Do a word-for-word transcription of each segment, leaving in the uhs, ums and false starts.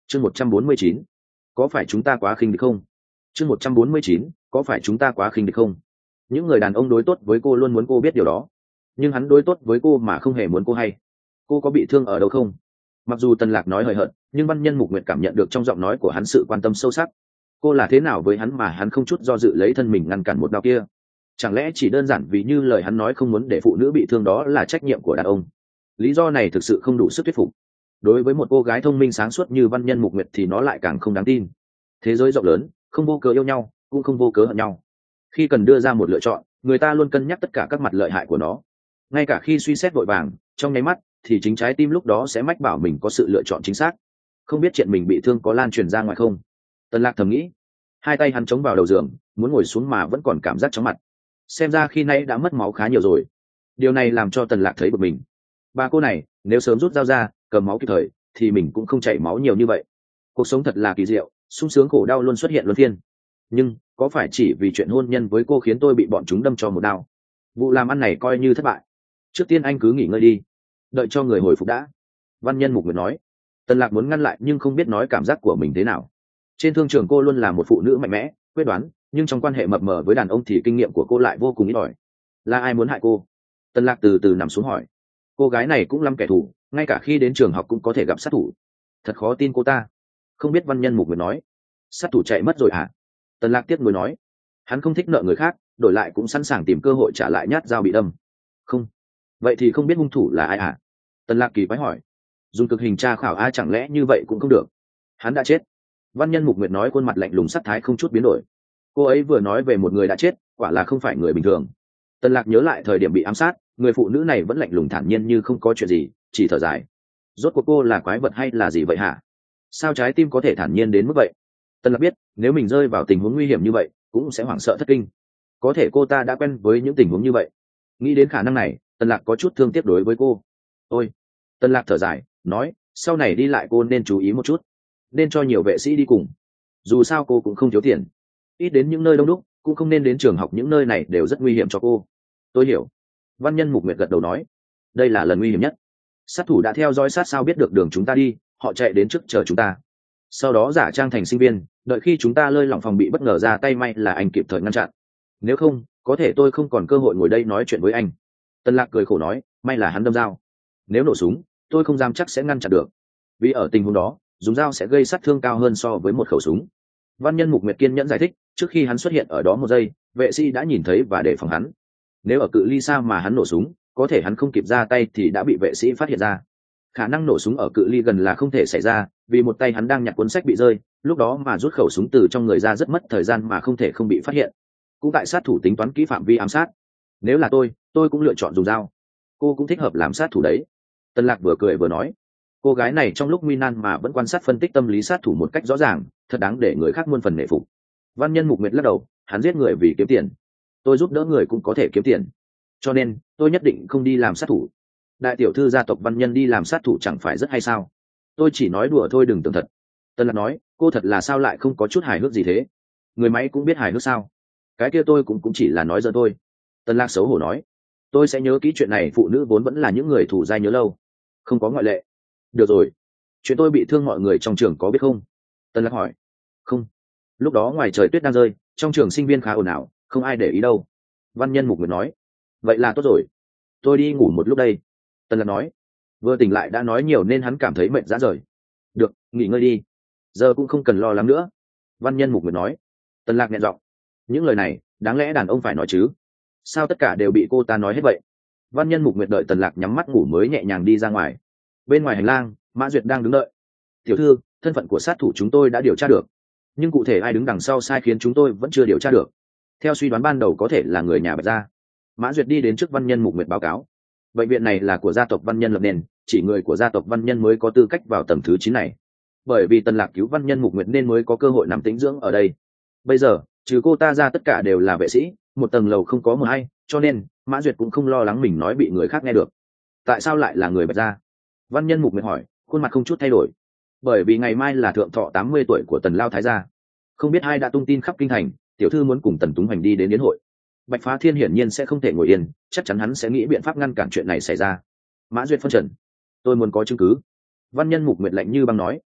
chương một trăm bốn mươi chín, có phải chúng ta quá khinh địch không? chương một trăm bốn mươi chín, có phải chúng ta quá khinh địch không? Những người đàn ông đối tốt với cô luôn muốn cô biết điều đó, nhưng hắn đối tốt với cô mà không hề muốn cô hay. Cô có bị thương ở đâu không? Mặc dù Tần Lạc nói hời hợt, nhưng Văn Nhân Mục Nguyệt cảm nhận được trong giọng nói của hắn sự quan tâm sâu sắc. Cô là thế nào với hắn mà hắn không chút do dự lấy thân mình ngăn cản một đao kia? Chẳng lẽ chỉ đơn giản vì như lời hắn nói không muốn để phụ nữ bị thương đó là trách nhiệm của đàn ông? Lý do này thực sự không đủ sức thuyết phục. Đối với một cô gái thông minh sáng suốt như Văn Nhân Mục Nguyệt thì nó lại càng không đáng tin. Thế giới rộng lớn, không vô cớ yêu nhau, cũng không vô cớ hận nhau. Khi cần đưa ra một lựa chọn, người ta luôn cân nhắc tất cả các mặt lợi hại của nó. Ngay cả khi suy xét vội vàng, trong nháy mắt, thì chính trái tim lúc đó sẽ mách bảo mình có sự lựa chọn chính xác. Không biết chuyện mình bị thương có lan truyền ra ngoài không? Tần Lạc thầm nghĩ. Hai tay hắn chống vào đầu giường, muốn ngồi xuống mà vẫn còn cảm giác chóng mặt. Xem ra khi nay đã mất máu khá nhiều rồi. Điều này làm cho Tần Lạc thấy bực mình. Bà cô này, nếu sớm rút dao ra, cầm máu kịp thời, thì mình cũng không chảy máu nhiều như vậy. Cuộc sống thật là kỳ diệu, sung sướng khổ đau luôn xuất hiện luân phiên. Nhưng có phải chỉ vì chuyện hôn nhân với cô khiến tôi bị bọn chúng đâm cho một đao? Vụ làm ăn này coi như thất bại. Trước tiên anh cứ nghỉ ngơi đi, đợi cho người hồi phục đã. Văn Nhân Mục Nguyệt nói. Tần Lạc muốn ngăn lại nhưng không biết nói cảm giác của mình thế nào. Trên thương trường cô luôn là một phụ nữ mạnh mẽ, quyết đoán, nhưng trong quan hệ mập mờ với đàn ông thì kinh nghiệm của cô lại vô cùng ít ỏi. Là ai muốn hại cô? Tần Lạc từ từ nằm xuống hỏi. Cô gái này cũng lắm kẻ thù, ngay cả khi đến trường học cũng có thể gặp sát thủ. Thật khó tin cô ta. Không biết. Văn Nhân Mục Nguyệt nói. Sát thủ chạy mất rồi hả? Tần Lạc tiếc nuối nói. Hắn không thích nợ người khác, đổi lại cũng sẵn sàng tìm cơ hội trả lại nhát dao bị đâm. Không. Vậy thì không biết hung thủ là ai hả? Tần Lạc kỳ quái hỏi. Dùng cực hình tra khảo ai chẳng lẽ như vậy cũng không được? Hắn đã chết. Văn Nhân Mục Nguyệt nói, khuôn mặt lạnh lùng sắc thái không chút biến đổi. Cô ấy vừa nói về một người đã chết, quả là không phải người bình thường. Tần Lạc nhớ lại thời điểm bị ám sát, người phụ nữ này vẫn lạnh lùng thản nhiên như không có chuyện gì, chỉ thở dài. Rốt cuộc cô là quái vật hay là gì vậy hả? Sao trái tim có thể thản nhiên đến mức vậy? Tần Lạc biết, nếu mình rơi vào tình huống nguy hiểm như vậy, cũng sẽ hoảng sợ thất kinh. Có thể cô ta đã quen với những tình huống như vậy. Nghĩ đến khả năng này, Tần Lạc có chút thương tiếc đối với cô. Ôi, Tần Lạc thở dài, nói, sau này đi lại cô nên chú ý một chút, nên cho nhiều vệ sĩ đi cùng. Dù sao cô cũng không thiếu tiền, ít đến những nơi đông đúc, cũng không nên đến trường học, những nơi này đều rất nguy hiểm cho cô. Tôi hiểu. Văn Nhân Mục Nguyệt gật đầu nói. Đây là lần nguy hiểm nhất. Sát thủ đã theo dõi sát sao biết được đường chúng ta đi, họ chạy đến trước chờ chúng ta. Sau đó giả trang thành sinh viên, đợi khi chúng ta lơi lỏng phòng bị bất ngờ ra tay, may là anh kịp thời ngăn chặn. Nếu không, có thể tôi không còn cơ hội ngồi đây nói chuyện với anh. Tần Lạc cười khổ nói, may là hắn đâm dao. Nếu nổ súng, tôi không dám chắc sẽ ngăn chặn được. Vì ở tình huống đó, dùng dao sẽ gây sát thương cao hơn so với một khẩu súng. Văn Nhân Mục Nguyệt kiên nhẫn giải thích, trước khi hắn xuất hiện ở đó một giây, vệ sĩ đã nhìn thấy và đề phòng hắn. Nếu ở cự ly xa mà hắn nổ súng, có thể hắn không kịp ra tay thì đã bị vệ sĩ phát hiện ra. Khả năng nổ súng ở cự ly gần là không thể xảy ra, vì một tay hắn đang nhặt cuốn sách bị rơi, lúc đó mà rút khẩu súng từ trong người ra rất mất thời gian mà không thể không bị phát hiện. Cũng tại sát thủ tính toán kỹ phạm vi ám sát. Nếu là tôi, tôi cũng lựa chọn dùng dao. Cô cũng thích hợp làm sát thủ đấy. Tần Lạc vừa cười vừa nói. Cô gái này trong lúc nguy nan mà vẫn quan sát phân tích tâm lý sát thủ một cách rõ ràng, thật đáng để người khác muôn phần nể phục. Văn Nhân Mục Nguyệt lắc đầu, hắn giết người vì kiếm tiền. Tôi giúp đỡ người cũng có thể kiếm tiền, cho nên tôi nhất định không đi làm sát thủ. Đại tiểu thư gia tộc Văn Nhân đi làm sát thủ chẳng phải rất hay sao? Tôi chỉ nói đùa thôi, đừng tưởng thật. Tần Lạc nói. Cô thật là sao lại không có chút hài hước gì thế? Người máy cũng biết hài hước sao? Cái kia tôi cũng cũng chỉ là nói giỡn thôi. Tần Lạc xấu hổ nói. Tôi sẽ nhớ kỹ chuyện này, phụ nữ vốn vẫn là những người thủ dai nhớ lâu, không có ngoại lệ. Được rồi, chuyện tôi bị thương mọi người trong trường có biết không? Tần Lạc hỏi. Không. Lúc đó ngoài trời tuyết đang rơi, trong trường sinh viên khá ồn ào, không ai để ý đâu. Văn Nhân Mục Nguyệt nói. Vậy là tốt rồi, tôi đi ngủ một lúc đây. Tần Lạc nói. Vừa tỉnh lại đã nói nhiều nên hắn cảm thấy mệt rã rời. Được, nghỉ ngơi đi, giờ cũng không cần lo lắng nữa. Văn Nhân Mục Nguyệt nói. Tần Lạc nhẹ giọng. Những lời này đáng lẽ đàn ông phải nói chứ, sao tất cả đều bị cô ta nói hết vậy? Văn Nhân Mục Nguyệt đợi Tần Lạc nhắm mắt ngủ mới nhẹ nhàng đi ra ngoài. Bên ngoài hành lang, Mã Duyệt đang đứng đợi. Tiểu thư, thân phận của sát thủ chúng tôi đã điều tra được, nhưng cụ thể ai đứng đằng sau sai khiến chúng tôi vẫn chưa điều tra được. Theo suy đoán ban đầu có thể là người nhà Bạch gia. Mã Duyệt đi đến trước Văn Nhân Mục Nguyệt báo cáo. Bệnh viện này là của gia tộc Văn Nhân lập nên, chỉ người của gia tộc Văn Nhân mới có tư cách vào tầng thứ chín này. Bởi vì Tần Lạc cứu Văn Nhân Mục Nguyệt nên mới có cơ hội nằm tĩnh dưỡng ở đây. Bây giờ, trừ cô ta ra tất cả đều là vệ sĩ, một tầng lầu không có một ai, cho nên Mã Duyệt cũng không lo lắng mình nói bị người khác nghe được. Tại sao lại là người Bạch gia? Văn Nhân Mục Nguyệt hỏi, khuôn mặt không chút thay đổi. Bởi vì ngày mai là thượng thọ tám mươi tuổi của Tần Lao thái gia, không biết ai đã tung tin khắp kinh thành, tiểu thư muốn cùng Tần Túng Hoành đi đến yến hội. Bạch Phá Thiên hiển nhiên sẽ không thể ngồi yên, chắc chắn hắn sẽ nghĩ biện pháp ngăn cản chuyện này xảy ra. Mã Duyệt phân trần. Tôi muốn có chứng cứ. Văn Nhân Mục Nguyệt lạnh như băng nói.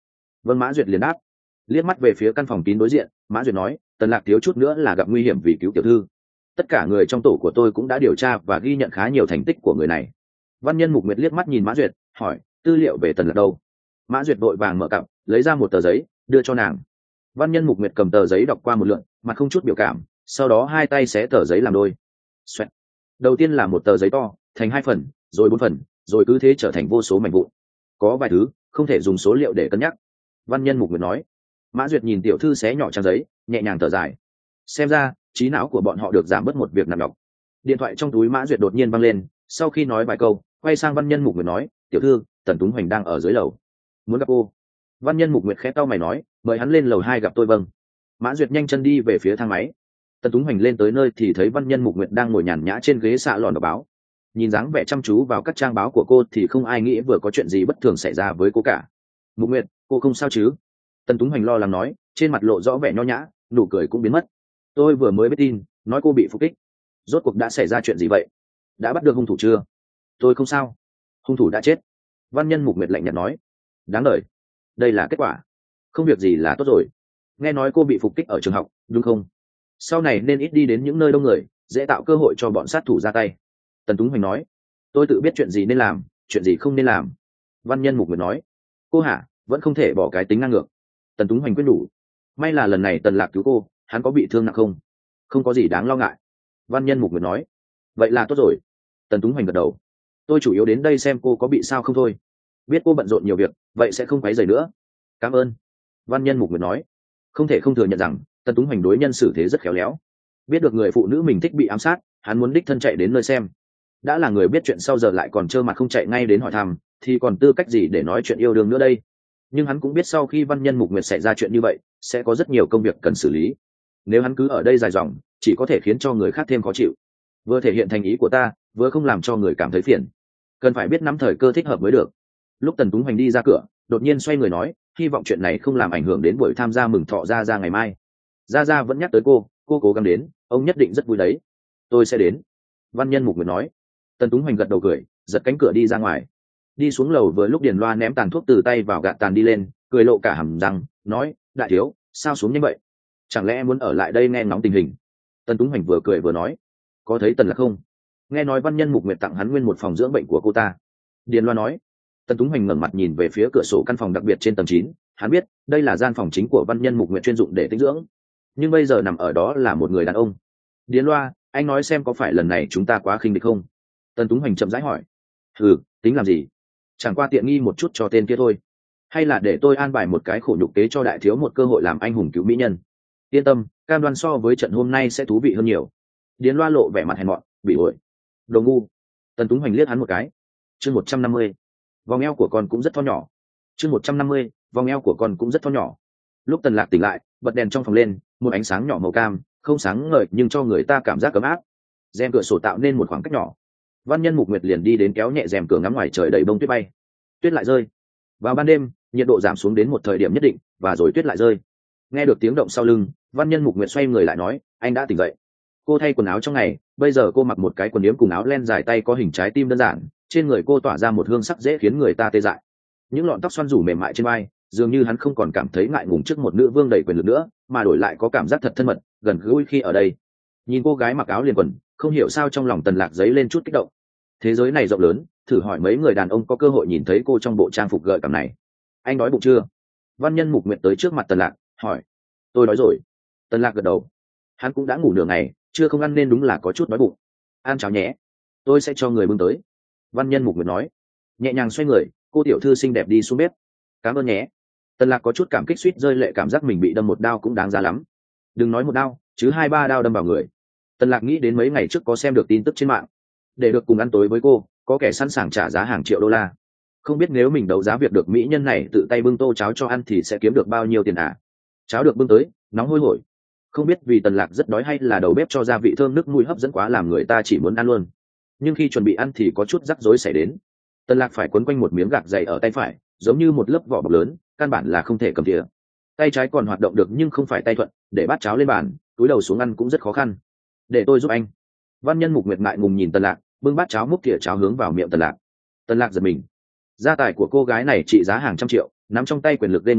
Vâng, Mã Duyệt liền đáp. Liếc mắt về phía căn phòng kín đối diện, Mã Duyệt nói, Tần Lạc thiếu chút nữa là gặp nguy hiểm vì cứu tiểu thư. Tất cả người trong tổ của tôi cũng đã điều tra và ghi nhận khá nhiều thành tích của người này. Văn Nhân Mục Nguyệt liếc mắt nhìn Mã Duyệt, hỏi, tư liệu về Tần Lạc đâu? Mã Duyệt vội vàng mở cặp, lấy ra một tờ giấy, đưa cho nàng. Văn Nhân Mục Nguyệt cầm tờ giấy đọc qua một lượt, mặt không chút biểu cảm, sau đó hai tay xé tờ giấy làm đôi. Xoẹt. Đầu tiên là một tờ giấy to, thành hai phần, rồi bốn phần, rồi cứ thế trở thành vô số mảnh vụn. Có vài thứ không thể dùng số liệu để cân nhắc. Văn Nhân Mục Nguyệt nói. Mã Duyệt nhìn tiểu thư xé nhỏ trang giấy, nhẹ nhàng thở dài. Xem ra trí não của bọn họ được giảm bớt một việc nặng nhọc. Điện thoại trong túi Mã Duyệt đột nhiên vang lên, sau khi nói vài câu, quay sang Văn Nhân Mục Nguyệt nói, tiểu thư, Tần Túng Hoành đang ở dưới lầu, muốn gặp cô. Văn Nhân Mục Nguyệt khẽ cau mày nói, mời hắn lên lầu hai gặp tôi. Vâng. Mã Duyệt nhanh chân đi về phía thang máy. Tần Túng Hoành lên tới nơi thì thấy Văn Nhân Mục Nguyệt đang ngồi nhàn nhã trên ghế xạ lòn đọc báo. Nhìn dáng vẻ chăm chú vào các trang báo của cô thì không ai nghĩ vừa có chuyện gì bất thường xảy ra với cô cả. Mục Nguyệt, cô không sao chứ? Tần Túng Hoành lo lắng nói, trên mặt lộ rõ vẻ nho nhã, nụ cười cũng biến mất. Tôi vừa mới biết tin, nói cô bị phục kích. Rốt cuộc đã xảy ra chuyện gì vậy? Đã bắt được hung thủ chưa? Tôi không sao. Hung thủ đã chết. Văn Nhân Mục Nguyệt lạnh nhạt nói. Đáng đời. Đây là kết quả. Không việc gì là tốt rồi. Nghe nói cô bị phục kích ở trường học, đúng không? Sau này nên ít đi đến những nơi đông người, dễ tạo cơ hội cho bọn sát thủ ra tay. Tần Túng Hoành nói. Tôi tự biết chuyện gì nên làm, chuyện gì không nên làm. Văn Nhân Mục Nguyệt nói. Cô hả, vẫn không thể bỏ cái tính ngang ngược. Tần Túng Hoành quyết đủ. May là lần này Tần Lạc cứu cô, hắn có bị thương nặng không? Không có gì đáng lo ngại. Văn Nhân Mục Nguyệt nói. Vậy là tốt rồi. Tần Túng Hoành gật đầu. Tôi chủ yếu đến đây xem cô có bị sao không thôi. Biết cô bận rộn nhiều việc, vậy sẽ không quấy rầy nữa. Cảm ơn. Văn Nhân Mục Nguyệt nói. Không thể không thừa nhận rằng Tần Túng Hoành đối nhân xử thế rất khéo léo. Biết được người phụ nữ mình thích bị ám sát, hắn muốn đích thân chạy đến nơi xem. Đã là người biết chuyện sau giờ lại còn trơ mặt không chạy ngay đến hỏi thăm, thì còn tư cách gì để nói chuyện yêu đương nữa đây? Nhưng hắn cũng biết sau khi Văn Nhân Mục Nguyệt xảy ra chuyện như vậy, sẽ có rất nhiều công việc cần xử lý. Nếu hắn cứ ở đây dài dòng, chỉ có thể khiến cho người khác thêm khó chịu. Vừa thể hiện thành ý của ta, vừa không làm cho người cảm thấy phiền. Cần phải biết nắm thời cơ thích hợp mới được. Lúc Tần Túng Hoành đi ra cửa, đột nhiên xoay người nói, hy vọng chuyện này không làm ảnh hưởng đến buổi tham gia mừng thọ Gia Gia ngày mai. Gia Gia vẫn nhắc tới cô, cô cố gắng đến, ông nhất định rất vui đấy. Tôi sẽ đến. Văn Nhân Mục Nguyệt nói. Tần Túng Hoành gật đầu cười, giật cánh cửa đi ra ngoài. Đi xuống lầu vừa lúc Điền Loa ném tàn thuốc từ tay vào gạt tàn đi lên, cười lộ cả hàm răng, nói, đại thiếu, sao xuống nhanh vậy? Chẳng lẽ em muốn ở lại đây nghe ngóng tình hình? Tần Túng Hoành vừa cười vừa nói, có thấy Tần Lạc không? Nghe nói Văn Nhân Mục Nguyệt tặng hắn nguyên một phòng dưỡng bệnh của cô ta. Điền Loa nói. Tần Túng Hoành ngẩng mặt nhìn về phía cửa sổ căn phòng đặc biệt trên tầng chín, hắn biết đây là gian phòng chính của Văn Nhân Mục Nguyệt chuyên dụng để tĩnh dưỡng, nhưng bây giờ nằm ở đó là một người đàn ông. Điền Loa, anh nói xem có phải lần này chúng ta quá khinh địch không? Tần Túng Hoành chậm rãi hỏi. Ừ, tính làm gì? Chẳng qua tiện nghi một chút cho tên kia thôi. Hay là để tôi an bài một cái khổ nhục kế cho đại thiếu một cơ hội làm anh hùng cứu mỹ nhân? Yên tâm, cam đoan so với trận hôm nay sẽ thú vị hơn nhiều. Điền Loa lộ vẻ mặt hèn mọn, bị ổi. Đồ ngu. Tần Túng Hoành liếc hắn một cái. Chương một trăm năm mươi. Vòng eo của con cũng rất thon nhỏ. Chương một trăm năm mươi. Vòng eo của con cũng rất thon nhỏ. Lúc Tần Lạc tỉnh lại, bật đèn trong phòng lên, một ánh sáng nhỏ màu cam, không sáng ngời nhưng cho người ta cảm giác ấm áp. Rèm cửa sổ tạo nên một khoảng cách nhỏ. Văn Nhân Mục Nguyệt liền đi đến kéo nhẹ rèm cửa ngắm ngoài trời đầy bông tuyết bay. Tuyết lại rơi. Vào ban đêm, nhiệt độ giảm xuống đến một thời điểm nhất định, và rồi tuyết lại rơi. Nghe được tiếng động sau lưng, Văn Nhân Mục Nguyệt xoay người lại nói, anh đã tỉnh dậy. Cô thay quần áo trong ngày, bây giờ cô mặc một cái quần yếm cùng áo len dài tay có hình trái tim đơn giản, trên người cô tỏa ra một hương sắc dễ khiến người ta tê dại. Những lọn tóc xoăn rủ mềm mại trên vai, dường như hắn không còn cảm thấy ngại ngùng trước một nữ vương đầy quyền lực nữa, mà đổi lại có cảm giác thật thân mật, gần gũi khi ở đây. Nhìn cô gái mặc áo liền quần, không hiểu sao trong lòng Tần Lạc dấy lên chút kích động. Thế giới này rộng lớn, thử hỏi mấy người đàn ông có cơ hội nhìn thấy cô trong bộ trang phục gợi cảm này. Anh đói bụng chưa? Văn Nhân Mục Nguyệt tới trước mặt Tần Lạc, hỏi. Tôi đói rồi. Tần Lạc gật đầu. Hắn cũng đã ngủ nửa ngày, chưa không ăn nên đúng là có chút đói bụng. Ăn cháo nhé, tôi sẽ cho người bưng tới. Văn Nhân Mục Nguyệt nói. Nhẹ nhàng xoay người, cô tiểu thư xinh đẹp đi xuống bếp. Cảm ơn nhé. Tần Lạc có chút cảm kích suýt rơi lệ, cảm giác mình bị đâm một đao cũng đáng giá lắm. Đừng nói một đao, chứ hai ba đao đâm vào người. Tần Lạc nghĩ đến mấy ngày trước có xem được tin tức trên mạng, để được cùng ăn tối với cô, có kẻ sẵn sàng trả giá hàng triệu đô la. Không biết nếu mình đấu giá việc được mỹ nhân này tự tay bưng tô cháo cho ăn thì sẽ kiếm được bao nhiêu tiền à? Cháo được bưng tới, nóng hôi hổi. Không biết vì Tần Lạc rất đói hay là đầu bếp cho gia vị thơm nước mùi hấp dẫn quá làm người ta chỉ muốn ăn luôn. Nhưng khi chuẩn bị ăn thì có chút rắc rối xảy đến. Tần Lạc phải quấn quanh một miếng gạc dày ở tay phải, giống như một lớp vỏ bọc lớn, căn bản là không thể cầm thìa. Tay trái còn hoạt động được nhưng không phải tay thuận, để bát cháo lên bàn, túi đầu xuống ăn cũng rất khó khăn. Để tôi giúp anh. Văn Nhân Mục Nguyệt ngại ngùng nhìn Tần Lạc, bưng bát cháo múc thìa cháo hướng vào miệng Tần Lạc. Tần Lạc giật mình. Gia tài của cô gái này trị giá hàng trăm triệu, nắm trong tay quyền lực lên người,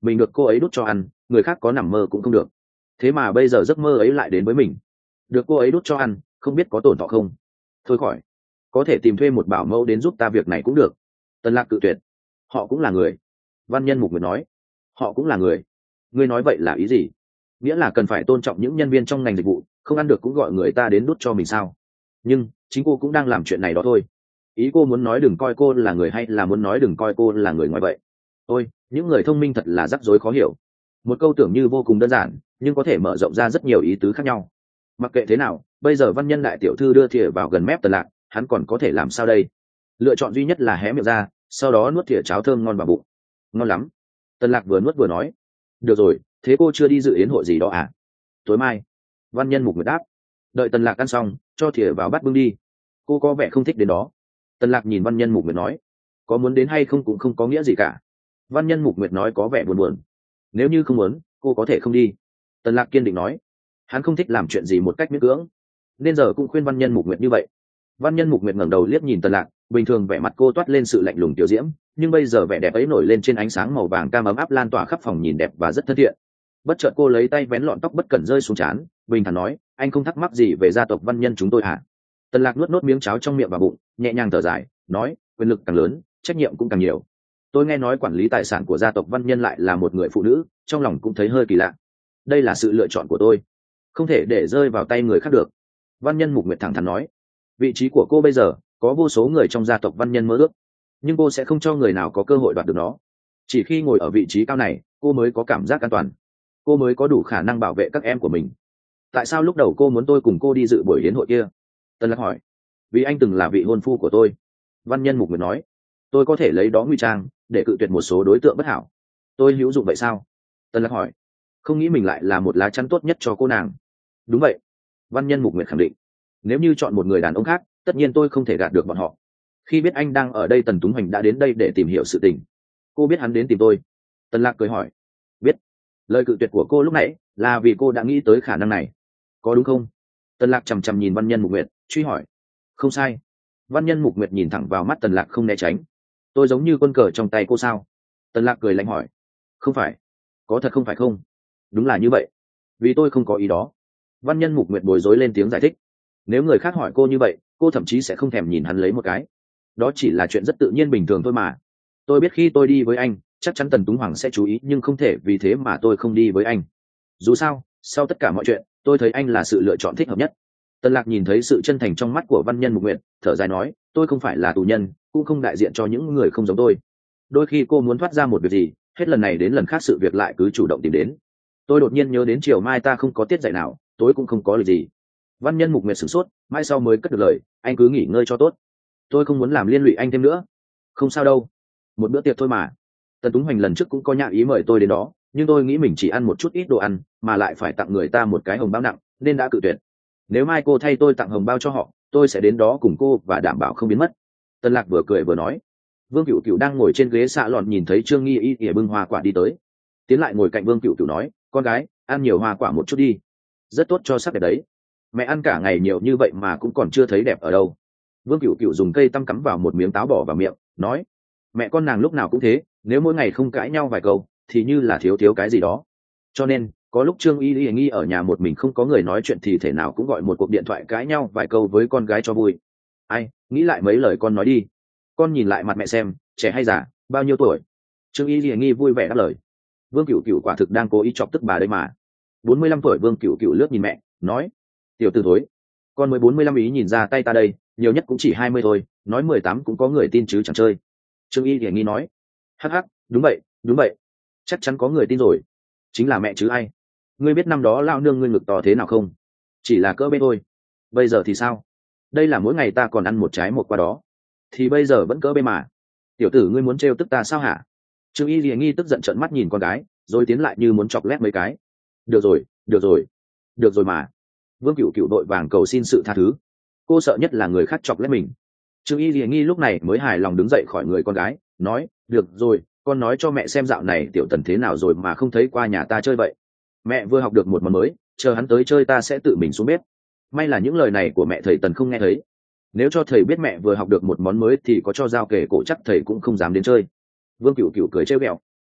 mình được cô ấy đút cho ăn, người khác có nằm mơ cũng không được. Thế mà bây giờ giấc mơ ấy lại đến với mình. Được cô ấy đút cho ăn, không biết có tổn thọ không? Thôi khỏi, có thể tìm thuê một bảo mẫu đến giúp ta việc này cũng được. Tần Lạc cự tuyệt. Họ cũng là người. Văn Nhân Mục Nguyệt nói. Họ cũng là người. Ngươi nói vậy là ý gì? Nghĩa là cần phải tôn trọng những nhân viên trong ngành dịch vụ, không ăn được cũng gọi người ta đến đút cho mình sao? Nhưng chính cô cũng đang làm chuyện này đó thôi. Ý cô muốn nói đừng coi cô là người, hay là muốn nói đừng coi cô là người ngoài vậy? Ôi, những người thông minh thật là rắc rối khó hiểu. Một câu tưởng như vô cùng đơn giản, nhưng có thể mở rộng ra rất nhiều ý tứ khác nhau. Mặc kệ thế nào, bây giờ Văn Nhân đại tiểu thư đưa thìa vào gần mép Tần Lạc, hắn còn có thể làm sao đây? Lựa chọn duy nhất là hé miệng ra, sau đó nuốt thìa cháo thơm ngon vào bụng. Ngon lắm. Tần Lạc vừa nuốt vừa nói. Được rồi, thế cô chưa đi dự yến hội gì đó à? Tối mai. Văn Nhân Mục Nguyệt đáp. Đợi Tần Lạc ăn xong, cho thìa vào bát bưng đi. Cô có vẻ không thích đến đó. Tần Lạc nhìn Văn Nhân Mục Nguyệt nói. Có muốn đến hay không cũng không có nghĩa gì cả. Văn Nhân Mục Nguyệt nói có vẻ buồn buồn. Nếu như không muốn, cô có thể không đi. Tần Lạc kiên định nói. Hắn không thích làm chuyện gì một cách miễn cưỡng, nên giờ cũng khuyên Văn Nhân Mục Nguyệt như vậy. Văn Nhân Mục Nguyệt ngẩng đầu liếc nhìn Tần Lạc, bình thường vẻ mặt cô toát lên sự lạnh lùng tiểu diễm, nhưng bây giờ vẻ đẹp ấy nổi lên trên ánh sáng màu vàng cam ấm áp lan tỏa khắp phòng, nhìn đẹp và rất thân thiện. Bất chợt cô lấy tay vén lọn tóc bất cẩn rơi xuống trán, bình thản nói, anh không thắc mắc gì về gia tộc Văn Nhân chúng tôi hả? Tần Lạc nuốt nốt miếng cháo trong miệng vào bụng, nhẹ nhàng thở dài, nói, quyền lực càng lớn, trách nhiệm cũng càng nhiều. Tôi nghe nói quản lý tài sản của gia tộc Văn Nhân lại là một người phụ nữ, trong lòng cũng thấy hơi kỳ lạ. Đây là sự lựa chọn của tôi, không thể để rơi vào tay người khác được. Văn Nhân Mục Nguyệt thẳng thắn nói. Vị trí của cô bây giờ có vô số người trong gia tộc Văn Nhân mơ ước, nhưng cô sẽ không cho người nào có cơ hội đoạt được nó. Chỉ khi ngồi ở vị trí cao này, cô mới có cảm giác an toàn, cô mới có đủ khả năng bảo vệ các em của mình. Tại sao lúc đầu cô muốn tôi cùng cô đi dự buổi yến hội kia? Tần Lạc hỏi. Vì anh từng là vị hôn phu của tôi. Văn Nhân Mục Nguyệt nói. Tôi có thể lấy đó nguy trang để cự tuyệt một số đối tượng bất hảo. Tôi hữu dụng vậy sao? Tần Lạc hỏi. Không nghĩ mình lại là một lá chắn tốt nhất cho cô nàng. Đúng vậy. Văn Nhân Mục Nguyệt khẳng định. Nếu như chọn một người đàn ông khác, tất nhiên tôi không thể gạt được bọn họ. Khi biết anh đang ở đây, Tần Túng Hoành đã đến đây để tìm hiểu sự tình. Cô biết hắn đến tìm tôi? Tần Lạc cười hỏi. Biết. Lời cự tuyệt của cô lúc nãy là vì cô đã nghĩ tới khả năng này, có đúng không? Tần Lạc chằm chằm nhìn Văn Nhân Mục Nguyệt, truy hỏi. Không sai. Văn Nhân Mục Nguyệt nhìn thẳng vào mắt Tần Lạc không né tránh. Tôi giống như quân cờ trong tay cô sao? Tần Lạc cười lạnh hỏi. Không phải. Có thật không phải không? Đúng là như vậy. Vì tôi không có ý đó. Văn Nhân Mục Nguyệt bối rối lên tiếng giải thích. Nếu người khác hỏi cô như vậy, cô thậm chí sẽ không thèm nhìn hắn lấy một cái. Đó chỉ là chuyện rất tự nhiên bình thường thôi mà. Tôi biết khi tôi đi với anh, chắc chắn Tần Túng Hoàng sẽ chú ý, nhưng không thể vì thế mà tôi không đi với anh. Dù sao, sau tất cả mọi chuyện, tôi thấy anh là sự lựa chọn thích hợp nhất. Tần Lạc nhìn thấy sự chân thành trong mắt của Văn Nhân Mục Nguyệt, thở dài nói, tôi không phải là tù nhân, cũng không đại diện cho những người không giống tôi. Đôi khi cô muốn thoát ra một việc gì, hết lần này đến lần khác sự việc lại cứ chủ động tìm đến. Tôi đột nhiên nhớ đến chiều mai ta không có tiết dạy nào, tối cũng không có lời gì. Văn Nhân Mục Nguyệt sửng sốt, mãi sau mới cất được lời, anh cứ nghỉ ngơi cho tốt. Tôi không muốn làm liên lụy anh thêm nữa. Không sao đâu, một bữa tiệc thôi mà. Tần Túng Hoành lần trước cũng có nhã ý mời tôi đến đó, nhưng tôi nghĩ mình chỉ ăn một chút ít đồ ăn, mà lại phải tặng người ta một cái hồng bao nặng, nên đã cự tuyệt. Nếu mai cô thay tôi tặng hồng bao cho họ, tôi sẽ đến đó cùng cô và đảm bảo không biến mất. Tần Lạc vừa cười vừa nói. Vương Cửu Cửu đang ngồi trên ghế xạ lòn nhìn thấy Trương Nghi Y ỉa bưng hoa quả đi tới, tiến lại ngồi cạnh Vương Cửu Cửu nói, con gái, ăn nhiều hoa quả một chút đi, rất tốt cho sắc đẹp đấy. Mẹ ăn cả ngày nhiều như vậy mà cũng còn chưa thấy đẹp ở đâu. Vương Cửu Cửu dùng cây tăm cắm vào một miếng táo bỏ vào miệng, nói, mẹ con nàng lúc nào cũng thế, nếu mỗi ngày không cãi nhau vài câu thì như là thiếu thiếu cái gì đó. Cho nên có lúc Trương Y Y nghi ở nhà một mình không có người nói chuyện thì thể nào cũng gọi một cuộc điện thoại cãi nhau vài câu với con gái cho vui. Ai, nghĩ lại mấy lời con nói đi. Con nhìn lại mặt mẹ xem, trẻ hay già, bao nhiêu tuổi? Trương Y Y nghi vui vẻ đáp lời. Vương Cửu Cửu quả thực đang cố ý chọc tức bà đây mà. Bốn mươi lăm tuổi. Vương Cửu Cửu lướt nhìn mẹ, nói, tiểu tử thối, con mới bốn mươi lăm ý nhìn ra tay ta đây, nhiều nhất cũng chỉ hai mươi thôi, nói mười tám cũng có người tin chứ chẳng chơi. Trương Y Y nghi nói, hắc hắc, đúng vậy, đúng vậy, chắc chắn có người tin rồi. Chính là mẹ chứ ai. Ngươi biết năm đó lao nương ngươi ngực to thế nào không? Chỉ là cỡ bê thôi. Bây giờ thì sao? Đây là mỗi ngày ta còn ăn một trái một qua đó, thì bây giờ vẫn cỡ bê mà. Tiểu tử ngươi muốn trêu tức ta sao hả? Trương Y Lìa Nghi tức giận trợn mắt nhìn con gái, rồi tiến lại như muốn chọc lét mấy cái. Được rồi, được rồi, được rồi mà. Vương Cửu Cửu đội vàng cầu xin sự tha thứ. Cô sợ nhất là người khác chọc lét mình. Trương Y Lìa Nghi lúc này mới hài lòng đứng dậy khỏi người con gái, nói, được rồi, con nói cho mẹ xem dạo này tiểu Tần thế nào rồi mà không thấy qua nhà ta chơi vậy. Mẹ vừa học được một món mới, chờ hắn tới chơi ta sẽ tự mình xuống bếp. May là những lời này của mẹ thầy Tần không nghe thấy. Nếu cho thầy biết mẹ vừa học được một món mới thì có cho dao kề cổ chắc thầy cũng không dám đến chơi. Vương Cửu Cửu cười trêu ghẹo.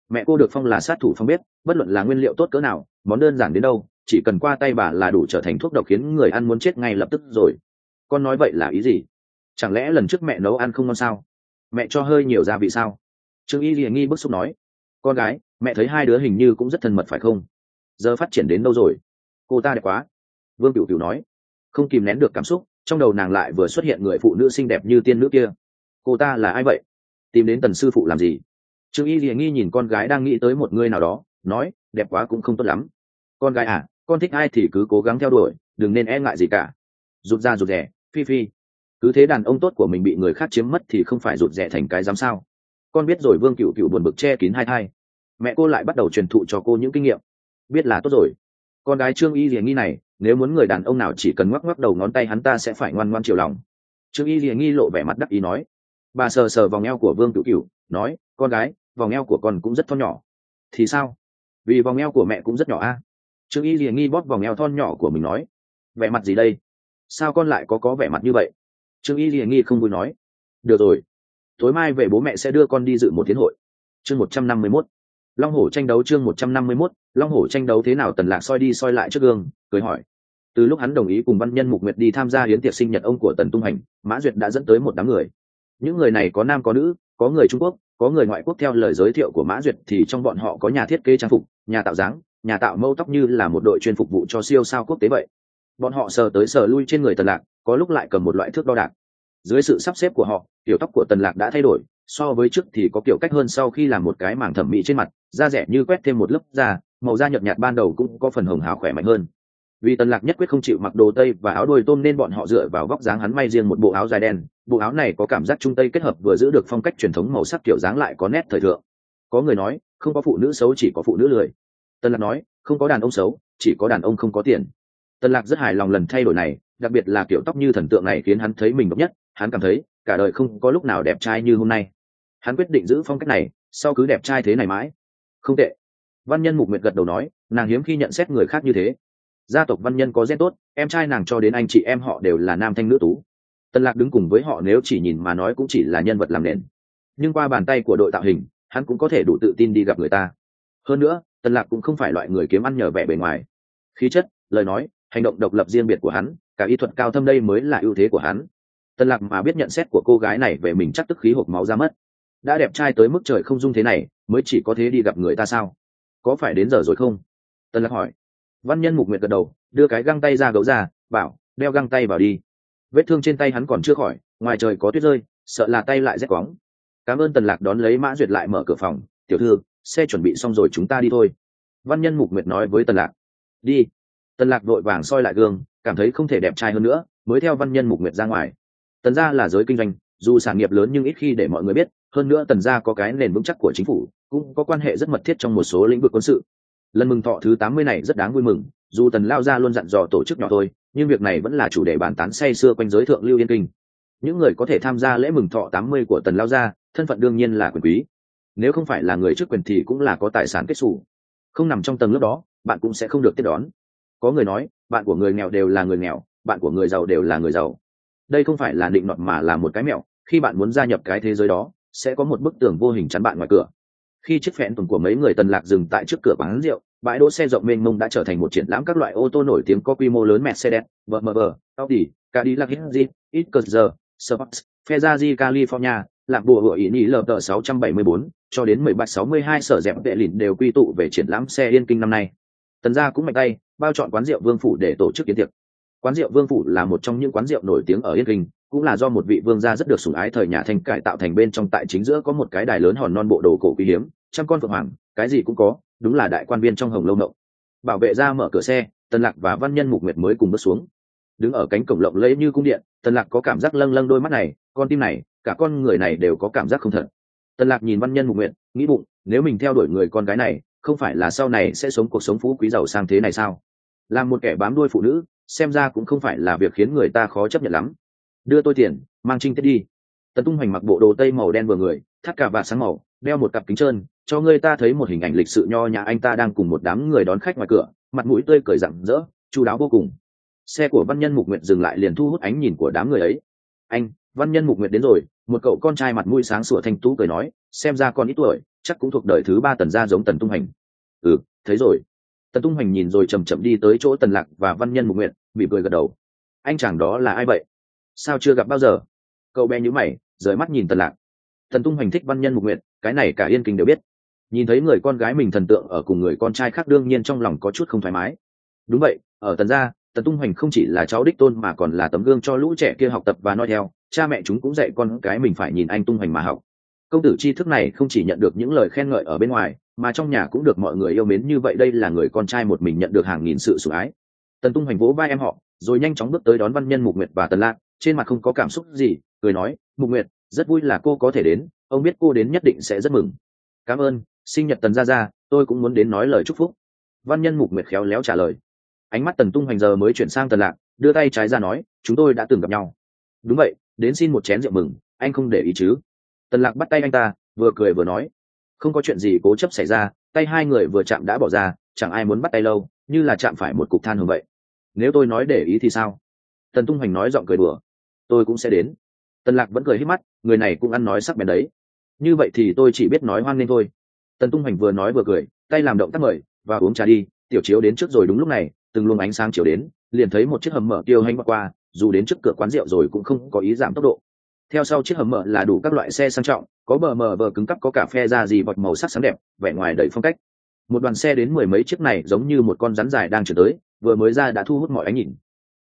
Mẹ cô được phong là sát thủ phong bếp, bất luận là nguyên liệu tốt cỡ nào, món đơn giản đến đâu, chỉ cần qua tay bà là đủ trở thành thuốc độc khiến người ăn muốn chết ngay lập tức rồi. Con nói vậy là ý gì? Chẳng lẽ lần trước mẹ nấu ăn không ngon sao? Mẹ cho hơi nhiều gia vị sao? Trương Y Lìa nghi bức xúc nói. Con gái, mẹ thấy hai đứa hình như cũng rất thân mật phải không? Giờ phát triển đến đâu rồi? Cô ta đẹp quá. Vương Cửu Cửu nói. Không kìm nén được cảm xúc, trong đầu nàng lại vừa xuất hiện người phụ nữ xinh đẹp như tiên nữ kia. Cô ta là ai vậy? Tìm đến Tần sư phụ làm gì? Trương Y Lìa nghi nhìn con gái đang nghĩ tới một người nào đó, nói, đẹp quá cũng không tốt lắm. Con gái à, con thích ai thì cứ cố gắng theo đuổi, đừng nên e ngại gì cả. Rụt ra rụt rẻ, phi phi. Cứ thế đàn ông tốt của mình bị người khác chiếm mất thì không phải rụt rẻ thành cái dám sao? Con biết rồi. Vương Cửu Cửu buồn bực che kín hai thai. Mẹ cô lại bắt đầu truyền thụ cho cô những kinh nghiệm. Biết là tốt rồi. Con gái Trương Y Lìa nghi này, nếu muốn người đàn ông nào chỉ cần ngoắc ngoắc đầu ngón tay hắn ta sẽ phải ngoan ngoan chiều lòng. Trương Y Lìa nghi lộ vẻ mặt đắc ý nói. Bà sờ sờ vòng eo của Vương Cửu Cửu, nói, con gái, vòng eo của con cũng rất thon nhỏ. Thì sao? Vì vòng eo của mẹ cũng rất nhỏ a. À? Trương Y Lìa nghi bóp vòng eo thon nhỏ của mình nói. Vẻ mặt gì đây? Sao con lại có có vẻ mặt như vậy? Trương Y Lìa nghi không vui nói. Được rồi, tối mai về bố mẹ sẽ đưa con đi dự một tiến hội. Chương một trăm năm mươi mốt, Long hổ tranh đấu. Chương một trăm năm mươi mốt, Long hổ tranh đấu thế nào? Tần Lạc soi đi soi lại trước gương, cười hỏi. Từ lúc hắn đồng ý cùng Văn Nhân Mục Nguyệt đi tham gia yến tiệc sinh nhật ông của Tần Tung Hành, Mã Duyệt đã dẫn tới một đám người. Những người này có nam có nữ, có người Trung Quốc, có người ngoại quốc. Theo lời giới thiệu của Mã Duyệt thì trong bọn họ có nhà thiết kế trang phục, nhà tạo dáng, nhà tạo mâu tóc, như là một đội chuyên phục vụ cho siêu sao quốc tế vậy. Bọn họ sờ tới sờ lui trên người Tần Lạc, có lúc lại cầm một loại thước đo đạc. Dưới sự sắp xếp của họ, kiểu tóc của Tần Lạc đã thay đổi, so với trước thì có kiểu cách hơn sau khi làm một cái mảng thẩm mỹ trên mặt, da rẻ như quét thêm một lớp da, màu da nhợt nhạt ban đầu cũng có phần hồng hào khỏe mạnh hơn. Vì Tần Lạc nhất quyết không chịu mặc đồ tây và áo đuôi tôm nên bọn họ dựa vào vóc dáng hắn may riêng một bộ áo dài đen. Bộ áo này có cảm giác trung tây kết hợp, vừa giữ được phong cách truyền thống, màu sắc kiểu dáng lại có nét thời thượng. Có người nói, không có phụ nữ xấu, chỉ có phụ nữ lười. Tần Lạc nói, không có đàn ông xấu, chỉ có đàn ông không có tiền. Tần Lạc rất hài lòng lần thay đổi này, đặc biệt là kiểu tóc như thần tượng này khiến hắn thấy mình độc nhất. Hắn cảm thấy cả đời không có lúc nào đẹp trai như hôm nay. Hắn quyết định giữ phong cách này, sau cứ đẹp trai thế này mãi. Không tệ. Văn Nhân Mục Nguyệt gật đầu nói, nàng hiếm khi nhận xét người khác như thế. Gia tộc Văn Nhân có gen tốt, em trai nàng cho đến anh chị em họ đều là nam thanh nữ tú. Tần Lạc đứng cùng với họ nếu chỉ nhìn mà nói cũng chỉ là nhân vật làm nền, nhưng qua bàn tay của đội tạo hình, hắn cũng có thể đủ tự tin đi gặp người ta. Hơn nữa, Tần Lạc cũng không phải loại người kiếm ăn nhờ vẻ bề ngoài. Khí chất, lời nói, hành động độc lập riêng biệt của hắn, cả y thuật cao thâm đây mới là ưu thế của hắn. Tần Lạc mà biết nhận xét của cô gái này về mình chắc tức khí hộc máu ra mất. Đã đẹp trai tới mức trời không dung thế này, mới chỉ có thế đi gặp người ta sao? Có phải đến giờ rồi không? Tần Lạc hỏi. Văn Nhân Mục Nguyệt gật đầu, đưa cái găng tay ra gấu ra, bảo, đeo găng tay vào đi. Vết thương trên tay hắn còn chưa khỏi, ngoài trời có tuyết rơi, sợ là tay lại rét quóng. Cảm ơn. Tần Lạc đón lấy Mã Duyệt lại mở cửa phòng. Tiểu thư, xe chuẩn bị xong rồi, chúng ta đi thôi. Văn Nhân Mục Nguyệt nói với Tần Lạc. Đi. Tần Lạc vội vàng soi lại gương, cảm thấy không thể đẹp trai hơn nữa, mới theo Văn Nhân Mục Nguyệt ra ngoài. Tần gia là giới kinh doanh, dù sản nghiệp lớn nhưng ít khi để mọi người biết. Hơn nữa Tần gia có cái nền vững chắc của chính phủ, cũng có quan hệ rất mật thiết trong một số lĩnh vực quân sự. Lần mừng thọ thứ tám mươi này rất đáng vui mừng, dù Tần lao gia luôn dặn dò tổ chức nhỏ thôi, nhưng việc này vẫn là chủ đề bàn tán say sưa quanh giới thượng lưu Yên Kinh. Những người có thể tham gia lễ mừng thọ tám mươi của Tần lao gia, thân phận đương nhiên là quyền quý. Nếu không phải là người chức quyền thì cũng là có tài sản kết xù. Không nằm trong tầng lớp đó, bạn cũng sẽ không được tiếp đón. Có người nói, bạn của người nghèo đều là người nghèo, bạn của người giàu đều là người giàu. Đây không phải là định nọt mà là một cái mẹo, khi bạn muốn gia nhập cái thế giới đó, sẽ có một bức tường vô hình chắn bạn ngoài cửa. Khi chiếc phẹn tuần của mấy người Tần Lạc dừng tại trước cửa quán rượu, bãi đỗ xe rộng mênh mông đã trở thành một triển lãm các loại ô tô nổi tiếng có quy mô lớn: Mercedes, bê em vê, Audi, Cadillac, Jeep, Chrysler, Sports, Ferrari California, lạc bùa hựa ý nhị lờ tờ sáu trăm bảy mươi bốn, cho đến mười ba sáu mươi hai sở dẹp vệ lìn đều quy tụ về triển lãm xe Yên Kinh năm nay. Tần gia cũng mạnh tay, bao chọn quán rượu Vương Phủ để tổ chức yến tiệc. Quán rượu Vương Phủ là một trong những quán rượu nổi tiếng ở Yên Kinh, cũng là do một vị vương gia rất được sủng ái thời nhà Thanh cải tạo thành. Bên trong tại chính giữa có một cái đài lớn hòn non bộ đồ cổ quý hiếm, trăm con phượng hoàng, cái gì cũng có, đúng là đại quan viên trong Hồng Lâu Mộng. Bảo vệ ra mở cửa xe, Tần Lạc và Văn Nhân Mục Nguyệt mới cùng bước xuống. Đứng ở cánh cổng lộng lẫy như cung điện, Tần Lạc có cảm giác lâng lâng đôi mắt này, con tim này, cả con người này đều có cảm giác không thật. Tần Lạc nhìn Văn Nhân Mục Nguyệt, nghĩ bụng, nếu mình theo đuổi người con gái này, không phải là sau này sẽ sống cuộc sống phú quý giàu sang thế này sao? Làm một kẻ bám đuôi phụ nữ, xem ra cũng không phải là việc khiến người ta khó chấp nhận lắm. Đưa tôi tiền, mang trinh tiết đi. Tần Tung Hoành mặc bộ đồ tây màu đen vừa người, thắt cà vạt sáng màu, đeo một cặp kính trơn, cho người ta thấy một hình ảnh lịch sự nho nhã. Anh ta đang cùng một đám người đón khách ngoài cửa, mặt mũi tươi cười rạng rỡ, chu đáo vô cùng. Xe của Văn Nhân Mục Nguyệt dừng lại liền thu hút ánh nhìn của đám người ấy. Anh, Văn Nhân Mục Nguyệt đến rồi. Một cậu con trai mặt mũi sáng sủa thanh tú cười nói, xem ra con ít tuổi, chắc cũng thuộc đời thứ ba tần gia giống tần tung hành. Ừ, thấy rồi. Tần tung hành nhìn rồi chầm chậm đi tới chỗ Tần Lạc và văn nhân Mục Nguyệt, mỉm cười gật đầu. Anh chàng đó là ai vậy? Sao chưa gặp bao giờ? Cậu bé nhíu mày, rời mắt nhìn Tần Lạc. Tần tung hành thích văn nhân Mục Nguyệt, cái này cả Yên Kinh đều biết. Nhìn thấy người con gái mình thần tượng ở cùng người con trai khác, đương nhiên trong lòng có chút không thoải mái. Đúng vậy, ở Tần gia, Tần tung hành không chỉ là cháu đích tôn mà còn là tấm gương cho lũ trẻ kia học tập và noi theo. Cha mẹ chúng cũng dạy con cái mình phải nhìn anh tung hành mà học. Công tử tri thức này không chỉ nhận được những lời khen ngợi ở bên ngoài, mà trong nhà cũng được mọi người yêu mến như vậy. Đây là người con trai một mình nhận được hàng nghìn sự sủng ái. Tần tung hành vỗ vai em họ, rồi nhanh chóng bước tới đón văn nhân Mục Nguyệt và Tần Lạc, trên mặt không có cảm xúc gì, cười nói: Mục Nguyệt, rất vui là cô có thể đến, ông biết cô đến nhất định sẽ rất mừng. Cảm ơn, sinh nhật Tần gia gia, tôi cũng muốn đến nói lời chúc phúc. Văn nhân Mục Nguyệt khéo léo trả lời. Ánh mắt Tần tung hành giờ mới chuyển sang Tần Lạc, đưa tay trái ra nói: chúng tôi đã từng gặp nhau. Đúng vậy, đến xin một chén rượu mừng, anh không để ý chứ? Tần Lạc bắt tay anh ta, vừa cười vừa nói: không có chuyện gì cố chấp xảy ra. Tay hai người vừa chạm đã bỏ ra, chẳng ai muốn bắt tay lâu, như là chạm phải một cục than hồng vậy. Nếu tôi nói để ý thì sao? Tần tung hành nói giọng cười đùa. Tôi cũng sẽ đến. Tần Lạc vẫn cười híp mắt, người này cũng ăn nói sắc bén đấy. Như vậy thì tôi chỉ biết nói hoan nghênh thôi. Tần tung hành vừa nói vừa cười, tay làm động tác mời và uống trà đi. Tiểu chiếu đến trước rồi. Đúng lúc này, từng luồng ánh sáng chiếu đến, liền thấy một chiếc hầm mở tiêu hành qua, dù đến trước cửa quán rượu rồi cũng không có ý giảm tốc độ. Theo sau chiếc hầm mở là đủ các loại xe sang trọng, có bờ mờ vờ cứng cắp, có cà phê da gì bọt màu sắc sáng đẹp, vẻ ngoài đầy phong cách. Một đoàn xe đến mười mấy chiếc này giống như một con rắn dài đang chuyển tới, vừa mới ra đã thu hút mọi ánh nhìn.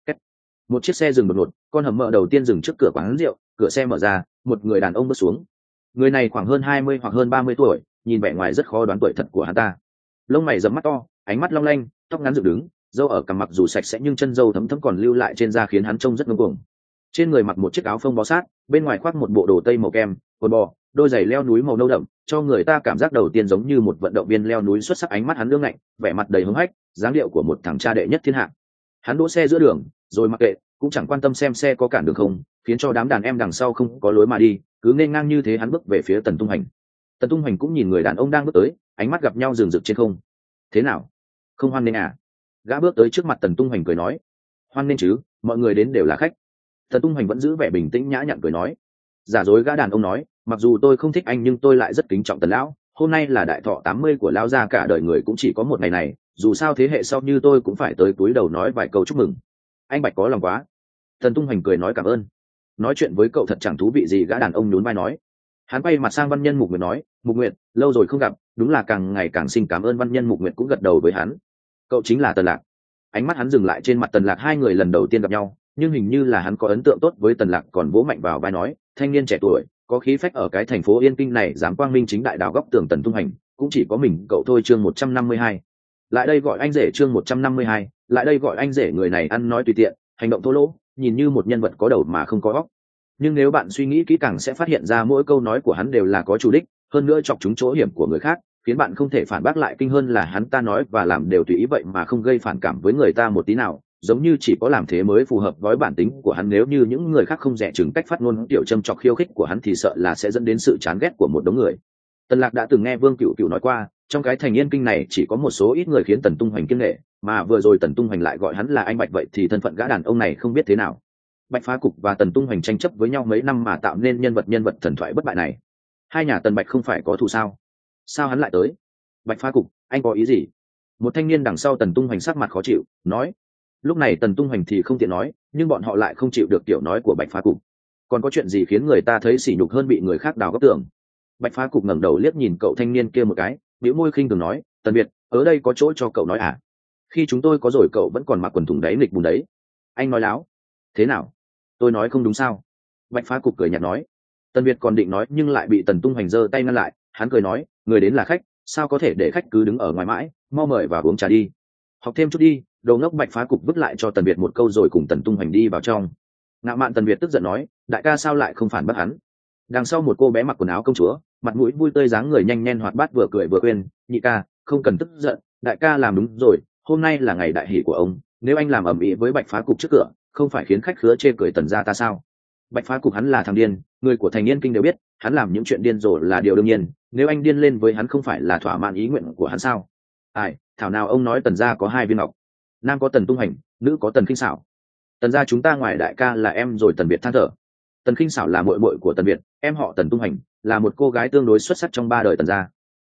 Một chiếc xe dừng đột ngột, con hầm mở đầu tiên dừng trước cửa quán rượu, cửa xe mở ra, một người đàn ông bước xuống. Người này khoảng hơn hai mươi hoặc hơn ba mươi tuổi, nhìn vẻ ngoài rất khó đoán tuổi thật của hắn ta. Lông mày rậm mắt to, ánh mắt long lanh, tóc ngắn dựng đứng, râu ở cằm mặc dù sạch sẽ nhưng chân râu thấm thấm còn lưu lại trên da khiến hắn trông rất ngông cuồng. Trên người mặc một chiếc áo phông bó sát, bên ngoài khoác một bộ đồ tây màu kem, quần bò, đôi giày leo núi màu nâu đậm, cho người ta cảm giác đầu tiên giống như một vận động viên leo núi xuất sắc. Ánh mắt hắn lương ngạnh, vẻ mặt đầy hứng hách, dáng điệu của một thằng cha đệ nhất thiên hạ. Hắn đỗ xe giữa đường, rồi mặc kệ, cũng chẳng quan tâm xem xe có cản đường không, khiến cho đám đàn em đằng sau không có lối mà đi, cứ nên ngang như thế hắn bước về phía Tần tung hành. Tần tung hành cũng nhìn người đàn ông đang bước tới, ánh mắt gặp nhau rừng rực trên không. Thế nào, không hoan nghênh à? Gã bước tới trước mặt Tần tung hành cười nói. Hoan nghênh chứ, mọi người đến đều là khách. Tần tung hành vẫn giữ vẻ bình tĩnh nhã nhặn cười nói. Giả dối gã đàn ông nói, mặc dù tôi không thích anh nhưng tôi lại rất kính trọng Tần lão. Hôm nay là đại thọ tám mươi của lão gia, cả đời người cũng chỉ có một ngày này, dù sao thế hệ sau như tôi cũng phải tới túi đầu nói vài câu chúc mừng. Anh Bạch có lòng quá. Tần tung hành cười nói cảm ơn. Nói chuyện với cậu thật chẳng thú vị gì. Gã đàn ông nhún vai nói. Hắn quay mặt sang văn nhân Mục Nguyệt nói, Mục Nguyệt, lâu rồi không gặp, đúng là càng ngày càng xinh. Cảm ơn. Văn nhân Mục Nguyệt cũng gật đầu với hắn. Cậu chính là Tần Lạc. Ánh mắt hắn dừng lại trên mặt Tần Lạc. Hai người lần đầu tiên gặp nhau, nhưng hình như là hắn có ấn tượng tốt với Tần Lạc, còn vỗ mạnh vào vai nói, thanh niên trẻ tuổi có khí phách ở cái thành phố Yên Kinh này, dám quang minh chính đại đào góc tường Tần tung hành, cũng chỉ có mình cậu thôi. Chương một trăm năm mươi hai. Lại đây gọi anh rể. Chương một trăm năm mươi hai. Lại đây gọi anh rể. Người này ăn nói tùy tiện, hành động thô lỗ, nhìn như một nhân vật có đầu mà không có óc. Nhưng nếu bạn suy nghĩ kỹ càng sẽ phát hiện ra mỗi câu nói của hắn đều là có chủ đích, hơn nữa chọc trúng chỗ hiểm của người khác, khiến bạn không thể phản bác lại. Kinh hơn là hắn ta nói và làm đều tùy ý vậy mà không gây phản cảm với người ta một tí nào, giống như chỉ có làm thế mới phù hợp với bản tính của hắn. Nếu như những người khác không dè chừng cách phát ngôn tiểu châm chọc khiêu khích của hắn thì sợ là sẽ dẫn đến sự chán ghét của một đống người. Tần Lạc đã từng nghe Vương Cửu Cửu nói qua, trong cái thành Yên Kinh này chỉ có một số ít người khiến Tần tung hành kiêng nể, mà vừa rồi Tần tung hành lại gọi hắn là anh Bạch, vậy thì thân phận gã đàn ông này không biết thế nào. Bạch Phá Cục và Tần tung hành tranh chấp với nhau mấy năm mà tạo nên nhân vật nhân vật thần thoại bất bại này. Hai nhà Tần Bạch không phải có thù sao? Sao hắn lại tới? Bạch Phá Cục, anh có ý gì? Một thanh niên đằng sau Tần tung hành sắc mặt khó chịu nói. Lúc này Tần tung hành thì không tiện nói, nhưng bọn họ lại không chịu được kiểu nói của Bạch Phá Cục. Còn có chuyện gì khiến người ta thấy sỉ nhục hơn bị người khác đào góc tường? Bạch Phá Cục ngẩng đầu liếc nhìn cậu thanh niên kia một cái, bĩu môi khinh thường nói, Tần Việt, ở đây có chỗ cho cậu nói à? Khi chúng tôi có rồi cậu vẫn còn mặc quần thùng đáy nghịch bùn đấy. Anh nói láo. Thế nào? Tôi nói không đúng sao? Bạch Phá Cục cười nhạt nói. Tần Việt còn định nói nhưng lại bị Tần tung hành giơ tay ngăn lại. Hắn cười nói, người đến là khách, sao có thể để khách cứ đứng ở ngoài mãi, mau mời và uống trà đi. Học thêm chút đi. Đồ ngốc. Bạch Phá Cục vứt lại cho Tần Việt một câu rồi cùng Tần tung hành đi vào trong. Ngạo mạn Tần Việt tức giận nói, đại ca sao lại không phản bác hắn? Đằng sau một cô bé mặc quần áo công chúa, mặt mũi vui tươi, dáng người nhanh nhen hoạt bát, vừa cười vừa khuyên, nhị ca không cần tức giận, đại ca làm đúng rồi, hôm nay là ngày đại hỷ của ông, nếu anh làm ầm ĩ với Bạch Phá Cục trước cửa, không phải khiến khách khứa chê cười Tần gia ta sao? Bạch Phá Cục hắn là thằng điên, người của thành Yên Kinh đều biết, hắn làm những chuyện điên rồ là điều đương nhiên, nếu anh điên lên với hắn không phải là thỏa mãn ý nguyện của hắn sao? Ai, thảo nào ông nói Tần gia có hai viên ngọc, nam có Tần tung hành, nữ có Tần khinh xảo. Tần gia chúng ta ngoài đại ca là em rồi. Tần Việt than thở. Tần khinh xảo là muội muội của Tần Việt, em họ Tần tung hành, là một cô gái tương đối xuất sắc trong ba đời Tần gia.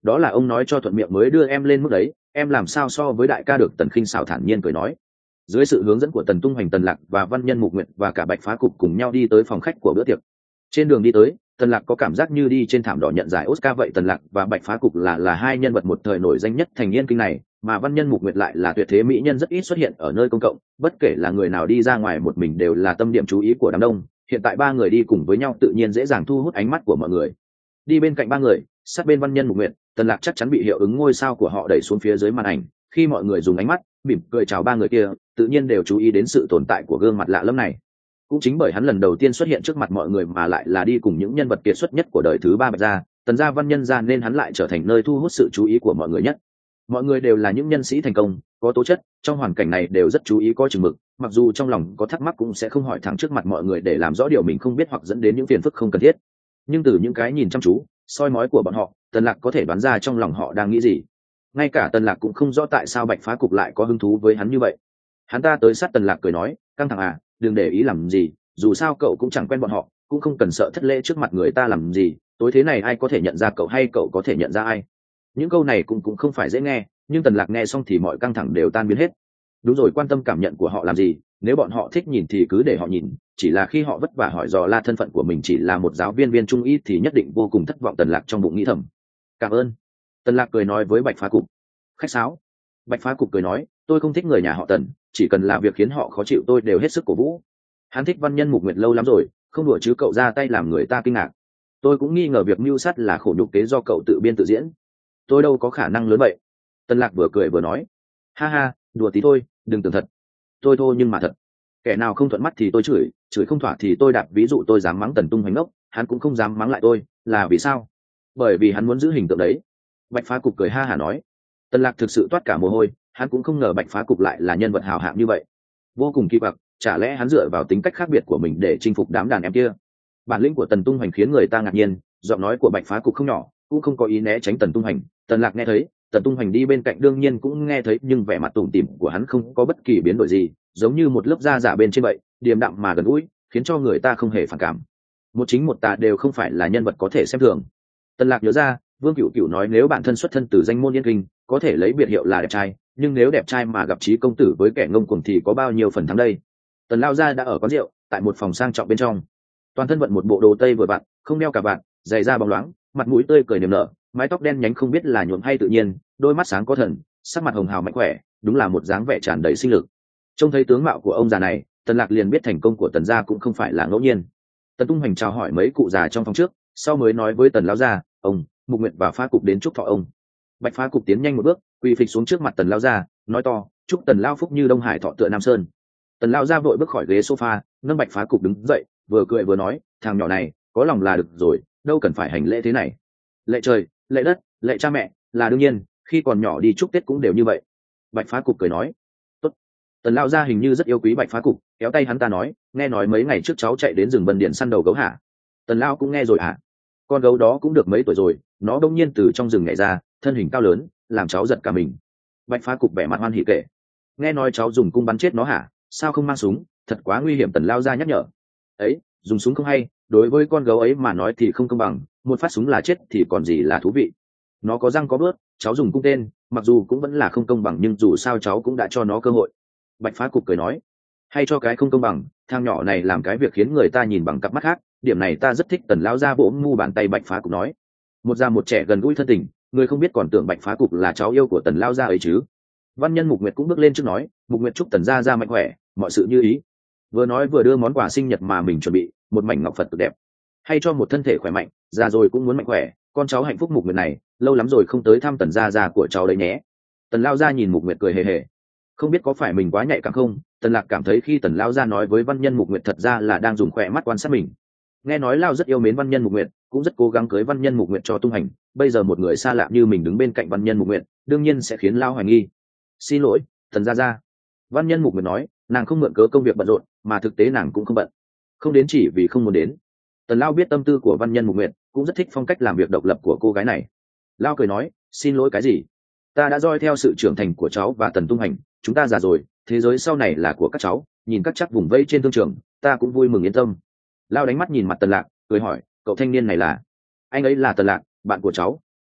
đó là ông nói cho thuận miệng mới đưa em lên mức đấy, em làm sao so với đại ca được. Tần Khinh xảo thản nhiên cười nói. Dưới sự hướng dẫn của Tần Tung Hoành, Tần Lạc và Văn Nhân Mục Nguyệt và cả Bạch Phá Cục cùng nhau đi tới phòng khách của bữa tiệc. Trên đường đi tới, Tần Lạc có cảm giác như đi trên thảm đỏ nhận giải Oscar vậy. Tần Lạc và Bạch Phá Cục là là hai nhân vật một thời nổi danh nhất thành Yên Kinh này, mà Văn Nhân Mục Nguyệt lại là tuyệt thế mỹ nhân rất ít xuất hiện ở nơi công cộng, bất kể là người nào đi ra ngoài một mình đều là tâm điểm chú ý của đám đông. Hiện tại ba người đi cùng với nhau tự nhiên dễ dàng thu hút ánh mắt của mọi người. Đi bên cạnh ba người, sát bên Văn Nhân Mục Nguyệt, Tần Lạc chắc chắn bị hiệu ứng ngôi sao của họ đẩy xuống phía dưới màn ảnh. Khi mọi người dùng ánh mắt mỉm cười chào ba người kia, tự nhiên đều chú ý đến sự tồn tại của gương mặt lạ lẫm này. Cũng chính bởi hắn lần đầu tiên xuất hiện trước mặt mọi người mà lại là đi cùng những nhân vật kiệt xuất nhất của đời thứ ba Bạch gia, Tần gia Văn Nhân gia, nên hắn lại trở thành nơi thu hút sự chú ý của mọi người nhất. Mọi người đều là những nhân sĩ thành công, có tố chất, trong hoàn cảnh này đều rất chú ý có chừng mực, mặc dù trong lòng có thắc mắc cũng sẽ không hỏi thẳng trước mặt mọi người để làm rõ điều mình không biết hoặc dẫn đến những phiền phức không cần thiết. Nhưng từ những cái nhìn chăm chú, soi mói của bọn họ, Tần Lạc có thể đoán ra trong lòng họ đang nghĩ gì. Ngay cả Tần Lạc cũng không rõ tại sao Bạch Phá Cục lại có hứng thú với hắn như vậy. Hắn ta tới sát Tần Lạc cười nói, căng thẳng à, đừng để ý làm gì, dù sao cậu cũng chẳng quen bọn họ, cũng không cần sợ thất lễ trước mặt người ta làm gì, tối thế này ai có thể nhận ra cậu hay cậu có thể nhận ra ai. Những câu này cũng cũng không phải dễ nghe, nhưng Tần Lạc nghe xong thì mọi căng thẳng đều tan biến hết. Đúng rồi, quan tâm cảm nhận của họ làm gì, nếu bọn họ thích nhìn thì cứ để họ nhìn, chỉ là khi họ vất vả hỏi dò la thân phận của mình chỉ là một giáo viên viên trung y thì nhất định vô cùng thất vọng. Tần Lạc trong bụng nghĩ thầm. Cảm ơn. Tần Lạc cười nói với Bạch Phá Cục. Khách sáo. Bạch Phá Cục cười nói, tôi không thích người nhà họ Tần, chỉ cần là việc khiến họ khó chịu tôi đều hết sức cổ vũ. Hắn thích Văn Nhân Mục Nguyệt lâu lắm rồi, không đùa chứ cậu ra tay làm người ta kinh ngạc. Tôi cũng nghi ngờ việc mưu sát là khổ nhục kế do cậu tự biên tự diễn. Tôi đâu có khả năng lớn vậy. Tần Lạc vừa cười vừa nói, ha ha, đùa tí thôi, đừng tưởng thật. Tôi thôi nhưng mà thật. Kẻ nào không thuận mắt thì tôi chửi, chửi không thỏa thì tôi đạp. Ví dụ tôi dám mắng Tần Tung Hoành ngốc, hắn cũng không dám mắng lại tôi, là vì sao? Bởi vì hắn muốn giữ hình tượng đấy. Bạch Phá Cục cười ha hả nói. Tần Lạc thực sự toát cả mồ hôi, hắn cũng không ngờ Bạch Phá Cục lại là nhân vật hào hạng như vậy, vô cùng kỳ quặc. Chả lẽ hắn dựa vào tính cách khác biệt của mình để chinh phục đám đàn em kia? Bản lĩnh của Tần Tung Hoành khiến người ta ngạc nhiên, giọng nói của Bạch Phá Cục không nhỏ, cũng không có ý né tránh Tần Tung Hoành. Tần Lạc nghe thấy, Tần Tung Hoành đi bên cạnh đương nhiên cũng nghe thấy, nhưng vẻ mặt tủm tỉm của hắn không có bất kỳ biến đổi gì, giống như một lớp da giả bên trên vậy, điềm đạm mà gần gũi, khiến cho người ta không hề phản cảm. Một chính một tà đều không phải là nhân vật có thể xem thường. Tần Lạc nhớ ra, Vương Cửu Cửu nói nếu bản thân xuất thân từ danh môn Yên Kinh, có thể lấy biệt hiệu là đẹp trai, nhưng nếu đẹp trai mà gặp Chí công tử với kẻ ngông cuồng thì có bao nhiêu phần thắng đây? Tần lao gia đã ở quán rượu, tại một phòng sang trọng bên trong. Toàn thân vận một bộ đồ tây vừa vặn, không đeo cà vạt, giày da bóng loáng, mặt mũi tươi cười niềm nở, mái tóc đen nhánh không biết là nhuộm hay tự nhiên, đôi mắt sáng có thần, sắc mặt hồng hào mạnh khỏe, đúng là một dáng vẻ tràn đầy sinh lực. Trông thấy tướng mạo của ông già này, Tần Lạc liền biết thành công của Tần gia cũng không phải là ngẫu nhiên. Tần Tung Hoành chào hỏi mấy cụ già trong phòng trước, sau mới nói với Tần lão gia, ông Mục Nguyệt và Phá Cục đến chúc thọ ông. Bạch Phá Cục tiến nhanh một bước, quỳ phịch xuống trước mặt Tần lão gia, nói to, chúc Tần lão phúc như Đông Hải thọ tựa Nam Sơn. Tần lão gia vội bước khỏi ghế sofa, nâng Bạch Phá Cục đứng dậy, vừa cười vừa nói, thằng nhỏ này có lòng là được rồi, đâu cần phải hành lễ thế này. Lệ trời, lệ đất, lệ cha mẹ, là đương nhiên, khi còn nhỏ đi chúc Tết cũng đều như vậy. Bạch Phá Cục cười nói, tốt. Tần lão gia hình như rất yêu quý Bạch Phá Cục, kéo tay hắn ta nói, nghe nói mấy ngày trước cháu chạy đến rừng Bần Điện săn đầu gấu hả? Tần lão cũng nghe rồi hả? Con gấu đó cũng được mấy tuổi rồi, nó đông nhiên từ trong rừng nhảy ra, thân hình cao lớn, làm cháu giật cả mình. Bạch Phá Cục vẻ mặt hoan hỉ kể, nghe nói cháu dùng cung bắn chết nó hả? Sao không mang súng, thật quá nguy hiểm. Tần lão gia nhắc nhở, ấy, dùng súng không hay, đối với con gấu ấy mà nói thì không công bằng, một phát súng là chết thì còn gì là thú vị. Nó có răng có bớt, cháu dùng cung tên, mặc dù cũng vẫn là không công bằng nhưng dù sao cháu cũng đã cho nó cơ hội. Bạch Phá Cục cười nói, hay cho cái không công bằng, thằng nhỏ này làm cái việc khiến người ta nhìn bằng cặp mắt khác, điểm này ta rất thích. Tần lão gia vỗ mu bàn tay Bạch Phá Cục nói, một già một trẻ gần gũi thân tình, người không biết còn tưởng Bạch Phá Cục là cháu yêu của Tần lão gia ấy chứ. Văn Nhân Mục Nguyệt cũng bước lên trước nói, Mục Nguyệt chúc Tần gia gia mạnh khỏe, mọi sự như ý. Vừa nói vừa đưa món quà sinh nhật mà mình chuẩn bị, một mảnh ngọc Phật cực đẹp, hay cho một thân thể khỏe mạnh, già rồi cũng muốn mạnh khỏe, con cháu hạnh phúc. Mục Nguyệt này lâu lắm rồi không tới thăm Tần gia gia của cháu đấy nhé. Tần lão gia nhìn Mục Nguyệt cười hề hề, không biết có phải mình quá nhạy cảm không. Tần Lạc cảm thấy khi Tần lão gia nói với Văn Nhân Mục Nguyệt thật ra là đang dùng khỏe mắt quan sát mình. Nghe nói Lao rất yêu mến Văn Nhân Mục Nguyệt, cũng rất cố gắng cưới Văn Nhân Mục Nguyệt cho Tung Hành, bây giờ một người xa lạ như mình đứng bên cạnh Văn Nhân Mục Nguyệt, đương nhiên sẽ khiến Lao hoài nghi. Xin lỗi, Tần gia gia. Văn Nhân Mục Nguyệt nói, nàng không mượn cớ công việc bận rộn, mà thực tế nàng cũng không bận, không đến chỉ vì không muốn đến. Tần Lao biết tâm tư của Văn Nhân Mục Nguyệt, cũng rất thích phong cách làm việc độc lập của cô gái này. Lao cười nói, xin lỗi cái gì, ta đã dõi theo sự trưởng thành của cháu và Tần Tung Hành, chúng ta già rồi, thế giới sau này là của các cháu, nhìn các chắc vùng vây trên thương trường, ta cũng vui mừng yên tâm. Lao đánh mắt nhìn mặt Tần Lạc, cười hỏi, cậu thanh niên này là? Anh ấy là Tần Lạc, bạn của cháu.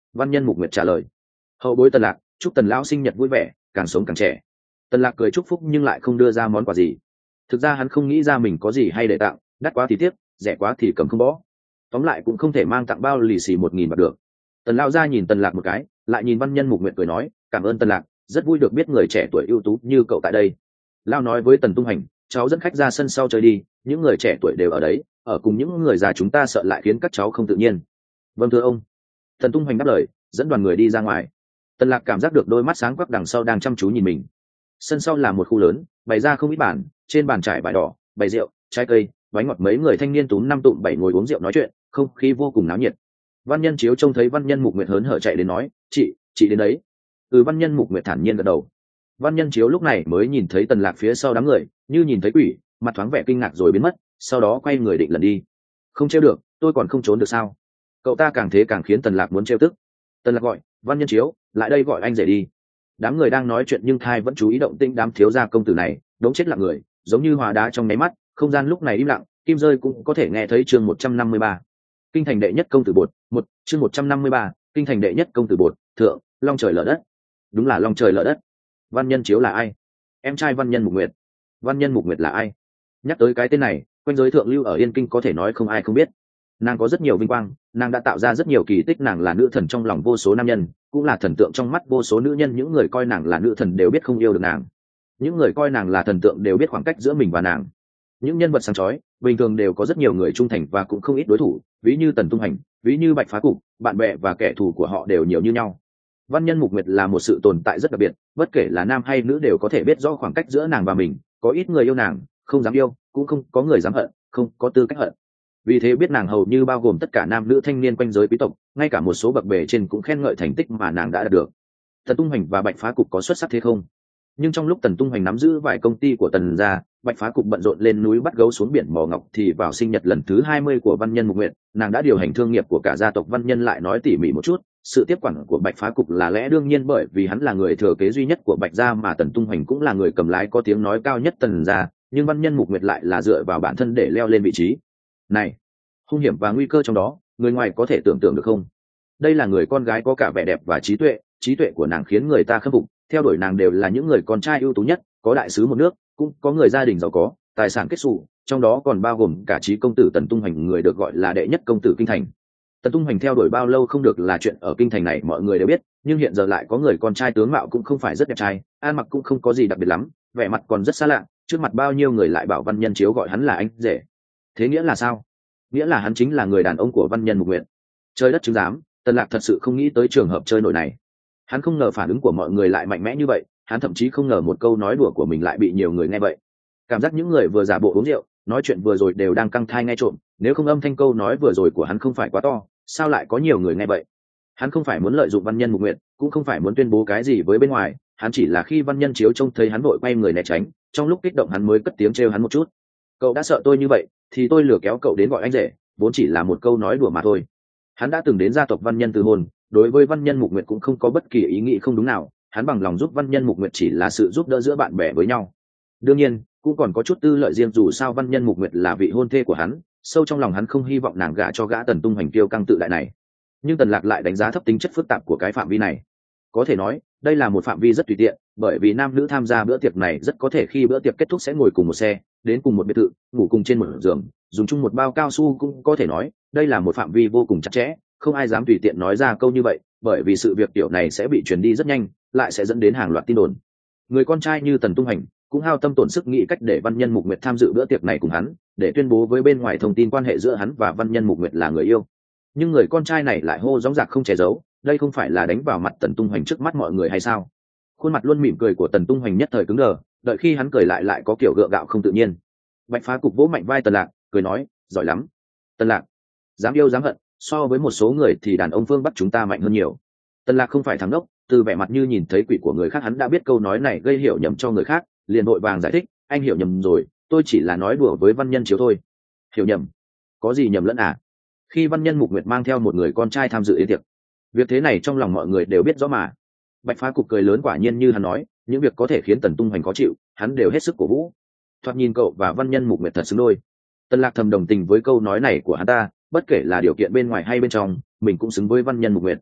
Văn Nhân Mục Nguyệt trả lời. Hậu bối Tần Lạc, chúc Tần lão sinh nhật vui vẻ, càng sống càng trẻ. Tần Lạc cười chúc phúc nhưng lại không đưa ra món quà gì. Thực ra hắn không nghĩ ra mình có gì hay để tặng, đắt quá thì tiếc, rẻ quá thì cầm không bỏ. Tóm lại cũng không thể mang tặng bao lì xì một nghìn bạc được. Tần lão gia nhìn Tần Lạc một cái, lại nhìn Văn Nhân Mục Nguyệt cười nói, cảm ơn Tần Lạc, rất vui được biết người trẻ tuổi ưu tú như cậu tại đây. Lão nói với Tần Tung Hành, cháu dẫn khách ra sân sau chơi đi, những người trẻ tuổi đều ở đấy, ở cùng những người già chúng ta sợ lại khiến các cháu không tự nhiên. Vâng thưa ông. Tần Tung Hành đáp lời, dẫn đoàn người đi ra ngoài. Tần Lạc cảm giác được đôi mắt sáng quắc đằng sau đang chăm chú nhìn mình. Sân sau là một khu lớn, bày ra không ít bàn, trên bàn trải vải đỏ, bày rượu, trái cây, bánh ngọt, mấy người thanh niên túm năm tụm bảy ngồi uống rượu nói chuyện, không khí vô cùng náo nhiệt. Văn Nhân Chiếu trông thấy Văn Nhân Mục Nguyệt hớn hở chạy đến nói, chị chị đến đấy. Ừ, Văn Nhân Mục Nguyệt thản nhiên gật đầu. Văn Nhân Chiếu lúc này mới nhìn thấy Tần Lạc phía sau đám người, như nhìn thấy quỷ, mặt thoáng vẻ kinh ngạc rồi biến mất, sau đó quay người định lần đi. Không trêu được, tôi còn không trốn được sao? Cậu ta càng thế càng khiến Tần Lạc muốn trêu tức. Tần Lạc gọi, Văn Nhân Chiếu, lại đây gọi anh rể đi. Đám người đang nói chuyện nhưng thai vẫn chú ý động tĩnh đám thiếu gia công tử này, đống chết lặng người, giống như hóa đá trong nháy mắt, không gian lúc này im lặng, kim rơi cũng có thể nghe thấy. Chương một trăm năm mươi ba, kinh thành đệ nhất công tử bột, một, chương một trăm năm mươi ba, kinh thành đệ nhất công tử bột, thượng, long trời lở đất. Đúng là long trời lở đất. Văn Nhân Chiếu là ai? Em trai Văn Nhân Mục Nguyệt. Văn Nhân Mục Nguyệt là ai? Nhắc tới cái tên này, quanh giới thượng lưu ở Yên Kinh có thể nói không ai không biết. Nàng có rất nhiều vinh quang, nàng đã tạo ra rất nhiều kỳ tích, nàng là nữ thần trong lòng vô số nam nhân, cũng là thần tượng trong mắt vô số nữ nhân. Những người coi nàng là nữ thần đều biết không yêu được nàng, những người coi nàng là thần tượng đều biết khoảng cách giữa mình và nàng. Những nhân vật sáng chói bình thường đều có rất nhiều người trung thành và cũng không ít đối thủ, ví như Tần Tung Hành, ví như Bạch Phá Cục, bạn bè và kẻ thù của họ đều nhiều như nhau. Văn Nhân Mục Nguyệt là một sự tồn tại rất đặc biệt, bất kể là nam hay nữ đều có thể biết rõ khoảng cách giữa nàng và mình, có ít người yêu nàng không dám yêu, cũng không có người dám hận, không có tư cách hận. Vì thế biết nàng hầu như bao gồm tất cả nam nữ thanh niên quanh giới quý tộc, ngay cả một số bậc bề trên cũng khen ngợi thành tích mà nàng đã đạt được. Tần Tung Hành và Bạch Phá Cục có xuất sắc thế không? Nhưng trong lúc Tần Tung Hành nắm giữ vài công ty của Tần gia, Bạch Phá Cục bận rộn lên núi bắt gấu xuống biển mò ngọc, thì vào sinh nhật lần thứ hai mươi của Văn Nhân Mục Nguyệt, nàng đã điều hành thương nghiệp của cả gia tộc Văn Nhân. Lại nói tỉ mỉ một chút, sự tiếp quản của Bạch Phá Cục là lẽ đương nhiên, bởi vì hắn là người thừa kế duy nhất của Bạch gia, mà Tần Tung Hành cũng là người cầm lái có tiếng nói cao nhất Tần gia, nhưng Văn Nhân Mục Nguyệt lại là dựa vào bản thân để leo lên vị trí này. Hung hiểm và nguy cơ trong đó, người ngoài có thể tưởng tượng được không? Đây là người con gái có cả vẻ đẹp và trí tuệ, trí tuệ của nàng khiến người ta khâm phục, theo đuổi nàng đều là những người con trai ưu tú nhất, có đại sứ một nước, cũng có người gia đình giàu có, tài sản kết xù, trong đó còn bao gồm cả Chí công tử Tần Tung Hành, người được gọi là đệ nhất công tử kinh thành. Tần Tung Hành theo đuổi bao lâu không được là chuyện ở kinh thành này mọi người đều biết, nhưng hiện giờ lại có người con trai tướng mạo cũng không phải rất đẹp trai, ăn mặc cũng không có gì đặc biệt lắm, vẻ mặt còn rất xa lạ, trước mặt bao nhiêu người lại bảo Văn Nhân Chiếu gọi hắn là anh rể. Thế nghĩa là sao? Nghĩa là hắn chính là người đàn ông của Văn Nhân Mục Nguyệt. Trời đất chứng giám, Tần Lạc thật sự không nghĩ tới trường hợp chơi nổi này. Hắn không ngờ phản ứng của mọi người lại mạnh mẽ như vậy, hắn thậm chí không ngờ một câu nói đùa của mình lại bị nhiều người nghe vậy. Cảm giác những người vừa giả bộ uống rượu, nói chuyện vừa rồi đều đang căng thai nghe trộm, nếu không âm thanh câu nói vừa rồi của hắn không phải quá to, sao lại có nhiều người nghe vậy? Hắn không phải muốn lợi dụng Văn Nhân Mục Nguyệt, cũng không phải muốn tuyên bố cái gì với bên ngoài, hắn chỉ là khi Văn Nhân Chiếu trông thấy hắn vội quay người né tránh, trong lúc kích động hắn mới cất tiếng trêu hắn một chút. Cậu đã sợ tôi như vậy, thì tôi lừa kéo cậu đến gọi anh rể, vốn chỉ là một câu nói đùa mà thôi. Hắn đã từng đến gia tộc Văn Nhân từ hôn, đối với Văn Nhân Mục Nguyệt cũng không có bất kỳ ý nghĩ không đúng nào, hắn bằng lòng giúp Văn Nhân Mục Nguyệt chỉ là sự giúp đỡ giữa bạn bè với nhau. Đương nhiên, cũng còn có chút tư lợi riêng, dù sao Văn Nhân Mục Nguyệt là vị hôn thê của hắn, sâu trong lòng hắn không hy vọng nàng gả cho gã Tần Tung Hành kiêu căng tự đại này. Nhưng Tần Lạc lại đánh giá thấp tính chất phức tạp của cái phạm vi này. Có thể nói, đây là một phạm vi rất tùy tiện, bởi vì nam nữ tham gia bữa tiệc này rất có thể khi bữa tiệc kết thúc sẽ ngồi cùng một xe, đến cùng một biệt thự, ngủ cùng trên một giường, dùng chung một bao cao su, cũng có thể nói, đây là một phạm vi vô cùng chặt chẽ, không ai dám tùy tiện nói ra câu như vậy, bởi vì sự việc tiểu này sẽ bị truyền đi rất nhanh, lại sẽ dẫn đến hàng loạt tin đồn. Người con trai như Tần Tung Hành cũng hao tâm tổn sức nghĩ cách để Văn Nhân Mục Nguyệt tham dự bữa tiệc này cùng hắn, để tuyên bố với bên ngoài thông tin quan hệ giữa hắn và Văn Nhân Mục Nguyệt là người yêu. Nhưng người con trai này lại hô rõ ràng không che giấu, đây không phải là đánh vào mặt Tần Tung Hành trước mắt mọi người hay sao? Khuôn mặt luôn mỉm cười của Tần Tung Hành nhất thời cứng đờ, đợi khi hắn cười lại lại có kiểu gượng gạo không tự nhiên. Bạch Phá Cục vỗ mạnh vai Tần Lạc, cười nói, giỏi lắm. Tần Lạc, dám yêu dám hận, so với một số người thì đàn ông phương Bắc chúng ta mạnh hơn nhiều. Tần Lạc không phải thằng đốc, từ vẻ mặt như nhìn thấy quỷ của người khác hắn đã biết câu nói này gây hiểu nhầm cho người khác, liền vội vàng giải thích, anh hiểu nhầm rồi, tôi chỉ là nói đùa với Văn Nhân Chiếu thôi. Hiểu nhầm? Có gì nhầm lẫn à? Khi Văn Nhân Mục Nguyệt mang theo một người con trai tham dự yến tiệc, việc thế này trong lòng mọi người đều biết rõ mà. Bạch Phá Cục cười lớn, quả nhiên như hắn nói, những việc có thể khiến Tần Tung Hành khó chịu, hắn đều hết sức cổ vũ. Thoạt nhìn cậu và Văn Nhân Mục Nguyệt thật xứng đôi. Tần Lạc thầm đồng tình với câu nói này của hắn ta, bất kể là điều kiện bên ngoài hay bên trong, mình cũng xứng với Văn Nhân Mục Nguyệt.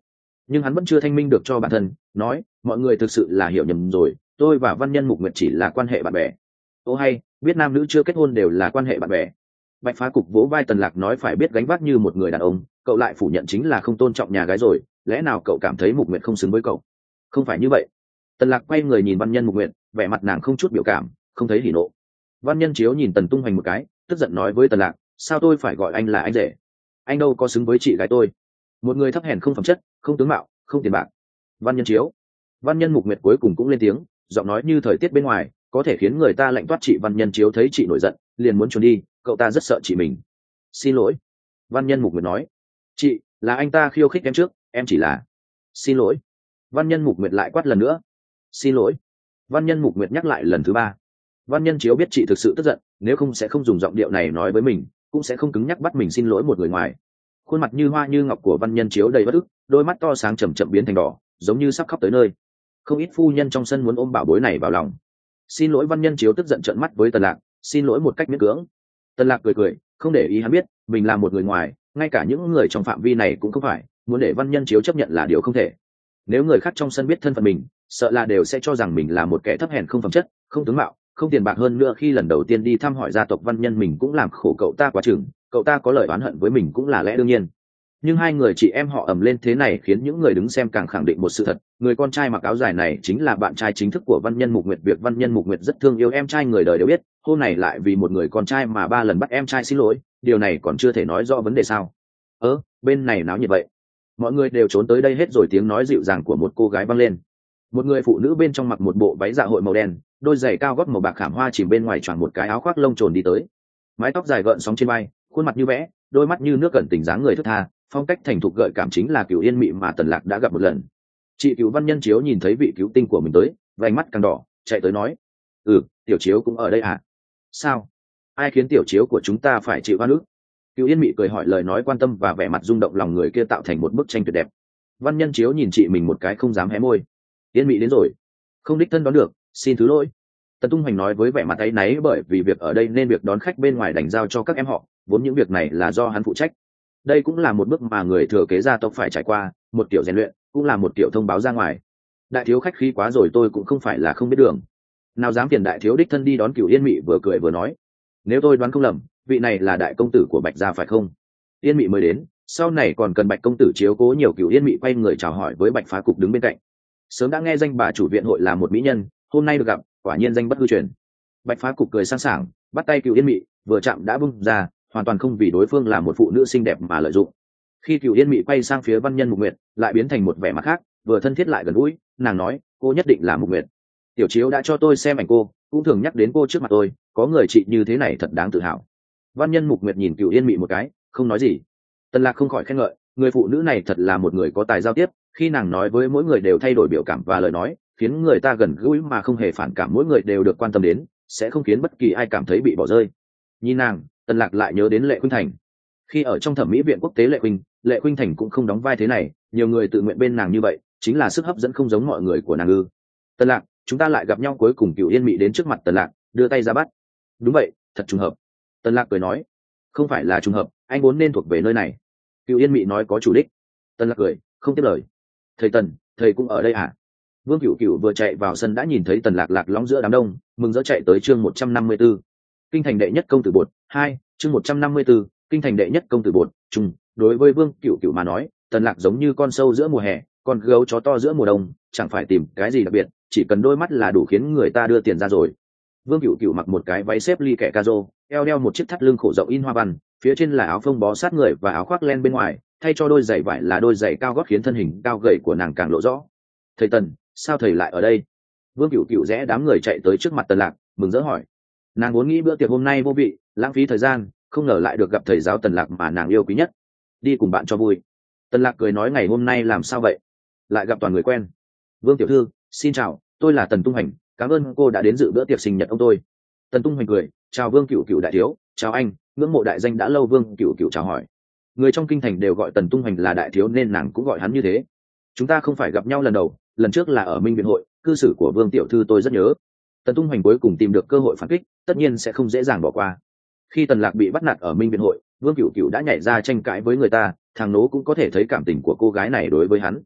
nhưng hắn vẫn chưa thanh minh được cho bản thân, nói mọi người thực sự là hiểu nhầm rồi, tôi và văn nhân mục nguyệt chỉ là quan hệ bạn bè. Ô hay, biết nam nữ chưa kết hôn đều là quan hệ bạn bè. Bạch Phá Cục vỗ vai Tần Lạc nói phải biết gánh vác như một người đàn ông, cậu lại phủ nhận chính là không tôn trọng nhà gái rồi, lẽ nào cậu cảm thấy Mục Nguyệt không xứng với cậu? Không phải như vậy. Tần Lạc quay người nhìn văn nhân Mục Nguyệt, vẻ mặt nàng không chút biểu cảm, không thấy hỉ nộ. Văn nhân Chiếu nhìn Tần Tung Hoành một cái, tức giận nói với Tần Lạc, sao tôi phải gọi anh là anh rể? Anh đâu có xứng với chị gái tôi. Một người thấp hèn không phẩm chất, không tướng mạo, không tiền bạc. Văn nhân Chiếu. Văn nhân Mục Nguyệt cuối cùng cũng lên tiếng, giọng nói như thời tiết bên ngoài, có thể khiến người ta lạnh toát. Chị Văn nhân Chiếu thấy chị nổi giận, liền muốn trốn đi, cậu ta rất sợ chị mình. Xin lỗi. Văn nhân Mục Nguyệt nói. Chị, là anh ta khiêu khích em trước, em chỉ là. Xin lỗi. Văn nhân Mục Nguyệt lại quát lần nữa. Xin lỗi. Văn nhân Mục Nguyệt nhắc lại lần thứ ba. Văn nhân Chiếu biết chị thực sự tức giận, nếu không sẽ không dùng giọng điệu này nói với mình, cũng sẽ không cứng nhắc bắt mình xin lỗi một người ngoài. Khuôn mặt như hoa như ngọc của văn nhân Chiếu đầy bất ức, đôi mắt to sáng chậm chậm biến thành đỏ, giống như sắp khóc tới nơi. Không ít phu nhân trong sân muốn ôm bảo bối này vào lòng. Xin lỗi. Văn nhân Chiếu tức giận trợn mắt với Tần Lạc, xin lỗi một cách miễn cưỡng. Tần Lạc cười cười, không để ý hắn biết mình là một người ngoài, ngay cả những người trong phạm vi này cũng không phải, muốn để văn nhân Chiếu chấp nhận là điều không thể. Nếu người khác trong sân biết thân phận mình, sợ là đều sẽ cho rằng mình là một kẻ thấp hèn không phẩm chất, không tướng mạo, không tiền bạc. Hơn nữa khi lần đầu tiên đi thăm hỏi gia tộc văn nhân mình cũng làm khổ cậu ta quá chừng, cậu ta có lời oán hận với mình cũng là lẽ đương nhiên. Nhưng hai người chị em họ ầm lên thế này khiến những người đứng xem càng khẳng định một sự thật, người con trai mặc áo dài này chính là bạn trai chính thức của văn nhân Mục Nguyệt. Việc văn nhân Mục Nguyệt rất thương yêu em trai người đời đều biết, hôm này lại vì một người con trai mà ba lần bắt em trai xin lỗi, điều này còn chưa thể nói rõ vấn đề sao? Ơ, bên này náo nhiệt vậy. Mọi người đều trốn tới đây hết rồi. Tiếng nói dịu dàng của một cô gái vang lên. Một người phụ nữ bên trong mặc một bộ váy dạ hội màu đen, đôi giày cao gót màu bạc khảm hoa chìm bên ngoài choàng một cái áo khoác lông trồn đi tới. Mái tóc dài gợn sóng trên vai, khuôn mặt như vẽ, đôi mắt như nước cẩn tình dáng người thướt tha, phong cách thành thục gợi cảm, chính là Cửu Yên Mị mà Tần Lạc đã gặp một lần. Chị Cửu Văn nhân Chiếu nhìn thấy vị cứu tinh của mình tới, vành mắt càng đỏ, chạy tới nói: "Ừ, tiểu Chiếu cũng ở đây à? Sao? Ai khiến tiểu Chiếu của chúng ta phải chịu oan ức?" Cửu Yên Mị cười hỏi, lời nói quan tâm và vẻ mặt rung động lòng người kia tạo thành một bức tranh tuyệt đẹp. Văn nhân Chiếu nhìn chị mình một cái không dám hé môi. Yên Mị đến rồi, không đích thân đón được, xin thứ lỗi. Tần Tung Hoành nói với vẻ mặt áy náy, bởi vì việc ở đây nên việc đón khách bên ngoài đành giao cho các em họ, vốn những việc này là do hắn phụ trách. Đây cũng là một bước mà người thừa kế gia tộc phải trải qua, một kiểu rèn luyện, cũng là một kiểu thông báo ra ngoài. Đại thiếu khách khí quá rồi, tôi cũng không phải là không biết đường, nào dám phiền đại thiếu đích thân đi đón. Cửu Yên Mị vừa cười vừa nói: "Nếu tôi đoán không lầm, vị này là đại công tử của Bạch gia phải không?" Yên Mị mới đến, sau này còn cần Bạch công tử chiếu cố nhiều. Cửu Yên Mị quay người chào hỏi với Bạch Phá Cục đứng bên cạnh. Sớm đã nghe danh bà chủ viện hội là một mỹ nhân, hôm nay được gặp, quả nhiên danh bất hư truyền. Bạch Phá Cục cười sang sảng, bắt tay Cửu Yên Mị, vừa chạm đã bung ra, hoàn toàn không vì đối phương là một phụ nữ xinh đẹp mà lợi dụng. Khi Cửu Yên Mị quay sang phía văn nhân Mục Nguyệt, lại biến thành một vẻ mặt khác, vừa thân thiết lại gần gũi. Nàng nói: "Cô nhất định là Mục Nguyệt. Tiểu Chiếu đã cho tôi xem ảnh cô, cũng thường nhắc đến cô trước mặt tôi, có người chị như thế này thật đáng tự hào." Văn nhân Mục Nguyệt nhìn Cửu Yên Mị một cái, không nói gì. Tần Lạc không khỏi khen ngợi, người phụ nữ này thật là một người có tài giao tiếp, khi nàng nói với mỗi người đều thay đổi biểu cảm và lời nói, khiến người ta gần gũi mà không hề phản cảm, mỗi người đều được quan tâm đến, sẽ không khiến bất kỳ ai cảm thấy bị bỏ rơi. Nhìn nàng, Tần Lạc lại nhớ đến Lệ Khuynh Thành. Khi ở trong Thẩm mỹ viện quốc tế Lệ Khuynh, Lệ Khuynh Thành cũng không đóng vai thế này, nhiều người tự nguyện bên nàng như vậy, chính là sức hấp dẫn không giống mọi người của nàng ư? Tần Lạc, chúng ta lại gặp nhau. Cuối cùng Cửu Yên Mị đến trước mặt Tần Lạc, đưa tay ra bắt. Đúng vậy, thật trùng hợp. Tần Lạc cười nói: "Không phải là trùng hợp, anh vốn nên thuộc về nơi này." Cửu Yên Mị nói có chủ đích. Tần Lạc cười, không tiếp lời. "Thầy Tần, thầy cũng ở đây à?" Vương Cửu Cửu vừa chạy vào sân đã nhìn thấy Tần Lạc lạc lõng giữa đám đông, mừng rỡ chạy tới. Chương một trăm năm mươi tư, kinh thành đệ nhất công tử bột hai. Chương một trăm năm mươi tư, kinh thành đệ nhất công tử bột chung. Đối với Vương Cửu Cửu mà nói, Tần Lạc giống như con sâu giữa mùa hè, con gấu chó to giữa mùa đông, chẳng phải tìm cái gì đặc biệt, chỉ cần đôi mắt là đủ khiến người ta đưa tiền ra rồi. Vương Cửu Cửu mặc một cái váy xếp ly kẻ caro, eo đeo một chiếc thắt lưng khổ rộng in hoa văn, phía trên là áo phông bó sát người và áo khoác len bên ngoài, thay cho đôi giày vải là đôi giày cao gót khiến thân hình cao gầy của nàng càng lộ rõ. "Thầy Tần, sao thầy lại ở đây?" Vương Cửu Cửu rẽ đám người chạy tới trước mặt Tần Lạc, mừng rỡ hỏi. Nàng vốn nghĩ bữa tiệc hôm nay vô vị, lãng phí thời gian, không ngờ lại được gặp thầy giáo Tần Lạc mà nàng yêu quý nhất. "Đi cùng bạn cho vui." Tần Lạc cười nói, "Ngày hôm nay làm sao vậy? Lại gặp toàn người quen." "Vương tiểu thư, xin chào, tôi là Tần Tung Hoành, cảm ơn cô đã đến dự bữa tiệc sinh nhật ông tôi." Tần Tung Hoành cười, "Chào Vương Cửu Cửu đại thiếu, chào anh, ngưỡng mộ đại danh đã lâu." Vương Cửu Cửu chào hỏi. Người trong kinh thành đều gọi Tần Tung Hoành là đại thiếu nên nàng cũng gọi hắn như thế. "Chúng ta không phải gặp nhau lần đầu, lần trước là ở Minh Viện hội, cư xử của Vương tiểu thư tôi rất nhớ." Tần Tung Hoành cuối cùng tìm được cơ hội phản kích, tất nhiên sẽ không dễ dàng bỏ qua. Khi Tần Lạc bị bắt nạt ở Minh Viện hội, Vương Cửu Cửu đã nhảy ra tranh cãi với người ta, thằng nố cũng có thể thấy cảm tình của cô gái này đối với hắn.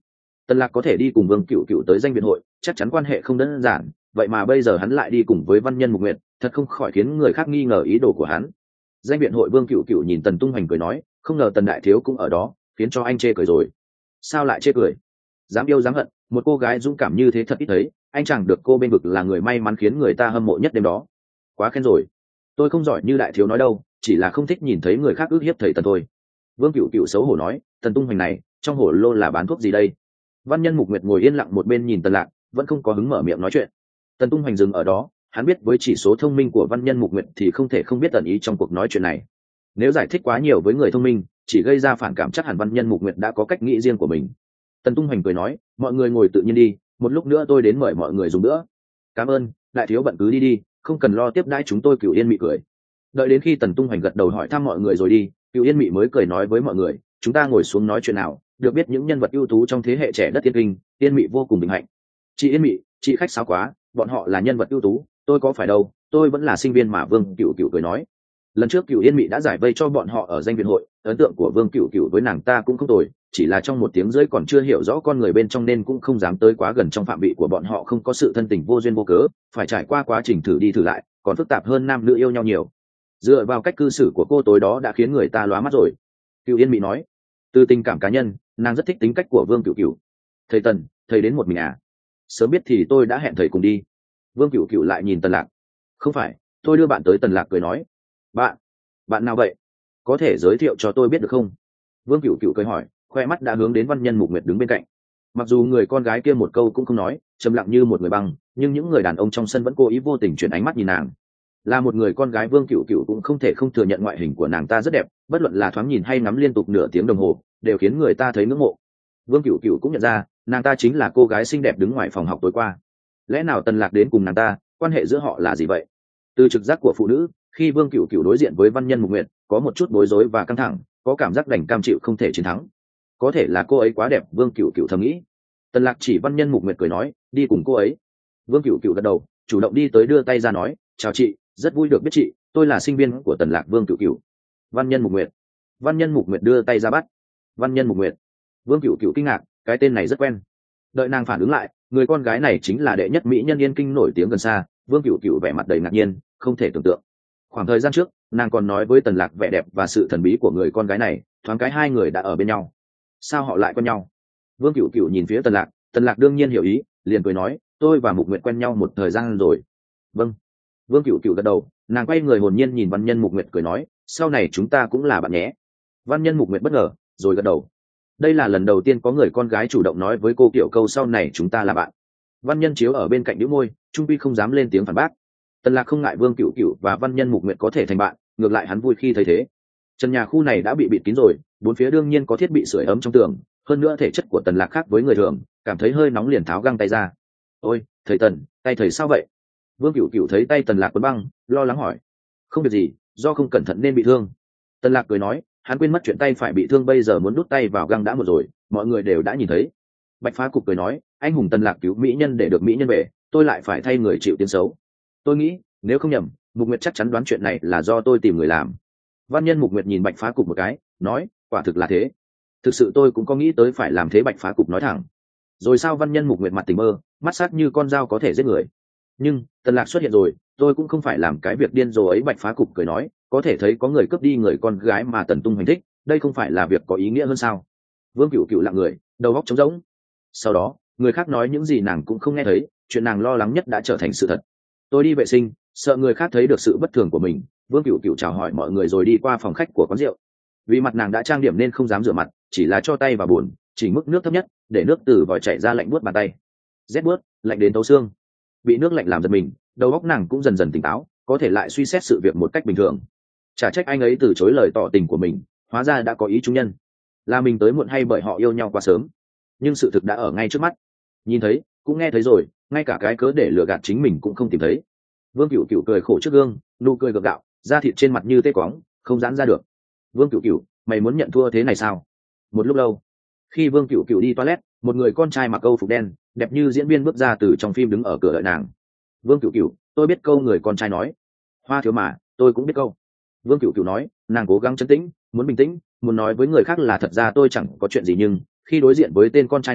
Tần Lạc có thể đi cùng Vương Cửu Cửu tới danh viện hội, chắc chắn quan hệ không đơn giản, vậy mà bây giờ hắn lại đi cùng với Văn Nhân Mục Nguyệt, thật không khỏi khiến người khác nghi ngờ ý đồ của hắn. Danh viện hội Vương Cửu Cửu nhìn Tần Tung Hoành cười nói, không ngờ Tần đại thiếu cũng ở đó, khiến cho anh chê cười rồi. Sao lại chê cười? Dám yêu dám hận, một cô gái dũng cảm như thế thật ít thấy, anh chẳng được cô bên vực là người may mắn khiến người ta hâm mộ nhất đêm đó. Quá khen rồi. Tôi không giỏi như đại thiếu nói đâu, chỉ là không thích nhìn thấy người khác ước hiếp thầy Tần thôi. Vương Cửu Cửu xấu hổ nói, Tần Tung Hoành này, trong hồ lô là bán thuốc gì đây? Văn Nhân Mục Nguyệt ngồi yên lặng một bên nhìn Tần Lạc, vẫn không có hứng mở miệng nói chuyện. Tần Tung Hoành dừng ở đó, hắn biết với chỉ số thông minh của Văn Nhân Mục Nguyệt thì không thể không biết tận ý trong cuộc nói chuyện này. Nếu giải thích quá nhiều với người thông minh, chỉ gây ra phản cảm, chắc hẳn Văn Nhân Mục Nguyệt đã có cách nghĩ riêng của mình. Tần Tung Hoành cười nói, mọi người ngồi tự nhiên đi, một lúc nữa tôi đến mời mọi người dùng nữa. Cảm ơn, đại thiếu bận cứ đi đi, không cần lo tiếp đãi chúng tôi. Cửu Yên Mị cười. Đợi đến khi Tần Tung Hoành gật đầu hỏi thăm mọi người rồi đi, Cửu Yên Mị mới cười nói với mọi người, chúng ta ngồi xuống nói chuyện nào. Được biết những nhân vật ưu tú trong thế hệ trẻ đất Tiên Kinh, Yên Mị vô cùng bình hạnh. Chị Yên Mị, chị khách sáo quá, bọn họ là nhân vật ưu tú, tôi có phải đâu, tôi vẫn là sinh viên mà. Vương Cửu Cửu cười nói. Lần trước Cửu Yên Mị đã giải vây cho bọn họ ở danh viện hội, ấn tượng của Vương Cửu Cửu với nàng ta cũng không tồi, chỉ là trong một tiếng rưỡi còn chưa hiểu rõ con người bên trong nên cũng không dám tới quá gần. Trong phạm vị của bọn họ không có sự thân tình vô duyên vô cớ, phải trải qua quá trình thử đi thử lại, còn phức tạp hơn nam nữ yêu nhau nhiều. Dựa vào cách cư xử của cô tối đó đã khiến người ta lóa mắt rồi. Cửu Yên Mị nói. Từ tình cảm cá nhân, nàng rất thích tính cách của Vương Cửu Cửu. Thầy Tần, thầy đến một mình à? Sớm biết thì tôi đã hẹn thầy cùng đi. Vương Cửu Cửu lại nhìn Tần Lạc. Không phải, tôi đưa bạn tới. Tần Lạc cười nói. Bạn? Bạn nào vậy? Có thể giới thiệu cho tôi biết được không? Vương Cửu Cửu cười hỏi, khoe mắt đã hướng đến Văn Nhân Mục Nguyệt đứng bên cạnh. Mặc dù người con gái kia một câu cũng không nói, trầm lặng như một người băng, nhưng những người đàn ông trong sân vẫn cố ý vô tình chuyển ánh mắt nhìn nàng. Là một người con gái, Vương Cửu Cửu cũng không thể không thừa nhận ngoại hình của nàng ta rất đẹp, bất luận là thoáng nhìn hay ngắm liên tục nửa tiếng đồng hồ, đều khiến người ta thấy ngưỡng mộ. Vương Cửu Cửu cũng nhận ra, nàng ta chính là cô gái xinh đẹp đứng ngoài phòng học tối qua. Lẽ nào Tần Lạc đến cùng nàng ta, quan hệ giữa họ là gì vậy? Từ trực giác của phụ nữ, khi Vương Cửu Cửu đối diện với Văn Nhân Mục Nguyệt, có một chút bối rối và căng thẳng, có cảm giác đành cam chịu không thể chiến thắng. Có thể là cô ấy quá đẹp, Vương Cửu Cửu thầm nghĩ. Tần Lạc chỉ Văn Nhân Mục Nguyệt cười nói, đi cùng cô ấy. Vương Cửu Cửu gật đầu, chủ động đi tới đưa tay ra nói, chào chị, rất vui được biết chị, tôi là sinh viên của Tần Lạc. Vương Cửu Cửu. Văn Nhân Mục Nguyệt. Văn Nhân Mục Nguyệt đưa tay ra bắt. Văn Nhân Mục Nguyệt. Vương Cửu Cửu kinh ngạc, cái tên này rất quen. Đợi nàng phản ứng lại, người con gái này chính là đệ nhất mỹ nhân Yên Kinh nổi tiếng gần xa. Vương Cửu Cửu vẻ mặt đầy ngạc nhiên, không thể tưởng tượng. Khoảng thời gian trước, nàng còn nói với Tần Lạc vẻ đẹp và sự thần bí của người con gái này, thoáng cái hai người đã ở bên nhau. Sao họ lại quen nhau? Vương Cửu Cửu nhìn phía Tần Lạc, Tần Lạc đương nhiên hiểu ý, liền cười nói, tôi và Mục Nguyệt quen nhau một thời gian rồi. Vâng. Vương Cửu Cửu gật đầu, nàng quay người hồn nhiên nhìn Văn Nhân Mục Nguyệt cười nói, sau này chúng ta cũng là bạn nhé. Văn Nhân Mục Nguyệt bất ngờ, rồi gật đầu. Đây là lần đầu tiên có người con gái chủ động nói với cô kiểu câu sau này chúng ta là bạn. Văn Nhân Chiếu ở bên cạnh nhíu môi, trung quy không dám lên tiếng phản bác. Tần Lạc không ngại Vương Cửu Cửu và Văn Nhân Mục Nguyệt có thể thành bạn, ngược lại hắn vui khi thấy thế. Trần nhà khu này đã bị bịt kín rồi, bốn phía đương nhiên có thiết bị sưởi ấm trong tường, hơn nữa thể chất của Tần Lạc khác với người thường, cảm thấy hơi nóng liền tháo găng tay ra. Ôi, thầy Tần, tay thầy sao vậy? Vương Cửu Cửu thấy tay Tần Lạc quấn băng, lo lắng hỏi. Không việc gì, do không cẩn thận nên bị thương. Tần Lạc cười nói, hắn quên mất chuyện tay phải bị thương, bây giờ muốn đút tay vào găng đã một rồi, mọi người đều đã nhìn thấy. Bạch Phá Cục cười nói, anh hùng Tần Lạc cứu mỹ nhân để được mỹ nhân về, tôi lại phải thay người chịu tiếng xấu. Tôi nghĩ, nếu không nhầm, Mục Nguyệt chắc chắn đoán chuyện này là do tôi tìm người làm. Văn Nhân Mục Nguyệt nhìn Bạch Phá Cục một cái, nói, quả thực là thế. Thực sự tôi cũng có nghĩ tới phải làm thế. Bạch Phá Cục nói thẳng. Rồi sao? Văn Nhân Mục Nguyệt mặt tỉnh mơ, mắt sắc như con dao có thể giết người. Nhưng Tần Lạc xuất hiện rồi, tôi cũng không phải làm cái việc điên rồ ấy. Bạch Phá Cục cười nói, có thể thấy có người cướp đi người con gái mà Tần Tung Hoành thích, đây không phải là việc có ý nghĩa hơn sao? Vương Cửu Cửu lặng người, đầu óc trống rỗng. Sau đó, người khác nói những gì nàng cũng không nghe thấy, chuyện nàng lo lắng nhất đã trở thành sự thật. Tôi đi vệ sinh, sợ người khác thấy được sự bất thường của mình. Vương Cửu Cửu chào hỏi mọi người rồi đi qua phòng khách của quán rượu. Vì mặt nàng đã trang điểm nên không dám rửa mặt, chỉ là cho tay vào bồn, chỉ mức nước thấp nhất, để nước từ vòi chảy ra lạnh buốt bàn tay. Rét buốt, lạnh đến thấu xương. Bị nước lạnh làm giật mình, đầu óc nàng cũng dần dần tỉnh táo, có thể lại suy xét sự việc một cách bình thường. Chả trách anh ấy từ chối lời tỏ tình của mình, hóa ra đã có ý trung nhân. Là mình tới muộn hay bởi họ yêu nhau quá sớm? Nhưng sự thực đã ở ngay trước mắt. Nhìn thấy, cũng nghe thấy rồi, ngay cả cái cớ để lừa gạt chính mình cũng không tìm thấy. Vương Cửu Cửu cười khổ trước gương, nụ cười gượng gạo, da thịt trên mặt như tê cóng, không giãn ra được. Vương Cửu Cửu, mày muốn nhận thua thế này sao? Một lúc lâu, khi Vương Cửu Cửu đi toilet, một người con trai mặc câu phục đen, đẹp như diễn viên bước ra từ trong phim đứng ở cửa đợi nàng. Vương Cửu Cửu, tôi biết câu. Người con trai nói. Hoa thiếu mà, tôi cũng biết câu. Vương Cửu Cửu nói, nàng cố gắng trấn tĩnh, muốn bình tĩnh, muốn nói với người khác là thật ra tôi chẳng có chuyện gì, nhưng khi đối diện với tên con trai này,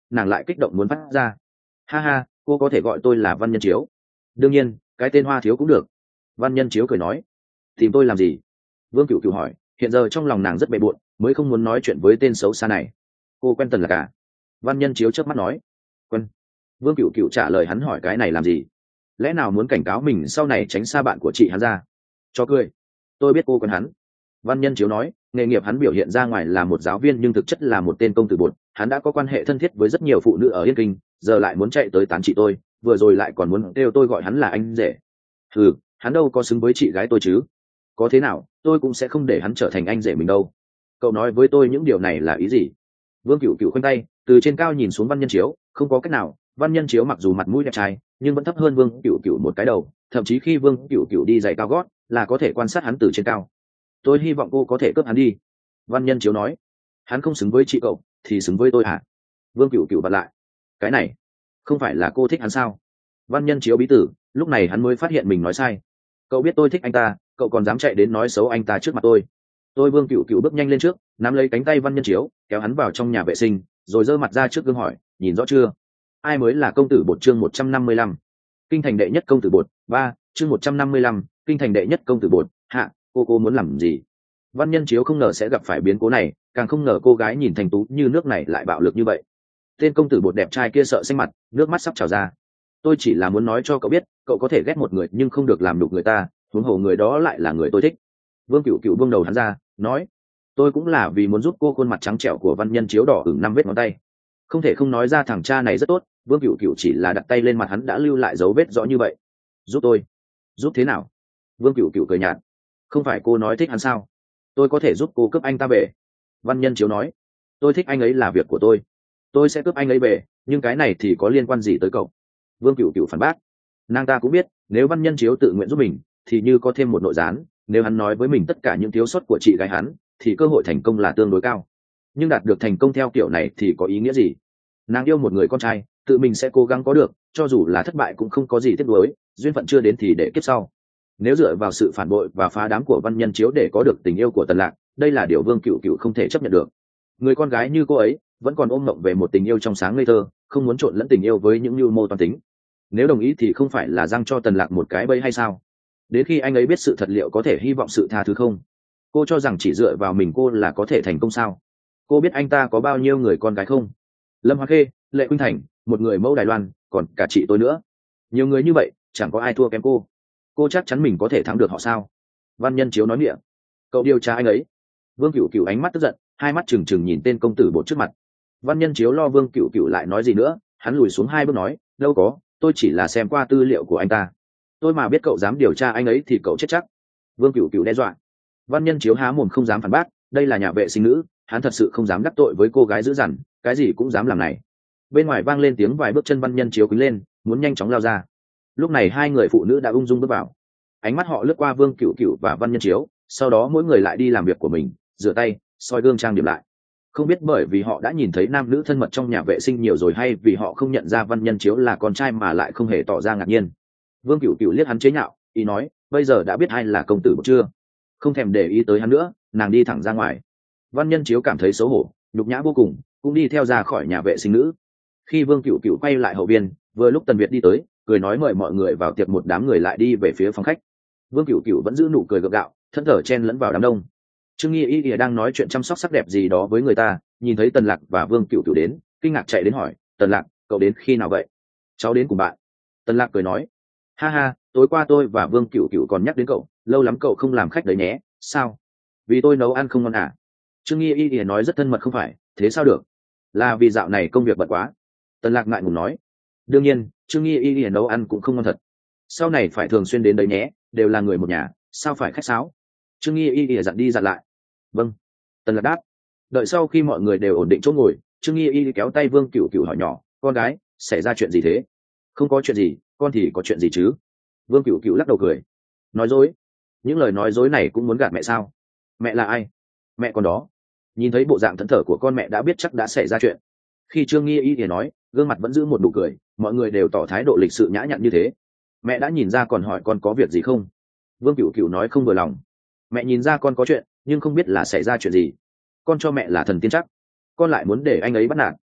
nàng lại kích động muốn phát ra. Ha ha, cô có thể gọi tôi là Văn Nhân Chiếu. Đương nhiên, cái tên Hoa thiếu cũng được. Văn Nhân Chiếu cười nói. Tìm tôi làm gì? Vương Cửu Cửu hỏi, hiện giờ trong lòng nàng rất bề bộn, mới không muốn nói chuyện với tên xấu xa này. Cô quen Tần Lạc à? Văn Nhân Chiếu chớp mắt nói. Quen. Vương Cửu Cửu trả lời hắn hỏi cái này làm gì? Lẽ nào muốn cảnh cáo mình sau này tránh xa bạn của chị hắn ra? Cho cười. Tôi biết cô quen hắn. Văn Nhân Chiếu nói, nghề nghiệp hắn biểu hiện ra ngoài là một giáo viên nhưng thực chất là một tên công tử bột. Hắn đã có quan hệ thân thiết với rất nhiều phụ nữ ở Yên Kinh, giờ lại muốn chạy tới tán chị tôi, vừa rồi lại còn muốn kêu tôi gọi hắn là anh rể. Ừ, hắn đâu có xứng với chị gái tôi chứ? Có thế nào, tôi cũng sẽ không để hắn trở thành anh rể mình đâu. Cậu nói với tôi những điều này là ý gì? Vương Cửu Cửu khoanh tay, từ trên cao nhìn xuống Văn Nhân Chiếu, không có cách nào. Văn Nhân Chiếu mặc dù mặt mũi đẹp trai, nhưng vẫn thấp hơn Vương Cửu Cửu một cái đầu. Thậm chí khi Vương Cửu Cửu đi giày cao gót, là có thể quan sát hắn từ trên cao. Tôi hy vọng cô có thể cướp hắn đi. Văn Nhân Chiếu nói. Hắn không xứng với chị cậu, thì xứng với tôi hả? Vương Cửu Cửu bật lại. Cái này, không phải là cô thích hắn sao? Văn Nhân Chiếu bí tử, lúc này hắn mới phát hiện mình nói sai. Cậu biết tôi thích anh ta, cậu còn dám chạy đến nói xấu anh ta trước mặt tôi. Tôi Vương Cửu Cửu bước nhanh lên trước, nắm lấy cánh tay Văn Nhân Chiếu, kéo hắn vào trong nhà vệ sinh, rồi giơ mặt ra trước gương hỏi, nhìn rõ chưa? Ai mới là công tử bột? Chương một trăm năm mươi lăm. Kinh thành đệ nhất công tử bột. Ba, chương một trăm năm mươi lăm. Kinh thành đệ nhất công tử bột. Hạ, cô cô muốn làm gì? Văn Nhân Chiếu không ngờ sẽ gặp phải biến cố này, càng không ngờ cô gái nhìn thành tú như nước này lại bạo lực như vậy. Tên công tử bột đẹp trai kia sợ xanh mặt, nước mắt sắp trào ra. Tôi chỉ là muốn nói cho cậu biết, cậu có thể ghét một người nhưng không được làm đục người ta, huống hồ người đó lại là người tôi thích. Vương Cửu Cửu buông đầu hắn ra, nói, tôi cũng là vì muốn giúp cô. Khuôn mặt trắng trẻo của Văn Nhân Chiếu đỏ ửng năm vết ngón tay. Không thể không nói ra thằng cha này rất tốt. Vương Cửu Cửu chỉ là đặt tay lên mặt hắn đã lưu lại dấu vết rõ như vậy. Giúp tôi? Giúp thế nào? Vương Cửu Cửu cười nhạt. Không phải cô nói thích hắn sao? Tôi có thể giúp cô cướp anh ta về. Văn Nhân Chiếu nói. Tôi thích anh ấy là việc của tôi, tôi sẽ cướp anh ấy về, nhưng cái này thì có liên quan gì tới cậu? Vương Cửu Cửu phản bác. Nàng ta cũng biết, nếu Văn Nhân Chiếu tự nguyện giúp mình thì như có thêm một nội gián. Nếu hắn nói với mình tất cả những thiếu sót của chị gái hắn thì cơ hội thành công là tương đối cao, nhưng đạt được thành công theo kiểu này thì có ý nghĩa gì? Nàng yêu một người con trai, tự mình sẽ cố gắng có được, cho dù là thất bại cũng không có gì tiếc nuối, duyên phận chưa đến thì để kiếp sau. Nếu dựa vào sự phản bội và phá đám của Văn Nhân Chiếu để có được tình yêu của Tần Lạc, đây là điều Vương Cửu Cửu không thể chấp nhận được. Người con gái như cô ấy vẫn còn ôm mộng về một tình yêu trong sáng ngây thơ, không muốn trộn lẫn tình yêu với những mưu mô toan tính. Nếu đồng ý thì không phải là giăng cho Tần Lạc một cái bẫy hay sao? Đến khi anh ấy biết sự thật liệu có thể hy vọng sự tha thứ không? Cô cho rằng chỉ dựa vào mình cô là có thể thành công sao? Cô biết anh ta có bao nhiêu người con gái không? Lâm Hoa Khê, Lệ Khuynh Thành, một người mẫu Đài Loan, còn cả chị tôi nữa. Nhiều người như vậy, chẳng có ai thua kém cô. Cô chắc chắn mình có thể thắng được họ sao? Văn Nhân Chiếu nói miệng. Cậu điều tra anh ấy. Vương Cửu Cửu ánh mắt tức giận, hai mắt trừng trừng nhìn tên công tử bột trước mặt. Văn Nhân Chiếu lo Vương Cửu Cửu lại nói gì nữa, hắn lùi xuống hai bước nói, đâu có, tôi chỉ là xem qua tư liệu của anh ta. Tôi mà biết cậu dám điều tra anh ấy thì cậu chết chắc. Vương Cửu Cửu đe dọa. Văn Nhân Chiếu há mồm không dám phản bác, đây là nhà vệ sinh nữ, hắn thật sự không dám đắc tội với cô gái dữ dằn, cái gì cũng dám làm này. Bên ngoài vang lên tiếng vài bước chân, Văn Nhân Chiếu quỳ lên, muốn nhanh chóng lao ra. Lúc này hai người phụ nữ đã ung dung bước vào. Ánh mắt họ lướt qua Vương Cửu Cửu và Văn Nhân Chiếu, sau đó mỗi người lại đi làm việc của mình, rửa tay, soi gương trang điểm lại. Không biết bởi vì họ đã nhìn thấy nam nữ thân mật trong nhà vệ sinh nhiều rồi, hay vì họ không nhận ra Văn Nhân Chiếu là con trai mà lại không hề tỏ ra ngạc nhiên. Vương Cửu Cửu liếc hắn chế nhạo, ý nói, bây giờ đã biết ai là công tử một chưa? Không thèm để ý tới hắn nữa, nàng đi thẳng ra ngoài. Văn Nhân Chiếu cảm thấy xấu hổ, nhục nhã vô cùng, cũng đi theo ra khỏi nhà vệ sinh nữ. Khi Vương Cửu Cửu quay lại hậu viên, vừa lúc Tần Việt đi tới, cười nói mời mọi người vào tiệc, một đám người lại đi về phía phòng khách. Vương Cửu Cửu vẫn giữ nụ cười gượng gạo, thân thở chen lẫn vào đám đông. Trương Nghi Y đang nói chuyện chăm sóc sắc đẹp gì đó với người ta, nhìn thấy Tần Lạc và Vương Cửu Cửu đến, kinh ngạc chạy đến hỏi, Tần Lạc, cậu đến khi nào vậy? Cháu đến cùng bạn. Tần Lạc cười nói, ha ha, tối qua tôi và Vương Cửu Cửu còn nhắc đến cậu, lâu lắm cậu không làm khách đấy nhé. Sao? Vì tôi nấu ăn không ngon à? Trương Nghi Y nói rất thân mật. Không phải, thế sao được? Là vì dạo này công việc bận quá. Tần Lạc ngại ngùng nói. Đương nhiên, Trương Nghi Y nấu ăn cũng không ngon thật. Sau này phải thường xuyên đến đấy nhé, đều là người một nhà, sao phải khách sáo? Trương Nghi Y dặn đi dặn lại. Vâng. Tần Lạc đáp. Đợi sau khi mọi người đều ổn định chỗ ngồi, Trương Nghi Y kéo tay Vương Cửu Cửu hỏi nhỏ, con gái, xảy ra chuyện gì thế? Không có chuyện gì, con thì có chuyện gì chứ? Vương Cửu Cửu lắc đầu cười. Nói dối. Những lời nói dối này cũng muốn gạt mẹ sao? Mẹ là ai? Mẹ con đó. Nhìn thấy bộ dạng thẫn thờ của con, mẹ đã biết chắc đã xảy ra chuyện. Khi Trương Nghi Y thì nói, gương mặt vẫn giữ một nụ cười, mọi người đều tỏ thái độ lịch sự nhã nhặn như thế. Mẹ đã nhìn ra, còn hỏi con có việc gì không? Vương Cửu Cửu nói không vừa lòng. Mẹ nhìn ra con có chuyện, nhưng không biết là xảy ra chuyện gì. Con cho mẹ là thần tiên chắc, con lại muốn để anh ấy bắt nạt.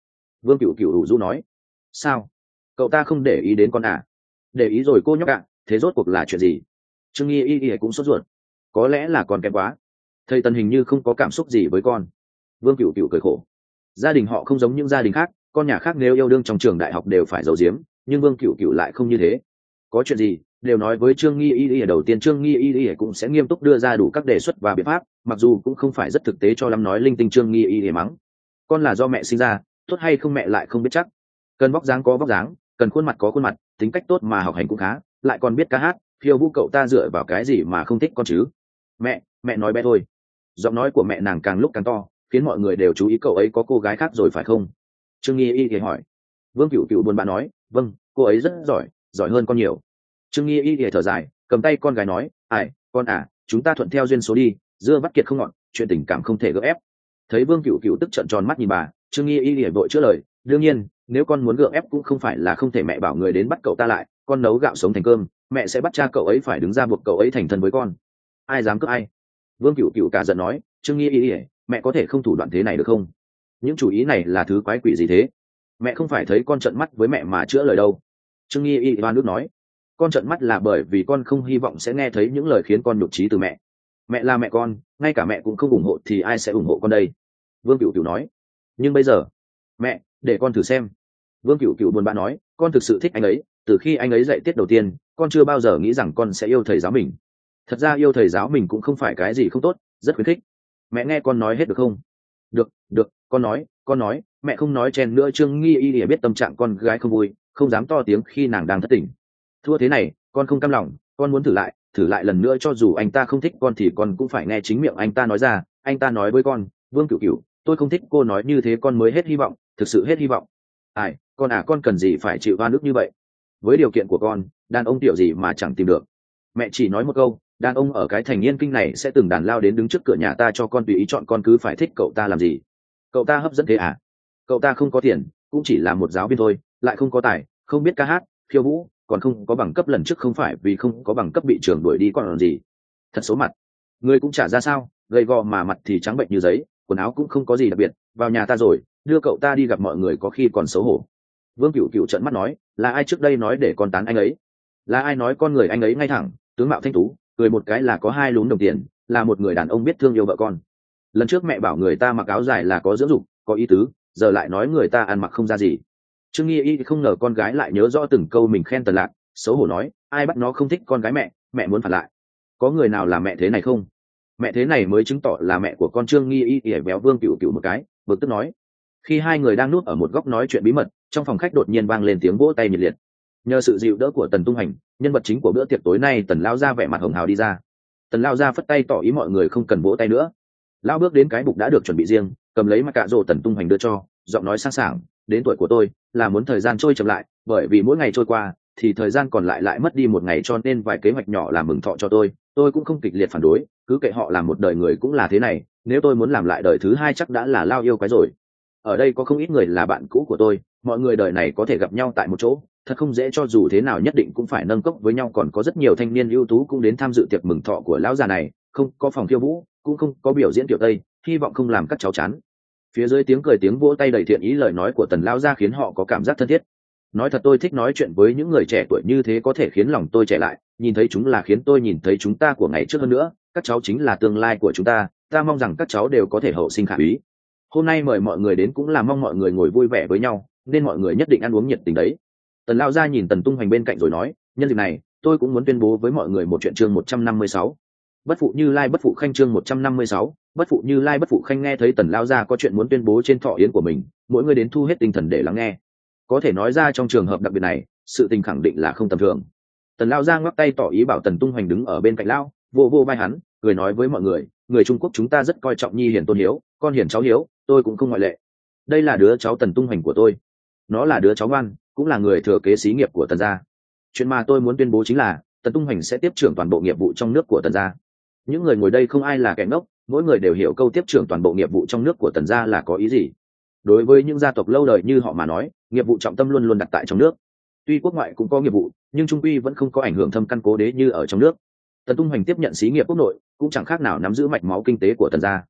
Vương Cửu Cửu đủ rũ nói. Sao? Cậu ta không để ý đến con à? Để ý rồi cô nhóc ạ. Thế rốt cuộc là chuyện gì? Trương Nghi Y Y cũng sốt ruột. Có lẽ là con kém quá. Thầy Tần hình như không có cảm xúc gì với con. Vương Cửu Cửu cười khổ. Gia đình họ không giống những gia đình khác, con nhà khác nếu yêu đương trong trường đại học đều phải giấu giếm, nhưng Vương Cửu Cửu lại không như thế. Có chuyện gì đều nói với Trương Nghi Y Y. Đầu tiên Trương Nghi Y Y cũng sẽ nghiêm túc đưa ra đủ các đề xuất và biện pháp, mặc dù cũng không phải rất thực tế cho lắm. Nói linh tinh Trương Nghi Y Y mắng. Con là do mẹ sinh ra, tốt hay không mẹ lại không biết chắc. Cần vóc dáng có vóc dáng, cần khuôn mặt có khuôn mặt, tính cách tốt mà học hành cũng khá, lại còn biết ca hát, khiêu vũ. Cậu ta dựa vào cái gì mà không thích con chứ? Mẹ, mẹ nói bé thôi. Giọng nói của mẹ nàng càng lúc càng to, khiến mọi người đều chú ý cậu ấy có cô gái khác rồi phải không? Trương Nghi Y Y hỏi. Vương Cửu Cửu buồn bã nói, vâng, cô ấy rất giỏi, giỏi hơn con nhiều. Trương Nghi Y Y thở dài, cầm tay con gái nói, ai, con à, chúng ta thuận theo duyên số đi, dưa vắt kiệt không ngọt, chuyện tình cảm không thể gượng ép. Thấy Vương Cửu Cửu tức trợn tròn mắt nhìn bà, Trương Nghi Y Y vội chữa lời, đương nhiên, nếu con muốn gượng ép cũng không phải là không thể. Mẹ bảo người đến bắt cậu ta lại, con nấu gạo sống thành cơm, mẹ sẽ bắt cha cậu ấy phải đứng ra buộc cậu ấy thành thân với con. Ai dám cướp ai? Vương Cửu Cửu cả giận nói, Trương Nghi Y Y, mẹ có thể không thủ đoạn thế này được không? Những chủ ý này là thứ quái quỷ gì thế? Mẹ không phải thấy con trợn mắt với mẹ mà chữa lời đâu. Trương Nghi Y oan ức nói, con trợn mắt là bởi vì con không hy vọng sẽ nghe thấy những lời khiến con nhục trí từ mẹ. Mẹ là mẹ con, ngay cả mẹ cũng không ủng hộ thì ai sẽ ủng hộ con đây? Vương Cửu Cửu nói. Nhưng bây giờ, mẹ, để con thử xem. Vương Cửu Cửu buồn bã nói, con thực sự thích anh ấy, từ khi anh ấy dạy tiết đầu tiên, con chưa bao giờ nghĩ rằng con sẽ yêu thầy giáo mình. Thật ra yêu thầy giáo mình cũng không phải cái gì không tốt, rất khuyến khích. Mẹ nghe con nói hết được không? Được, được, con nói, con nói. Mẹ không nói chen nữa. Trương Nghi Y Y biết tâm trạng con gái không vui, không dám to tiếng khi nàng đang thất tình. Thua thế này, con không cam lòng, con muốn thử lại, thử lại lần nữa. Cho dù anh ta không thích con thì con cũng phải nghe chính miệng anh ta nói ra. Anh ta nói với con, Vương Cửu Cửu, tôi không thích cô nói như thế. Con mới hết hy vọng, thực sự hết hy vọng. Ai, con à, con cần gì phải chịu oan ức như vậy? Với điều kiện của con, đàn ông tiểu gì mà chẳng tìm được. Mẹ chỉ nói một câu, đàn ông ở cái thành Yên Kinh này sẽ từng đàn lao đến đứng trước cửa nhà ta cho con tùy ý chọn. Con cứ phải thích cậu ta làm gì? Cậu ta hấp dẫn thế à? Cậu ta không có tiền, cũng chỉ là một giáo viên thôi, lại không có tài, không biết ca hát, khiêu vũ, còn không có bằng cấp. Lần trước không phải vì không có bằng cấp bị trường đuổi đi còn làm gì? Thật số mặt. Người cũng chả ra sao, gầy gò mà mặt thì trắng bệnh như giấy, quần áo cũng không có gì đặc biệt. Vào nhà ta rồi, đưa cậu ta đi gặp mọi người có khi còn xấu hổ. Vương Cửu Cửu trợn mắt nói, là ai trước đây nói để con tán anh ấy? Là ai nói con người anh ấy ngay thẳng, tướng mạo thanh tú, cười một cái là có hai lúm đồng tiền, là một người đàn ông biết thương yêu vợ con? Lần trước mẹ bảo người ta mặc áo dài là có dưỡng dục, có ý tứ, giờ lại nói người ta ăn mặc không ra gì. Trương Nghi Y không ngờ con gái lại nhớ rõ từng câu mình khen Tần Lạc, xấu hổ nói, ai bắt nó không thích con gái mẹ, mẹ muốn phản lại. Có người nào là mẹ thế này không? Mẹ thế này mới chứng tỏ là mẹ của con. Trương Nghi Y ỉa béo Vương Cửu Cửu một cái, bực tức nói. Khi hai người đang núp ở một góc nói chuyện bí mật, trong phòng khách đột nhiên vang lên tiếng vỗ tay nhiệt liệt. Nhờ sự dịu đỡ của Tần Tung Hành, nhân vật chính của bữa tiệc tối nay, Tần Lao Gia vẻ mặt hồng hào đi ra. Tần Lao Gia phất tay tỏ ý mọi người không cần vỗ tay nữa. Lao bước đến cái bục đã được chuẩn bị riêng, cầm lấy mặt cạ rổ Tần Tung Hành đưa cho, giọng nói sang sảng, đến tuổi của tôi là muốn thời gian trôi chậm lại, bởi vì mỗi ngày trôi qua thì thời gian còn lại lại mất đi một ngày, cho nên vài kế hoạch nhỏ làm mừng thọ cho tôi tôi cũng không kịch liệt phản đối, cứ kệ họ làm một đời người cũng là thế này. Nếu tôi muốn làm lại đời thứ hai chắc đã là Lao yêu quái rồi. Ở đây có không ít người là bạn cũ của tôi, mọi người đời này có thể gặp nhau tại một chỗ thật không dễ, cho dù thế nào nhất định cũng phải nâng cốc với nhau. Còn có rất nhiều thanh niên ưu tú cũng đến tham dự tiệc mừng thọ của lão già này, không có phòng khiêu vũ, cũng không có biểu diễn kiểu tây, hy vọng không làm các cháu chán. Phía dưới tiếng cười tiếng vỗ tay đầy thiện ý, lời nói của Tần Lao Gia khiến họ có cảm giác thân thiết. Nói thật tôi thích nói chuyện với những người trẻ tuổi như thế, có thể khiến lòng tôi trẻ lại, nhìn thấy chúng là khiến tôi nhìn thấy chúng ta của ngày trước hơn nữa. Các cháu chính là tương lai của chúng ta, ta mong rằng các cháu đều có thể hậu sinh khả úy. Hôm nay mời mọi người đến cũng là mong mọi người ngồi vui vẻ với nhau, nên mọi người nhất định ăn uống nhiệt tình đấy. Tần Lao Gia nhìn Tần Tung Hoành bên cạnh rồi nói, nhân dịp này tôi cũng muốn tuyên bố với mọi người một chuyện. Chương một trăm năm mươi sáu, bất phụ Như Lai bất phụ Khanh. Chương một trăm năm mươi sáu, bất phụ Như Lai bất phụ Khanh. Nghe thấy Tần Lao Gia có chuyện muốn tuyên bố trên thọ yến của mình, mỗi người đến thu hết tinh thần để lắng nghe. Có thể nói ra trong trường hợp đặc biệt này, sự tình khẳng định là không tầm thường. Tần Lao Gia ngoắc tay tỏ ý bảo Tần Tung Hoành đứng ở bên cạnh Lao, vô vô vai hắn, cười nói với mọi người, người Trung Quốc chúng ta rất coi trọng nhi hiển tôn hiếu, con hiển cháu hiếu, tôi cũng không ngoại lệ. Đây là đứa cháu Tần Tung Hoành của tôi, nó là đứa cháu ngoan, cũng là người thừa kế xí nghiệp của Tần gia. Chuyện mà tôi muốn tuyên bố chính là Tần Tung Hoành sẽ tiếp trưởng toàn bộ nghiệp vụ trong nước của Tần gia. Những người ngồi đây không ai là kẻ ngốc, mỗi người đều hiểu câu tiếp trưởng toàn bộ nghiệp vụ trong nước của Tần gia là có ý gì. Đối với những gia tộc lâu đời như họ mà nói, nghiệp vụ trọng tâm luôn luôn đặt tại trong nước. Tuy quốc ngoại cũng có nghiệp vụ, nhưng trung quy vẫn không có ảnh hưởng thâm căn cố đế như ở trong nước. Tần Tung Hoành tiếp nhận xí nghiệp quốc nội, cũng chẳng khác nào nắm giữ mạch máu kinh tế của Tần gia.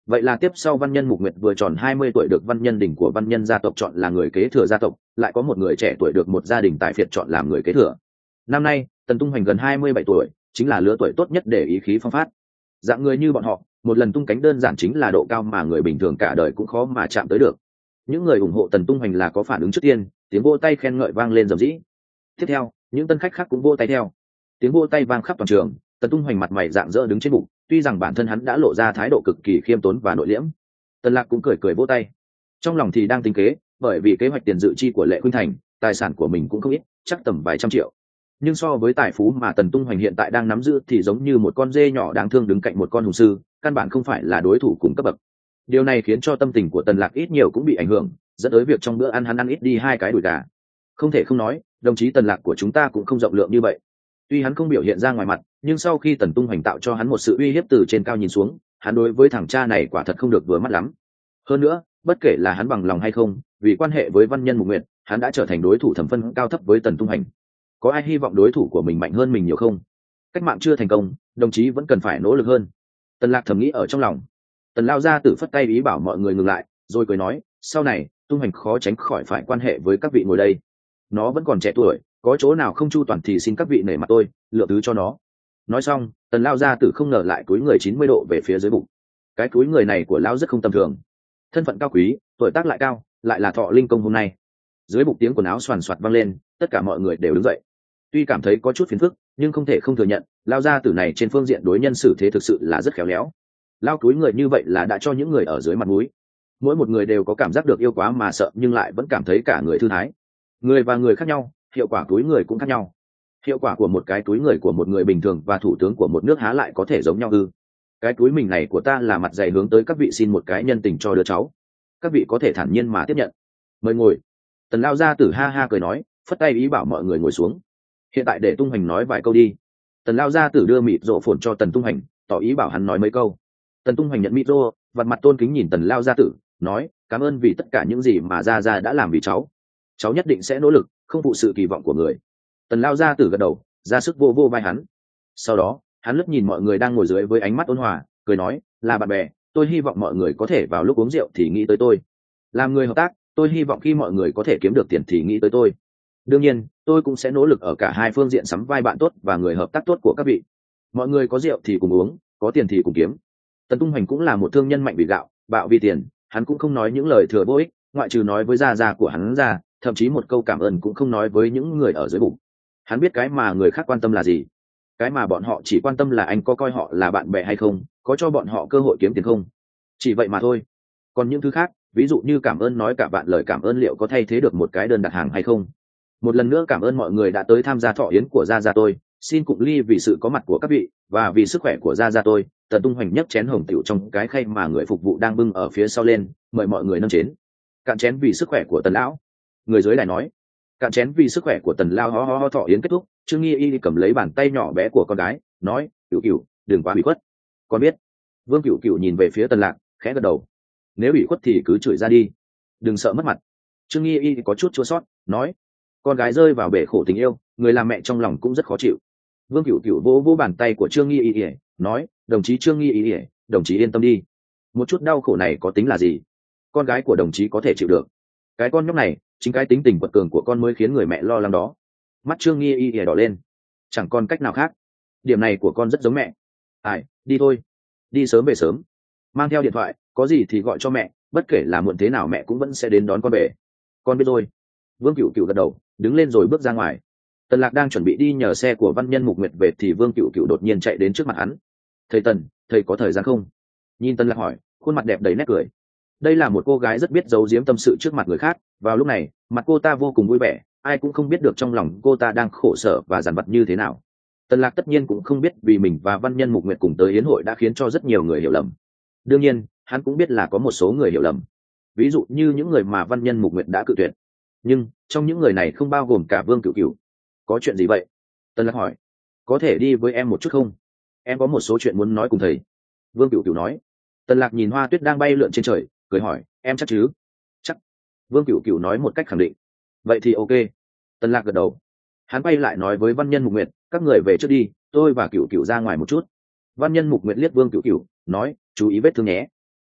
vậy là tiếp sau văn nhân mục nguyệt vừa tròn hai mươi tuổi được văn nhân đỉnh của văn nhân gia tộc chọn là người kế thừa gia tộc, lại có một người trẻ tuổi được một gia đình tại Việt chọn làm người kế thừa. Năm nay Tần Tung Hoành gần hai mươi bảy tuổi, chính là lứa tuổi tốt nhất để ý khí phong phát. Dạng người như bọn họ, một lần tung cánh đơn giản chính là độ cao mà người bình thường cả đời cũng khó mà chạm tới được. Những người ủng hộ Tần Tung Hoành là có phản ứng trước tiên, tiếng vỗ tay khen ngợi vang lên rầm rĩ. Tiếp theo những tân khách khác cũng vỗ tay theo, tiếng vỗ tay vang khắp toàn trường. Tần Tung Hoành mặt mày rạng rỡ đứng trên bục, tuy rằng bản thân hắn đã lộ ra thái độ cực kỳ khiêm tốn và nội liễm. Tần Lạc cũng cười cười vỗ tay, trong lòng thì đang tính kế, bởi vì kế hoạch tiền dự chi của Lệ Khuynh Thành, tài sản của mình cũng không ít, chắc tầm vài trăm triệu. Nhưng so với tài phú mà Tần Tung Hoành hiện tại đang nắm giữ thì giống như một con dê nhỏ đáng thương đứng cạnh một con hùng sư, căn bản không phải là đối thủ cùng cấp bậc. Điều này khiến cho tâm tình của Tần Lạc ít nhiều cũng bị ảnh hưởng, dẫn tới việc trong bữa ăn hắn ăn ít đi hai cái đùi gà. Không thể không nói, đồng chí Tần Lạc của chúng ta cũng không rộng lượng như vậy. Tuy hắn không biểu hiện ra ngoài mặt, nhưng sau khi Tần Tung Hoành tạo cho hắn một sự uy hiếp từ trên cao nhìn xuống, hắn đối với thằng cha này quả thật không được vừa mắt lắm. Hơn nữa, bất kể là hắn bằng lòng hay không, vì quan hệ với văn nhân Mục Nguyệt, hắn đã trở thành đối thủ thẩm phân cao thấp với Tần Tung Hoành. Có ai hy vọng đối thủ của mình mạnh hơn mình nhiều không? Cách mạng chưa thành công, đồng chí vẫn cần phải nỗ lực hơn. Tần Lạc thầm nghĩ ở trong lòng. Tần lao gia tử phất tay ý bảo mọi người ngừng lại, rồi cười nói, sau này Tung Hoành khó tránh khỏi phải quan hệ với các vị ngồi đây. Nó vẫn còn trẻ tuổi, có chỗ nào không chu toàn thì xin các vị nể mặt tôi, lượng thứ cho nó. Nói xong, Tần lao gia tử không ngờ lại cúi người chín mươi độ về phía dưới bụng. Cái cúi người này của lão rất không tầm thường, thân phận cao quý, tuổi tác lại cao, lại là thọ linh công hôm nay. Dưới bụng tiếng quần áo xoàn xoạt vang lên, tất cả mọi người đều đứng dậy. Tuy cảm thấy có chút phiền phức, nhưng không thể không thừa nhận, lao gia tử này trên phương diện đối nhân xử thế thực sự là rất khéo léo. Lao cúi người như vậy là đã cho những người ở dưới mặt mũi. Mỗi một người đều có cảm giác được yêu quá mà sợ, nhưng lại vẫn cảm thấy cả người thư thái. Người và người khác nhau, hiệu quả túi người cũng khác nhau. Hiệu quả của một cái túi người của một người bình thường và thủ tướng của một nước há lại có thể giống nhau ư? Cái túi mình này của ta là mặt dày hướng tới các vị xin một cái nhân tình cho đứa cháu. Các vị có thể thản nhiên mà tiếp nhận. Mời ngồi. Tần lao gia tử ha ha cười nói, phất tay ý bảo mọi người ngồi xuống. Hiện tại để Tung Hoành nói vài câu đi. Tần lao gia tử đưa mịt rộ phồn cho Tần Tung Hoành, tỏ ý bảo hắn nói mấy câu. Tần Tung Hoành nhận mịt rộ, vặt mặt tôn kính nhìn Tần lao gia tử, nói, cảm ơn vì tất cả những gì mà gia gia đã làm vì cháu. Cháu nhất định sẽ nỗ lực, không phụ sự kỳ vọng của người. Tần lao gia tử gật đầu, ra sức vô vô vai hắn. Sau đó hắn lướt nhìn mọi người đang ngồi dưới với ánh mắt ôn hòa, cười nói, là bạn bè, tôi hy vọng mọi người có thể vào lúc uống rượu thì nghĩ tới tôi. Làm người hợp tác, tôi hy vọng khi mọi người có thể kiếm được tiền thì nghĩ tới tôi. Đương nhiên tôi cũng sẽ nỗ lực ở cả hai phương diện sắm vai bạn tốt và người hợp tác tốt của các vị. Mọi người có rượu thì cùng uống, có tiền thì cùng kiếm. Tần Tung Hoành cũng là một thương nhân mạnh vì gạo, bạo vì tiền, hắn cũng không nói những lời thừa vô ích, ngoại trừ nói với gia gia của hắn ra, thậm chí một câu cảm ơn cũng không nói với những người ở dưới bụng. Hắn biết cái mà người khác quan tâm là gì, cái mà bọn họ chỉ quan tâm là anh có coi họ là bạn bè hay không, có cho bọn họ cơ hội kiếm tiền không, chỉ vậy mà thôi. Còn những thứ khác, ví dụ như cảm ơn nói cả vạn lời cảm ơn liệu có thay thế được một cái đơn đặt hàng hay không. Một lần nữa cảm ơn mọi người đã tới tham gia thọ yến của gia gia tôi, xin cụng ly vì sự có mặt của các vị và vì sức khỏe của gia gia tôi. Tần Tung Hoành nhấc chén hồng tiểu trong cái khay mà người phục vụ đang bưng ở phía sau lên, mời mọi người nâng chén. Cạn chén vì sức khỏe của Tần lão. Người dưới đài nói. Cạn chén vì sức khỏe của Tần lao. Ho ho ho. Thọ yến kết thúc, Trương Nghi Y cầm lấy bàn tay nhỏ bé của con gái, nói, Cửu Cửu, đừng quá bị khuất. Con biết. Vương Cửu Cửu nhìn về phía Tần Lạc, khẽ gật đầu. Nếu bị khuất thì cứ chửi ra đi, đừng sợ mất mặt. Trương Nghi Y có chút chua xót, nói, con gái rơi vào bể khổ tình yêu, người làm mẹ trong lòng cũng rất khó chịu. Vương Cửu Cửu vỗ vỗ bàn tay của Trương Nghi Y, nói, đồng chí Trương Nghi Y, đồng chí yên tâm đi, một chút đau khổ này có tính là gì, con gái của đồng chí có thể chịu được. Cái con nhóc này, chính cái tính tình quật cường của con mới khiến người mẹ lo lắng đó. Mắt Trương Nghi Y đỏ lên, chẳng còn cách nào khác, điểm này của con rất giống mẹ. Ai, đi thôi, đi sớm về sớm, mang theo điện thoại, có gì thì gọi cho mẹ, bất kể là muộn thế nào mẹ cũng vẫn sẽ đến đón con về. Con biết rồi. Vương Cửu Cửu gật đầu, đứng lên rồi bước ra ngoài. Tần Lạc đang chuẩn bị đi nhờ xe của văn nhân Mục Nguyệt về thì Vương Cửu Cửu đột nhiên chạy đến trước mặt hắn. Thầy Tần, thầy có thời gian không? Nhìn Tần Lạc hỏi, khuôn mặt đẹp đầy nét cười. Đây là một cô gái rất biết giấu giếm tâm sự trước mặt người khác, vào lúc này mặt cô ta vô cùng vui vẻ, ai cũng không biết được trong lòng cô ta đang khổ sở và dằn vặt như thế nào. Tần Lạc tất nhiên cũng không biết vì mình và văn nhân Mục Nguyệt cùng tới yến hội đã khiến cho rất nhiều người hiểu lầm. Đương nhiên hắn cũng biết là có một số người hiểu lầm, ví dụ như những người mà văn nhân Mục Nguyệt đã cự tuyệt. Nhưng trong những người này không bao gồm cả Vương Cửu Cửu. Có chuyện gì vậy? Tần Lạc hỏi. Có thể đi với em một chút không? Em có một số chuyện muốn nói cùng thầy. Vương Cửu Cửu nói. Tần Lạc nhìn hoa tuyết đang bay lượn trên trời, cười hỏi, em chắc chứ? Chắc. Vương Cửu Cửu nói một cách khẳng định. Vậy thì ok. Tần Lạc gật đầu. Hắn quay lại nói với văn nhân Mục Nguyệt, các người về trước đi, tôi và Cửu Cửu ra ngoài một chút. Văn nhân Mục Nguyệt liếc Vương Cửu Cửu, nói, chú ý vết thương nhé.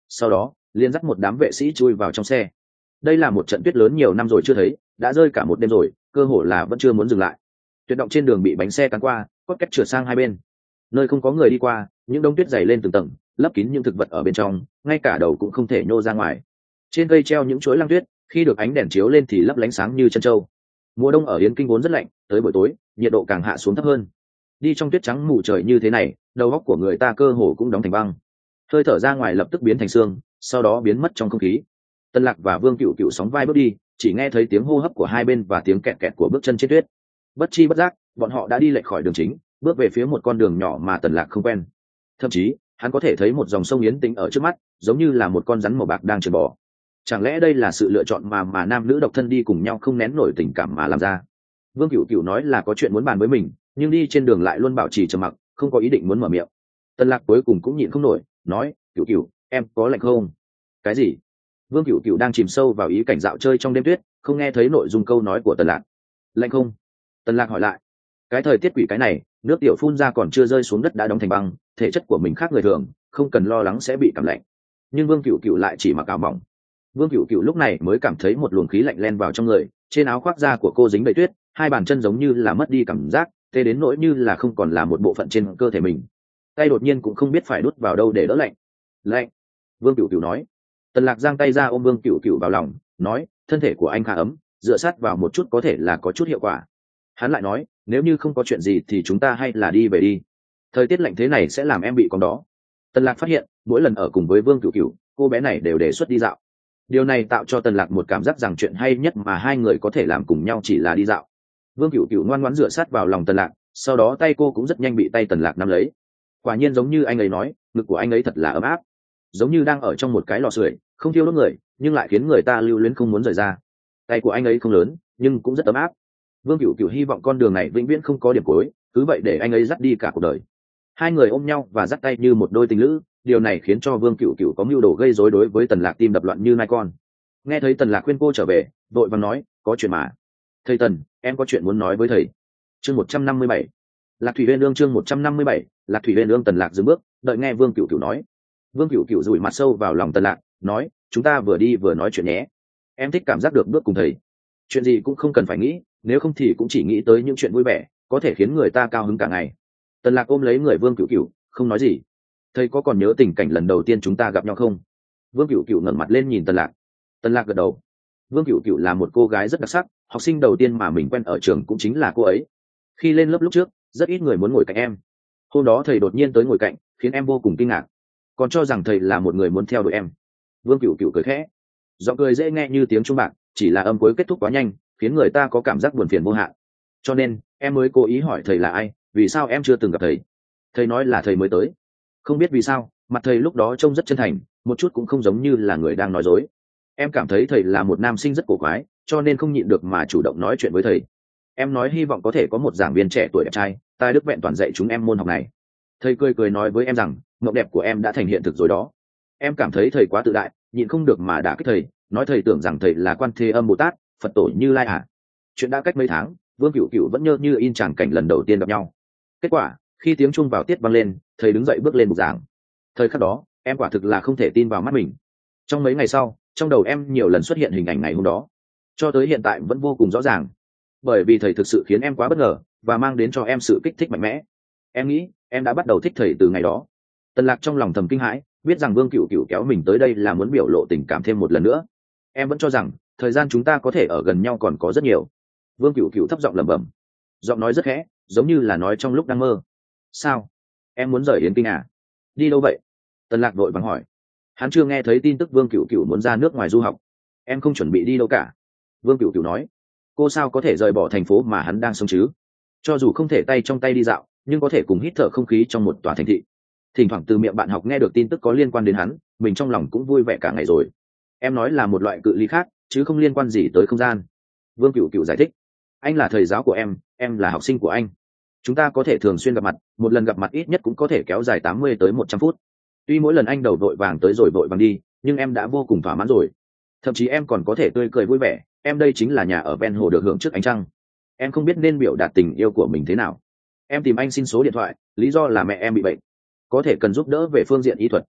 sau đó liên dắt một đám vệ sĩ chui vào trong xe. Đây là một trận tuyết lớn nhiều năm rồi chưa thấy, đã rơi cả một đêm rồi, cơ hồ là vẫn chưa muốn dừng lại. Tuyệt động trên đường bị bánh xe cắn qua, cốt cách trượt sang hai bên. Nơi không có người đi qua, những đống tuyết dày lên từng tầng, lấp kín những thực vật ở bên trong, ngay cả đầu cũng không thể nhô ra ngoài. Trên cây treo những chuỗi lăng tuyết, khi được ánh đèn chiếu lên thì lấp lánh sáng như chân trâu. Mùa đông ở Yến Kinh vốn rất lạnh, tới buổi tối, nhiệt độ càng hạ xuống thấp hơn. Đi trong tuyết trắng mù trời như thế này, đầu óc của người ta cơ hồ cũng đóng thành băng. Hơi thở ra ngoài lập tức biến thành xương, sau đó biến mất trong không khí. Tân Lạc và Vương Cựu Cựu sóng vai bước đi, chỉ nghe thấy tiếng hô hấp của hai bên và tiếng kẹt kẹt của bước chân trên tuyết. Bất chi bất giác, bọn họ đã đi lệch khỏi đường chính, bước về phía một con đường nhỏ mà Tần Lạc không quen. Thậm chí, hắn có thể thấy một dòng sông yên tĩnh ở trước mắt, giống như là một con rắn màu bạc đang trườn bò. Chẳng lẽ đây là sự lựa chọn mà mà nam nữ độc thân đi cùng nhau không nén nổi tình cảm mà làm ra? Vương Cựu Cựu nói là có chuyện muốn bàn với mình, nhưng đi trên đường lại luôn bảo trì trầm mặc, không có ý định muốn mở miệng. Tần Lạc cuối cùng cũng nhịn không nổi, nói: "Cựu Cựu, em có lạnh không?" "Cái gì?" Vương Cựu Cựu đang chìm sâu vào ý cảnh dạo chơi trong đêm tuyết, không nghe thấy nội dung câu nói của Tần Lạc. "Lạnh không?" Tần Lạc hỏi lại. Cái thời tiết quỷ cái này, nước tiểu phun ra còn chưa rơi xuống đất đã đóng thành băng, thể chất của mình khác người thường, không cần lo lắng sẽ bị cảm lạnh. Nhưng Vương Cựu Cựu lại chỉ mặc áo mỏng. Vương Cựu Cựu lúc này mới cảm thấy một luồng khí lạnh len vào trong người, trên áo khoác da của cô dính đầy tuyết, hai bàn chân giống như là mất đi cảm giác, thế đến nỗi như là không còn là một bộ phận trên cơ thể mình. Tay đột nhiên cũng không biết phải đút vào đâu để đỡ lạnh. "Lạnh." Vương Cựu Cựu nói. Tần Lạc giang tay ra ôm Vương Cựu Cựu vào lòng, nói: "Thân thể của anh khá ấm, dựa sát vào một chút có thể là có chút hiệu quả." Hắn lại nói: "Nếu như không có chuyện gì thì chúng ta hay là đi về đi. Thời tiết lạnh thế này sẽ làm em bị con đó." Tần Lạc phát hiện, mỗi lần ở cùng với Vương Cựu Cựu, cô bé này đều đề xuất đi dạo. Điều này tạo cho Tần Lạc một cảm giác rằng chuyện hay nhất mà hai người có thể làm cùng nhau chỉ là đi dạo. Vương Cựu Cựu ngoan ngoãn dựa sát vào lòng Tần Lạc, sau đó tay cô cũng rất nhanh bị tay Tần Lạc nắm lấy. Quả nhiên giống như anh ấy nói, ngực của anh ấy thật là ấm áp, giống như đang ở trong một cái lò sưởi, không thiêu đốt người, nhưng lại khiến người ta lưu luyến không muốn rời ra. Tay của anh ấy không lớn, nhưng cũng rất ấm áp. Vương Cựu Cựu hy vọng con đường này vĩnh viễn không có điểm cuối, cứ vậy để anh ấy dắt đi cả cuộc đời. Hai người ôm nhau và dắt tay như một đôi tình lữ, điều này khiến cho Vương Cựu Cựu có mưu đồ gây rối đối với Tần Lạc, tim đập loạn như nai con. Nghe thấy Tần Lạc khuyên cô trở về, vội vàng nói: "Có chuyện mà. Thầy Tần, em có chuyện muốn nói với thầy." Chương một trăm năm mươi bảy, Lạc Thủy Uyên Ương. Chương một trăm năm mươi bảy, Lạc Thủy Uyên Ương. Tần Lạc dừng bước, đợi nghe Vương Cựu Cựu nói. Vương Cựu Cựu dụi mặt sâu vào lòng Tần Lạc, nói: "Chúng ta vừa đi vừa nói chuyện nhé. Em thích cảm giác được bước cùng thầy. Chuyện gì cũng không cần phải nghĩ, nếu không thì cũng chỉ nghĩ tới những chuyện vui vẻ, có thể khiến người ta cao hứng cả ngày." Tần Lạc ôm lấy người Vương Cựu Cựu, không nói gì. "Thầy có còn nhớ tình cảnh lần đầu tiên chúng ta gặp nhau không?" Vương Cựu Cựu ngẩng mặt lên nhìn Tần Lạc. Tần Lạc gật đầu. Vương Cựu Cựu là một cô gái rất đặc sắc, học sinh đầu tiên mà mình quen ở trường cũng chính là cô ấy. Khi lên lớp lúc trước, rất ít người muốn ngồi cạnh em. Hôm đó thầy đột nhiên tới ngồi cạnh, khiến em vô cùng kinh ngạc, còn cho rằng thầy là một người muốn theo đuổi em. Vương Cựu Cựu cười khẽ, giọng cười dễ nghe như tiếng chuông bạc, chỉ là âm cuối kết thúc quá nhanh, khiến người ta có cảm giác buồn phiền vô hạn. Cho nên em mới cố ý hỏi thầy là ai, vì sao em chưa từng gặp thầy. Thầy nói là thầy mới tới. Không biết vì sao, mặt thầy lúc đó trông rất chân thành, một chút cũng không giống như là người đang nói dối. Em cảm thấy thầy là một nam sinh rất cổ quái, cho nên không nhịn được mà chủ động nói chuyện với thầy. Em nói hy vọng có thể có một giảng viên trẻ tuổi đẹp trai, tài đức vẹn toàn dạy chúng em môn học này. Thầy cười cười nói với em rằng mộng đẹp của em đã thành hiện thực rồi đó. Em cảm thấy thầy quá tự đại, nhịn không được mà đả kích thầy, nói thầy tưởng rằng thầy là Quan Thế Âm Bồ Tát, Phật tổ Như Lai à. Chuyện đã cách mấy tháng, Vương Cựu Cựu vẫn nhớ như in tràng cảnh lần đầu tiên gặp nhau. Kết quả, khi tiếng chuông vào tiết vang lên, thầy đứng dậy bước lên bục giảng. Thời khắc đó, em quả thực là không thể tin vào mắt mình. Trong mấy ngày sau, trong đầu em nhiều lần xuất hiện hình ảnh ngày hôm đó, cho tới hiện tại vẫn vô cùng rõ ràng. Bởi vì thầy thực sự khiến em quá bất ngờ và mang đến cho em sự kích thích mạnh mẽ. Em nghĩ em đã bắt đầu thích thầy từ ngày đó. Tần Lạc trong lòng thầm kinh hãi, biết rằng Vương Cựu Cựu kéo mình tới đây là muốn biểu lộ tình cảm thêm một lần nữa. Em vẫn cho rằng thời gian chúng ta có thể ở gần nhau còn có rất nhiều. Vương Cựu Cựu thấp giọng lẩm bẩm, giọng nói rất khẽ, giống như là nói trong lúc đang mơ. Sao? Em muốn rời Yến Kinh à? Đi đâu vậy? Tần Lạc vội vàng hỏi. Hắn chưa nghe thấy tin tức Vương Cựu Cựu muốn ra nước ngoài du học. Em không chuẩn bị đi đâu cả. Vương Cựu Cựu nói. Cô sao có thể rời bỏ thành phố mà hắn đang sống chứ? Cho dù không thể tay trong tay đi dạo, nhưng có thể cùng hít thở không khí trong một tòa thành thị. Thỉnh thoảng từ miệng bạn học nghe được tin tức có liên quan đến hắn, mình trong lòng cũng vui vẻ cả ngày rồi. Em nói là một loại cự ly khác, chứ không liên quan gì tới không gian. Vương Cựu Cựu giải thích. Anh là thầy giáo của em, em là học sinh của anh. Chúng ta có thể thường xuyên gặp mặt, một lần gặp mặt ít nhất cũng có thể kéo dài tám mươi tới một trăm phút. Tuy mỗi lần anh đầu vội vàng tới rồi vội vàng đi, nhưng em đã vô cùng thỏa mãn rồi. Thậm chí em còn có thể tươi cười vui vẻ, em đây chính là nhà ở ven hồ được hưởng trước ánh trăng. Em không biết nên biểu đạt tình yêu của mình thế nào. Em tìm anh xin số điện thoại, lý do là mẹ em bị bệnh, có thể cần giúp đỡ về phương diện y thuật.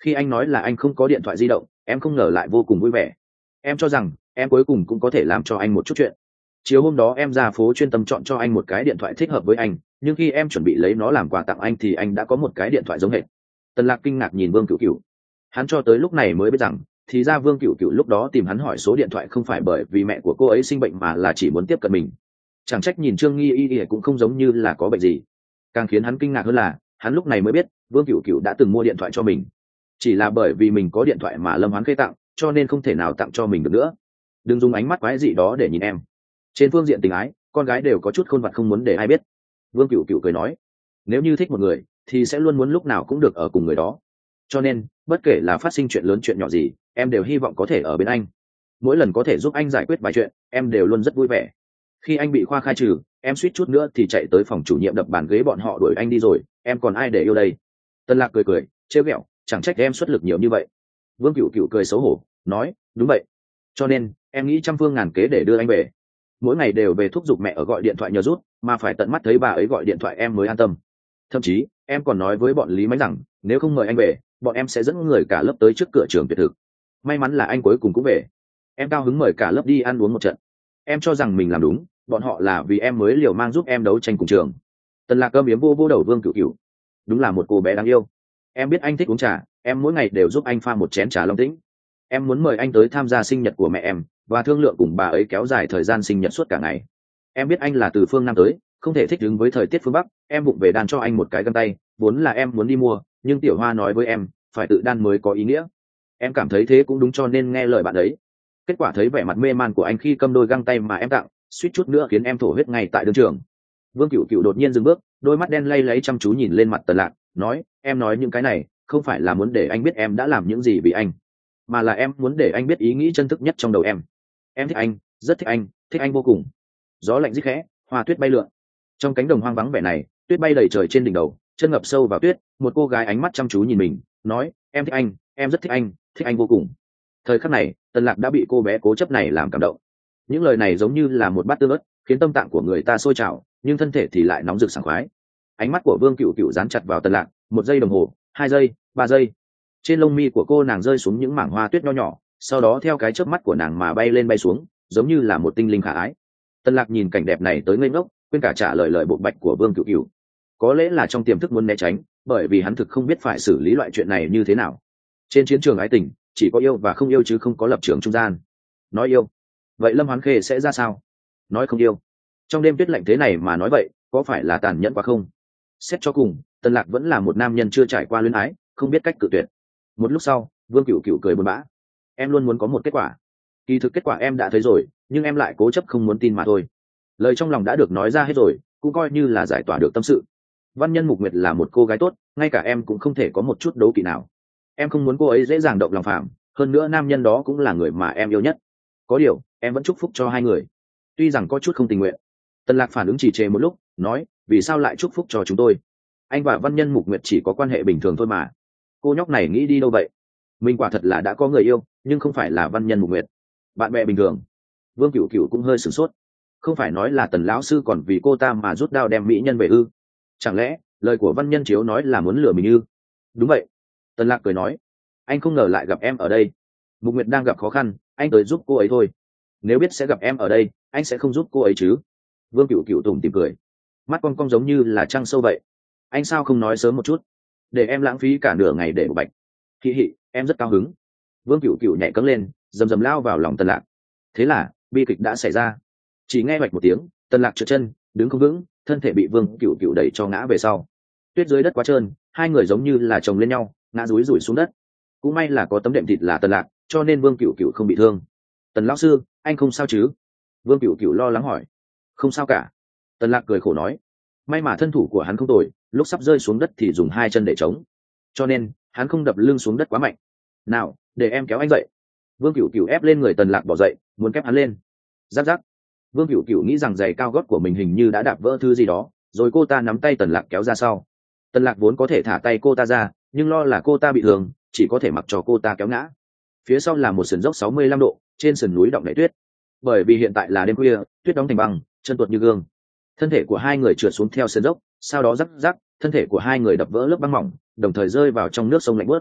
Khi anh nói là anh không có điện thoại di động, em không ngờ lại vô cùng vui vẻ. Em cho rằng em cuối cùng cũng có thể làm cho anh một chút chuyện. Chiều hôm đó em ra phố chuyên tâm chọn cho anh một cái điện thoại thích hợp với anh, nhưng khi em chuẩn bị lấy nó làm quà tặng anh thì anh đã có một cái điện thoại giống hệt. Tần Lạc kinh ngạc nhìn Vương Cửu Cửu. Hắn cho tới lúc này mới biết rằng thì ra Vương Cửu Cửu lúc đó tìm hắn hỏi số điện thoại không phải bởi vì mẹ của cô ấy sinh bệnh mà là chỉ muốn tiếp cận mình. Chẳng trách nhìn Trương Nghi Y Y cũng không giống như là có bệnh gì. Càng khiến hắn kinh ngạc hơn là hắn lúc này mới biết Vương Cửu Cửu đã từng mua điện thoại cho mình. Chỉ là bởi vì mình có điện thoại mà Lâm Hoán Khê tặng, cho nên không thể nào tặng cho mình được nữa. Đừng dùng ánh mắt quái dị đó để nhìn em. Trên phương diện tình ái, con gái đều có chút khôn vặt không muốn để ai biết. Vương Cửu Cửu cười nói, nếu như thích một người thì sẽ luôn muốn lúc nào cũng được ở cùng người đó. Cho nên bất kể là phát sinh chuyện lớn chuyện nhỏ gì, em đều hy vọng có thể ở bên anh. Mỗi lần có thể giúp anh giải quyết vài chuyện, em đều luôn rất vui vẻ. Khi anh bị khoa khai trừ, em suýt chút nữa thì chạy tới phòng chủ nhiệm đập bàn ghế bọn họ đuổi anh đi rồi, em còn ai để yêu đây. Tân Lạc cười cười trêu ghẹo, chẳng trách em xuất lực nhiều như vậy. Vương Cửu Cửu cười xấu hổ nói, đúng vậy, cho nên em nghĩ trăm phương ngàn kế để đưa anh về. Mỗi ngày đều về thúc giục mẹ ở gọi điện thoại nhờ rút, mà phải tận mắt thấy bà ấy gọi điện thoại em mới an tâm. Thậm chí em còn nói với bọn Lý Mánh rằng nếu không mời anh về, bọn em sẽ dẫn người cả lớp tới trước cửa trường biệt thự. May mắn là anh cuối cùng cũng về. Em cao hứng mời cả lớp đi ăn uống một trận. Em cho rằng mình làm đúng, bọn họ là vì em mới liều mang giúp em đấu tranh cùng trường. Tần Lạc cơm yếm vô vô đầu Vương Cửu Cửu. Đúng là một cô bé đáng yêu. Em biết anh thích uống trà, em mỗi ngày đều giúp anh pha một chén trà Long Tĩnh. Em muốn mời anh tới tham gia sinh nhật của mẹ em và thương lượng cùng bà ấy kéo dài thời gian sinh nhật suốt cả ngày. Em biết anh là từ phương Nam tới, không thể thích ứng với thời tiết phương Bắc, em vụng về đan cho anh một cái găng tay, vốn là em muốn đi mua, nhưng Tiểu Hoa nói với em phải tự đan mới có ý nghĩa. Em cảm thấy thế cũng đúng cho nên nghe lời bạn ấy. Kết quả thấy vẻ mặt mê man của anh khi cầm đôi găng tay mà em tặng, suýt chút nữa khiến em thổ huyết ngay tại đường trường. Vương Cửu Cửu đột nhiên dừng bước, đôi mắt đen lay lấy chăm chú nhìn lên mặt Tần Lạc, nói, em nói những cái này không phải là muốn để anh biết em đã làm những gì vì anh, mà là em muốn để anh biết ý nghĩ chân thực nhất trong đầu em. Em thích anh, rất thích anh, thích anh vô cùng. Gió lạnh rít khẽ, hoa tuyết bay lượn. Trong cánh đồng hoang vắng vẻ này, tuyết bay đầy trời trên đỉnh đầu, chân ngập sâu vào tuyết, một cô gái ánh mắt chăm chú nhìn mình, nói, em thích anh, em rất thích anh, thích anh vô cùng. Thời khắc này, Tần Lạc đã bị cô bé cố chấp này làm cảm động. Những lời này giống như là một bát tương ớt, khiến tâm tạng của người ta sôi trào, nhưng thân thể thì lại nóng rực sảng khoái. Ánh mắt của Vương Cửu Cửu dán chặt vào Tần Lạc, một giây đồng hồ, hai giây, ba giây. Trên lông mi của cô nàng rơi xuống những mảng hoa tuyết nho nhỏ, sau đó theo cái chớp mắt của nàng mà bay lên bay xuống, giống như là một tinh linh khả ái. Tần Lạc nhìn cảnh đẹp này tới ngây ngốc, quên cả trả lời lời bộ bạch của Vương Cửu Cửu. Có lẽ là trong tiềm thức muốn né tránh, bởi vì hắn thực không biết phải xử lý loại chuyện này như thế nào. Trên chiến trường ái tình, chỉ có yêu và không yêu chứ không có lập trường trung gian. Nói yêu, vậy Lâm Hoán Khê sẽ ra sao? Nói không yêu, trong đêm tuyết lạnh thế này mà nói vậy, có phải là tàn nhẫn quá không? Xét cho cùng, Tần Lạc vẫn là một nam nhân chưa trải qua luyến ái, không biết cách cự tuyệt. Một lúc sau, Vương Cửu Cửu cười buồn bã. Em luôn muốn có một kết quả. Kỳ thực kết quả em đã thấy rồi, nhưng em lại cố chấp không muốn tin mà thôi. Lời trong lòng đã được nói ra hết rồi, cũng coi như là giải tỏa được tâm sự. Văn Nhân Mục Nguyệt là một cô gái tốt, ngay cả em cũng không thể có một chút đấu kỵ nào. Em không muốn cô ấy dễ dàng động lòng phàm, hơn nữa nam nhân đó cũng là người mà em yêu nhất. Có điều, em vẫn chúc phúc cho hai người. Tuy rằng có chút không tình nguyện. Tần Lạc phản ứng trì trệ một lúc, nói, vì sao lại chúc phúc cho chúng tôi? Anh và Văn Nhân Mục Nguyệt chỉ có quan hệ bình thường thôi mà. Cô nhóc này nghĩ đi đâu vậy? Mình quả thật là đã có người yêu, nhưng không phải là Văn Nhân Mục Nguyệt. Bạn bè bình thường. Vương Cửu Cửu cũng hơi sửng sốt. Không phải nói là Tần lão sư còn vì cô ta mà rút đao đem mỹ nhân về ư? Chẳng lẽ lời của Văn Nhân Chiếu nói là muốn lừa mình ư? Đúng vậy. Tần Lạc cười nói, anh không ngờ lại gặp em ở đây. Mục Nguyệt đang gặp khó khăn, anh tới giúp cô ấy thôi. Nếu biết sẽ gặp em ở đây, anh sẽ không giúp cô ấy chứ? Vương Cửu Cửu tủm tỉm cười, mắt cong cong giống như là trăng sâu vậy. Anh sao không nói sớm một chút, để em lãng phí cả nửa ngày để bộc bạch. Hị hị, em rất cao hứng. Vương Cửu Cửu nhảy cẫng lên, rầm rầm lao vào lòng Tần Lạc. Thế là bi kịch đã xảy ra. Chỉ nghe bạch một tiếng, Tần Lạc trượt chân, đứng không vững, thân thể bị Vương Cửu Cửu đẩy cho ngã về sau. Tuyết dưới đất quá trơn, hai người giống như là chồng lên nhau, ngã rúi rủi xuống đất. Cũng may là có tấm đệm thịt là Tần Lạc, cho nên Vương Cửu Cửu không bị thương. Tần lão sư, anh không sao chứ? Vương Cửu Cửu lo lắng hỏi. Không sao cả. Tần Lạc cười khổ nói, may mà thân thủ của hắn không tồi, lúc sắp rơi xuống đất thì dùng hai chân để chống, cho nên hắn không đập lưng xuống đất quá mạnh. Nào, để em kéo anh dậy. Vương Cửu Cửu ép lên người Tần Lạc bỏ dậy, muốn kéo hắn lên. Giáp giáp. Vương Cửu Cửu nghĩ rằng giày cao gót của mình hình như đã đạp vỡ thứ gì đó, rồi cô ta nắm tay Tần Lạc kéo ra sau. Tần Lạc vốn có thể thả tay cô ta ra, nhưng lo là cô ta bị thương, chỉ có thể mặc cho cô ta kéo ngã. Phía sau là một sườn dốc sáu mươi lăm độ, trên sườn núi đọng đầy tuyết. Bởi vì hiện tại là đêm khuya, tuyết đóng thành băng, chân tuột như gương. Thân thể của hai người trượt xuống theo sườn dốc, sau đó rắc rắc, thân thể của hai người đập vỡ lớp băng mỏng, đồng thời rơi vào trong nước sông lạnh buốt.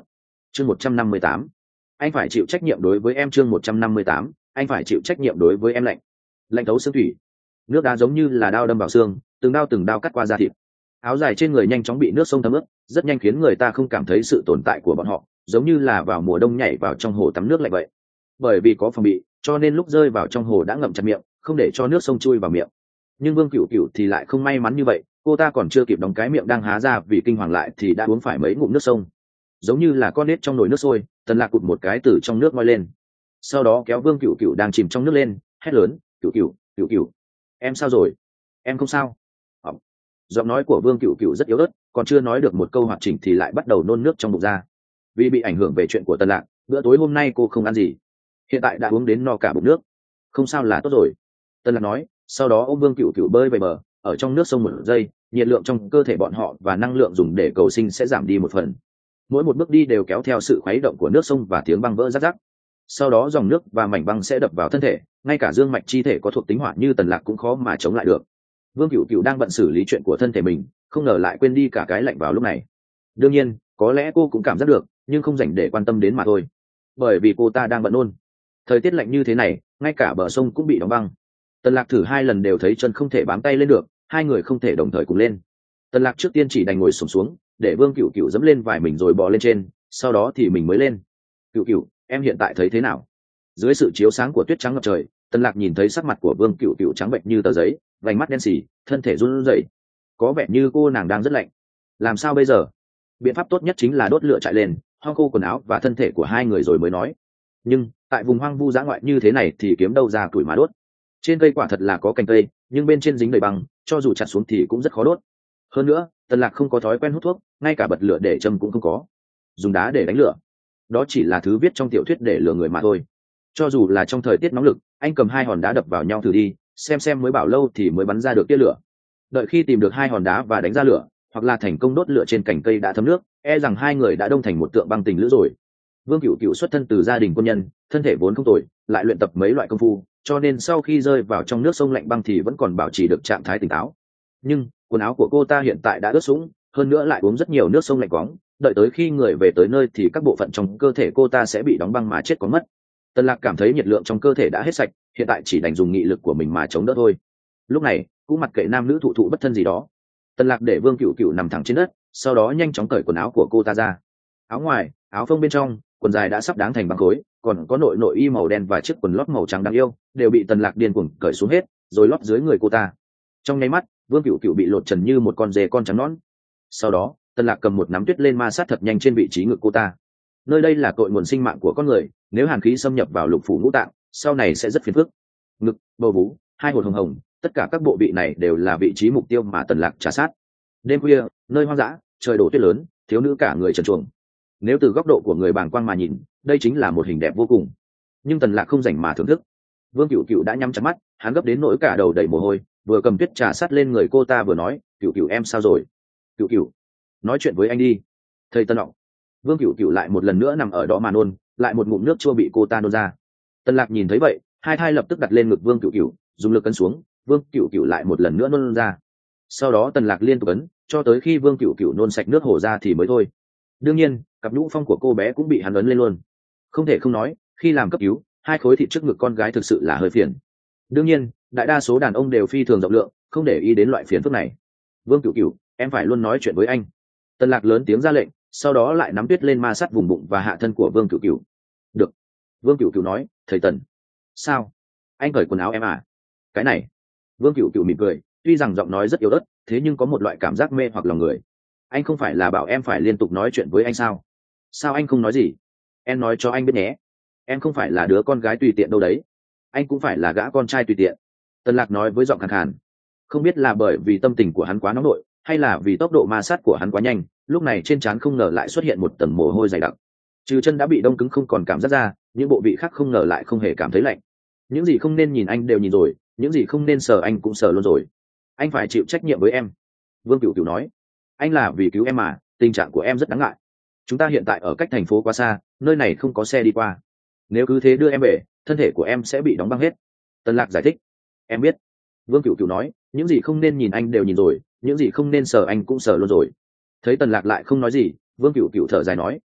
chương một trăm năm mươi tám, anh phải chịu trách nhiệm đối với em. Chương một trăm năm mươi tám, anh phải chịu trách nhiệm đối với em. Lạnh lạnh thấu xương thủy, nước đá giống như là đao đâm vào xương, từng đao từng đao cắt qua da thịt. Áo dài trên người nhanh chóng bị nước sông thấm ướt, rất nhanh khiến người ta không cảm thấy sự tồn tại của bọn họ, giống như là vào mùa đông nhảy vào trong hồ tắm nước lạnh vậy. Bởi vì có phòng bị, cho nên lúc rơi vào trong hồ đã ngậm chặt miệng, không để cho nước sông chui vào miệng. Nhưng Vương Cửu Cửu thì lại không may mắn như vậy, cô ta còn chưa kịp đóng cái miệng đang há ra vì kinh hoàng lại thì đã uống phải mấy ngụm nước sông, giống như là con nết trong nồi nước sôi. Tần Lạc cụt một cái từ trong nước ngoi lên, sau đó kéo Vương Cửu Cửu đang chìm trong nước lên, hét lớn: Cửu Cửu, Cửu Cửu, em sao rồi? Em không sao. Ẩm. Giọng nói của Vương Cửu Cửu rất yếu ớt, còn chưa nói được một câu hoàn chỉnh thì lại bắt đầu nôn nước trong bụng ra. Vì bị ảnh hưởng về chuyện của Tần Lạc, bữa tối hôm nay cô không ăn gì, hiện tại đã uống đến no cả bụng nước. Không sao là tốt rồi, Tần Lạc nói, sau đó ôm Vương Cửu Cửu bơi về bờ. Ở trong nước sông một giây, nhiệt lượng trong cơ thể bọn họ và năng lượng dùng để cầu sinh sẽ giảm đi một phần. Mỗi một bước đi đều kéo theo sự khuấy động của nước sông và tiếng băng vỡ rắc rắc. Sau đó dòng nước và mảnh băng sẽ đập vào thân thể, ngay cả dương mạch chi thể có thuộc tính hỏa như Tần Lạc cũng khó mà chống lại được. Vương Cửu Cửu đang bận xử lý chuyện của thân thể mình, không ngờ lại quên đi cả cái lạnh vào lúc này. Đương nhiên, có lẽ cô cũng cảm giác được, nhưng không dành để quan tâm đến mà thôi. Bởi vì cô ta đang bận nôn. Thời tiết lạnh như thế này, ngay cả bờ sông cũng bị đóng băng. Tần Lạc thử hai lần đều thấy chân không thể bám tay lên được, hai người không thể đồng thời cùng lên. Tần Lạc trước tiên chỉ đành ngồi xổm xuống, để Vương Cửu Cửu dẫm lên vài mình rồi bò lên trên, sau đó thì mình mới lên. Cửu Cửu, em hiện tại thấy thế nào? Dưới sự chiếu sáng của tuyết trắng ngập trời, Tần Lạc nhìn thấy sắc mặt của Vương Cửu Cửu trắng bệch như tờ giấy, vành mắt đen sì, thân thể run rẩy, có vẻ như cô nàng đang rất lạnh. Làm sao bây giờ? Biện pháp tốt nhất chính là đốt lửa trại lên, hong khô quần áo và thân thể của hai người rồi mới nói. Nhưng tại vùng hoang vu dã ngoại như thế này thì kiếm đâu ra củi mà đốt? Trên cây quả thật là có cành cây, nhưng bên trên dính đầy băng, cho dù chặt xuống thì cũng rất khó đốt. Hơn nữa, Tần Lạc không có thói quen hút thuốc, ngay cả bật lửa để châm cũng không có. Dùng đá để đánh lửa, đó chỉ là thứ viết trong tiểu thuyết để lừa người mà thôi. Cho dù là trong thời tiết nóng lực, anh cầm hai hòn đá đập vào nhau thử đi, xem xem mới bảo lâu thì mới bắn ra được tia lửa. Đợi khi tìm được hai hòn đá và đánh ra lửa, hoặc là thành công đốt lửa trên cành cây đã thấm nước, e rằng hai người đã đông thành một tượng băng tình lữ rồi. Vương Cửu Cửu xuất thân từ gia đình quân nhân, thân thể vốn không tồi, lại luyện tập mấy loại công phu, cho nên sau khi rơi vào trong nước sông lạnh băng thì vẫn còn bảo trì được trạng thái tỉnh táo. Nhưng quần áo của cô ta hiện tại đã ướt sũng, hơn nữa lại uống rất nhiều nước sông lạnh quóng, đợi tới khi người về tới nơi thì các bộ phận trong cơ thể cô ta sẽ bị đóng băng mà chết có mất. Tần Lạc cảm thấy nhiệt lượng trong cơ thể đã hết sạch, hiện tại chỉ đành dùng nghị lực của mình mà chống đỡ thôi. Lúc này cũng mặc kệ nam nữ thụ thụ bất thân gì đó, Tần Lạc để Vương Cửu Cửu nằm thẳng trên đất, sau đó nhanh chóng cởi quần áo của cô ta ra. Áo ngoài, áo phông bên trong, quần dài đã sắp đáng thành băng khối, còn có nội nội y màu đen và chiếc quần lót màu trắng đáng yêu, đều bị Tần Lạc điên cuồng cởi xuống hết, rồi lót dưới người cô ta. Trong nháy mắt, Vương Cửu Cửu bị lột trần như một con dê con trắng nõn. Sau đó, Tần Lạc cầm một nắm tuyết lên ma sát thật nhanh trên vị trí ngực cô ta. Nơi đây là cội nguồn sinh mạng của con người, nếu hàn khí xâm nhập vào lục phủ ngũ tạng, sau này sẽ rất phiền phức. Ngực, bầu vú, hai hột hồng hồng, tất cả các bộ vị này đều là vị trí mục tiêu mà Tần Lạc trà sát. Đêm khuya, nơi hoang dã, trời đổ tuyết lớn, thiếu nữ cả người trần truồng. Nếu từ góc độ của người bàng quang mà nhìn, đây chính là một hình đẹp vô cùng. Nhưng Tần Lạc không rảnh mà thưởng thức. Vương Cửu Cửu đã nhắm chặt mắt, hắn gấp đến nỗi cả đầu đầy mồ hôi, vừa cầm tuyết trà sát lên người cô ta vừa nói, "Cửu Cửu em sao rồi? Cửu Cửu, nói chuyện với anh đi." Thầy Tân Ngọc. Vương Cửu Cửu lại một lần nữa nằm ở đó mà nôn, lại một ngụm nước chua bị cô ta nôn ra. Tần Lạc nhìn thấy vậy, hai thai lập tức đặt lên ngực Vương Cửu Cửu, dùng lực cấn xuống, Vương Cửu Cửu lại một lần nữa nôn ra. Sau đó Tần Lạc liên tục ấn, cho tới khi Vương Cửu Cửu nôn sạch nước hồ ra thì mới thôi. Đương nhiên, cặp nhũ phong của cô bé cũng bị hắn ấn lên luôn. Không thể không nói, khi làm cấp cứu, hai khối thịt trước ngực con gái thực sự là hơi phiền. Đương nhiên, đại đa số đàn ông đều phi thường rộng lượng, không để ý đến loại phiền phức này. Vương Cửu Cửu, em phải luôn nói chuyện với anh. Tần Lạc lớn tiếng ra lệnh, sau đó lại nắm tuyết lên ma sát vùng bụng và hạ thân của Vương Cửu Cửu. Được. Vương Cửu Cửu nói, thầy Tần. Sao? Anh cởi quần áo em à? Cái này. Vương Cửu Cửu mỉm cười, tuy rằng giọng nói rất yếu ớt, thế nhưng có một loại cảm giác mê hoặc lòng người. Anh không phải là bảo em phải liên tục nói chuyện với anh sao? Sao anh không nói gì? Em nói cho anh biết nhé. Em không phải là đứa con gái tùy tiện đâu đấy. Anh cũng phải là gã con trai tùy tiện. Tần Lạc nói với giọng khàn khàn. Không biết là bởi vì tâm tình của hắn quá nóng nổi, hay là vì tốc độ ma sát của hắn quá nhanh, lúc này trên trán không ngờ lại xuất hiện một tầng mồ hôi dày đặc. Trừ chân đã bị đông cứng không còn cảm giác ra, những bộ vị khác không ngờ lại không hề cảm thấy lạnh. Những gì không nên nhìn anh đều nhìn rồi, những gì không nên sờ anh cũng sờ luôn rồi. Anh phải chịu trách nhiệm với em. Vương Cửu Cửu nói. Anh là vì cứu em mà, tình trạng của em rất đáng ngại. Chúng ta hiện tại ở cách thành phố quá xa, nơi này không có xe đi qua. Nếu cứ thế đưa em về, thân thể của em sẽ bị đóng băng hết. Tần Lạc giải thích. Em biết. Vương Cửu Cửu nói, những gì không nên nhìn anh đều nhìn rồi, những gì không nên sờ anh cũng sờ luôn rồi. Thấy Tần Lạc lại không nói gì, Vương Cửu Cửu thở dài nói,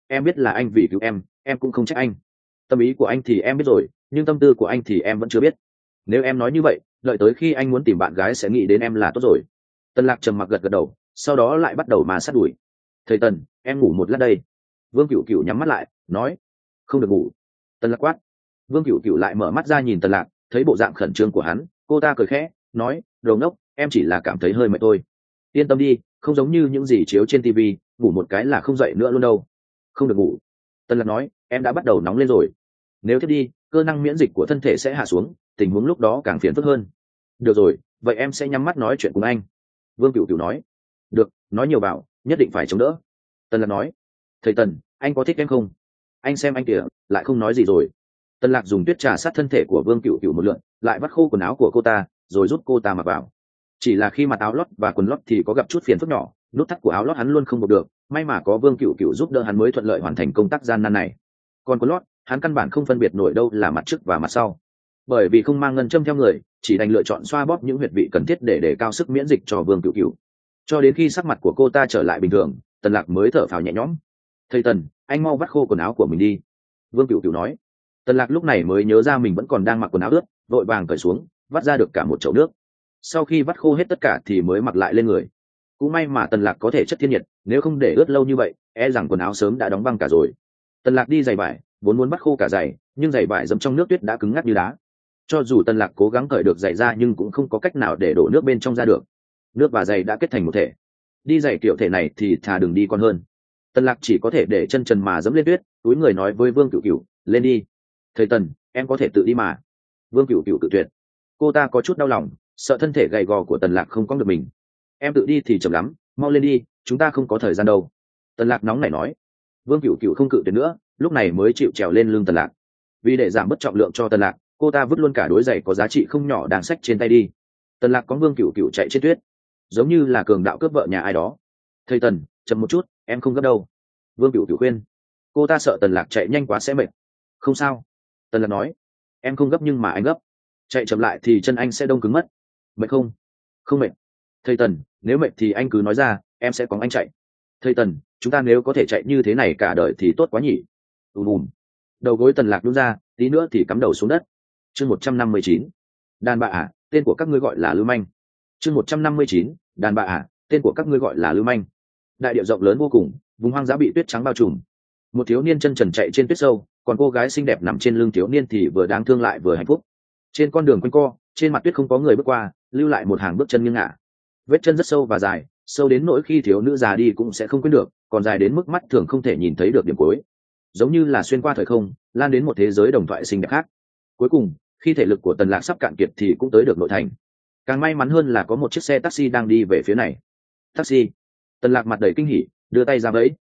em biết là anh vì cứu em em cũng không trách anh. Tâm ý của anh thì em biết rồi, nhưng tâm tư của anh thì em vẫn chưa biết. Nếu em nói như vậy, đợi tới khi anh muốn tìm bạn gái sẽ nghĩ đến em là tốt rồi. Tân Lạc trầm mặc gật gật đầu, sau đó lại bắt đầu mà sát đuổi. Thầy Tần, em ngủ một lát đây. Vương Cửu Cửu nhắm mắt lại nói. Không được ngủ. Tân Lạc quát. Vương Cửu Cửu lại mở mắt ra nhìn Tân Lạc, thấy bộ dạng khẩn trương của hắn, cô ta cười khẽ nói, đồ ngốc, em chỉ là cảm thấy hơi mệt thôi. Yên tâm đi, không giống như những gì chiếu trên tivi, ngủ một cái là không dậy nữa luôn đâu. Không được ngủ. Tân Lạc nói, em đã bắt đầu nóng lên rồi. Nếu thiết đi, cơ năng miễn dịch của thân thể sẽ hạ xuống, tình huống lúc đó càng phiền phức hơn. Được rồi, vậy em sẽ nhắm mắt nói chuyện cùng anh. Vương Cửu Cửu nói. Được, nói nhiều vào, nhất định phải chống đỡ. Tân Lạc nói. Thầy Tần, anh có thích em không? Anh xem anh kìa, lại không nói gì rồi. Tân Lạc dùng tuyết trà sát thân thể của Vương Cửu Cửu một lượt, lại vắt khô quần áo của cô ta, rồi giúp cô ta mặc vào. Chỉ là khi mặc áo lót và quần lót thì có gặp chút phiền phức nhỏ, nút thắt của áo lót hắn luôn không buộc được, may mà có Vương Cửu Cửu giúp đỡ hắn mới thuận lợi hoàn thành công tác gian nan này. Còn quần lót, hắn căn bản không phân biệt nổi đâu là mặt trước và mặt sau. Bởi vì không mang ngân châm theo người, chỉ đành lựa chọn xoa bóp những huyệt vị cần thiết để đề cao sức miễn dịch cho Vương Cửu Cửu. Cho đến khi sắc mặt của cô ta trở lại bình thường, Tần Lạc mới thở phào nhẹ nhõm. Thầy Tần, anh mau vắt khô quần áo của mình đi. Vương Cửu Cửu nói. Tần Lạc lúc này mới nhớ ra mình vẫn còn đang mặc quần áo ướt, vội vàng cởi xuống, vắt ra được cả một chậu nước. Sau khi vắt khô hết tất cả thì mới mặc lại lên người. Cũng may mà Tần Lạc có thể chất thiên nhiệt, nếu không để ướt lâu như vậy, e rằng quần áo sớm đã đóng băng cả rồi. Tần Lạc đi giày vải, vốn muốn vắt khô cả giày, nhưng giày vải dẫm trong nước tuyết đã cứng ngắc như đá. Cho dù Tần Lạc cố gắng cởi được giày ra nhưng cũng không có cách nào để đổ nước bên trong ra được. Nước và giày đã kết thành một thể. Đi giày kiểu thể này thì thà đừng đi còn hơn. Tần Lạc chỉ có thể để chân trần mà dẫm lên tuyết, túi người nói với Vương Cửu Cửu, lên đi. Thầy Tần, em có thể tự đi mà. Vương Cửu Cửu tự tuyệt. Cô ta có chút đau lòng, sợ thân thể gầy gò của Tần Lạc không có được mình. Em tự đi thì chậm lắm, mau lên đi, chúng ta không có thời gian đâu. Tần Lạc nóng nảy nói. Vương Cửu Cửu không cự tuyệt nữa, lúc này mới chịu trèo lên lưng Tần Lạc. Vì để giảm bớt trọng lượng cho Tần Lạc, cô ta vứt luôn cả đối giày có giá trị không nhỏ đang xách trên tay đi. Tần Lạc có Vương Cửu Cửu chạy trên tuyết, giống như là cường đạo cướp vợ nhà ai đó. Thầy Tần, chậm một chút, em không gấp đâu. Vương Cửu Cửu khuyên. Cô ta sợ Tần Lạc chạy nhanh quá sẽ mệt. Không sao. Tần Lạc nói. Em không gấp nhưng mà anh gấp. Chạy chậm lại thì chân anh sẽ đông cứng mất. Mệt không? Không mệt. Thầy Tần, nếu mệt thì anh cứ nói ra, em sẽ cõng anh chạy. Thầy Tần, chúng ta nếu có thể chạy như thế này cả đời thì tốt quá nhỉ. Ùm ùm. Đầu gối Tần Lạc nhún ra, tí nữa thì cắm đầu xuống đất. Chương một trăm năm mươi chín. Đàn bà à, tên của các ngươi gọi là lưu manh. Chương một trăm năm mươi chín. Đàn bà à, tên của các ngươi gọi là lưu manh. Đại địa rộng lớn vô cùng, vùng hoang dã bị tuyết trắng bao trùm. Một thiếu niên chân trần chạy trên tuyết sâu, còn cô gái xinh đẹp nằm trên lưng thiếu niên thì vừa đáng thương lại vừa hạnh phúc. Trên con đường quanh co, trên mặt tuyết không có người bước qua, lưu lại một hàng bước chân nghiêng ngả. Vết chân rất sâu và dài, sâu đến nỗi khi thiếu nữ già đi cũng sẽ không quên được, còn dài đến mức mắt thường không thể nhìn thấy được điểm cuối. Giống như là xuyên qua thời không, lan đến một thế giới đồng thoại xinh đẹp khác. Cuối cùng, khi thể lực của Tần Lạc sắp cạn kiệt thì cũng tới được nội thành. Càng may mắn hơn là có một chiếc xe taxi đang đi về phía này. Taxi. Tần Lạc mặt đầy kinh hỉ, đưa tay ra vẫy.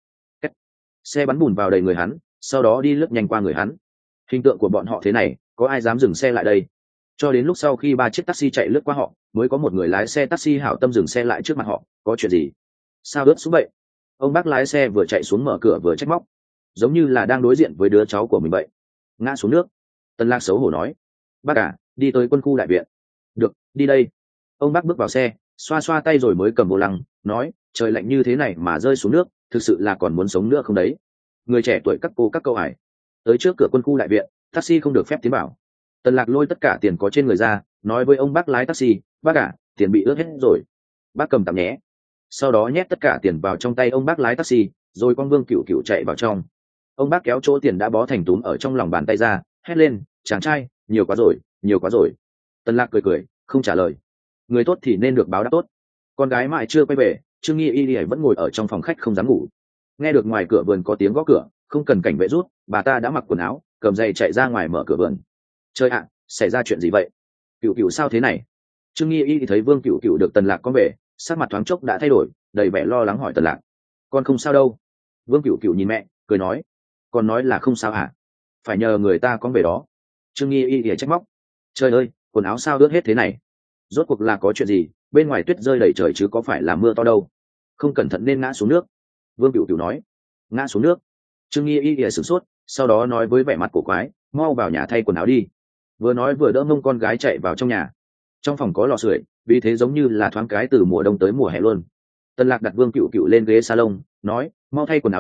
Xe bắn bùn vào đầy người hắn, sau đó đi lướt nhanh qua người hắn. Hình tượng của bọn họ thế này, có ai dám dừng xe lại đây? Cho đến lúc sau khi ba chiếc taxi chạy lướt qua họ, mới có một người lái xe taxi hảo tâm dừng xe lại trước mặt họ. Có chuyện gì? Sao ướt xuống vậy? Ông bác lái xe vừa chạy xuống mở cửa vừa trách móc, giống như là đang đối diện với đứa cháu của mình vậy. Ngã xuống nước. Tần Lạc xấu hổ nói. Bác à, đi tới quân khu đại viện. Được, đi đây. Ông bác bước vào xe, xoa xoa tay rồi mới cầm vô lăng, nói, trời lạnh như thế này mà rơi xuống nước, thực sự là còn muốn sống nữa không đấy? Người trẻ tuổi các cô các câu hỏi. Tới trước cửa quân khu đại viện, taxi không được phép tiến vào. Tần Lạc lôi tất cả tiền có trên người ra, nói với ông bác lái taxi, bác à, tiền bị ướt hết rồi. Bác cầm tạm nhé. Sau đó nhét tất cả tiền vào trong tay ông bác lái taxi, rồi con Vương Cửu Cửu chạy vào trong. Ông bác kéo chỗ tiền đã bó thành túm ở trong lòng bàn tay ra, hét lên, chàng trai, nhiều quá rồi, nhiều quá rồi. Tần Lạc cười cười, không trả lời. Người tốt thì nên được báo đáp tốt. Con gái mãi chưa quay về, Trương Nghi Y vẫn ngồi ở trong phòng khách không dám ngủ. Nghe được ngoài cửa vườn có tiếng gõ cửa, không cần cảnh vệ rút, bà ta đã mặc quần áo, cầm giày chạy ra ngoài mở cửa vườn. Trời ạ, xảy ra chuyện gì vậy? Cửu Cửu sao thế này? Trương Nghi Y thấy Vương Cửu Cửu được Tần Lạc có về, sắc mặt thoáng chốc đã thay đổi, đầy vẻ lo lắng hỏi Tần Lạc. Con không sao đâu. Vương Cửu Cửu nhìn mẹ, cười nói. Con nói là không sao hả? Phải nhờ người ta có về đó. Trương Nghi Y trách móc. Trời ơi, quần áo sao ướt hết thế này? Rốt cuộc là có chuyện gì? Bên ngoài tuyết rơi đầy trời chứ có phải là mưa to đâu. Không cẩn thận nên ngã xuống nước. Vương Cửu Cửu nói. Ngã xuống nước. Trương Nghi Y sửng sốt, sau đó nói với vẻ mặt cổ quái, mau vào nhà thay quần áo đi. Vừa nói vừa đỡ mông con gái chạy vào trong nhà. Trong phòng có lò sưởi, vì thế giống như là thoáng cái từ mùa đông tới mùa hè luôn. Tần Lạc đặt Vương Cửu Cửu lên ghế salon, nói, mau thay quần áo đi,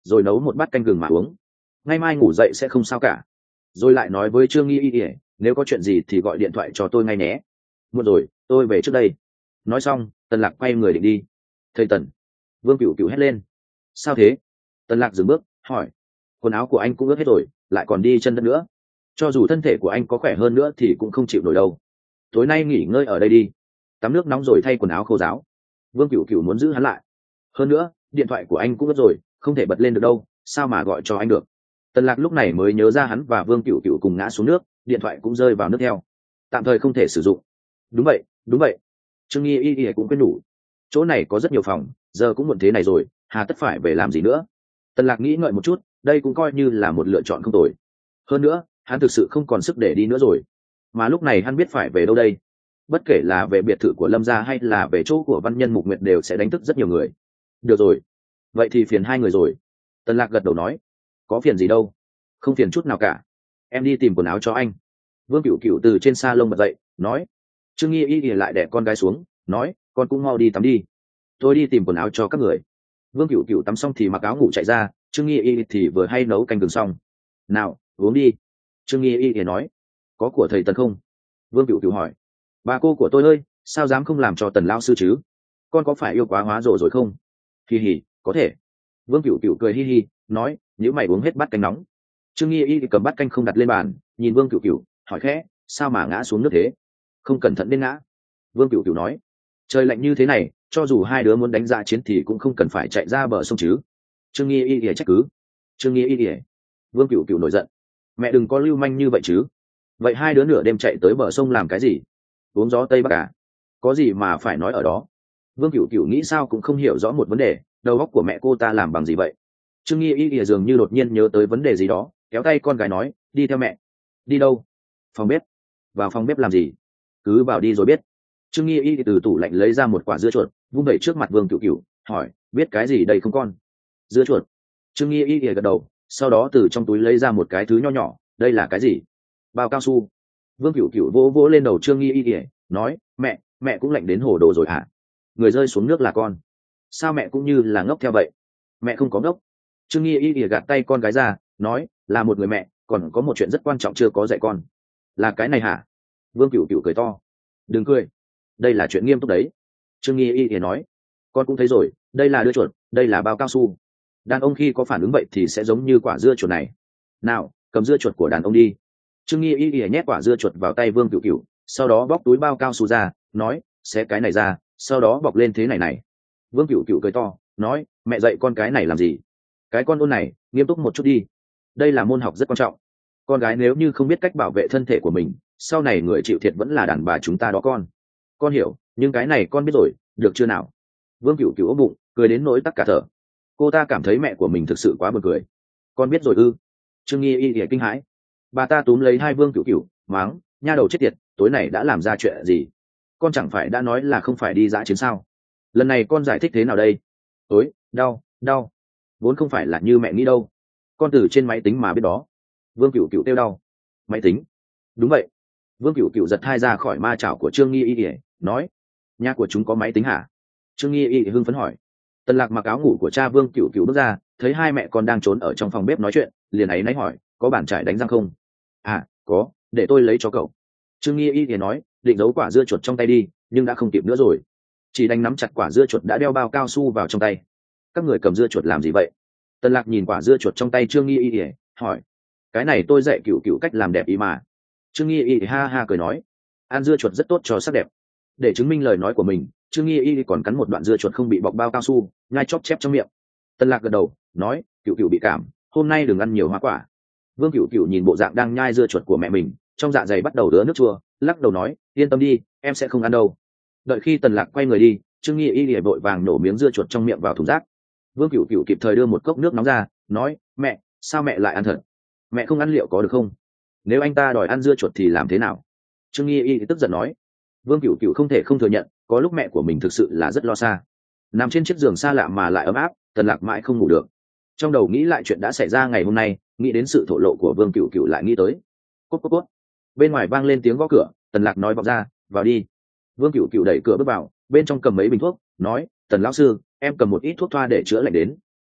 rồi nấu một bát canh gừng mà uống, ngay mai ngủ dậy sẽ không sao cả. Rồi lại nói với Trương Nghi Y ỉa, nếu có chuyện gì thì gọi điện thoại cho tôi ngay nhé. Muộn rồi, tôi về trước đây. Nói xong Tần Lạc quay người định đi. Thầy Tần! Vương Cửu Cửu hét lên. Sao thế? Tần Lạc dừng bước hỏi. Quần áo của anh cũng ướt hết rồi, lại còn đi chân đất nữa. Cho dù thân thể của anh có khỏe hơn nữa thì cũng không chịu nổi đâu. Tối nay nghỉ ngơi ở đây đi, tắm nước nóng rồi thay quần áo khô ráo. Vương Cửu Cửu muốn giữ hắn lại. Hơn nữa điện thoại của anh cũng ướt rồi, không thể bật lên được đâu, sao mà gọi cho anh được. Tần Lạc lúc này mới nhớ ra hắn và Vương Cửu Cửu cùng ngã xuống nước, điện thoại cũng rơi vào nước theo, tạm thời không thể sử dụng. Đúng vậy, đúng vậy. Trương Nghi Y Y cũng quên đủ. Chỗ này có rất nhiều phòng, giờ cũng muộn thế này rồi, hà tất phải về làm gì nữa. Tần Lạc nghĩ ngợi một chút, đây cũng coi như là một lựa chọn không tồi. Hơn nữa hắn thực sự không còn sức để đi nữa rồi, mà lúc này hắn biết phải về đâu đây. Bất kể là về biệt thự của Lâm gia hay là về chỗ của Văn Nhân Mục Nguyệt đều sẽ đánh thức rất nhiều người. Được rồi, vậy thì phiền hai người rồi. Tần Lạc gật đầu nói. Có phiền gì đâu, không phiền chút nào cả, em đi tìm quần áo cho anh. Vương Cửu Cửu từ trên sa lông bật dậy nói. Trương Nghi Y lại đè con gái xuống nói, con cũng mau đi tắm đi, tôi đi tìm quần áo cho các người. Vương Cửu Cửu tắm xong thì mặc áo ngủ chạy ra, Trương Nghi Y thì vừa hay nấu canh gừng xong. Nào uống đi. Trương Nghi Y nói. Có của thầy Tần không? Vương Cửu Cửu hỏi. Bà cô của tôi ơi, sao dám không làm cho Tần lão sư chứ, con có phải yêu quá hóa rồi rồi không? Hi hi, có thể. Vương Cửu Cửu cười hi hi nói, nếu mày uống hết bát canh nóng. Trương Nghi Y cầm bát canh không đặt lên bàn, nhìn Vương Cửu Cửu hỏi khẽ, sao mà ngã xuống nước thế? Không cẩn thận nên ngã. Vương Cửu Cửu nói. Trời lạnh như thế này, cho dù hai đứa muốn đánh dạ chiến thì cũng không cần phải chạy ra bờ sông chứ. Trương Nghi Y ỉa trách cứ. Trương Nghi Y ỉa. Vương Cửu Cửu nổi giận. Mẹ đừng có lưu manh như vậy chứ. Vậy hai đứa nửa đêm chạy tới bờ sông làm cái gì? Uống gió tây bắc à? Có gì mà phải nói ở đó. Vương Cửu Cửu nghĩ sao cũng không hiểu rõ một vấn đề, đầu óc của mẹ cô ta làm bằng gì vậy. Trương Nghi Y ỉa dường như đột nhiên nhớ tới vấn đề gì đó, kéo tay con gái nói, đi theo mẹ. Đi đâu? Phòng bếp. Vào phòng bếp làm gì? Cứ vào đi rồi biết. Trương Nghi Y từ tủ lạnh lấy ra một quả dưa chuột, vung vẩy trước mặt Vương Cửu Cửu hỏi, biết cái gì đây không con? Dưa chuột. Trương Nghi Y gật đầu, sau đó từ trong túi lấy ra một cái thứ nho nhỏ, đây là cái gì? Bao cao su. Vương Cửu Cửu vỗ vỗ lên đầu Trương Nghi Y nói, mẹ mẹ cũng lạnh đến hồ đồ rồi hả? Người rơi xuống nước là con, sao mẹ cũng như là ngốc theo vậy? Mẹ không có ngốc. Trương Nghi Y gạt tay con gái ra nói, là một người mẹ còn có một chuyện rất quan trọng chưa có dạy con. Là cái này hả? Vương Cửu Cửu cười to. Đừng cười, đây là chuyện nghiêm túc đấy. Trương Nghi Y nói. Con cũng thấy rồi, đây là dưa chuột, đây là bao cao su. Đàn ông khi có phản ứng vậy thì sẽ giống như quả dưa chuột này. Nào cầm dưa chuột của đàn ông đi. Trương Nghi Y nhét quả dưa chuột vào tay Vương Cửu Cửu, sau đó bóc túi bao cao su ra nói, xé cái này ra, sau đó bọc lên thế này này. Vương Cửu Cửu cười to nói, mẹ dạy con cái này làm gì? Cái con ôn này nghiêm túc một chút đi, đây là môn học rất quan trọng. Con gái nếu như không biết cách bảo vệ thân thể của mình, sau này người chịu thiệt vẫn là đàn bà chúng ta đó con. Con hiểu, nhưng cái này con biết rồi, được chưa nào? Vương Cửu Cửu ôm bụng cười đến nỗi tắc cả thở. Cô ta cảm thấy mẹ của mình thực sự quá buồn cười. Con biết rồi ư? Trương Nghi Y kinh hãi. Bà ta túm lấy hai Vương Cửu Cửu mắng, nha đầu chết tiệt, tối nay đã làm ra chuyện gì? Con chẳng phải đã nói là không phải đi dã chiến sao? Lần này con giải thích thế nào đây? Ôi, đau, đau. Vốn không phải là như mẹ nghĩ đâu. Con từ trên máy tính mà biết đó. Vương Cửu Cửu kêu đau. Máy tính? Đúng vậy. Vương Cửu Cửu giật hai ra khỏi ma chảo của Trương Nghi Y nói, nhà của chúng có máy tính hả? Trương Nghi Y hưng phấn hỏi. Tần Lạc mặc áo ngủ của cha Vương Cửu Cửu bước ra, thấy hai mẹ con đang trốn ở trong phòng bếp nói chuyện, liền ấy náy hỏi, có bàn chải đánh răng không? À, có, để tôi lấy cho cậu. Trương Nghi Y thì nói, định giấu quả dưa chuột trong tay đi, nhưng đã không kịp nữa rồi. Chỉ đánh nắm chặt quả dưa chuột đã đeo bao cao su vào trong tay. Các người cầm dưa chuột làm gì vậy? Tần Lạc nhìn quả dưa chuột trong tay Trương Nghi Y hỏi. Cái này tôi dạy Cửu Cửu cách làm đẹp ý mà. Trương Nghi Y ha ha cười nói, ăn dưa chuột rất tốt cho sắc đẹp. Để chứng minh lời nói của mình, Trương Nghi Y còn cắn một đoạn dưa chuột không bị bọc bao cao su, nhai chóp chép trong miệng. Tần Lạc gật đầu nói, Cửu Cửu bị cảm, hôm nay đừng ăn nhiều hoa quả. Vương Cửu Cửu nhìn bộ dạng đang nhai dưa chuột của mẹ mình, trong dạ dày bắt đầu đứa nước chua, lắc đầu nói, yên tâm đi, em sẽ không ăn đâu. Đợi khi Tần Lạc quay người đi, Trương Nghi Y vội vàng nổ miếng dưa chuột trong miệng vào thùng rác. Vương Cửu Cửu kịp thời đưa một cốc nước nóng ra nói, mẹ, sao mẹ lại ăn thật? Mẹ không ăn liệu có được không? Nếu anh ta đòi ăn dưa chuột thì làm thế nào? Trương Nghi Y tức giận nói. Vương Cửu Cửu không thể không thừa nhận, có lúc mẹ của mình thực sự là rất lo xa. Nằm trên chiếc giường xa lạ mà lại ấm áp, Tần Lạc mãi không ngủ được. Trong đầu nghĩ lại chuyện đã xảy ra ngày hôm nay, nghĩ đến sự thổ lộ của Vương Cửu Cửu lại nghĩ tới. Cốt cốt cốt. Bên ngoài vang lên tiếng gõ cửa, Tần Lạc nói vọng ra, vào đi. Vương Cửu Cửu đẩy cửa bước vào, bên trong cầm mấy bình thuốc, nói, Tần lão sư, em cầm một ít thuốc thoa để chữa lạnh đến.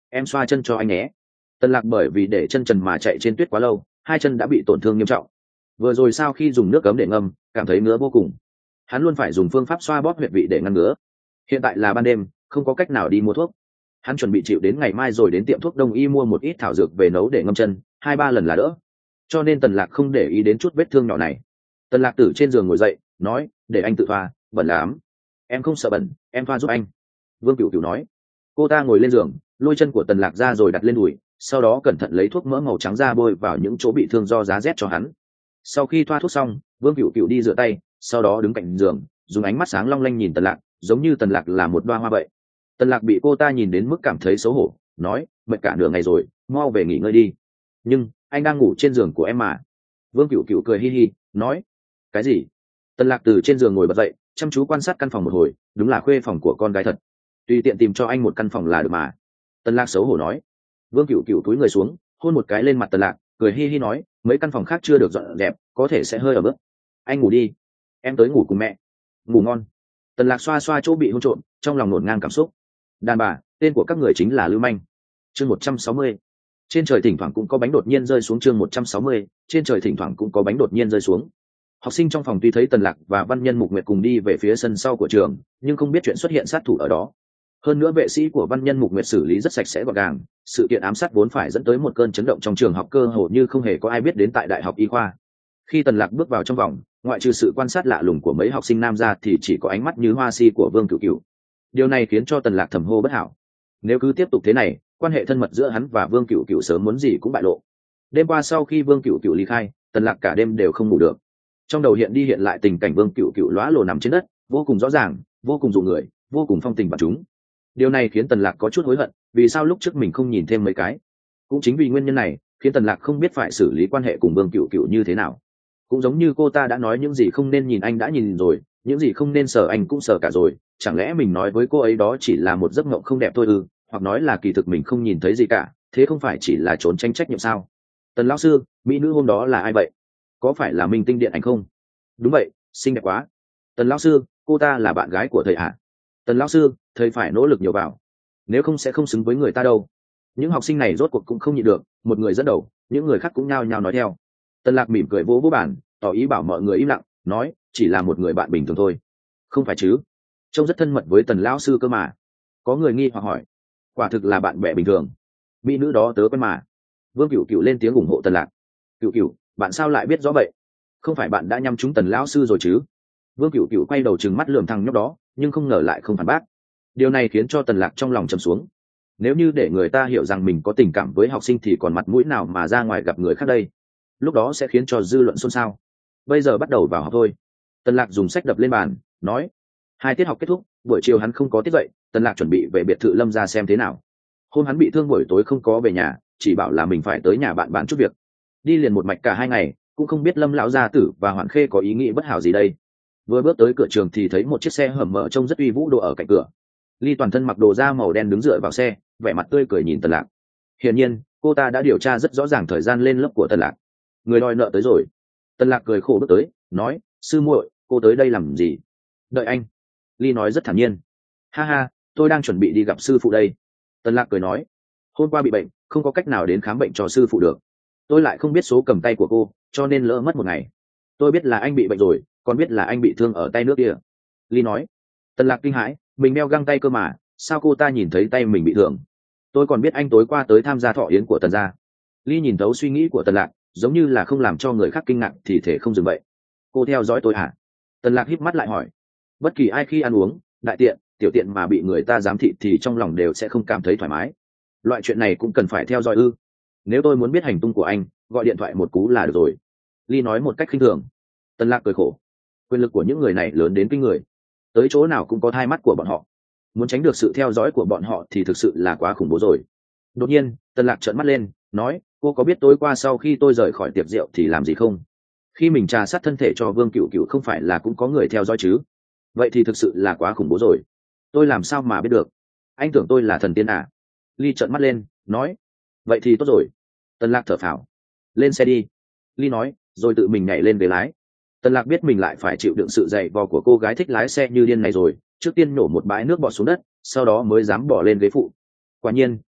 em xoa chân cho anh nhé. Tần Lạc bởi vì để chân trần mà chạy trên tuyết quá lâu, hai chân đã bị tổn thương nghiêm trọng. Vừa rồi sau khi dùng nước cấm để ngâm, cảm thấy ngứa vô cùng. Hắn luôn phải dùng phương pháp xoa bóp huyệt vị để ngăn ngứa. Hiện tại là ban đêm, không có cách nào đi mua thuốc. Hắn chuẩn bị chịu đến ngày mai rồi đến tiệm thuốc đông y mua một ít thảo dược về nấu để ngâm chân, hai ba lần là đỡ. Cho nên Tần Lạc không để ý đến chút vết thương nhỏ này. Tần Lạc từ trên giường ngồi dậy, nói, để anh tự thoa, bẩn lắm. Em không sợ bẩn, em thoa giúp anh. Vương Cửu Cửu nói. Cô ta ngồi lên giường, lôi chân của Tần Lạc ra rồi đặt lên đùi, sau đó cẩn thận lấy thuốc mỡ màu trắng ra bôi vào những chỗ bị thương do giá rét cho hắn. Sau khi thoa thuốc xong, Vương Cửu Cửu đi rửa tay, sau đó đứng cạnh giường, dùng ánh mắt sáng long lanh nhìn Tần Lạc, giống như Tần Lạc là một đoa hoa vậy. Tần Lạc bị cô ta nhìn đến mức cảm thấy xấu hổ, nói, mệt cả nửa ngày rồi, mau về nghỉ ngơi đi. Nhưng anh đang ngủ trên giường của em mà. Vương Cửu Cửu cười hi hi, nói, cái gì? Tần Lạc từ trên giường ngồi bật dậy, chăm chú quan sát căn phòng một hồi, đúng là khuê phòng của con gái thật. Tùy tiện tìm cho anh một căn phòng là được mà. Tần Lạc xấu hổ nói. Vương Cửu Cửu cúi người xuống, hôn một cái lên mặt Tần Lạc, cười hi hi nói, mấy căn phòng khác chưa được dọn dẹp, có thể sẽ hơi ở bước. Anh ngủ đi, em tới ngủ cùng mẹ. Ngủ ngon. Tần Lạc xoa xoa chỗ bị hôn trộm, trong lòng nổn ngang cảm xúc. Đàn bà, tên của các người chính là lưu manh. Chương một trăm sáu mươi. Trên trời thỉnh thoảng cũng có bánh đột nhiên rơi xuống. Chương một trăm sáu mươi. Trên trời thỉnh thoảng cũng có bánh đột nhiên rơi xuống. Học sinh trong phòng tuy thấy Tần Lạc và Văn Nhân Mục Nguyệt cùng đi về phía sân sau của trường, nhưng không biết chuyện xuất hiện sát thủ ở đó. Hơn nữa vệ sĩ của Văn Nhân Mục Nguyệt xử lý rất sạch sẽ gọn gàng, sự kiện ám sát vốn phải dẫn tới một cơn chấn động trong trường học cơ hồ như không hề có ai biết đến tại Đại học Y khoa. Khi Tần Lạc bước vào trong vòng, ngoại trừ sự quan sát lạ lùng của mấy học sinh nam ra thì chỉ có ánh mắt như hoa si của Vương Cửu Cửu. Điều này khiến cho Tần Lạc thầm hô bất hảo. Nếu cứ tiếp tục thế này, quan hệ thân mật giữa hắn và Vương Cửu Cửu sớm muốn gì cũng bại lộ. Đêm qua sau khi Vương Cửu Cửu ly khai, Tần Lạc cả đêm đều không ngủ được. Trong đầu hiện đi hiện lại tình cảnh Vương Cửu Cửu lóa lồ nằm trên đất, vô cùng rõ ràng, vô cùng dụ người, vô cùng phong tình và chúng. Điều này khiến Tần Lạc có chút hối hận, vì sao lúc trước mình không nhìn thêm mấy cái. Cũng chính vì nguyên nhân này, khiến Tần Lạc không biết phải xử lý quan hệ cùng Vương Cửu Cửu như thế nào. Cũng giống như cô ta đã nói, những gì không nên nhìn anh đã nhìn rồi, những gì không nên sờ anh cũng sờ cả rồi, chẳng lẽ mình nói với cô ấy đó chỉ là một giấc mộng không đẹp thôi ư? Hoặc nói là kỳ thực mình không nhìn thấy gì cả, thế không phải chỉ là trốn tránh trách nhiệm sao? Tần lão sư, mỹ nữ hôm đó là ai vậy? Có phải là Minh Tinh điện ảnh không? Đúng vậy, xinh đẹp quá. Tần lão sư, cô ta là bạn gái của thầy ạ? Tần lão sư, thầy phải nỗ lực nhiều vào, nếu không sẽ không xứng với người ta đâu. Những học sinh này rốt cuộc cũng không nhịn được, một người dẫn đầu, những người khác cũng nhao nhao nói theo. Tần Lạc mỉm cười vỗ vỗ bàn, tỏ ý bảo mọi người im lặng, nói, chỉ là một người bạn bình thường thôi. Không phải chứ? Trông rất thân mật với Tần lão sư cơ mà. Có người nghi hoặc hỏi. Quả thực là bạn bè bình thường. Mỹ nữ đó tớ quen mà. Vương Cửu Cửu lên tiếng ủng hộ Tần Lạc. Cửu Cửu, bạn sao lại biết rõ vậy? Không phải bạn đã nhắm trúng Tần lão sư rồi chứ? Vương Cửu Cửu quay đầu trừng mắt lườm thằng nhóc đó, nhưng không ngờ lại không phản bác. Điều này khiến cho Tần Lạc trong lòng trầm xuống. Nếu như để người ta hiểu rằng mình có tình cảm với học sinh thì còn mặt mũi nào mà ra ngoài gặp người khác đây? Lúc đó sẽ khiến cho dư luận xôn xao. Bây giờ bắt đầu vào học thôi. Tần Lạc dùng sách đập lên bàn, nói, hai tiết học kết thúc, buổi chiều hắn không có tiết dậy. Tần Lạc chuẩn bị về biệt thự Lâm gia xem thế nào. Hôm hắn bị thương buổi tối không có về nhà, chỉ bảo là mình phải tới nhà bạn bàn chút việc. Đi liền một mạch cả hai ngày, cũng không biết Lâm lão gia tử và Hoản Khê có ý nghĩ bất hảo gì đây. Vừa bước tới cửa trường thì thấy một chiếc xe hầm mở trông rất uy vũ đỗ ở cạnh cửa. Ly toàn thân mặc đồ da màu đen đứng dựa vào xe, vẻ mặt tươi cười nhìn Tần Lạc. Hiển nhiên, cô ta đã điều tra rất rõ ràng thời gian lên lớp của Tần Lạc. Người đòi nợ tới rồi. Tần Lạc cười khổ bước tới, nói, sư muội, cô tới đây làm gì? Đợi anh. Ly nói rất thản nhiên. Ha ha, tôi đang chuẩn bị đi gặp sư phụ đây. Tần Lạc cười nói, hôm qua bị bệnh, không có cách nào đến khám bệnh cho sư phụ được. Tôi lại không biết số cầm tay của cô, cho nên lỡ mất một ngày. Tôi biết là anh bị bệnh rồi, còn biết là anh bị thương ở tay nước kia. Ly nói. Tần Lạc kinh hãi, mình đeo găng tay cơ mà, sao cô ta nhìn thấy tay mình bị thương? Tôi còn biết anh tối qua tới tham gia thọ yến của Tần gia. Ly nhìn thấu suy nghĩ của Tần Lạc, giống như là không làm cho người khác kinh ngạc thì thể không dừng vậy. Cô theo dõi tôi hả? Tần Lạc híp mắt lại hỏi. Bất kỳ ai khi ăn uống, đại tiện, tiểu tiện mà bị người ta giám thị thì trong lòng đều sẽ không cảm thấy thoải mái. Loại chuyện này cũng cần phải theo dõi ư? Nếu tôi muốn biết hành tung của anh, gọi điện thoại một cú là được rồi. Ly nói một cách khinh thường. Tần Lạc cười khổ. Quyền lực của những người này lớn đến kinh người, tới chỗ nào cũng có thai mắt của bọn họ. Muốn tránh được sự theo dõi của bọn họ thì thực sự là quá khủng bố rồi. Đột nhiên, Tần Lạc trợn mắt lên, nói, cô có biết tối qua sau khi tôi rời khỏi tiệc rượu thì làm gì không? Khi mình trà sát thân thể cho Vương Cửu Cửu không phải là cũng có người theo dõi chứ? Vậy thì thực sự là quá khủng bố rồi. Tôi làm sao mà biết được? Anh tưởng tôi là thần tiên à? Ly trợn mắt lên, nói, vậy thì tốt rồi. Tần Lạc thở phào. Lên xe đi. Ly nói, rồi tự mình nhảy lên ghế lái. Tần Lạc biết mình lại phải chịu đựng sự dày vò của cô gái thích lái xe như điên này rồi, trước tiên nổ một bãi nước bọt xuống đất, sau đó mới dám bỏ lên ghế phụ. Quả nhiên,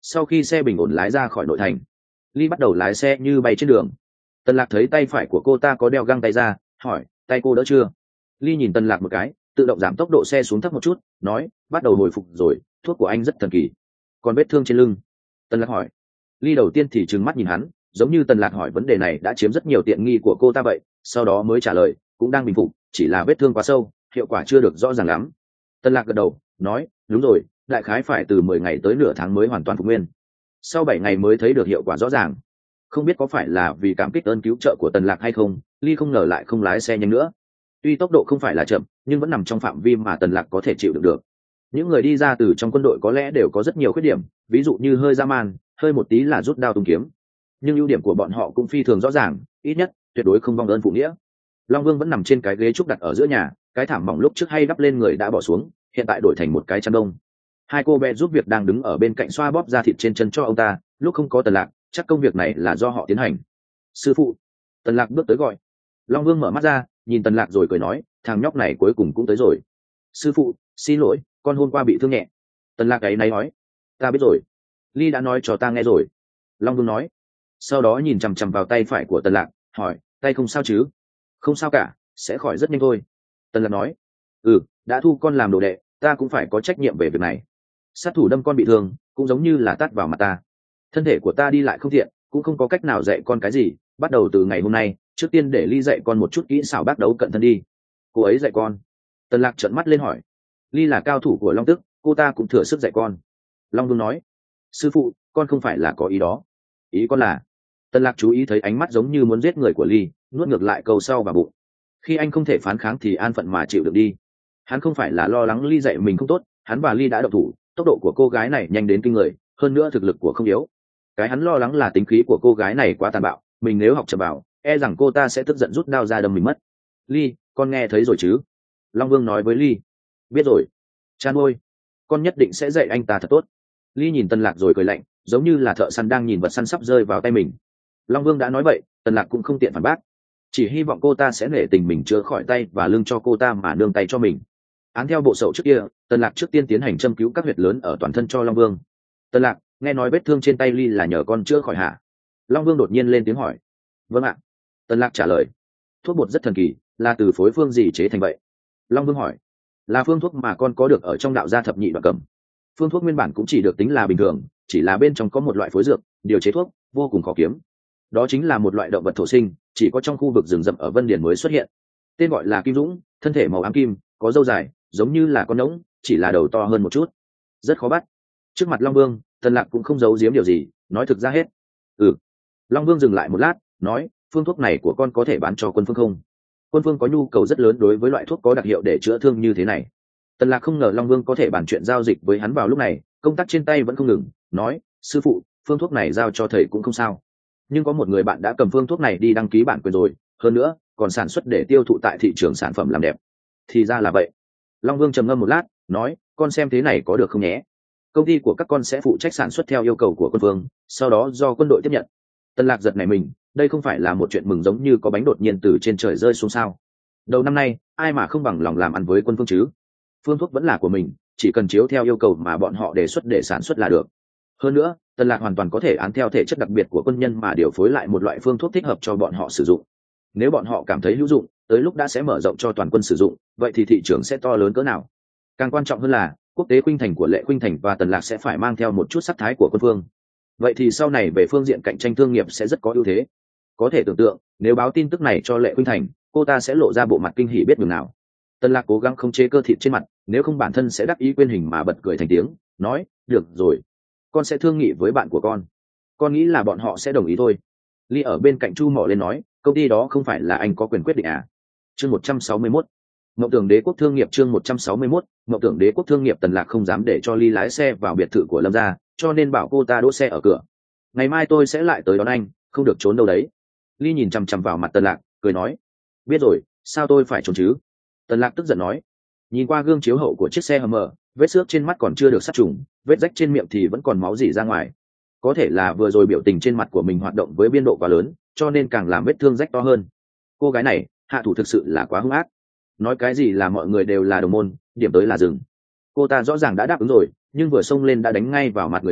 Sau khi xe bình ổn lái ra khỏi nội thành, Ly bắt đầu lái xe như bay trên đường. Tần Lạc thấy tay phải của cô ta có đeo găng tay ra, hỏi, tay cô đỡ chưa? Ly nhìn Tần Lạc một cái, tự động giảm tốc độ xe xuống thấp một chút, nói, bắt đầu hồi phục rồi, thuốc của anh rất thần kỳ. Còn vết thương trên lưng? Tần Lạc hỏi. Ly đầu tiên thì trừng mắt nhìn hắn, giống như Tần Lạc hỏi vấn đề này đã chiếm rất nhiều tiện nghi của cô ta vậy, sau đó mới trả lời, cũng đang bình phục, chỉ là vết thương quá sâu, hiệu quả chưa được rõ ràng lắm. Tần Lạc gật đầu, nói, đúng rồi, đại khái phải từ mười ngày tới nửa tháng mới hoàn toàn phục nguyên. Sau bảy ngày mới thấy được hiệu quả rõ ràng. Không biết có phải là vì cảm kích ơn cứu trợ của Tần Lạc hay không, Ly không ngờ lại không lái xe nhanh nữa. Tuy tốc độ không phải là chậm, nhưng vẫn nằm trong phạm vi mà Tần Lạc có thể chịu đựng được. Những người đi ra từ trong quân đội có lẽ đều có rất nhiều khuyết điểm, ví dụ như hơi dã man, hơi một tí là rút đao tung kiếm. Nhưng ưu điểm của bọn họ cũng phi thường rõ ràng, ít nhất tuyệt đối không vong ơn phụ nghĩa. Long Vương vẫn nằm trên cái ghế trúc đặt ở giữa nhà, cái thảm mỏng lúc trước hay đắp lên người đã bỏ xuống, hiện tại đổi thành một cái chăn đông. Hai cô bé giúp việc đang đứng ở bên cạnh xoa bóp da thịt trên chân cho ông ta, lúc không có Tần Lạc, chắc công việc này là do họ tiến hành. Sư phụ. Tần Lạc bước tới gọi. Long Vương mở mắt ra, nhìn Tần Lạc rồi cười nói, thằng nhóc này cuối cùng cũng tới rồi. Sư phụ, xin lỗi, con hôm qua bị thương nhẹ. Tần Lạc ấy náy nói, ta biết rồi, Ly đã nói cho ta nghe rồi. Long Vương nói. Sau đó nhìn chằm chằm vào tay phải của Tần Lạc, hỏi, tay không sao chứ? Không sao cả, sẽ khỏi rất nhanh thôi. Tần Lạc nói. Ừ, đã thu con làm đồ đệ, ta cũng phải có trách nhiệm về việc này. Sát thủ đâm con bị thương, cũng giống như là tát vào mặt ta. Thân thể của ta đi lại không thiện, cũng không có cách nào dạy con cái gì. Bắt đầu từ ngày hôm nay, trước tiên để Ly dạy con một chút kỹ xảo bác đấu cận thân đi. Cô ấy dạy con? Tần Lạc trợn mắt lên hỏi. Ly là cao thủ của Long Tức, cô ta cũng thừa sức dạy con. Long Vương nói. Sư phụ, con không phải là có ý đó. Ý con là... Tần Lạc chú ý thấy ánh mắt giống như muốn giết người của Ly, nuốt ngược lại câu sau vào bụng. Khi anh không thể phán kháng thì an phận mà chịu được đi. Hắn không phải là lo lắng Ly dạy mình không tốt, hắn và Ly đã động thủ, tốc độ của cô gái này nhanh đến kinh người, hơn nữa thực lực của không yếu. Cái hắn lo lắng là tính khí của cô gái này quá tàn bạo, mình nếu học chậm vào, e rằng cô ta sẽ tức giận rút đao ra đâm mình mất. Ly, con nghe thấy rồi chứ? Long Vương nói với Ly. Biết rồi. Chan ôi, con nhất định sẽ dạy anh ta thật tốt. Ly nhìn Tần Lạc rồi cười lạnh, giống như là thợ săn đang nhìn vật săn sắp rơi vào tay mình. Long Vương đã nói vậy, Tần Lạc cũng không tiện phản bác, chỉ hy vọng cô ta sẽ nể tình mình chữa khỏi tay và lưng cho cô ta mà nương tay cho mình. Án theo bộ sậu trước kia, Tần Lạc trước tiên tiến hành châm cứu các huyệt lớn ở toàn thân cho Long Vương. Tần Lạc, nghe nói vết thương trên tay Ly là nhờ con chữa khỏi hả? Long Vương đột nhiên lên tiếng hỏi. Vâng ạ. Tần Lạc trả lời. Thuốc bột rất thần kỳ, là từ phối phương gì chế thành vậy? Long Vương hỏi. Là phương thuốc mà con có được ở trong đạo gia thập nhị đoạn cẩm. Phương thuốc nguyên bản cũng chỉ được tính là bình thường, chỉ là bên trong có một loại phối dược, điều chế thuốc vô cùng khó kiếm. Đó chính là một loại động vật thổ sinh, chỉ có trong khu vực rừng rậm ở Vân Điền mới xuất hiện. Tên gọi là Kim Dũng, thân thể màu ám kim, có râu dài, giống như là con ngỗng, chỉ là đầu to hơn một chút. Rất khó bắt. Trước mặt Long Vương, Tần Lạc cũng không giấu giếm điều gì, nói thực ra hết. Ừ. Long Vương dừng lại một lát, nói, phương thuốc này của con có thể bán cho Quân Phương không? Quân Phương có nhu cầu rất lớn đối với loại thuốc có đặc hiệu để chữa thương như thế này. Tần Lạc không ngờ Long Vương có thể bàn chuyện giao dịch với hắn vào lúc này, công tác trên tay vẫn không ngừng, nói, sư phụ, phương thuốc này giao cho thầy cũng không sao. Nhưng có một người bạn đã cầm phương thuốc này đi đăng ký bản quyền rồi, hơn nữa, còn sản xuất để tiêu thụ tại thị trường sản phẩm làm đẹp. Thì ra là vậy. Long Vương trầm ngâm một lát, nói, con xem thế này có được không nhé? Công ty của các con sẽ phụ trách sản xuất theo yêu cầu của Quân Phương, sau đó do quân đội tiếp nhận. Tần Lạc giật nảy mình, đây không phải là một chuyện mừng giống như có bánh đột nhiên từ trên trời rơi xuống sao? Đầu năm nay, ai mà không bằng lòng làm ăn với Quân Phương chứ? Phương thuốc vẫn là của mình, chỉ cần chiếu theo yêu cầu mà bọn họ đề xuất để sản xuất là được. Hơn nữa, Tần Lạc hoàn toàn có thể án theo thể chất đặc biệt của quân nhân mà điều phối lại một loại phương thuốc thích hợp cho bọn họ sử dụng. Nếu bọn họ cảm thấy hữu dụng, tới lúc đã sẽ mở rộng cho toàn quân sử dụng, vậy thì thị trường sẽ to lớn cỡ nào? Càng quan trọng hơn là, quốc tế khuynh thành của Lệ Khuynh Thành và Tần Lạc sẽ phải mang theo một chút sắc thái của Quân Phương. Vậy thì sau này về phương diện cạnh tranh thương nghiệp sẽ rất có ưu thế. Có thể tưởng tượng, nếu báo tin tức này cho Lệ Khuynh Thành, cô ta sẽ lộ ra bộ mặt kinh hỉ biết nhường nào. Tần Lạc cố gắng khống chế cơ thịt trên mặt, nếu không bản thân sẽ đắc ý quên hình mà bật cười thành tiếng, nói, được rồi, con sẽ thương nghị với bạn của con, con nghĩ là bọn họ sẽ đồng ý thôi. Ly ở bên cạnh chu mỏ lên nói, công ty đó không phải là anh có quyền quyết định à? Chương một trăm sáu mươi mốt, Mộng Tưởng Đế Quốc Thương nghiệp. Chương một trăm sáu mươi mốt, Mộng Tưởng Đế Quốc Thương nghiệp. Tần Lạc không dám để cho Ly lái xe vào biệt thự của Lâm gia, cho nên bảo cô ta đỗ xe ở cửa. Ngày mai tôi sẽ lại tới đón anh, không được trốn đâu đấy. Ly nhìn chằm chằm vào mặt Tần Lạc, cười nói, biết rồi, sao tôi phải trốn chứ? Tần Lạc tức giận nói. Nhìn qua gương chiếu hậu của chiếc xe Hummer, vết xước trên mắt còn chưa được sát trùng, vết rách trên miệng thì vẫn còn máu rỉ ra ngoài. Có thể là vừa rồi biểu tình trên mặt của mình hoạt động với biên độ quá lớn, cho nên càng làm vết thương rách to hơn. Cô gái này, hạ thủ thực sự là quá hung ác. Nói cái gì là mọi người đều là đồng môn, điểm tới là dừng. Cô ta rõ ràng đã đáp ứng rồi, nhưng vừa xông lên đã đánh ngay vào mặt người ta,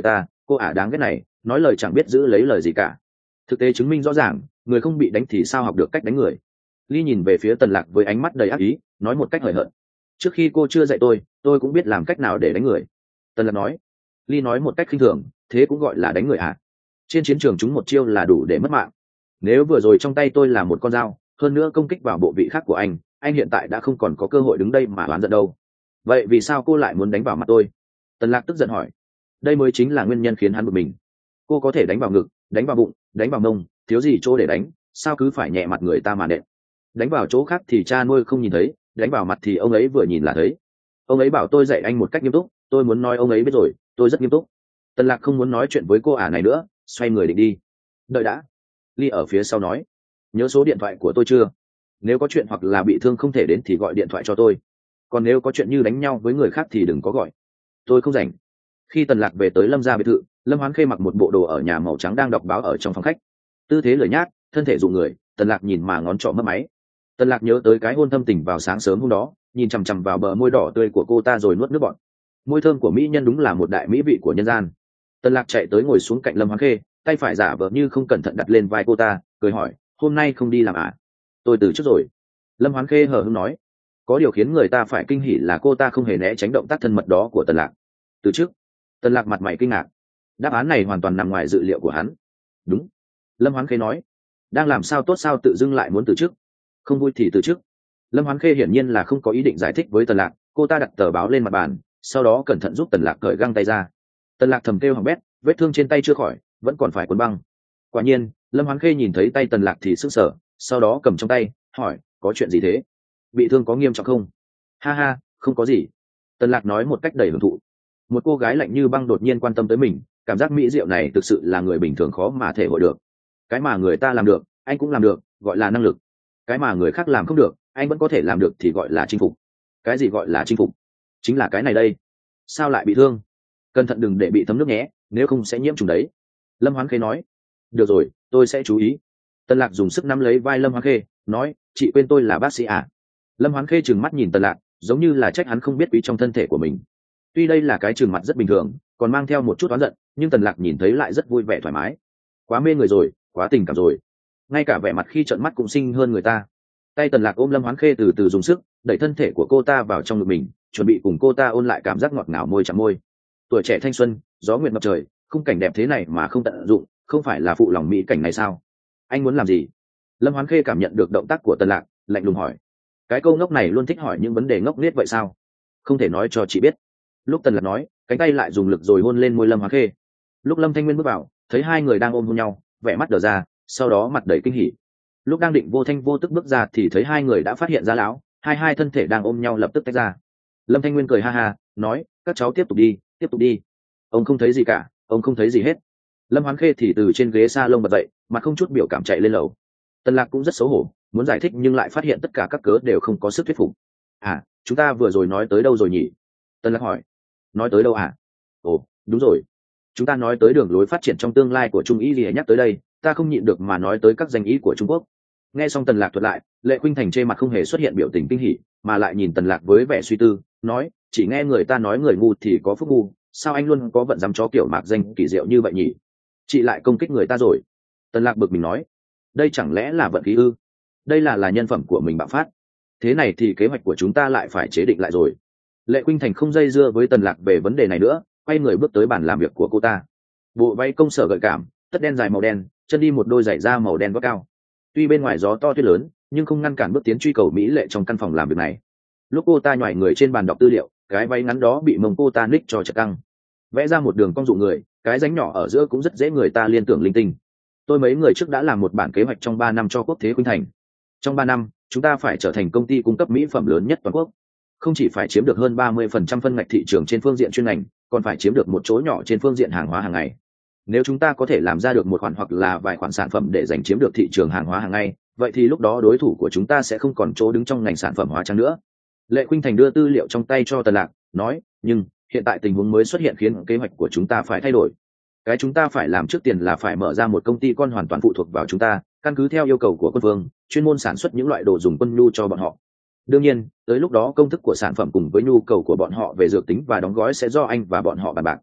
cô ả đáng ghét này nói lời chẳng biết giữ lấy lời gì cả. Thực tế chứng minh rõ ràng, người không bị đánh thì sao học được cách đánh người. Ly nhìn về phía Tần Lạc với ánh mắt đầy ác ý, nói một cách hời hợt: trước khi cô chưa dạy tôi tôi cũng biết làm cách nào để đánh người. Tần Lạc nói. Ly nói một cách khinh thường: thế cũng gọi là đánh người à? Trên chiến trường chúng một chiêu là đủ để mất mạng. Nếu vừa rồi trong tay tôi là một con dao, hơn nữa công kích vào bộ vị khác của anh anh hiện tại đã không còn có cơ hội đứng đây mà oán giận đâu. Vậy vì sao cô lại muốn đánh vào mặt tôi? Tần Lạc tức giận hỏi. Đây mới chính là nguyên nhân khiến hắn bực mình. Cô có thể đánh vào ngực, đánh vào bụng, đánh vào mông, thiếu gì chỗ để đánh, sao cứ phải nhẹ mặt người ta mà nện? Đánh vào chỗ khác thì cha nuôi không nhìn thấy, đánh vào mặt thì ông ấy vừa nhìn là thấy. Ông ấy bảo tôi dạy anh một cách nghiêm túc, tôi muốn nói ông ấy biết rồi, tôi rất nghiêm túc. Tần Lạc không muốn nói chuyện với cô ả này nữa, xoay người định đi. Đợi đã. Ly ở phía sau nói. Nhớ số điện thoại của tôi chưa? Nếu có chuyện hoặc là bị thương không thể đến thì gọi điện thoại cho tôi, còn nếu có chuyện như đánh nhau với người khác thì đừng có gọi, tôi không rảnh. Khi Tần Lạc về tới Lâm gia biệt thự, Lâm Hoán Khê mặc một bộ đồ ở nhà màu trắng đang đọc báo ở trong phòng khách, tư thế lười nhác, thân thể dụ người. Tần Lạc nhìn mà ngón trỏ mất máy. Tần Lạc nhớ tới cái hôn thâm tình vào sáng sớm hôm đó, nhìn chằm chằm vào bờ môi đỏ tươi của cô ta rồi nuốt nước bọt. Môi thơm của mỹ nhân đúng là một đại mỹ vị của nhân gian. Tần Lạc chạy tới ngồi xuống cạnh Lâm Hoán Khê, tay phải giả vờ như không cẩn thận đặt lên vai cô ta, cười hỏi: hôm nay không đi làm à? Tôi từ trước rồi. Lâm Hoán Khê hờ hững nói. Có điều khiến người ta phải kinh hỉ là cô ta không hề né tránh động tác thân mật đó của Tần Lạc. Từ trước? Tần Lạc mặt mày kinh ngạc. Đáp án này hoàn toàn nằm ngoài dự liệu của hắn. Đúng. Lâm Hoán Khê nói. Đang làm sao tốt sao tự dưng lại muốn từ chức? Không vui thì từ chức. Lâm Hoán Khê hiển nhiên là không có ý định giải thích với Tần Lạc. Cô ta đặt tờ báo lên mặt bàn, sau đó cẩn thận giúp Tần Lạc cởi găng tay ra. Tần Lạc thầm kêu hỏng bét, vết thương trên tay chưa khỏi, vẫn còn phải cuốn băng. Quả nhiên, Lâm Hoán Khê nhìn thấy tay Tần Lạc thì sững sờ, sau đó cầm trong tay, hỏi: có chuyện gì thế? Bị thương có nghiêm trọng không? Ha ha, không có gì. Tần Lạc nói một cách đầy hưởng thụ. Một cô gái lạnh như băng đột nhiên quan tâm tới mình, cảm giác mỹ diệu này thực sự là người bình thường khó mà thể hội được. Cái mà người ta làm được, anh cũng làm được, gọi là năng lực. Cái mà người khác làm không được, anh vẫn có thể làm được thì gọi là chinh phục. Cái gì gọi là chinh phục? Chính là cái này đây. Sao lại bị thương? Cẩn thận đừng để bị thấm nước nhé, nếu không sẽ nhiễm trùng đấy. Lâm Hoán Khê nói. Được rồi, tôi sẽ chú ý. Tần Lạc dùng sức nắm lấy vai Lâm Hoán Khê, nói: chị quên tôi là bác sĩ à? Lâm Hoán Khê trừng mắt nhìn Tần Lạc, giống như là trách hắn không biết quý trong thân thể của mình. Tuy đây là cái trừng mặt rất bình thường, còn mang theo một chút oán giận, nhưng Tần Lạc nhìn thấy lại rất vui vẻ thoải mái. Quá mê người rồi, quá tình cảm rồi. Ngay cả vẻ mặt khi trợn mắt cũng xinh hơn người ta. Tay Tần Lạc ôm Lâm Hoán Khê từ từ dùng sức, đẩy thân thể của cô ta vào trong ngực mình, chuẩn bị cùng cô ta ôn lại cảm giác ngọt ngào môi chạm môi. Tuổi trẻ thanh xuân, gió nguyệt ngập trời, khung cảnh đẹp thế này mà không tận dụng, không phải là phụ lòng mỹ cảnh này sao? Anh muốn làm gì? Lâm Hoán Khê cảm nhận được động tác của Tần Lạc, lạnh lùng hỏi. Cái câu ngốc này luôn thích hỏi những vấn đề ngốc nghếch vậy sao? Không thể nói cho chị biết. Lúc Tần Lạc nói, cánh tay lại dùng lực rồi hôn lên môi Lâm Hoán Khê. Lúc Lâm Thanh Nguyên bước vào, thấy hai người đang ôm hôn nhau, vẻ mắt đờ ra, sau đó mặt đầy kinh hỉ. Lúc đang định vô thanh vô tức bước ra thì thấy hai người đã phát hiện ra lão, hai hai thân thể đang ôm nhau lập tức tách ra. Lâm Thanh Nguyên cười ha ha, nói: các cháu tiếp tục đi, tiếp tục đi. Ông không thấy gì cả, ông không thấy gì hết. Lâm Hoán Khê thì từ trên ghế salon bật dậy, mặt không chút biểu cảm chạy lên lầu. Tần Lạc cũng rất xấu hổ, muốn giải thích nhưng lại phát hiện tất cả các cớ đều không có sức thuyết phục. À, chúng ta vừa rồi nói tới đâu rồi nhỉ? Tần Lạc hỏi. Nói tới đâu à? Ồ, đúng rồi. Chúng ta nói tới đường lối phát triển trong tương lai của Trung Y Lìa, nhắc tới đây, ta không nhịn được mà nói tới các danh ý của Trung Quốc. Nghe xong Tần Lạc thuật lại, Lệ Khuynh Thành trên mặt không hề xuất hiện biểu tình kinh hỉ, mà lại nhìn Tần Lạc với vẻ suy tư, nói: chỉ nghe người ta nói người ngu thì có phúc ngu, sao anh luôn có vận dám chó kiểu mạc danh kỳ diệu như vậy nhỉ? Chị lại công kích người ta rồi. Tần Lạc bực mình nói. Đây chẳng lẽ là vận khí ư? Đây là là nhân phẩm của mình bạo phát. Thế này thì kế hoạch của chúng ta lại phải chế định lại rồi. Lệ Khuynh Thành không dây dưa với Tần Lạc về vấn đề này nữa, quay người bước tới bàn làm việc của cô ta. Bộ váy công sở gợi cảm, tất đen dài màu đen, chân đi một đôi giày da màu đen gót cao. Tuy bên ngoài gió to tuyết lớn, nhưng không ngăn cản bước tiến truy cầu mỹ lệ trong căn phòng làm việc này. Lúc cô ta nhòi người trên bàn đọc tư liệu, cái váy ngắn đó bị mông cô ta ních cho chật căng, vẽ ra một đường cong dụ người, cái rãnh nhỏ ở giữa cũng rất dễ người ta liên tưởng linh tinh. Tôi mấy người trước đã làm một bản kế hoạch trong ba năm cho Quốc Thế Khuynh Thành. Trong ba năm, chúng ta phải trở thành công ty cung cấp mỹ phẩm lớn nhất toàn quốc. Không chỉ phải chiếm được hơn ba mươi phần trăm phân ngạch thị trường trên phương diện chuyên ngành, còn phải chiếm được một chỗ nhỏ trên phương diện hàng hóa hàng ngày. Nếu chúng ta có thể làm ra được một khoản hoặc là vài khoản sản phẩm để giành chiếm được thị trường hàng hóa hàng ngày, vậy thì lúc đó đối thủ của chúng ta sẽ không còn chỗ đứng trong ngành sản phẩm hóa trang nữa. Lệ Khuynh Thành đưa tư liệu trong tay cho Tần Lạc, nói: nhưng hiện tại tình huống mới xuất hiện khiến kế hoạch của chúng ta phải thay đổi. Cái chúng ta phải làm trước tiên là phải mở ra một công ty con hoàn toàn phụ thuộc vào chúng ta, căn cứ theo yêu cầu của quân vương, chuyên môn sản xuất những loại đồ dùng quân nhu cho bọn họ. Đương nhiên, tới lúc đó công thức của sản phẩm cùng với nhu cầu của bọn họ về dược tính và đóng gói sẽ do anh và bọn họ bàn bạc.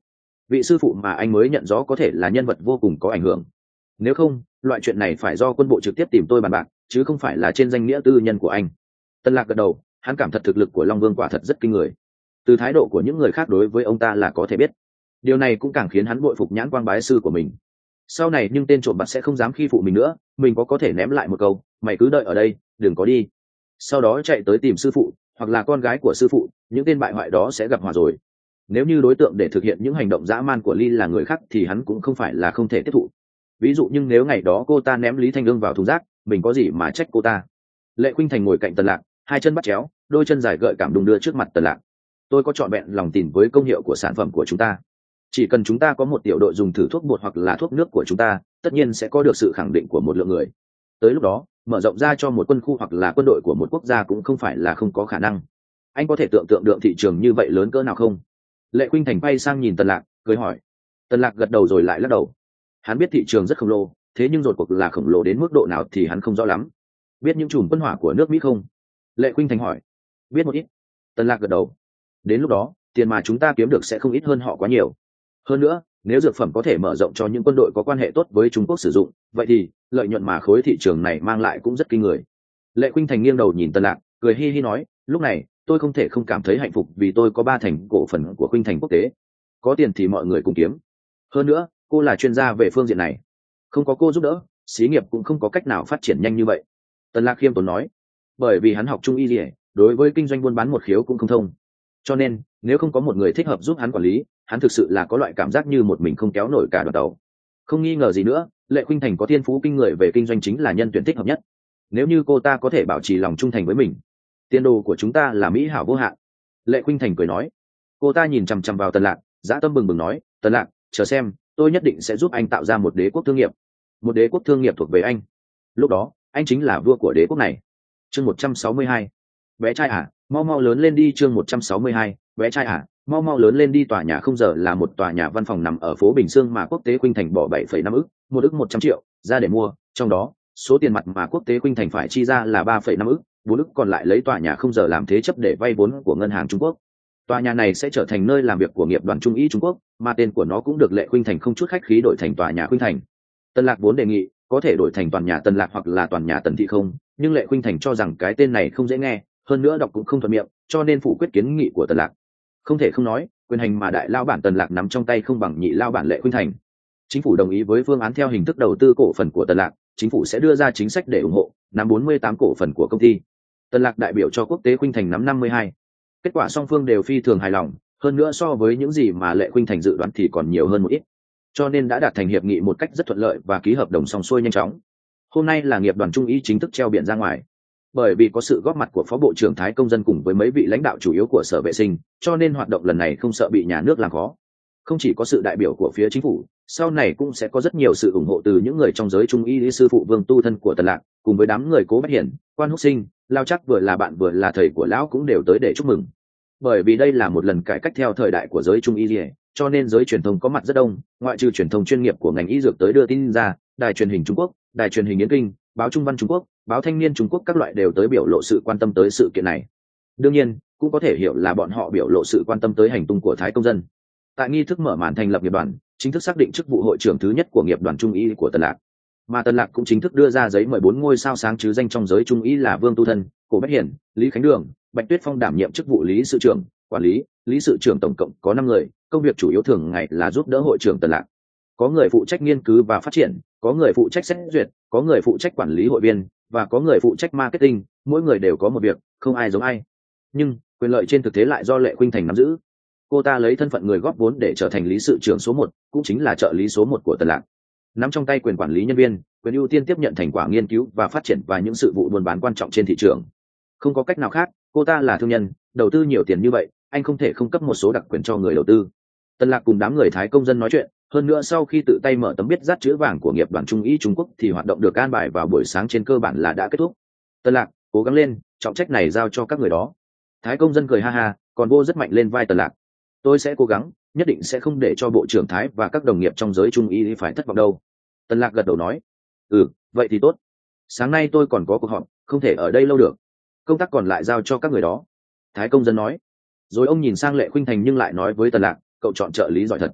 vị sư phụ mà anh mới nhận rõ có thể là nhân vật vô cùng có ảnh hưởng. Nếu không, loại chuyện này phải do quân bộ trực tiếp tìm tôi bàn bạc, chứ không phải là trên danh nghĩa tư nhân của anh. Tân Lạc gật đầu, hắn cảm thật thực lực của Long Vương quả thật rất kinh người. Từ thái độ của những người khác đối với ông ta là có thể biết. Điều này cũng càng khiến hắn bội phục nhãn quang bái sư của mình. Sau này nhưng tên trộm bặt sẽ không dám khi phụ mình nữa, mình có có thể ném lại một câu, mày cứ đợi ở đây, đừng có đi. Sau đó chạy tới tìm sư phụ, hoặc là con gái của sư phụ, những tên bại hoại đó sẽ gặp hòa rồi. Nếu như đối tượng để thực hiện những hành động dã man của Ly là người khác thì hắn cũng không phải là không thể tiếp thụ. Ví dụ nhưng nếu ngày đó cô ta ném Lý Thanh Ương vào thùng rác, mình có gì mà trách cô ta. Lệ Khuynh Thành ngồi cạnh Tần Lạc, hai chân bắt chéo, đôi chân dài gợi cảm đung đưa trước mặt Tần Lạc. Tôi có trọn vẹn lòng tin với công hiệu của sản phẩm của chúng ta. Chỉ cần chúng ta có một tiểu đội dùng thử thuốc bột hoặc là thuốc nước của chúng ta, tất nhiên sẽ có được sự khẳng định của một lượng người. Tới lúc đó, mở rộng ra cho một quân khu hoặc là quân đội của một quốc gia cũng không phải là không có khả năng. Anh có thể tưởng tượng được thị trường như vậy lớn cỡ nào không? Lệ Khuynh Thành bay sang nhìn Tần Lạc, cười hỏi. Tần Lạc gật đầu rồi lại lắc đầu. Hắn biết thị trường rất khổng lồ, thế nhưng rốt cuộc là khổng lồ đến mức độ nào thì hắn không rõ lắm. Biết những chùm quân hỏa của nước Mỹ không? Lệ Khuynh Thành hỏi. Biết một ít. Tần Lạc gật đầu. Đến lúc đó, tiền mà chúng ta kiếm được sẽ không ít hơn họ quá nhiều. Hơn nữa, nếu dược phẩm có thể mở rộng cho những quân đội có quan hệ tốt với Trung Quốc sử dụng, vậy thì lợi nhuận mà khối thị trường này mang lại cũng rất kinh người. Lệ Khuynh Thành nghiêng đầu nhìn Tần Lạc, cười hi hi nói, lúc này tôi không thể không cảm thấy hạnh phúc vì tôi có ba thành cổ phần của Khuynh Thành quốc tế. Có tiền thì mọi người cùng kiếm. Hơn nữa, cô là chuyên gia về phương diện này, không có cô giúp đỡ, xí nghiệp cũng không có cách nào phát triển nhanh như vậy. Tần Lạc khiêm tốn nói, bởi vì hắn học trung y liề, đối với kinh doanh buôn bán một khiếu cũng không thông. Cho nên, nếu không có một người thích hợp giúp hắn quản lý, hắn thực sự là có loại cảm giác như một mình không kéo nổi cả đoàn tàu. Không nghi ngờ gì nữa, Lệ Khuynh Thành có thiên phú kinh người về kinh doanh chính là nhân tuyển thích hợp nhất. Nếu như cô ta có thể bảo trì lòng trung thành với mình, tiền đồ của chúng ta là mỹ hảo vô hạn. Lệ Khuynh Thành cười nói. Cô ta nhìn chằm chằm vào Tần Lạc, dã tâm bừng bừng nói, Tần Lạc, chờ xem, tôi nhất định sẽ giúp anh tạo ra một đế quốc thương nghiệp. Một đế quốc thương nghiệp thuộc về anh. Lúc đó, anh chính là vua của đế quốc này. Chương một trăm sáu mươi hai. Bé trai à, mau mau lớn lên đi. Chương một trăm sáu mươi hai. Bé trai à, mau mau lớn lên đi. Tòa nhà không giờ là một tòa nhà văn phòng nằm ở phố Bình Dương mà Quốc tế Khuynh Thành bỏ bảy phẩy năm ức, một ức một trăm triệu ra để mua, trong đó, số tiền mặt mà Quốc tế Khuynh Thành phải chi ra là ba phẩy năm ức, bốn ức còn lại lấy tòa nhà không giờ làm thế chấp để vay vốn của ngân hàng Trung Quốc. Tòa nhà này sẽ trở thành nơi làm việc của nghiệp đoàn Trung Y Trung Quốc, mà tên của nó cũng được Lệ Khuynh Thành không chút khách khí đổi thành tòa nhà Khuynh Thành. Tần Lạc vốn đề nghị có thể đổi thành toàn nhà Tần Lạc hoặc là toàn nhà Tần Thị không, nhưng Lệ Khuynh Thành cho rằng cái tên này không dễ nghe, hơn nữa đọc cũng không thuận miệng, cho nên phủ quyết kiến nghị của Tần Lạc. Không thể không nói, quyền hành mà đại lao bản Tần Lạc nắm trong tay không bằng nhị lao bản Lệ Khuynh Thành. Chính phủ đồng ý với phương án theo hình thức đầu tư cổ phần của Tần Lạc, chính phủ sẽ đưa ra chính sách để ủng hộ, nắm bốn mươi tám cổ phần của công ty. Tần Lạc đại biểu cho Quốc tế Khuynh Thành nắm năm mươi hai. Kết quả song phương đều phi thường hài lòng, hơn nữa so với những gì mà Lệ Khuynh Thành dự đoán thì còn nhiều hơn một ít, cho nên đã đạt thành hiệp nghị một cách rất thuận lợi và ký hợp đồng xong xuôi nhanh chóng. Hôm nay là nghiệp đoàn Trung Y chính thức treo biển ra ngoài. Bởi vì có sự góp mặt của Phó Bộ trưởng Thái Công Dân cùng với mấy vị lãnh đạo chủ yếu của Sở Vệ sinh, cho nên hoạt động lần này không sợ bị nhà nước làm khó. Không chỉ có sự đại biểu của phía chính phủ, sau này cũng sẽ có rất nhiều sự ủng hộ từ những người trong giới Trung Y, sư phụ Vương Tu thân của Tần Lạc, cùng với đám người Cố Bách Hiển, Quan Húc Sinh, Lao Chắc vừa là bạn vừa là thầy của lão cũng đều tới để chúc mừng. Bởi vì đây là một lần cải cách theo thời đại của giới Trung Y, cho nên giới truyền thông có mặt rất đông, ngoại trừ truyền thông chuyên nghiệp của ngành y dược tới đưa tin ra, đài truyền hình Trung Quốc, đài truyền hình Yến Kinh, báo Trung văn Trung Quốc, báo Thanh niên Trung Quốc các loại đều tới biểu lộ sự quan tâm tới sự kiện này. Đương nhiên, cũng có thể hiểu là bọn họ biểu lộ sự quan tâm tới hành tung của Thái Công Dân. Tại nghi thức mở màn thành lập nghiệp đoàn, chính thức xác định chức vụ hội trưởng thứ nhất của nghiệp đoàn Trung Y của Tần Lạc. Mà Tần Lạc cũng chính thức đưa ra giấy mời bốn ngôi sao sáng chứ danh trong giới Trung Y là Vương Tu Thân, Cổ Bách Hiển, Lý Khánh Đường, Bạch Tuyết Phong đảm nhiệm chức vụ lý sự trưởng, quản lý, lý sự trưởng tổng cộng có năm người, công việc chủ yếu thường ngày là giúp đỡ hội trưởng Tần Lạc. Có người phụ trách nghiên cứu và phát triển, có người phụ trách xét duyệt, có người phụ trách quản lý hội viên và có người phụ trách marketing, mỗi người đều có một việc, không ai giống ai. Nhưng quyền lợi trên thực tế lại do Lệ Khuynh Thành nắm giữ. Cô ta lấy thân phận người góp vốn để trở thành lý sự trưởng số một, cũng chính là trợ lý số một của Tần Lạc. Nắm trong tay quyền quản lý nhân viên, quyền ưu tiên tiếp nhận thành quả nghiên cứu và phát triển và những sự vụ buôn bán quan trọng trên thị trường. Không có cách nào khác, cô ta là thương nhân, đầu tư nhiều tiền như vậy, anh không thể không cấp một số đặc quyền cho người đầu tư. Tần Lạc cùng đám người Thái Công Dân nói chuyện, hơn nữa sau khi tự tay mở tấm biết dắt chữ vàng của nghiệp đoàn Trung Y Trung Quốc thì hoạt động được an bài vào buổi sáng trên cơ bản là đã kết thúc. Tần Lạc, cố gắng lên, trọng trách này giao cho các người đó. Thái Công Dân cười ha ha, còn vô rất mạnh lên vai Tần Lạc. Tôi sẽ cố gắng, nhất định sẽ không để cho bộ trưởng Thái và các đồng nghiệp trong giới Trung Y phải thất vọng đâu. Tần Lạc gật đầu nói, ừ, vậy thì tốt. Sáng nay tôi còn có cuộc họp, không thể ở đây lâu được. Công tác còn lại giao cho các người đó. Thái Công Dân nói. Rồi ông nhìn sang Lệ Khuynh Thành nhưng lại nói với Tần Lạc, cậu chọn trợ lý giỏi thật.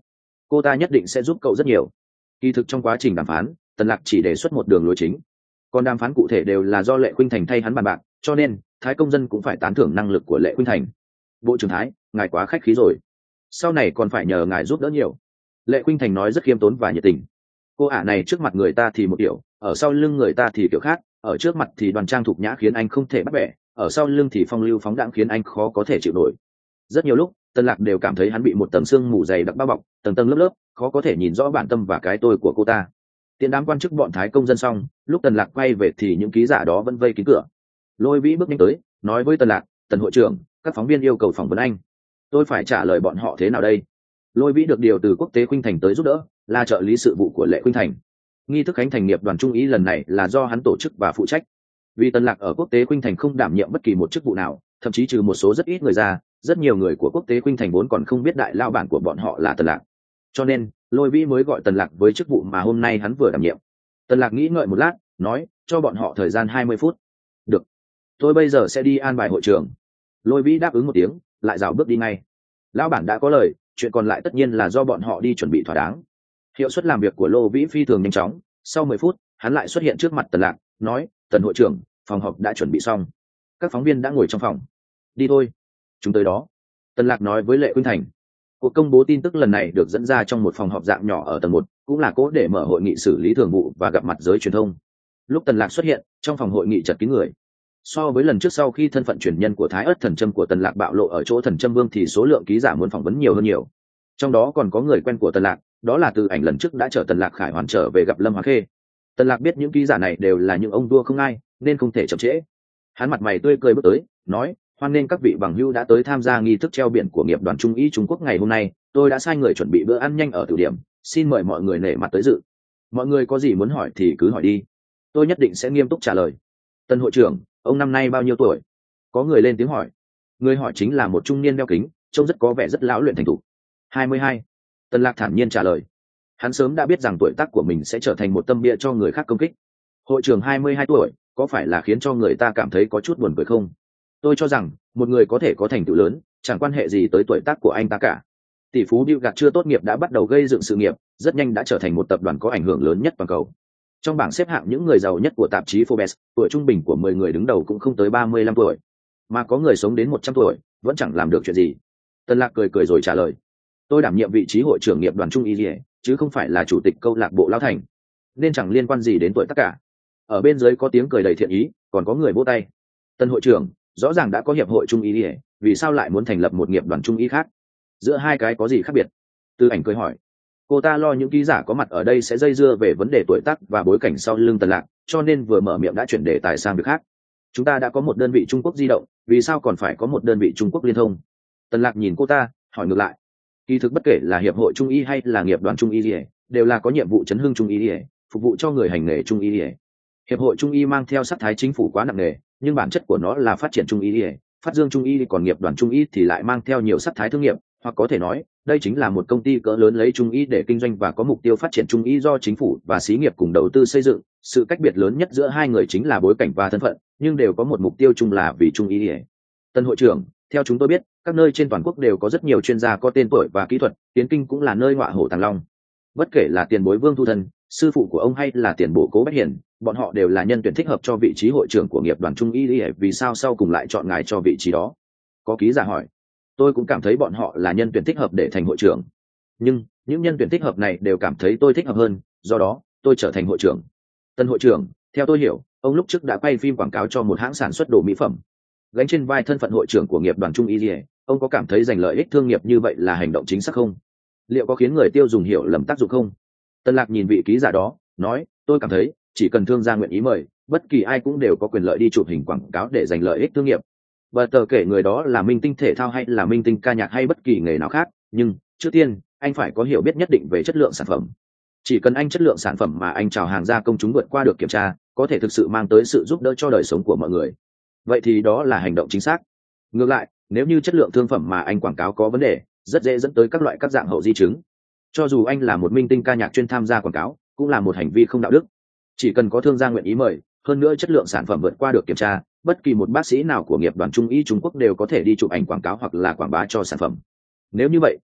cô ta nhất định sẽ giúp cậu rất nhiều. Kỳ thực trong quá trình đàm phán, Tần Lạc chỉ đề xuất một đường lối chính, còn đàm phán cụ thể đều là do Lệ Khuynh Thành thay hắn bàn bạc, cho nên Thái Công Dân cũng phải tán thưởng năng lực của Lệ Khuynh Thành. Bộ trưởng Thái, ngài quá khách khí rồi, sau này còn phải nhờ ngài giúp đỡ nhiều. Lệ Khuynh Thành nói rất khiêm tốn và nhiệt tình. Cô ả này trước mặt người ta thì một kiểu, ở sau lưng người ta thì kiểu khác, ở trước mặt thì đoan trang thục nhã khiến anh không thể bắt bẻ, ở sau lưng thì phong lưu phóng đãng khiến anh khó có thể chịu nổi. Rất nhiều lúc Tần Lạc đều cảm thấy hắn bị một tầng sương mù dày đặc bao bọc, tầng tầng lớp lớp, khó có thể nhìn rõ bản tâm và cái tôi của cô ta. Tiện đám quan chức bọn Thái Công Dân xong, lúc Tần Lạc quay về thì những ký giả đó vẫn vây kín cửa. Lôi Vĩ bước nhanh tới, nói với Tần Lạc: "Tần hội trưởng, các phóng viên yêu cầu phỏng vấn anh. Tôi phải trả lời bọn họ thế nào đây?" Lôi Vĩ được điều từ Quốc tế Khuynh Thành tới giúp đỡ, là trợ lý sự vụ của Lệ Khuynh Thành. Nghi thức khánh thành nghiệp đoàn Trung ý lần này là do hắn tổ chức và phụ trách. Vì Tần Lạc ở Quốc tế Khuynh Thành không đảm nhiệm bất kỳ một chức vụ nào, thậm chí trừ một số rất ít người ra, rất nhiều người của Quốc tế Khuynh Thành vốn còn không biết đại lao bản của bọn họ là Tần Lạc. Cho nên, Lôi Vĩ mới gọi Tần Lạc với chức vụ mà hôm nay hắn vừa đảm nhiệm. Tần Lạc nghĩ ngợi một lát, nói: "Cho bọn họ thời gian hai mươi phút." "Được, tôi bây giờ sẽ đi an bài hội trưởng." Lôi Vĩ đáp ứng một tiếng, lại rảo bước đi ngay. Lão bản đã có lời, chuyện còn lại tất nhiên là do bọn họ đi chuẩn bị thỏa đáng. Hiệu suất làm việc của Lô Vĩ phi thường nhanh chóng, sau mười phút, hắn lại xuất hiện trước mặt Tần Lạc, nói: "Tần hội trưởng, phòng họp đã chuẩn bị xong. Các phóng viên đã ngồi trong phòng. Đi thôi, chúng tới đó." Tần Lạc nói với Lệ Khuynh Thành. Cuộc công bố tin tức lần này được dẫn ra trong một phòng họp dạng nhỏ ở tầng một, cũng là cố để mở hội nghị xử lý thường vụ và gặp mặt giới truyền thông. Lúc Tần Lạc xuất hiện, trong phòng hội nghị chật kín người. So với lần trước sau khi thân phận truyền nhân của Thái Ức Thần Châm của Tần Lạc bạo lộ ở chỗ Thần Châm Vương thì số lượng ký giả muốn phỏng vấn nhiều hơn nhiều. Trong đó còn có người quen của Tần Lạc, đó là Từ Ảnh lần trước đã chở Tần Lạc khải hoàn trở về gặp Lâm Hoàng Khê. Tần Lạc biết những ký giả này đều là những ông vua không ai, nên không thể chậm trễ. Hắn mặt mày tươi cười bước tới, nói: "Hoan nghênh các vị bằng hữu đã tới tham gia nghi thức treo biển của nghiệp đoàn Trung ý Trung Quốc ngày hôm nay, tôi đã sai người chuẩn bị bữa ăn nhanh ở tử điểm, xin mời mọi người nể mặt tới dự. Mọi người có gì muốn hỏi thì cứ hỏi đi, tôi nhất định sẽ nghiêm túc trả lời." "Tần hội trưởng, ông năm nay bao nhiêu tuổi?" Có người lên tiếng hỏi. Người hỏi chính là một trung niên đeo kính, trông rất có vẻ rất lão luyện thành thục. hai mươi hai. Tần Lạc thản nhiên trả lời. Hắn sớm đã biết rằng tuổi tác của mình sẽ trở thành một tâm địa cho người khác công kích. Hội trưởng hai mươi hai tuổi, có phải là khiến cho người ta cảm thấy có chút buồn cười không? Tôi cho rằng, một người có thể có thành tựu lớn, chẳng quan hệ gì tới tuổi tác của anh ta cả. Tỷ phú Bill Gates chưa tốt nghiệp đã bắt đầu gây dựng sự nghiệp, rất nhanh đã trở thành một tập đoàn có ảnh hưởng lớn nhất toàn cầu. Trong bảng xếp hạng những người giàu nhất của tạp chí Forbes, tuổi trung bình của mười người đứng đầu cũng không tới ba mươi lăm tuổi, mà có người sống đến một trăm tuổi, vẫn chẳng làm được chuyện gì. Tần Lạc cười cười rồi trả lời: "Tôi đảm nhiệm vị trí hội trưởng nghiệp đoàn Trung y, chứ không phải là chủ tịch câu lạc bộ Lão Thành, nên chẳng liên quan gì đến tuổi tác cả." Ở bên dưới có tiếng cười đầy thiện ý, còn có người vỗ tay. "Tần hội trưởng, rõ ràng đã có hiệp hội Trung y, vì sao lại muốn thành lập một nghiệp đoàn Trung y khác? Giữa hai cái có gì khác biệt?" Từ Ảnh cười hỏi. Cô ta lo những ký giả có mặt ở đây sẽ dây dưa về vấn đề tuổi tác và bối cảnh sau lưng Tần Lạc, cho nên vừa mở miệng đã chuyển đề tài sang việc khác. "Chúng ta đã có một đơn vị Trung Quốc di động, vì sao còn phải có một đơn vị Trung Quốc liên thông?" Tần Lạc nhìn cô ta, hỏi ngược lại. Kỳ thực bất kể là hiệp hội Trung y hay là nghiệp đoàn Trung y, đều là có nhiệm vụ chấn hưng Trung y, phục vụ cho người hành nghề Trung y. Hiệp hội Trung y mang theo sắc thái chính phủ quá nặng nề, nhưng bản chất của nó là phát triển Trung y, phát dương Trung y, còn nghiệp đoàn Trung y thì lại mang theo nhiều sắc thái thương nghiệp, hoặc có thể nói, đây chính là một công ty cỡ lớn lấy Trung y để kinh doanh và có mục tiêu phát triển Trung y do chính phủ và xí nghiệp cùng đầu tư xây dựng. Sự cách biệt lớn nhất giữa hai người chính là bối cảnh và thân phận, nhưng đều có một mục tiêu chung là vì Trung y. Tân hội trưởng, theo chúng tôi biết, các nơi trên toàn quốc đều có rất nhiều chuyên gia có tên tuổi và kỹ thuật, Tiến Kinh cũng là nơi ngọa hổ tàng long. Bất kể là tiền bối Vương Thu Thân, sư phụ của ông hay là tiền bổ Cố Bách Hiển, bọn họ đều là nhân tuyển thích hợp cho vị trí hội trưởng của nghiệp đoàn Trung y, vì sao sau cùng lại chọn ngài cho vị trí đó? Có ký giả hỏi. Tôi cũng cảm thấy bọn họ là nhân tuyển thích hợp để thành hội trưởng, nhưng những nhân tuyển thích hợp này đều cảm thấy tôi thích hợp hơn, do đó tôi trở thành hội trưởng. Tân hội trưởng, theo tôi hiểu, ông lúc trước đã quay phim quảng cáo cho một hãng sản xuất đồ mỹ phẩm, gánh trên vai thân phận hội trưởng của nghiệp đoàn Trung y, ông có cảm thấy giành lợi ích thương nghiệp như vậy là hành động chính xác không? Liệu có khiến người tiêu dùng hiểu lầm tác dụng không? Tân Lạc nhìn vị ký giả đó, nói: "Tôi cảm thấy chỉ cần thương gia nguyện ý mời, bất kỳ ai cũng đều có quyền lợi đi chụp hình quảng cáo để giành lợi ích thương nghiệp. Và tờ kể người đó là minh tinh thể thao hay là minh tinh ca nhạc hay bất kỳ nghề nào khác, nhưng trước tiên anh phải có hiểu biết nhất định về chất lượng sản phẩm. Chỉ cần anh chất lượng sản phẩm mà anh chào hàng ra công chúng vượt qua được kiểm tra, có thể thực sự mang tới sự giúp đỡ cho đời sống của mọi người, vậy thì đó là hành động chính xác. Ngược lại, nếu như chất lượng thương phẩm mà anh quảng cáo có vấn đề, rất dễ dẫn tới các loại các dạng hậu di chứng. Cho dù anh là một minh tinh ca nhạc chuyên tham gia quảng cáo, cũng là một hành vi không đạo đức. Chỉ cần có thương gia nguyện ý mời, hơn nữa chất lượng sản phẩm vượt qua được kiểm tra, bất kỳ một bác sĩ nào của nghiệp đoàn Trung y Trung Quốc đều có thể đi chụp ảnh quảng cáo hoặc là quảng bá cho sản phẩm. Nếu như vậy,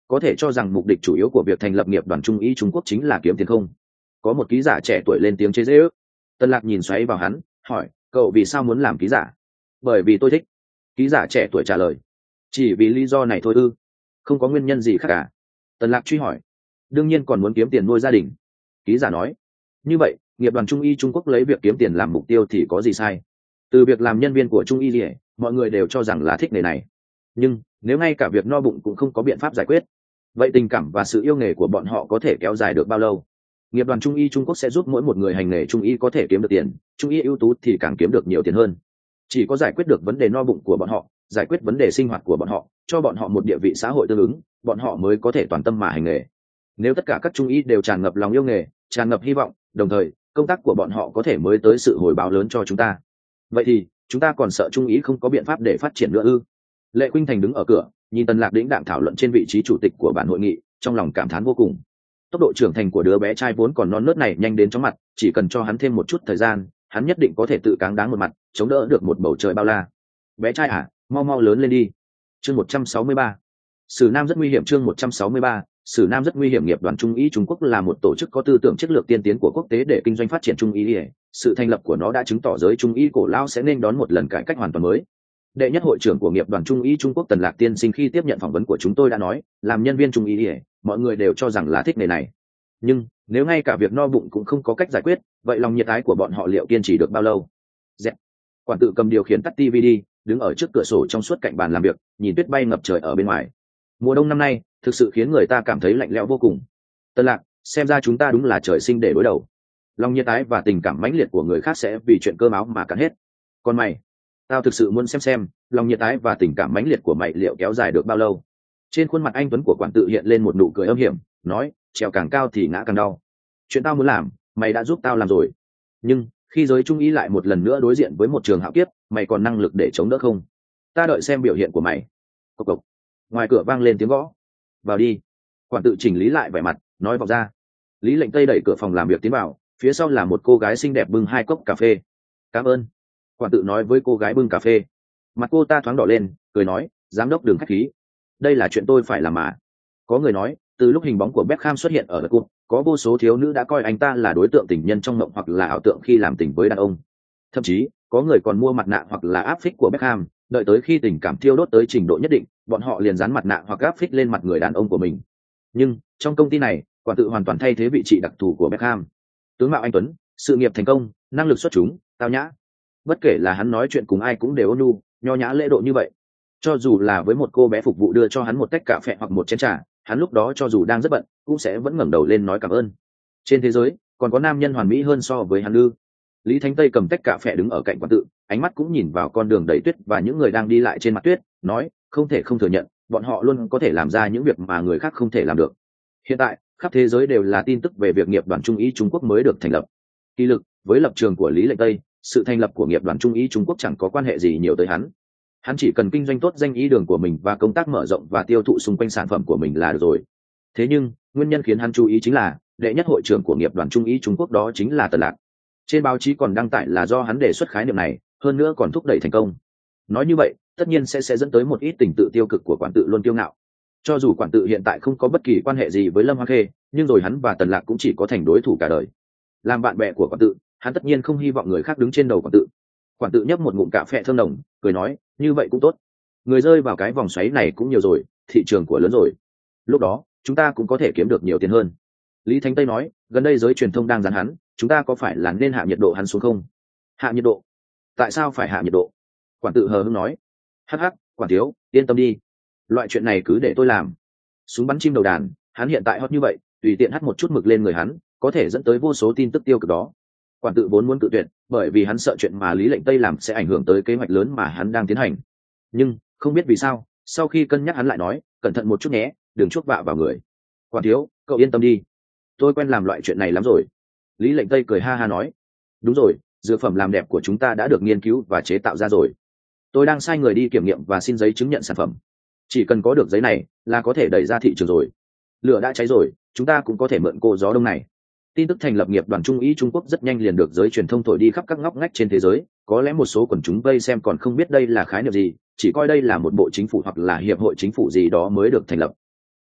có thể cho rằng mục đích chủ yếu của việc thành lập nghiệp đoàn Trung y Trung Quốc chính là kiếm tiền không? Có một ký giả trẻ tuổi lên tiếng chế giễu. Tân Lạc nhìn xoáy vào hắn, hỏi, cậu vì sao muốn làm ký giả? Bởi vì tôi thích. Ký giả trẻ tuổi trả lời. Chỉ vì lý do này thôi ư? Không có nguyên nhân gì khác cả. Tân Lạc truy hỏi. Đương nhiên còn muốn kiếm tiền nuôi gia đình. Ký giả nói. Như vậy, nghiệp đoàn Trung y Trung Quốc lấy việc kiếm tiền làm mục tiêu thì có gì sai? Từ việc làm nhân viên của Trung y gì, mọi người đều cho rằng là thích nghề này. Nhưng nếu ngay cả việc no bụng cũng không có biện pháp giải quyết, vậy tình cảm và sự yêu nghề của bọn họ có thể kéo dài được bao lâu? Nghiệp đoàn Trung y Trung Quốc sẽ giúp mỗi một người hành nghề Trung y có thể kiếm được tiền, Trung y ưu tú thì càng kiếm được nhiều tiền hơn. Chỉ có giải quyết được vấn đề no bụng của bọn họ, giải quyết vấn đề sinh hoạt của bọn họ, cho bọn họ một địa vị xã hội tương ứng, bọn họ mới có thể toàn tâm mà hành nghề. Nếu tất cả các Trung y đều tràn ngập lòng yêu nghề, tràn ngập hy vọng, đồng thời công tác của bọn họ có thể mới tới sự hồi báo lớn cho chúng ta, vậy thì chúng ta còn sợ Trung y không có biện pháp để phát triển nữa ư? Lệ Khuynh Thành đứng ở cửa, nhìn Tần Lạc đĩnh đạm thảo luận trên vị trí chủ tịch của bản hội nghị, trong lòng cảm thán vô cùng. Tốc độ trưởng thành của đứa bé trai vốn còn non nớt này nhanh đến chóng mặt, chỉ cần cho hắn thêm một chút thời gian, hắn nhất định có thể tự cáng đáng một mặt, chống đỡ được một bầu trời bao la. Bé trai à, mau mau lớn lên đi. Chương một trăm sáu mươi ba. Sử Nam rất nguy hiểm. Chương một trăm sáu mươi ba. Sử Nam rất nguy hiểm. Nghiệp đoàn Trung y Trung Quốc là một tổ chức có tư tưởng chiến lược tiên tiến của quốc tế để kinh doanh phát triển Trung y. Sự thành lập của nó đã chứng tỏ giới Trung y cổ lao sẽ nên đón một lần cải cách hoàn toàn mới. Đệ nhất hội trưởng của nghiệp đoàn Trung y Trung Quốc Tần Lạc tiên sinh khi tiếp nhận phỏng vấn của chúng tôi đã nói, làm nhân viên Trung y, mọi người đều cho rằng là thích nghề này. Nhưng nếu ngay cả việc no bụng cũng không có cách giải quyết, vậy lòng nhiệt ái của bọn họ liệu kiên trì được bao lâu? Dẹp. Quản tự cầm điều khiển tắt ti vi đi, đứng ở trước cửa sổ trong suốt cạnh bàn làm việc, nhìn tuyết bay ngập trời ở bên ngoài. Mùa đông năm nay thực sự khiến người ta cảm thấy lạnh lẽo vô cùng. Tần Lạc, xem ra chúng ta đúng là trời sinh để đối đầu. Lòng nhiệt ái và tình cảm mãnh liệt của người khác sẽ vì chuyện cơm áo mà cạn hết. Còn mày, tao thực sự muốn xem xem lòng nhiệt ái và tình cảm mãnh liệt của mày liệu kéo dài được bao lâu. Trên khuôn mặt anh tuấn của quản tự hiện lên một nụ cười âm hiểm, nói, trèo càng cao thì ngã càng đau. Chuyện tao muốn làm mày đã giúp tao làm rồi, nhưng khi giới Trung y lại một lần nữa đối diện với một trường hạo kiếp, mày còn năng lực để chống đỡ không? Ta đợi xem biểu hiện của mày. Cộc cộc. Ngoài cửa vang lên tiếng gõ. Vào đi. Quản tự chỉnh lý lại vẻ mặt, nói vọng ra. Lý Lệnh Tây đẩy cửa phòng làm việc tiến vào, phía sau là một cô gái xinh đẹp bưng hai cốc cà phê. Cảm ơn. Quản tự nói với cô gái bưng cà phê. Mặt cô ta thoáng đỏ lên, cười nói, giám đốc đừng khách khí, đây là chuyện tôi phải làm mà. Có người nói, từ lúc hình bóng của Beckham xuất hiện ở The Club, có vô số thiếu nữ đã coi anh ta là đối tượng tình nhân trong mộng hoặc là ảo tượng khi làm tình với đàn ông. Thậm chí có người còn mua mặt nạ hoặc là áp phích của Beckham, đợi tới khi tình cảm thiêu đốt tới trình độ nhất định, bọn họ liền dán mặt nạ hoặc áp phích lên mặt người đàn ông của mình. Nhưng trong công ty này, quản tự hoàn toàn thay thế vị trí đặc thù của Beckham. Tướng mạo anh tuấn, sự nghiệp thành công, năng lực xuất chúng, tao nhã. Bất kể là hắn nói chuyện cùng ai cũng đều ôn nhu, nho nhã lễ độ như vậy. Cho dù là với một cô bé phục vụ đưa cho hắn một tách cà phê hoặc một chén trà, hắn lúc đó cho dù đang rất bận cũng sẽ vẫn ngẩng đầu lên nói cảm ơn. Trên thế giới còn có nam nhân hoàn mỹ hơn so với hắn ư? Lý Thánh Tây cầm tách cà phê đứng ở cạnh quản tự, ánh mắt cũng nhìn vào con đường đầy tuyết và những người đang đi lại trên mặt tuyết, nói, không thể không thừa nhận, bọn họ luôn có thể làm ra những việc mà người khác không thể làm được. Hiện tại khắp thế giới đều là tin tức về việc nghiệp đoàn Trung y Trung Quốc mới được thành lập. Kỳ lực với lập trường của Lý Lệnh Tây, sự thành lập của nghiệp đoàn Trung y Trung Quốc chẳng có quan hệ gì nhiều tới hắn. Hắn chỉ cần kinh doanh tốt danh ý đường của mình và công tác mở rộng và tiêu thụ xung quanh sản phẩm của mình là được rồi. Thế nhưng nguyên nhân khiến hắn chú ý chính là đệ nhất hội trưởng của nghiệp đoàn Trung y Trung Quốc đó chính là Tần Lạc. Trên báo chí còn đăng tải là do hắn đề xuất khái niệm này, hơn nữa còn thúc đẩy thành công. Nói như vậy tất nhiên sẽ sẽ dẫn tới một ít tình tự tiêu cực của quản tự luôn kiêu ngạo. Cho dù quản tự hiện tại không có bất kỳ quan hệ gì với Lâm Hoa Khê, nhưng rồi hắn và Tần Lạc cũng chỉ có thành đối thủ cả đời. Làm bạn bè của quản tự, hắn tất nhiên không hy vọng người khác đứng trên đầu quản tự. Quản tự nhấp một ngụm cà phê thơm nồng, cười nói, như vậy cũng tốt. Người rơi vào cái vòng xoáy này cũng nhiều rồi, thị trường của lớn rồi. Lúc đó chúng ta cũng có thể kiếm được nhiều tiền hơn. Lý Thánh Tây nói, gần đây giới truyền thông đang dán hắn, chúng ta có phải là nên hạ nhiệt độ hắn xuống không? Hạ nhiệt độ? Tại sao phải hạ nhiệt độ? Quản tự hờ hững nói. Hắc hắc, quản thiếu, yên tâm đi, loại chuyện này cứ để tôi làm. Súng bắn chim đầu đàn, hắn hiện tại hot như vậy, tùy tiện hắt một chút mực lên người hắn, có thể dẫn tới vô số tin tức tiêu cực đó. Quản tự vốn muốn cự tuyệt, bởi vì hắn sợ chuyện mà Lý Lệnh Tây làm sẽ ảnh hưởng tới kế hoạch lớn mà hắn đang tiến hành. Nhưng không biết vì sao, sau khi cân nhắc hắn lại nói, cẩn thận một chút nhé, đừng chuốc vạ vào người. Quản thiếu, cậu yên tâm đi, tôi quen làm loại chuyện này lắm rồi. Lý Lệnh Tây cười ha ha nói, đúng rồi, dược phẩm làm đẹp của chúng ta đã được nghiên cứu và chế tạo ra rồi. Tôi đang sai người đi kiểm nghiệm và xin giấy chứng nhận sản phẩm. Chỉ cần có được giấy này là có thể đẩy ra thị trường rồi. Lửa đã cháy rồi, chúng ta cũng có thể mượn cô gió đông này. Tin tức thành lập nghiệp đoàn Trung y Trung Quốc rất nhanh liền được giới truyền thông thổi đi khắp các ngóc ngách trên thế giới. Có lẽ một số quần chúng vây xem còn không biết đây là khái niệm gì, chỉ coi đây là một bộ chính phủ hoặc là hiệp hội chính phủ gì đó mới được thành lập.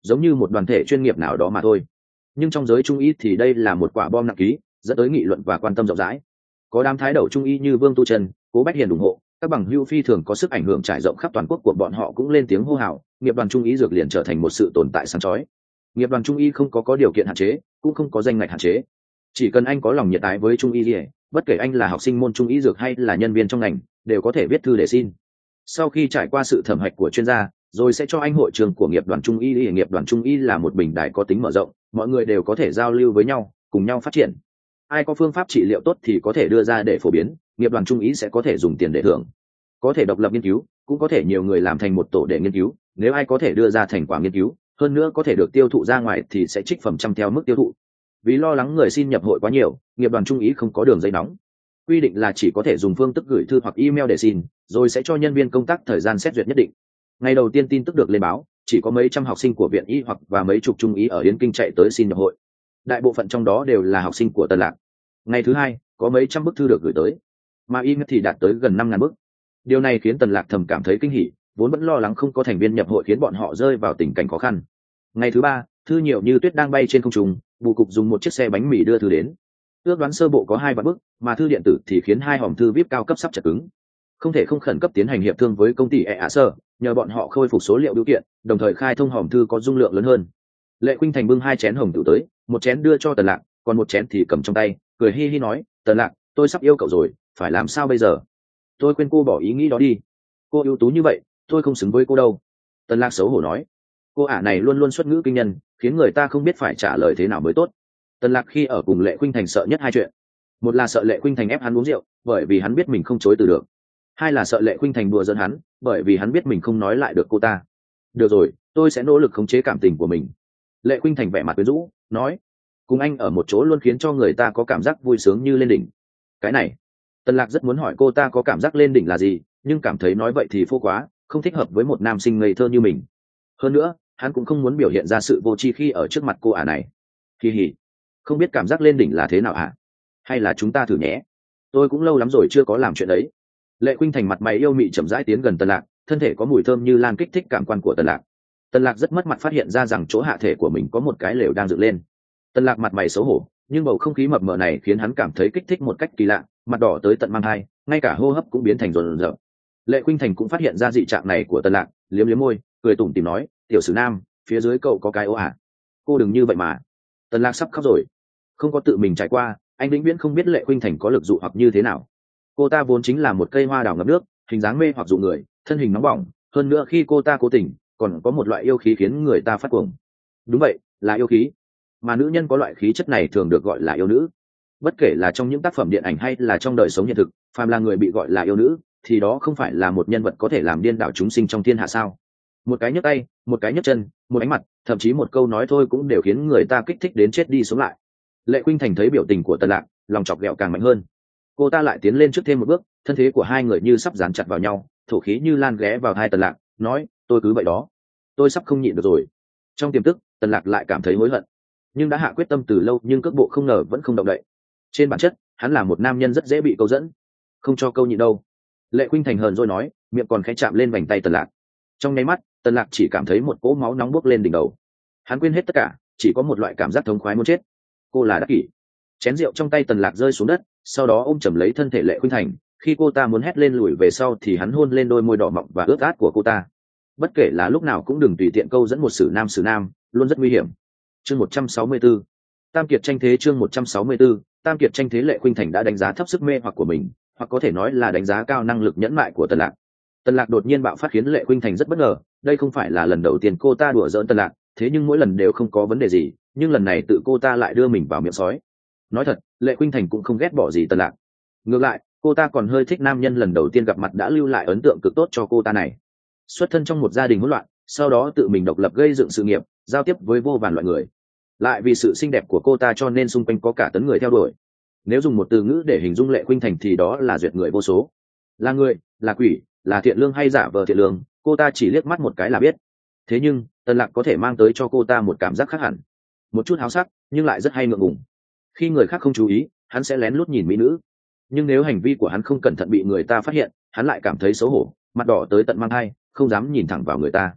giống như một đoàn thể chuyên nghiệp nào đó mà thôi. Nhưng trong giới trung y thì đây là một quả bom nặng ký, dẫn tới nghị luận và quan tâm rộng rãi. Có đám thái đầu trung y như Vương Tu Trần, Cố Bách Hiền ủng hộ, các bằng hữu phi thường có sức ảnh hưởng trải rộng khắp toàn quốc của bọn họ cũng lên tiếng hô hào, nghiệp đoàn trung y dược liền trở thành một sự tồn tại sáng chói. Nghiệp đoàn trung y không có có điều kiện hạn chế, cũng không có danh ngạch hạn chế. Chỉ cần anh có lòng nhiệt ái với trung y gì, bất kể anh là học sinh môn trung y dược hay là nhân viên trong ngành, đều có thể viết thư để xin. Sau khi trải qua sự thẩm hạch của chuyên gia, rồi sẽ cho anh hội trường của nghiệp đoàn trung y. Nghiệp đoàn trung y là một bình đài có tính mở rộng, mọi người đều có thể giao lưu với nhau, cùng nhau phát triển. Ai có phương pháp trị liệu tốt thì có thể đưa ra để phổ biến, nghiệp đoàn trung y sẽ có thể dùng tiền để thưởng. Có thể độc lập nghiên cứu, cũng có thể nhiều người làm thành một tổ để nghiên cứu, nếu ai có thể đưa ra thành quả nghiên cứu, hơn nữa có thể được tiêu thụ ra ngoài thì sẽ trích phần trăm theo mức tiêu thụ. Vì lo lắng người xin nhập hội quá nhiều, nghiệp đoàn trung ý không có đường dây nóng. Quy định là chỉ có thể dùng phương thức gửi thư hoặc email để xin, rồi sẽ cho nhân viên công tác thời gian xét duyệt nhất định. Ngày đầu tiên tin tức được lên báo, chỉ có mấy trăm học sinh của viện y hoặc và mấy chục trung ý ở Yến Kinh chạy tới xin nhập hội. Đại bộ phận trong đó đều là học sinh của Tần Lạc. Ngày thứ hai, có mấy trăm bức thư được gửi tới, mà email thì đạt tới gần năm ngàn bức. Điều này khiến Tần Lạc thầm cảm thấy kinh hỉ, vốn vẫn lo lắng không có thành viên nhập hội khiến bọn họ rơi vào tình cảnh khó khăn. Ngày thứ ba, thư nhiều như tuyết đang bay trên không trung, bù cục dùng một chiếc xe bánh mì đưa thư đến. Ước đoán sơ bộ có hai vạn bức, mà thư điện tử thì khiến hai hòm thư vê i ai pi cao cấp sắp chật cứng. Không thể không khẩn cấp tiến hành hiệp thương với công ty e a ét, nhờ bọn họ khôi phục số liệu biểu kiện, đồng thời khai thông hòm thư có dung lượng lớn hơn. Lệ Khuynh Thành bưng hai chén hồng tử tới, một chén đưa cho Tần Lạc, còn một chén thì cầm trong tay, cười hi hi nói, "Tần Lạc, tôi sắp yêu cậu rồi, phải làm sao bây giờ? Tôi khuyên cô bỏ ý nghĩ đó đi. Cô ưu tú như vậy, tôi không xứng với cô đâu." Tần Lạc xấu hổ nói, cô ả này luôn luôn xuất ngữ kinh nhân, khiến người ta không biết phải trả lời thế nào mới tốt. Tần Lạc khi ở cùng Lệ Khuynh Thành sợ nhất hai chuyện. Một là sợ Lệ Khuynh Thành ép hắn uống rượu, bởi vì hắn biết mình không chối từ được. Hai là sợ Lệ Khuynh Thành đùa giỡn hắn, bởi vì hắn biết mình không nói lại được cô ta. Được rồi, tôi sẽ nỗ lực khống chế cảm tình của mình. Lệ Khuynh Thành vẻ mặt quyến rũ, nói, cùng anh ở một chỗ luôn khiến cho người ta có cảm giác vui sướng như lên đỉnh. Cái này, Tần Lạc rất muốn hỏi cô ta có cảm giác lên đỉnh là gì, nhưng cảm thấy nói vậy thì phô quá, không thích hợp với một nam sinh ngây thơ như mình. Hơn nữa, hắn cũng không muốn biểu hiện ra sự vô tri khi ở trước mặt cô ả này. Kỳ hỉ, không biết cảm giác lên đỉnh là thế nào hả? Hay là chúng ta thử nhé? Tôi cũng lâu lắm rồi chưa có làm chuyện đấy. Lệ Khuynh Thành mặt mày yêu mị chậm rãi tiến gần Tần Lạc, thân thể có mùi thơm như lan kích thích cảm quan của Tần Lạc. Tần Lạc rất mất mặt phát hiện ra rằng chỗ hạ thể của mình có một cái lều đang dựng lên. Tần Lạc mặt mày xấu hổ, nhưng bầu không khí mập mờ này khiến hắn cảm thấy kích thích một cách kỳ lạ, mặt đỏ tới tận mang hai, ngay cả hô hấp cũng biến thành rồn rợn. Lệ Khuynh Thành cũng phát hiện ra dị trạng này của Tần Lạc, liếm liếm môi, cười tủm tỉm nói, "Tiểu sử nam, phía dưới cậu có cái ố à? Cô đừng như vậy mà." Tần Lạc sắp khóc rồi. Không có tự mình trải qua, anh vĩnh viễn không biết Lệ Khuynh Thành có lực dụ hoặc như thế nào. Cô ta vốn chính là một cây hoa đào ngập nước, hình dáng mê hoặc dụ người, thân hình nóng bỏng, hơn nữa khi cô ta cố tình, còn có một loại yêu khí khiến người ta phát cuồng. Đúng vậy, là yêu khí. Mà nữ nhân có loại khí chất này thường được gọi là yêu nữ. Bất kể là trong những tác phẩm điện ảnh hay là trong đời sống hiện thực, phàm là người bị gọi là yêu nữ, thì đó không phải là một nhân vật có thể làm điên đảo chúng sinh trong thiên hạ sao? Một cái nhấc tay, một cái nhấc chân, một ánh mặt, thậm chí một câu nói thôi cũng đều khiến người ta kích thích đến chết đi sống lại. Lệ Khuynh Thành thấy biểu tình của Tần Lạc, lòng chọc ghẹo càng mạnh hơn. Cô ta lại tiến lên trước thêm một bước, thân thế của hai người như sắp dán chặt vào nhau, thổ khí như lan ghé vào hai Tần Lạc, nói, "Tôi cứ vậy đó, tôi sắp không nhịn được rồi." Trong tiềm thức, Tần Lạc lại cảm thấy hối hận, nhưng đã hạ quyết tâm từ lâu, nhưng cước bộ không ngờ vẫn không động đậy. Trên bản chất, hắn là một nam nhân rất dễ bị câu dẫn, không cho câu nhịn đâu. Lệ Khuynh Thành hờn rồi nói, miệng còn khẽ chạm lên vành tay Tần Lạc. Trong nháy mắt, Tần Lạc chỉ cảm thấy một cỗ máu nóng bốc lên đỉnh đầu. Hắn quên hết tất cả, chỉ có một loại cảm giác thống khoái muốn chết. Cô là Đắc Kỷ. Chén rượu trong tay Tần Lạc rơi xuống đất, sau đó ôm chầm lấy thân thể Lệ Khuynh Thành. Khi cô ta muốn hét lên lùi về sau thì hắn hôn lên đôi môi đỏ mọng và ướt át của cô ta. Bất kể là lúc nào cũng đừng tùy tiện câu dẫn một sử nam sử nam, luôn rất nguy hiểm. Chương một trăm sáu mươi tư, Tam Kiệt tranh thế. Chương một trăm sáu mươi tư, Tam Kiệt tranh thế. Lệ Khuynh Thành đã đánh giá thấp sức mê hoặc của mình, hoặc có thể nói là đánh giá cao năng lực nhẫn mại của Tần Lạc. Tần Lạc đột nhiên bạo phát khiến Lệ Khuynh Thành rất bất ngờ, đây không phải là lần đầu tiên cô ta đùa giỡn Tần Lạc, thế nhưng mỗi lần đều không có vấn đề gì, nhưng lần này tự cô ta lại đưa mình vào miệng sói. Nói thật, Lệ Khuynh Thành cũng không ghét bỏ gì Tần Lạc. Ngược lại, cô ta còn hơi thích nam nhân lần đầu tiên gặp mặt đã lưu lại ấn tượng cực tốt cho cô ta này. Xuất thân trong một gia đình hỗn loạn, sau đó tự mình độc lập gây dựng sự nghiệp, giao tiếp với vô vàn loại người. Lại vì sự xinh đẹp của cô ta cho nên xung quanh có cả tấn người theo đuổi. Nếu dùng một từ ngữ để hình dung Lệ Khuynh Thành thì đó là duyệt người vô số. Là người, là quỷ, là thiện lương hay giả vờ thiện lương, cô ta chỉ liếc mắt một cái là biết. Thế nhưng, Tần Lạc có thể mang tới cho cô ta một cảm giác khác hẳn. Một chút háo sắc, nhưng lại rất hay ngượng ngùng. Khi người khác không chú ý, hắn sẽ lén lút nhìn mỹ nữ. Nhưng nếu hành vi của hắn không cẩn thận bị người ta phát hiện, hắn lại cảm thấy xấu hổ, mặt đỏ tới tận mang hai, không dám nhìn thẳng vào người ta.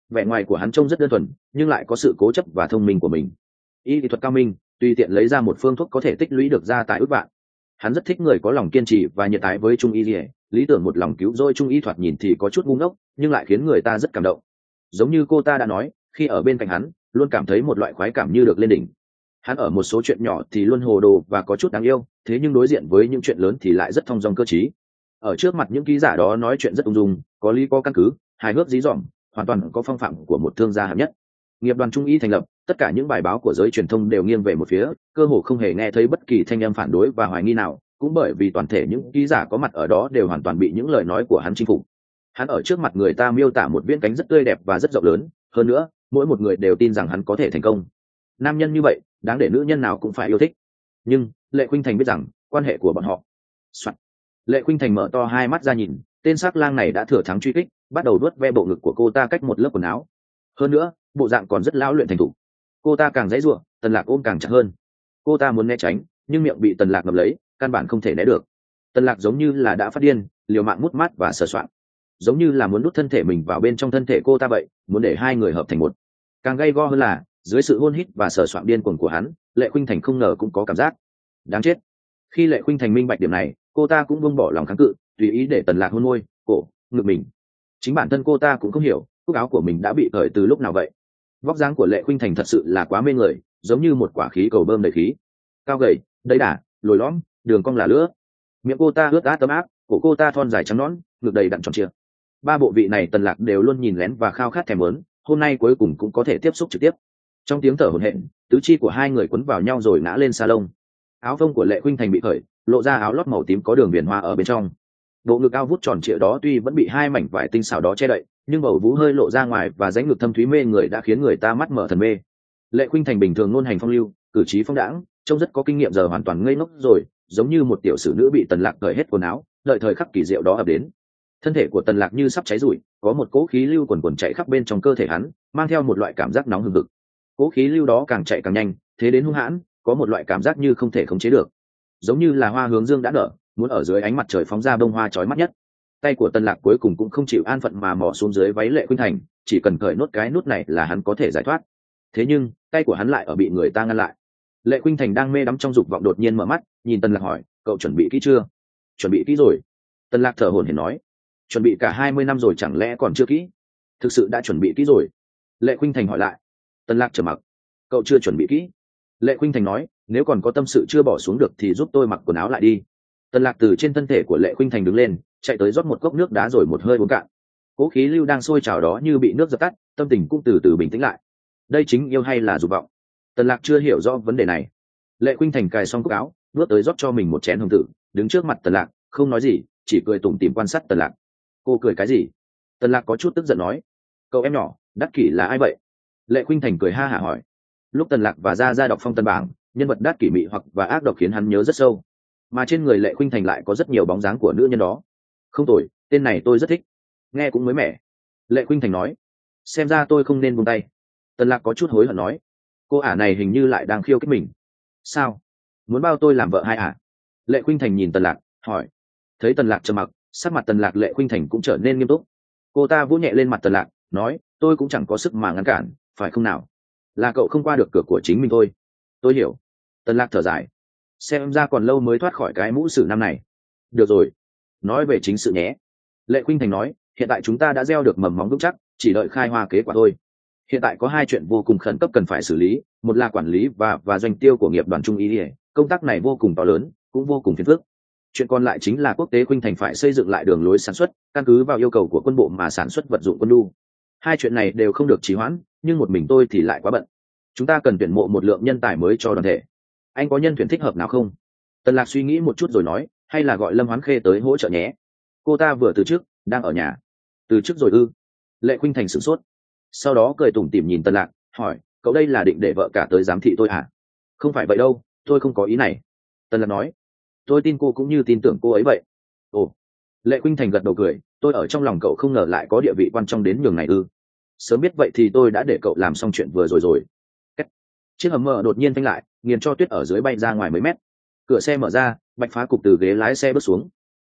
vẻ ngoài của hắn trông rất đơn thuần nhưng lại có sự cố chấp và thông minh của mình. Y kỹ thuật cao minh, tùy tiện lấy ra một phương thuốc có thể tích lũy được ra tại ước vạn. Hắn rất thích người có lòng kiên trì và nhiệt ái với trung y lìa, lý tưởng một lòng cứu rỗi trung y thoạt nhìn thì có chút ngu ngốc nhưng lại khiến người ta rất cảm động. Giống như cô ta đã nói, khi ở bên cạnh hắn luôn cảm thấy một loại khoái cảm như được lên đỉnh. Hắn ở một số chuyện nhỏ thì luôn hồ đồ và có chút đáng yêu, thế nhưng đối diện với những chuyện lớn thì lại rất thong dong cơ trí. Ở trước mặt những ký giả đó nói chuyện rất ung dung, có lý có căn cứ, hài hước dí dỏm, hoàn toàn có phong phạm của một thương gia hạng nhất. Nghiệp đoàn trung y thành lập, tất cả những bài báo của giới truyền thông đều nghiêng về một phía, cơ hồ không hề nghe thấy bất kỳ thanh âm phản đối và hoài nghi nào, cũng bởi vì toàn thể những ký giả có mặt ở đó đều hoàn toàn bị những lời nói của hắn chinh phục. Hắn ở trước mặt người ta miêu tả một viễn cánh rất tươi đẹp và rất rộng lớn, hơn nữa mỗi một người đều tin rằng hắn có thể thành công. Nam nhân như vậy đáng để nữ nhân nào cũng phải yêu thích. Nhưng Lệ Khuynh Thành biết rằng quan hệ của bọn họ. Soạn. Lệ Khuynh Thành mở to hai mắt ra nhìn, tên sắc lang này đã thừa thắng truy kích, bắt đầu đuốt ve bộ ngực của cô ta cách một lớp quần áo. Hơn nữa bộ dạng còn rất lão luyện thành thục. Cô ta càng dãy giụa, Tần Lạc ôm càng chặt hơn. Cô ta muốn né tránh nhưng miệng bị Tần Lạc ngậm lấy, căn bản không thể né được. Tần Lạc giống như là đã phát điên, liều mạng mút mát và sờ soạng, giống như là muốn đút thân thể mình vào bên trong thân thể cô ta vậy, muốn để hai người hợp thành một. Càng gay go hơn là dưới sự hôn hít và sờ soạng điên cuồng của hắn, Lệ Khuynh Thành không ngờ cũng có cảm giác đáng chết. Khi Lệ Khuynh Thành minh bạch điểm này, cô ta cũng buông bỏ lòng kháng cự, tùy ý để Tần Lạc hôn môi, cổ, ngực mình. Chính bản thân cô ta cũng không hiểu cúc áo của mình đã bị cởi từ lúc nào vậy. Vóc dáng của Lệ Khuynh Thành thật sự là quá mê người, giống như một quả khí cầu bơm đầy khí. Cao gầy, đầy đà, lồi lõm, đường cong là lửa. Miệng cô ta ướt át tấm áp, cổ cô ta thon dài trắng nõn, ngực đầy đặn tròn trịa. Ba bộ vị này Tần Lạc đều luôn nhìn lén và khao khát thèm muốn, hôm nay cuối cùng cũng có thể tiếp xúc trực tiếp. Trong tiếng thở hổn hển, tứ chi của hai người quấn vào nhau rồi ngã lên salon. Áo phông của Lệ Khuynh Thành bị cởi, lộ ra áo lót màu tím có đường viền hoa ở bên trong. Bộ ngực cao vút tròn trịa đó tuy vẫn bị hai mảnh vải tinh xảo đó che đậy, nhưng bầu vú hơi lộ ra ngoài và dãy ngực thâm thúy mê người đã khiến người ta mắt mở thần mê. Lệ Khuynh Thành bình thường ngôn hành phong lưu, cử chỉ phong đãng, trông rất có kinh nghiệm, giờ hoàn toàn ngây ngốc rồi, giống như một tiểu sử nữ bị Tần Lạc cởi hết quần áo, đợi thời khắc kỳ diệu đó ập đến. Thân thể của Tần Lạc như sắp cháy rụi, có một cỗ khí lưu quần quần chạy khắp bên trong cơ thể hắn, mang theo một loại cảm giác nóng hừng hực. Cỗ khí lưu đó càng chạy càng nhanh, thế đến hung hãn, có một loại cảm giác như không thể khống chế được, giống như là hoa hướng dương đã nở, muốn ở dưới ánh mặt trời phóng ra bông hoa chói mắt nhất. Tay của Tần Lạc cuối cùng cũng không chịu an phận mà mò xuống dưới váy Lệ Khuynh Thành, chỉ cần cởi nốt cái nút này là hắn có thể giải thoát. Thế nhưng tay của hắn lại ở bị người ta ngăn lại. Lệ Khuynh Thành đang mê đắm trong dục vọng đột nhiên mở mắt, nhìn Tần Lạc hỏi, cậu chuẩn bị kỹ chưa? Chuẩn bị kỹ rồi. Tần Lạc thở hổn hển nói, chuẩn bị cả hai mươi năm rồi chẳng lẽ còn chưa kỹ? Thực sự đã chuẩn bị kỹ rồi. Lệ Khuynh Thành hỏi lại. Tần Lạc trầm mặc. Cậu chưa chuẩn bị kỹ. Lệ Khuynh Thành nói, nếu còn có tâm sự chưa bỏ xuống được thì giúp tôi mặc quần áo lại đi. Tần Lạc từ trên thân thể của Lệ Khuynh Thành đứng lên, chạy tới rót một cốc nước đá rồi một hơi uống cạn. Cố khí lưu đang sôi trào đó như bị nước dập tắt, tâm tình cũng từ từ bình tĩnh lại. Đây chính yêu hay là dục vọng? Tần Lạc chưa hiểu rõ vấn đề này. Lệ Khuynh Thành cài xong cốc áo, bước tới rót cho mình một chén hồng tử, đứng trước mặt Tần Lạc, không nói gì, chỉ cười tủm tỉm quan sát Tần Lạc. Cô cười cái gì? Tần Lạc có chút tức giận nói. Cậu em nhỏ, Đắc Kỷ là ai vậy? Lệ Khuynh Thành cười ha hả hỏi. Lúc Tần Lạc và Gia Gia đọc phong tân bảng, nhân vật Đắc Kỷ mị hoặc và ác độc khiến hắn nhớ rất sâu, mà trên người Lệ Khuynh Thành lại có rất nhiều bóng dáng của nữ nhân đó. Không tồi, tên này tôi rất thích, nghe cũng mới mẻ. Lệ Khuynh Thành nói. Xem ra tôi không nên buông tay. Tần Lạc có chút hối hận nói. Cô ả này hình như lại đang khiêu khích mình. Sao? Muốn bao tôi làm vợ hai ả? Lệ Khuynh Thành nhìn Tần Lạc, hỏi. Thấy Tần Lạc trầm mặc, sắc mặt Tần Lạc Lệ Khuynh Thành cũng trở nên nghiêm túc. Cô ta vỗ nhẹ lên mặt Tần Lạc, nói, tôi cũng chẳng có sức mà ngăn cản, phải không nào? Là cậu không qua được cửa của chính mình thôi. Tôi hiểu. Tần Lạc thở dài. Xem ra còn lâu mới thoát khỏi cái mũ sử năm này. Được rồi, nói về chính sự nhé. Lệ Khuynh Thành nói, hiện tại chúng ta đã gieo được mầm móng vững chắc, chỉ đợi khai hoa kết quả thôi. Hiện tại có hai chuyện vô cùng khẩn cấp cần phải xử lý, một là quản lý và và doanh tiêu của nghiệp đoàn Trung Y. Công tác này vô cùng to lớn, cũng vô cùng phiền phức. Chuyện còn lại chính là quốc tế Khuynh Thành phải xây dựng lại đường lối sản xuất, căn cứ vào yêu cầu của quân bộ mà sản xuất vật dụng quân nhu. Hai chuyện này đều không được trì hoãn, nhưng một mình tôi thì lại quá bận. Chúng ta cần tuyển mộ một lượng nhân tài mới cho đoàn thể. Anh có nhân tuyển thích hợp nào không? Tần Lạc suy nghĩ một chút rồi nói, hay là gọi Lâm Hoán Khê tới hỗ trợ nhé. Cô ta vừa từ chức, đang ở nhà. Từ chức rồi ư? Lệ Khuynh Thành sửng sốt, sau đó cười tủm tỉm nhìn Tần Lạc, hỏi, cậu đây là định để vợ cả tới giám thị tôi à? Không phải vậy đâu, tôi không có ý này. Tần Lạc nói, tôi tin cô cũng như tin tưởng cô ấy vậy. Ồ. Lệ Khuynh Thành gật đầu cười, tôi ở trong lòng cậu không ngờ lại có địa vị quan trọng đến nhường này ư? Sớm biết vậy thì tôi đã để cậu làm xong chuyện vừa rồi rồi. Chiếc hầm mở đột nhiên phanh lại, nghiền cho tuyết ở dưới bay ra ngoài mấy mét. Cửa xe mở ra, Bạch Phá Cục từ ghế lái xe bước xuống.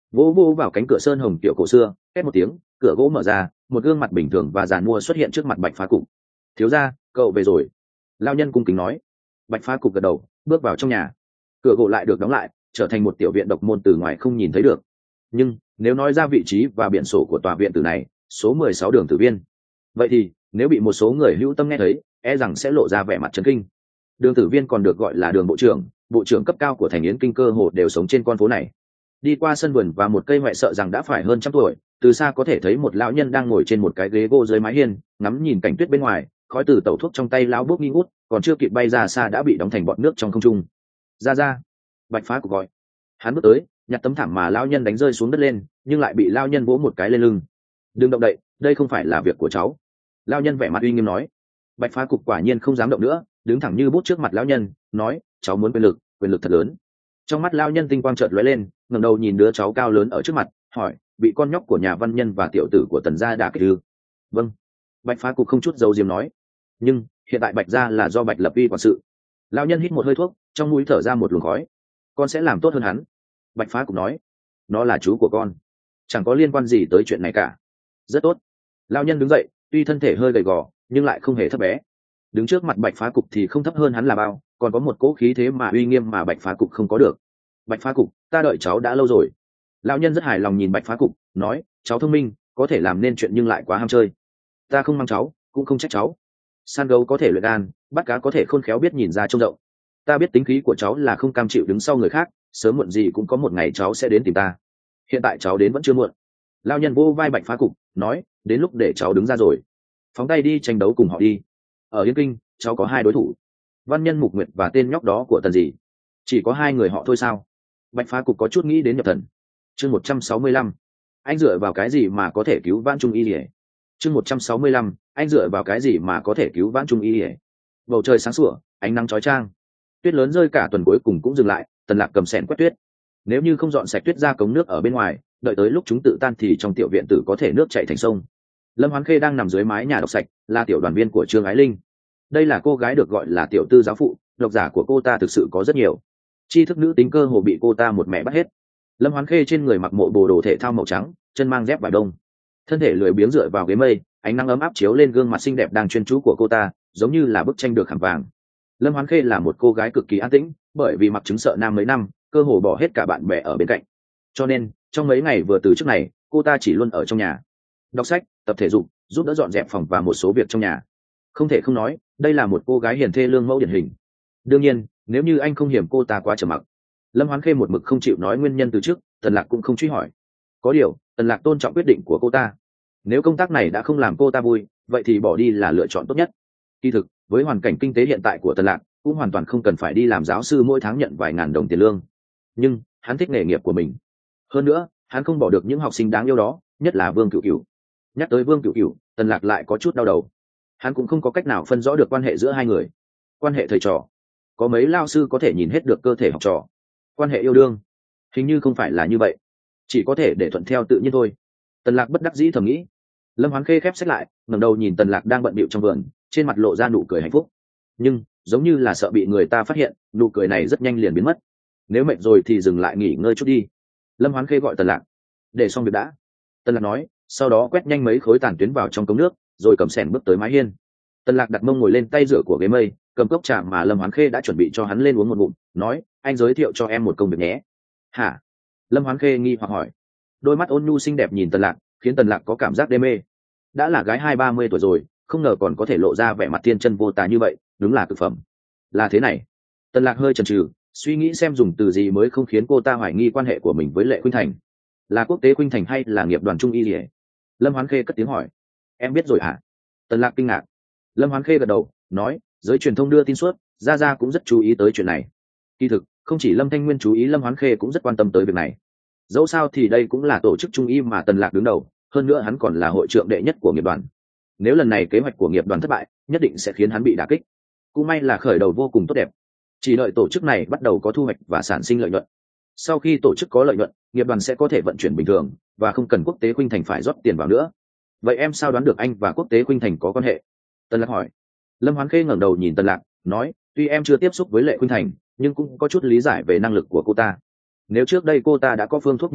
vỗ vỗ vào cánh cửa sơn hồng kiểu cổ xưa, két một tiếng, cửa gỗ mở ra, một gương mặt bình thường và giàn mua xuất hiện trước mặt Bạch Phá Cục. Thiếu gia, cậu về rồi. Lao nhân cung kính nói. Bạch Phá Cục gật đầu, bước vào trong nhà. Cửa gỗ lại được đóng lại, trở thành một tiểu viện độc môn từ ngoài không nhìn thấy được. Nhưng nếu nói ra vị trí và biển sổ của tòa viện tử này, số mười sáu đường Tử Viên, vậy thì nếu bị một số người hữu tâm nghe thấy, e rằng sẽ lộ ra vẻ mặt chấn kinh. Đường Tử Viên còn được gọi là đường bộ trưởng, bộ trưởng cấp cao của thành Yến Kinh cơ hồ đều sống trên con phố này. Đi qua sân vườn và một cây hoại sợ rằng đã phải hơn trăm tuổi, từ xa có thể thấy một lão nhân đang ngồi trên một cái ghế gỗ dưới mái hiên, ngắm nhìn cảnh tuyết bên ngoài, khói từ tẩu thuốc trong tay lão bốc nghi ngút, còn chưa kịp bay ra xa đã bị đóng thành bọt nước trong không trung. Ra ra. Bạch Phá Cục gọi. Hắn bước tới, nhặt tấm thảm mà lão nhân đánh rơi xuống đất lên, nhưng lại bị lão nhân vỗ một cái lên lưng. Đừng động đậy, đây không phải là việc của cháu. Lão nhân vẻ mặt uy nghiêm nói. Bạch Phá Cục quả nhiên không dám động nữa, đứng thẳng như bút trước mặt lão nhân, nói, cháu muốn quyền lực, quyền lực thật lớn. Trong mắt lão nhân tinh quang chợt lóe lên, ngẩng đầu nhìn đứa cháu cao lớn ở trước mặt, hỏi, bị con nhóc của nhà văn nhân và tiểu tử của Tần gia đã kích ư? Vâng. Bạch Phá Cục không chút giấu diếm nói. Nhưng hiện tại Bạch gia là do Bạch Lập Uy quản sự. Lão nhân hít một hơi thuốc, trong mũi thở ra một luồng khói. Con sẽ làm tốt hơn hắn. Bạch Phá Cục nói. Nó là chú của con, chẳng có liên quan gì tới chuyện này cả. Rất tốt. Lão nhân đứng dậy, tuy thân thể hơi gầy gò nhưng lại không hề thấp bé. Đứng trước mặt Bạch Phá Cục thì không thấp hơn hắn là bao, còn có một cỗ khí thế mà uy nghiêm mà Bạch Phá Cục không có được. Bạch Phá Cục, ta đợi cháu đã lâu rồi. Lão nhân rất hài lòng nhìn Bạch Phá Cục, nói, cháu thông minh, có thể làm nên chuyện nhưng lại quá ham chơi. Ta không mang cháu, cũng không trách cháu. Săn gấu có thể luyện gan, bắt cá có thể khôn khéo biết nhìn ra trông rộng. Ta biết tính khí của cháu là không cam chịu đứng sau người khác, sớm muộn gì cũng có một ngày cháu sẽ đến tìm ta. Hiện tại cháu đến vẫn chưa muộn. Lão nhân vô vai Bạch Phá Cục, nói, đến lúc để cháu đứng ra rồi, phóng tay đi tranh đấu cùng họ đi. Ở Yên Kinh, cháu có hai đối thủ, văn nhân Mục Nguyệt và tên nhóc đó của Tần gì. Chỉ có hai người họ thôi sao? Bạch Phá Cục có chút nghĩ đến nhập thần. Chương một trăm sáu mươi lăm, anh dựa vào cái gì mà có thể cứu vãn Trung Y Lìa? Chương một trăm sáu mươi lăm, anh dựa vào cái gì mà có thể cứu vãn Trung Y Lìa? Bầu trời sáng sủa, ánh nắng chói chang, tuyết lớn rơi cả tuần cuối cùng cũng dừng lại. Tần Lạc cầm xẻng quét tuyết. Nếu như không dọn sạch tuyết ra cống nước ở bên ngoài, đợi tới lúc chúng tự tan thì trong tiểu viện tử có thể nước chảy thành sông. Lâm Hoán Khê đang nằm dưới mái nhà đọc sạch, là tiểu đoàn viên của Trương Ái Linh. Đây là cô gái được gọi là tiểu tư giáo phụ, độc giả của cô ta thực sự có rất nhiều. Tri thức nữ tính cơ hồ bị cô ta một mẹ bắt hết. Lâm Hoán Khê trên người mặc bộ bộ đồ thể thao màu trắng, chân mang dép vải đông, thân thể lười biếng dựa vào ghế mây, ánh nắng ấm áp chiếu lên gương mặt xinh đẹp đang chuyên chú của cô ta, giống như là bức tranh được khảm vàng. Lâm Hoán Khê là một cô gái cực kỳ an tĩnh, bởi vì mặc chứng sợ nam mấy năm, cơ hồ bỏ hết cả bạn bè ở bên cạnh. Cho nên, trong mấy ngày vừa từ trước này, cô ta chỉ luôn ở trong nhà, đọc sách, tập thể dục, giúp đỡ dọn dẹp phòng và một số việc trong nhà. Không thể không nói, đây là một cô gái hiền thê lương mẫu điển hình. Đương nhiên, nếu như anh không hiểm cô ta quá trầm mặc. Lâm Hoán Khê một mực không chịu nói nguyên nhân từ trước, Tần Lạc cũng không truy hỏi. Có điều, Tần Lạc tôn trọng quyết định của cô ta. Nếu công tác này đã không làm cô ta vui, vậy thì bỏ đi là lựa chọn tốt nhất. Kỳ thực, với hoàn cảnh kinh tế hiện tại của Tần Lạc, cũng hoàn toàn không cần phải đi làm giáo sư mỗi tháng nhận vài ngàn đồng tiền lương. Nhưng, hắn thích nghề nghiệp của mình. Hơn nữa, hắn không bỏ được những học sinh đáng yêu đó, nhất là Vương Cửu Cửu. Nhắc tới Vương Cửu Cửu, Tần Lạc lại có chút đau đầu. Hắn cũng không có cách nào phân rõ được quan hệ giữa hai người. Quan hệ thầy trò, có mấy lao sư có thể nhìn hết được cơ thể học trò. Quan hệ yêu đương, hình như không phải là như vậy, chỉ có thể để thuận theo tự nhiên thôi. Tần Lạc bất đắc dĩ thầm nghĩ. Lâm Hoán Khê khép sách lại, ngẩng đầu nhìn Tần Lạc đang bận bịu trong vườn, trên mặt lộ ra nụ cười hạnh phúc. Nhưng giống như là sợ bị người ta phát hiện, nụ cười này rất nhanh liền biến mất. Nếu mệt rồi thì dừng lại nghỉ ngơi chút đi. Lâm Hoán Khê gọi Tần Lạc. Để xong việc đã. Tần Lạc nói, sau đó quét nhanh mấy khối tàn tuyến vào trong cống nước, rồi cầm xẻng bước tới mái hiên. Tần Lạc đặt mông ngồi lên tay rửa của ghế mây, cầm cốc trà mà Lâm Hoán Khê đã chuẩn bị cho hắn lên uống một ngụm, nói, anh giới thiệu cho em một công việc nhé. Hả? Lâm Hoán Khê nghi hoặc hỏi. Đôi mắt ôn nhu xinh đẹp nhìn Tần Lạc, khiến Tần Lạc có cảm giác đê mê. Đã là gái hai ba mươi tuổi rồi, không ngờ còn có thể lộ ra vẻ mặt thiên chân vô tà như vậy, đúng là cực phẩm. Là thế này. Tần Lạc hơi chần chừ, suy nghĩ xem dùng từ gì mới không khiến cô ta hoài nghi quan hệ của mình với Lệ Khuynh Thành. Là quốc tế Khuynh Thành hay là nghiệp đoàn Trung Y Lìa? Lâm Hoán Khê cất tiếng hỏi. Em biết rồi hả? Tần Lạc kinh ngạc. Lâm Hoán Khê gật đầu, nói, giới truyền thông đưa tin suốt, Gia Gia cũng rất chú ý tới chuyện này. Kỳ thực, không chỉ Lâm Thanh Nguyên chú ý, Lâm Hoán Khê cũng rất quan tâm tới việc này. Dẫu sao thì đây cũng là tổ chức Trung Y mà Tần Lạc đứng đầu, hơn nữa hắn còn là hội trưởng đệ nhất của nghiệp đoàn. Nếu lần này kế hoạch của nghiệp đoàn thất bại, nhất định sẽ khiến hắn bị đả kích. Cũng may là khởi đầu vô cùng tốt đẹp. Chỉ đợi tổ chức này bắt đầu có thu hoạch và sản sinh lợi nhuận. Sau khi tổ chức có lợi nhuận, nghiệp đoàn sẽ có thể vận chuyển bình thường và không cần quốc tế Khuynh Thành phải rót tiền vào nữa. Vậy em sao đoán được anh và quốc tế Khuynh Thành có quan hệ? Tần Lạc hỏi. Lâm Hoán Khê ngẩng đầu nhìn Tần Lạc, nói, tuy em chưa tiếp xúc với Lệ Khuynh Thành, nhưng cũng có chút lý giải về năng lực của cô ta. Nếu trước đây cô ta đã có phương thuốc như vậy,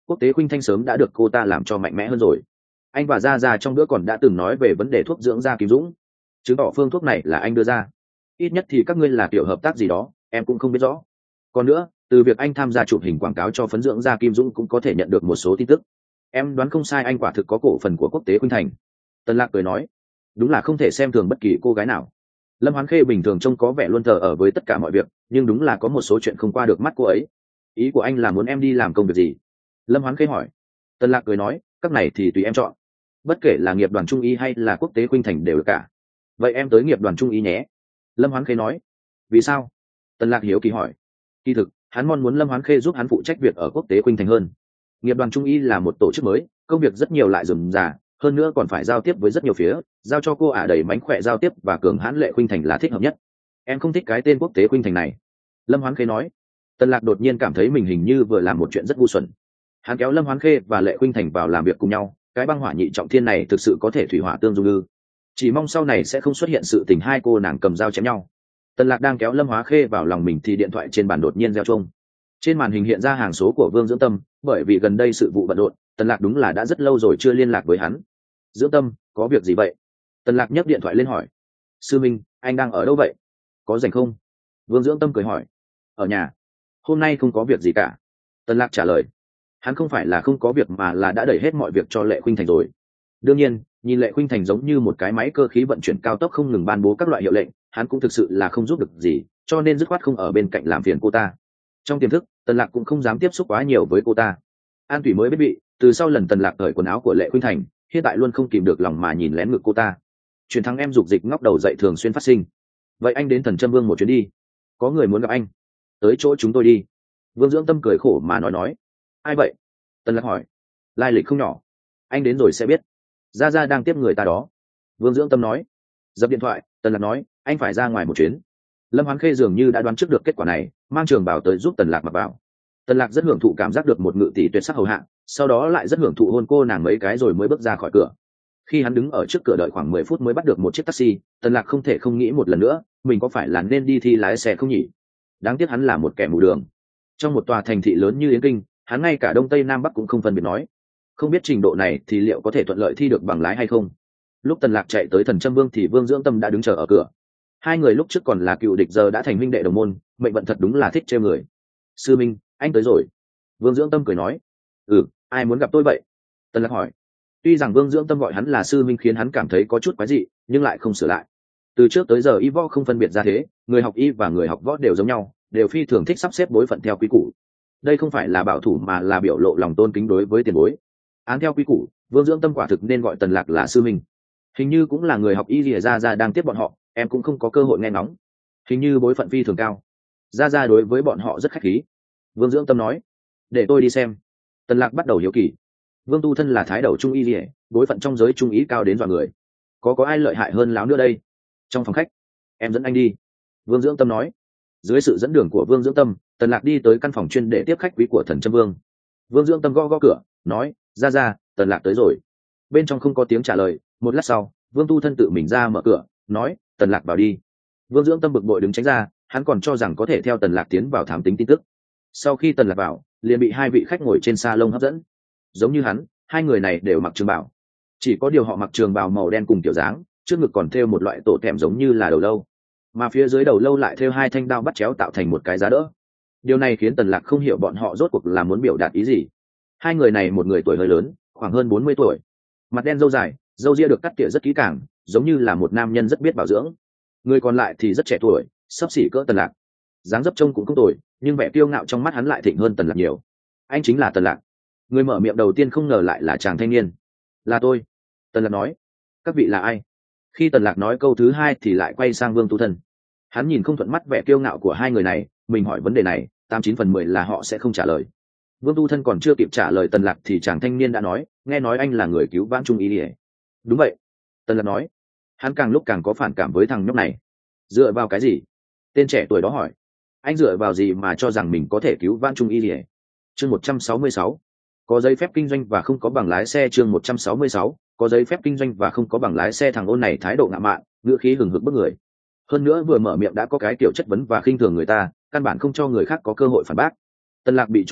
quốc tế khuynh thanh sớm đã được cô ta làm cho mạnh mẽ hơn rồi. Anh và Gia Gia trong bữa còn đã từng nói về vấn đề thuốc dưỡng da Kim Dũng, chứng tỏ phương thuốc này là anh đưa ra. Ít nhất thì các ngươi là kiểu hợp tác gì đó, em cũng không biết rõ. Còn nữa, từ việc anh tham gia chụp hình quảng cáo cho phấn dưỡng da Kim Dũng cũng có thể nhận được một số tin tức. Em đoán không sai, anh quả thực có cổ phần của quốc tế khuynh thành. Tân Lạc cười nói, đúng là không thể xem thường bất kỳ cô gái nào. Lâm Hoán Khê bình thường trông có vẻ luôn thờ ở với tất cả mọi việc, nhưng đúng là có một số chuyện không qua được mắt cô ấy. Ý của anh là muốn em đi làm công việc gì? Lâm Hoán Khê hỏi. Tân Lạc cười nói, các này thì tùy em chọn, bất kể là nghiệp đoàn trung y hay là quốc tế khuynh thành đều được cả. Vậy em tới nghiệp đoàn trung y nhé. Lâm Hoán Khê nói. Vì sao? Tân Lạc hiếu kỳ hỏi. Kỳ thực hắn mong muốn Lâm Hoán Khê giúp hắn phụ trách việc ở quốc tế khuynh thành hơn. Nghiệp đoàn trung y là một tổ chức mới, công việc rất nhiều lại rườm rà, hơn nữa còn phải giao tiếp với rất nhiều phía, giao cho cô ả đầy mánh khỏe giao tiếp và cường hãn Lệ Khuynh Thành là thích hợp nhất. Em không thích cái tên quốc tế khuynh thành này. Lâm Hoán Khê nói. Tân Lạc đột nhiên cảm thấy mình hình như vừa làm một chuyện rất ngu xuẩn. Hắn kéo Lâm Hoán Khê và Lệ Khuynh Thành vào làm việc cùng nhau, cái băng hỏa nhị trọng thiên này thực sự có thể thủy hỏa tương dung ư? Chỉ mong sau này sẽ không xuất hiện sự tình hai cô nàng cầm dao chém nhau. Tân Lạc đang kéo Lâm Hóa Khê vào lòng mình thì điện thoại trên bàn đột nhiên reo chuông. Trên màn hình hiện ra hàng số của Vương Dưỡng Tâm, bởi vì gần đây sự vụ bận rộn, Tân Lạc đúng là đã rất lâu rồi chưa liên lạc với hắn. Dưỡng Tâm, có việc gì vậy? Tân Lạc nhấc điện thoại lên hỏi. Sư Minh, anh đang ở đâu vậy? Có rảnh không? Vương Dưỡng Tâm cười hỏi. Ở nhà. Hôm nay không có việc gì cả. Tân Lạc trả lời. Hắn không phải là không có việc mà là đã đẩy hết mọi việc cho Lệ Khuynh Thành rồi. Đương nhiên, nhìn Lệ Khuynh Thành giống như một cái máy cơ khí vận chuyển cao tốc không ngừng ban bố các loại hiệu lệnh, hắn cũng thực sự là không giúp được gì, cho nên dứt khoát không ở bên cạnh làm phiền cô ta. Trong tiềm thức, Tần Lạc cũng không dám tiếp xúc quá nhiều với cô ta. An Thủy mới biết bị, từ sau lần Tần Lạc cởi quần áo của Lệ Khuynh Thành, hiện tại luôn không kìm được lòng mà nhìn lén ngực cô ta. Chuyện thằng em dục dịch ngóc đầu dậy thường xuyên phát sinh. Vậy anh đến Thần Trâm Vương một chuyến đi, có người muốn gặp anh. Tới chỗ chúng tôi đi. Vương Dưỡng Tâm cười khổ mà nói nói. Ai vậy? Tần Lạc hỏi. Lai lịch không nhỏ, anh đến rồi sẽ biết. Gia Gia đang tiếp người ta đó. Vương Dưỡng Tâm nói. Dập điện thoại, Tần Lạc nói, anh phải ra ngoài một chuyến. Lâm Hoán Khê dường như đã đoán trước được kết quả này, mang trường bào tới giúp Tần Lạc mặc vào. Tần Lạc rất hưởng thụ cảm giác được một ngự tỷ tuyệt sắc hầu hạ, sau đó lại rất hưởng thụ hôn cô nàng mấy cái rồi mới bước ra khỏi cửa. Khi hắn đứng ở trước cửa đợi khoảng mười phút mới bắt được một chiếc taxi, Tần Lạc không thể không nghĩ một lần nữa, mình có phải là nên đi thi lái xe không nhỉ? Đáng tiếc hắn là một kẻ mù đường. Trong một tòa thành thị lớn như Yến Kinh, hắn ngay cả đông tây nam bắc cũng không phân biệt nói. Không biết trình độ này thì liệu có thể thuận lợi thi được bằng lái hay không? Lúc Tần Lạc chạy tới Thần Trâm Vương thì Vương Dưỡng Tâm đã đứng chờ ở cửa. Hai người lúc trước còn là cựu địch giờ đã thành huynh đệ đồng môn, mệnh vận thật đúng là thích trêu người. Sư Minh, anh tới rồi. Vương Dưỡng Tâm cười nói. Ừ, ai muốn gặp tôi vậy? Tần Lạc hỏi. Tuy rằng Vương Dưỡng Tâm gọi hắn là sư minh khiến hắn cảm thấy có chút quái dị, nhưng lại không sửa lại. Từ trước tới giờ y võ không phân biệt ra thế, người học y và người học võ đều giống nhau, đều phi thường thích sắp xếp bối phận theo quy củ. Đây không phải là bảo thủ mà là biểu lộ lòng tôn kính đối với tiền bối. Án theo quy củ, Vương Dưỡng Tâm quả thực nên gọi Tần Lạc là sư minh. Hình như cũng là người học y lìa ra ra đang tiếp bọn họ, em cũng không có cơ hội nghe ngóng. Hình như bối phận phi thường cao, ra ra đối với bọn họ rất khách khí. Vương Dưỡng Tâm nói. Để tôi đi xem. Tần Lạc bắt đầu hiếu kỳ. Vương Tu Thân là thái đầu trung y lìa, bối phận trong giới trung ý cao đến dọa người. Có có ai lợi hại hơn láo nữa đây? Trong phòng khách, em dẫn anh đi. Vương Dưỡng Tâm nói. Dưới sự dẫn đường của Vương Dưỡng Tâm, Tần Lạc đi tới căn phòng chuyên để tiếp khách quý của Thần Trâm Vương. Vương Dưỡng Tâm gõ gõ cửa, nói, ra ra, Tần Lạc tới rồi. Bên trong không có tiếng trả lời. Một lát sau, Vương Tu Thân tự mình ra mở cửa, nói, Tần Lạc vào đi. Vương Dưỡng Tâm bực bội đứng tránh ra, hắn còn cho rằng có thể theo Tần Lạc tiến vào thám tính tin tức. Sau khi Tần Lạc vào, liền bị hai vị khách ngồi trên salon hấp dẫn. Giống như hắn, hai người này đều mặc trường bào, chỉ có điều họ mặc trường bào màu đen cùng kiểu dáng, trước ngực còn thêu một loại tổ thẹm giống như là đầu lâu, mà phía dưới đầu lâu lại thêu hai thanh đao bắt chéo tạo thành một cái giá đỡ. Điều này khiến Tần Lạc không hiểu bọn họ rốt cuộc là muốn biểu đạt ý gì. Hai người này một người tuổi hơi lớn, khoảng hơn bốn mươi tuổi, mặt đen râu dài, râu ria được cắt tỉa rất kỹ càng, giống như là một nam nhân rất biết bảo dưỡng. Người còn lại thì rất trẻ tuổi, xấp xỉ cỡ Tần Lạc, dáng dấp trông cũng không tồi, nhưng vẻ kiêu ngạo trong mắt hắn lại thịnh hơn Tần Lạc nhiều. Anh chính là Tần Lạc. Người mở miệng đầu tiên không ngờ lại là chàng thanh niên. Là tôi. Tần Lạc nói. Các vị là ai? Khi Tần Lạc nói câu thứ hai thì lại quay sang Vương Tu Thân. Hắn nhìn không thuận mắt vẻ kiêu ngạo của hai người này, mình hỏi vấn đề này, tám chín phần mười là họ sẽ không trả lời. Vương Tu Thân còn chưa kịp trả lời Tần Lạc thì chàng thanh niên đã nói, nghe nói anh là người cứu vãn trung y lìa. Đúng vậy. Tần Lạc nói. Hắn càng lúc càng có phản cảm với thằng nhóc này. Dựa vào cái gì? Tên trẻ tuổi đó hỏi. Anh dựa vào gì mà cho rằng mình có thể cứu vãn trung y lìa? Chương một trăm sáu mươi sáu. Có giấy phép kinh doanh và không có bằng lái xe. Chương một trăm sáu mươi sáu. Có giấy phép kinh doanh và không có bằng lái xe. Thằng ôn này thái độ ngạo mạn, ngữ khí hừng hực bức người. Hơn nữa vừa mở miệng đã có cái kiểu chất vấn và khinh thường người ta, căn bản không cho người khác có cơ hội phản bác. Tần Lạc bị chọc tức,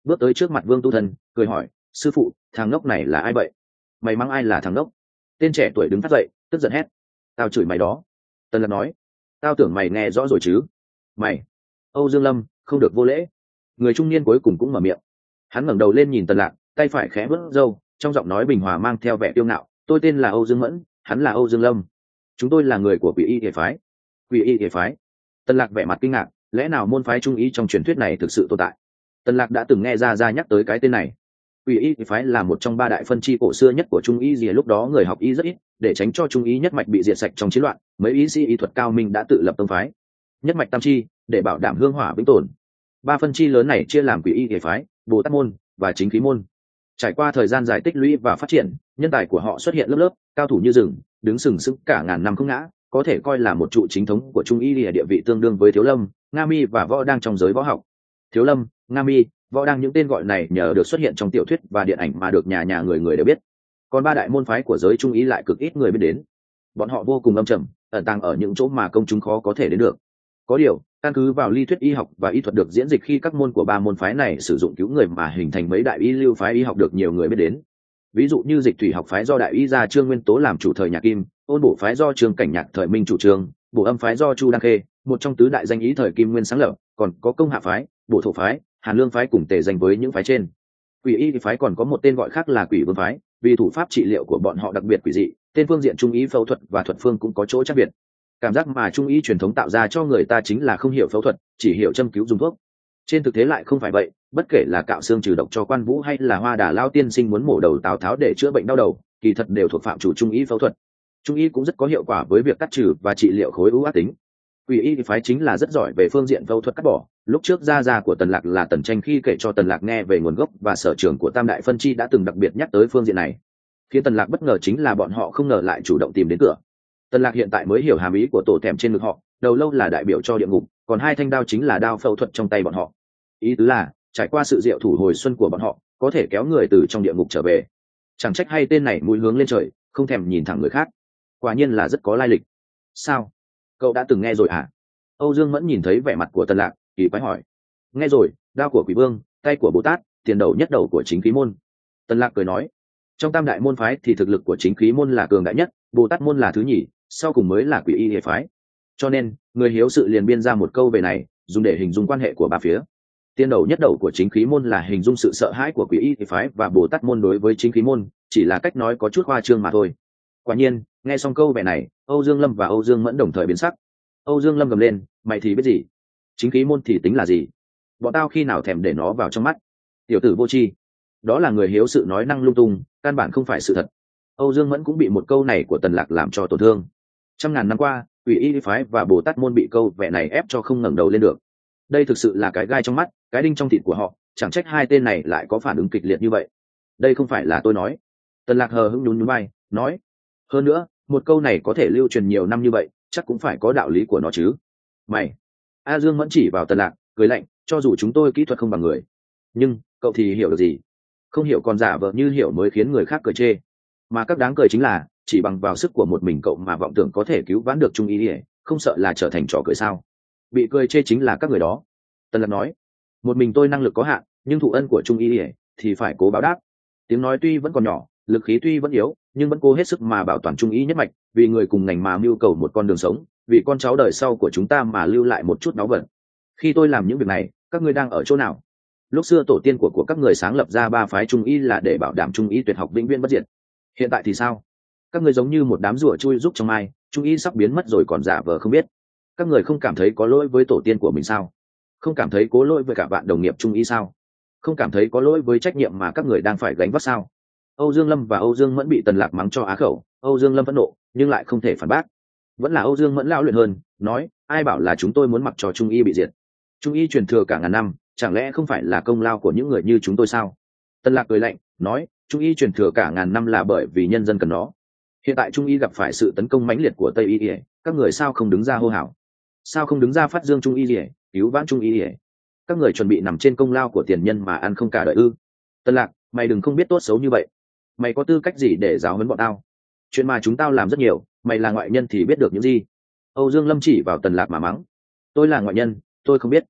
bước tới trước mặt Vương Tu Thân cười hỏi, sư phụ, thằng ngốc này là ai vậy? Mày mắng ai là thằng ngốc? Tên trẻ tuổi đứng phát dậy tức giận hét, tao chửi mày đó. Tần Lạc nói, tao tưởng mày nghe rõ rồi chứ. Mày. Âu Dương Lâm không được vô lễ. Người trung niên cuối cùng cũng mở miệng. Hắn ngẩng đầu lên nhìn Tần Lạc, tay phải khẽ vớt râu, trong giọng nói bình hòa mang theo vẻ kiêu ngạo, tôi tên là Âu Dương Mẫn, hắn là Âu Dương Lâm, chúng tôi là người của Quỷ Y Thể phái. Quỷ Y Thể phái? Tần Lạc vẻ mặt kinh ngạc, lẽ nào môn phái trung ý trong truyền thuyết này thực sự tồn tại? Tần Lạc đã từng nghe ra ra nhắc tới cái tên này. Quỷ Y Thể phái là một trong ba đại phân chi cổ xưa nhất của trung y, gì lúc đó người học y rất ít, để tránh cho trung y nhất mạch bị diệt sạch trong chiến loạn, mấy y sĩ y thuật cao minh đã tự lập tông phái. Nhất mạch tam chi, để bảo đảm hương hỏa vĩnh tồn. Ba phân chi lớn này chia làm Quỷ Y Thể phái, Bồ Tát môn và Chính Khí môn. Trải qua thời gian dài tích lũy và phát triển, nhân tài của họ xuất hiện lớp lớp, cao thủ như rừng, đứng sừng sững cả ngàn năm không ngã, có thể coi là một trụ chính thống của trung y, địa vị tương đương với Thiếu Lâm, Nga Mi và Võ Đang trong giới võ học. Thiếu Lâm, Nga Mi, Võ Đang, những tên gọi này nhờ được xuất hiện trong tiểu thuyết và điện ảnh mà được nhà nhà người người đều biết. Còn ba đại môn phái của giới trung y lại cực ít người biết đến. Bọn họ vô cùng âm trầm, ẩn tàng ở những chỗ mà công chúng khó có thể đến được. Có điều, căn cứ vào lý thuyết y học và y thuật được diễn dịch khi các môn của ba môn phái này sử dụng cứu người mà hình thành mấy đại y lưu phái y học được nhiều người biết đến. Ví dụ như Dịch Thủy học phái do đại y gia Trương Nguyên Tố làm chủ thời nhà Kim, Ôn Bổ phái do Trương Cảnh Nhạc thời Minh chủ trương, Bổ Âm phái do Chu Đăng Khê, một trong tứ đại danh ý thời Kim Nguyên sáng lập, còn có Công Hạ phái, Bổ Thổ phái, Hàn Lương phái cùng tề danh với những phái trên. Quỷ Y phái còn có một tên gọi khác là Quỷ Vương phái, vì thủ pháp trị liệu của bọn họ đặc biệt quỷ dị, tên phương diện trung ý phẫu thuật và thuật phương cũng có chỗ khác biệt. Cảm giác mà trung ý truyền thống tạo ra cho người ta chính là không hiểu phẫu thuật, chỉ hiểu châm cứu dùng thuốc. Trên thực tế lại không phải vậy, bất kể là cạo xương trừ độc cho Quan Vũ hay là Hoa Đà Lao tiên sinh muốn mổ đầu Tào Tháo để chữa bệnh đau đầu, kỳ thật đều thuộc phạm chủ trung ý phẫu thuật. Trung ý cũng rất có hiệu quả với việc cắt trừ và trị liệu khối u ác tính. Quỷ Y phái chính là rất giỏi về phương diện phẫu thuật cắt bỏ. Lúc trước gia gia của Tần Lạc là Tần Tranh khi kể cho Tần Lạc nghe về nguồn gốc và sở trường của Tam đại phân chi đã từng đặc biệt nhắc tới phương diện này. Khiến Tần Lạc bất ngờ chính là bọn họ không ngờ lại chủ động tìm đến cửa. Tần Lạc hiện tại mới hiểu hàm ý của tổ thèm trên ngực họ, đầu lâu là đại biểu cho địa ngục, còn hai thanh đao chính là đao phẫu thuật trong tay bọn họ. Ý tứ là, trải qua sự diệu thủ hồi xuân của bọn họ, có thể kéo người từ trong địa ngục trở về. Chẳng trách hay tên này mũi hướng lên trời, không thèm nhìn thẳng người khác. Quả nhiên là rất có lai lịch. Sao? Cậu đã từng nghe rồi à? Âu Dương Mẫn nhìn thấy vẻ mặt của Tần Lạc, kỳ quái hỏi. Nghe rồi, đao của Quỷ Vương, tay của Bồ Tát, tiền đầu nhất đầu của Chính Khí môn. Tần Lạc cười nói, trong tam đại môn phái thì thực lực của Chính Khí môn là cường đại nhất, Bồ Tát môn là thứ nhì, sau cùng mới là Quỷ Y hệ phái. Cho nên, người hiếu sự liền biên ra một câu về này, dùng để hình dung quan hệ của ba phía. Tiên đầu nhất đầu của Chính Khí môn là hình dung sự sợ hãi của Quỷ Y hệ phái và Bồ Tát môn đối với Chính Khí môn, chỉ là cách nói có chút khoa trương mà thôi. Quả nhiên, nghe xong câu vẻ này, Âu Dương Lâm và Âu Dương Mẫn đồng thời biến sắc. Âu Dương Lâm gầm lên, mày thì biết gì? Chính Khí môn thì tính là gì? Bọn tao khi nào thèm để nó vào trong mắt? Tiểu tử vô tri. Đó là người hiếu sự nói năng lung tung, căn bản không phải sự thật. Âu Dương Mẫn cũng bị một câu này của Tần Lạc làm cho tổn thương. Trăm ngàn năm qua, Quỷ Y phái và Bồ Tát môn bị câu vẻ này ép cho không ngẩng đầu lên được. Đây thực sự là cái gai trong mắt, cái đinh trong thịt của họ, chẳng trách hai tên này lại có phản ứng kịch liệt như vậy. Đây không phải là tôi nói. Tần Lạc hờ hững nhún nhún vai, nói. Hơn nữa, một câu này có thể lưu truyền nhiều năm như vậy, chắc cũng phải có đạo lý của nó chứ. Mày. A Dương Mẫn chỉ vào Tần Lạc, cười lạnh, cho dù chúng tôi kỹ thuật không bằng người, nhưng cậu thì hiểu được gì? Không hiểu còn giả vờ như hiểu mới khiến người khác cười chê. Mà các đáng cười chính là, chỉ bằng vào sức của một mình cậu mà vọng tưởng có thể cứu vãn được Trung Y, không sợ là trở thành trò cười sao? Bị cười chê chính là các người đó. Tần Lạc nói, một mình tôi năng lực có hạn, nhưng thụ ân của Trung Y thì phải cố báo đáp. Tiếng nói tuy vẫn còn nhỏ, lực khí tuy vẫn yếu, nhưng vẫn cố hết sức mà bảo toàn Trung Y nhất mạch, vì người cùng ngành mà mưu cầu một con đường sống, vì con cháu đời sau của chúng ta mà lưu lại một chút náo vật. Khi tôi làm những việc này, các ngươi đang ở chỗ nào? Lúc xưa tổ tiên của của các người sáng lập ra ba phái Trung Y là để bảo đảm Trung Y tuyệt học vĩnh viễn bất diệt. Hiện tại thì sao? Các người giống như một đám rùa chui rúc trong ai, Trung Y sắp biến mất rồi còn giả vờ không biết. Các người không cảm thấy có lỗi với tổ tiên của mình sao? Không cảm thấy có lỗi với cả bạn đồng nghiệp Trung Y sao? Không cảm thấy có lỗi với trách nhiệm mà các người đang phải gánh vác sao? Âu Dương Lâm và Âu Dương Mẫn bị Tần Lạc mắng cho á khẩu. Âu Dương Lâm phẫn nộ, nhưng lại không thể phản bác. Vẫn là Âu Dương Mẫn lão luyện hơn, nói, ai bảo là chúng tôi muốn mặc cho Trung Y bị diệt? Trung Y truyền thừa cả ngàn năm, chẳng lẽ không phải là công lao của những người như chúng tôi sao? Tần Lạc cười lạnh, nói, Trung Y truyền thừa cả ngàn năm là bởi vì nhân dân cần nó. Hiện tại Trung Y gặp phải sự tấn công mãnh liệt của Tây Y, các người sao không đứng ra hô hào? Sao không đứng ra phát dương Trung Y, cứu vãn Trung Y? Các người chuẩn bị nằm trên công lao của tiền nhân mà ăn không cả đời ư? Tần Lạc, mày đừng không biết tốt xấu như vậy. Mày có tư cách gì để giáo huấn bọn tao? Chuyện mà chúng tao làm rất nhiều, mày là ngoại nhân thì biết được những gì? Âu Dương Lâm chỉ vào Tần Lạc mà mắng. Tôi là ngoại nhân, tôi không biết.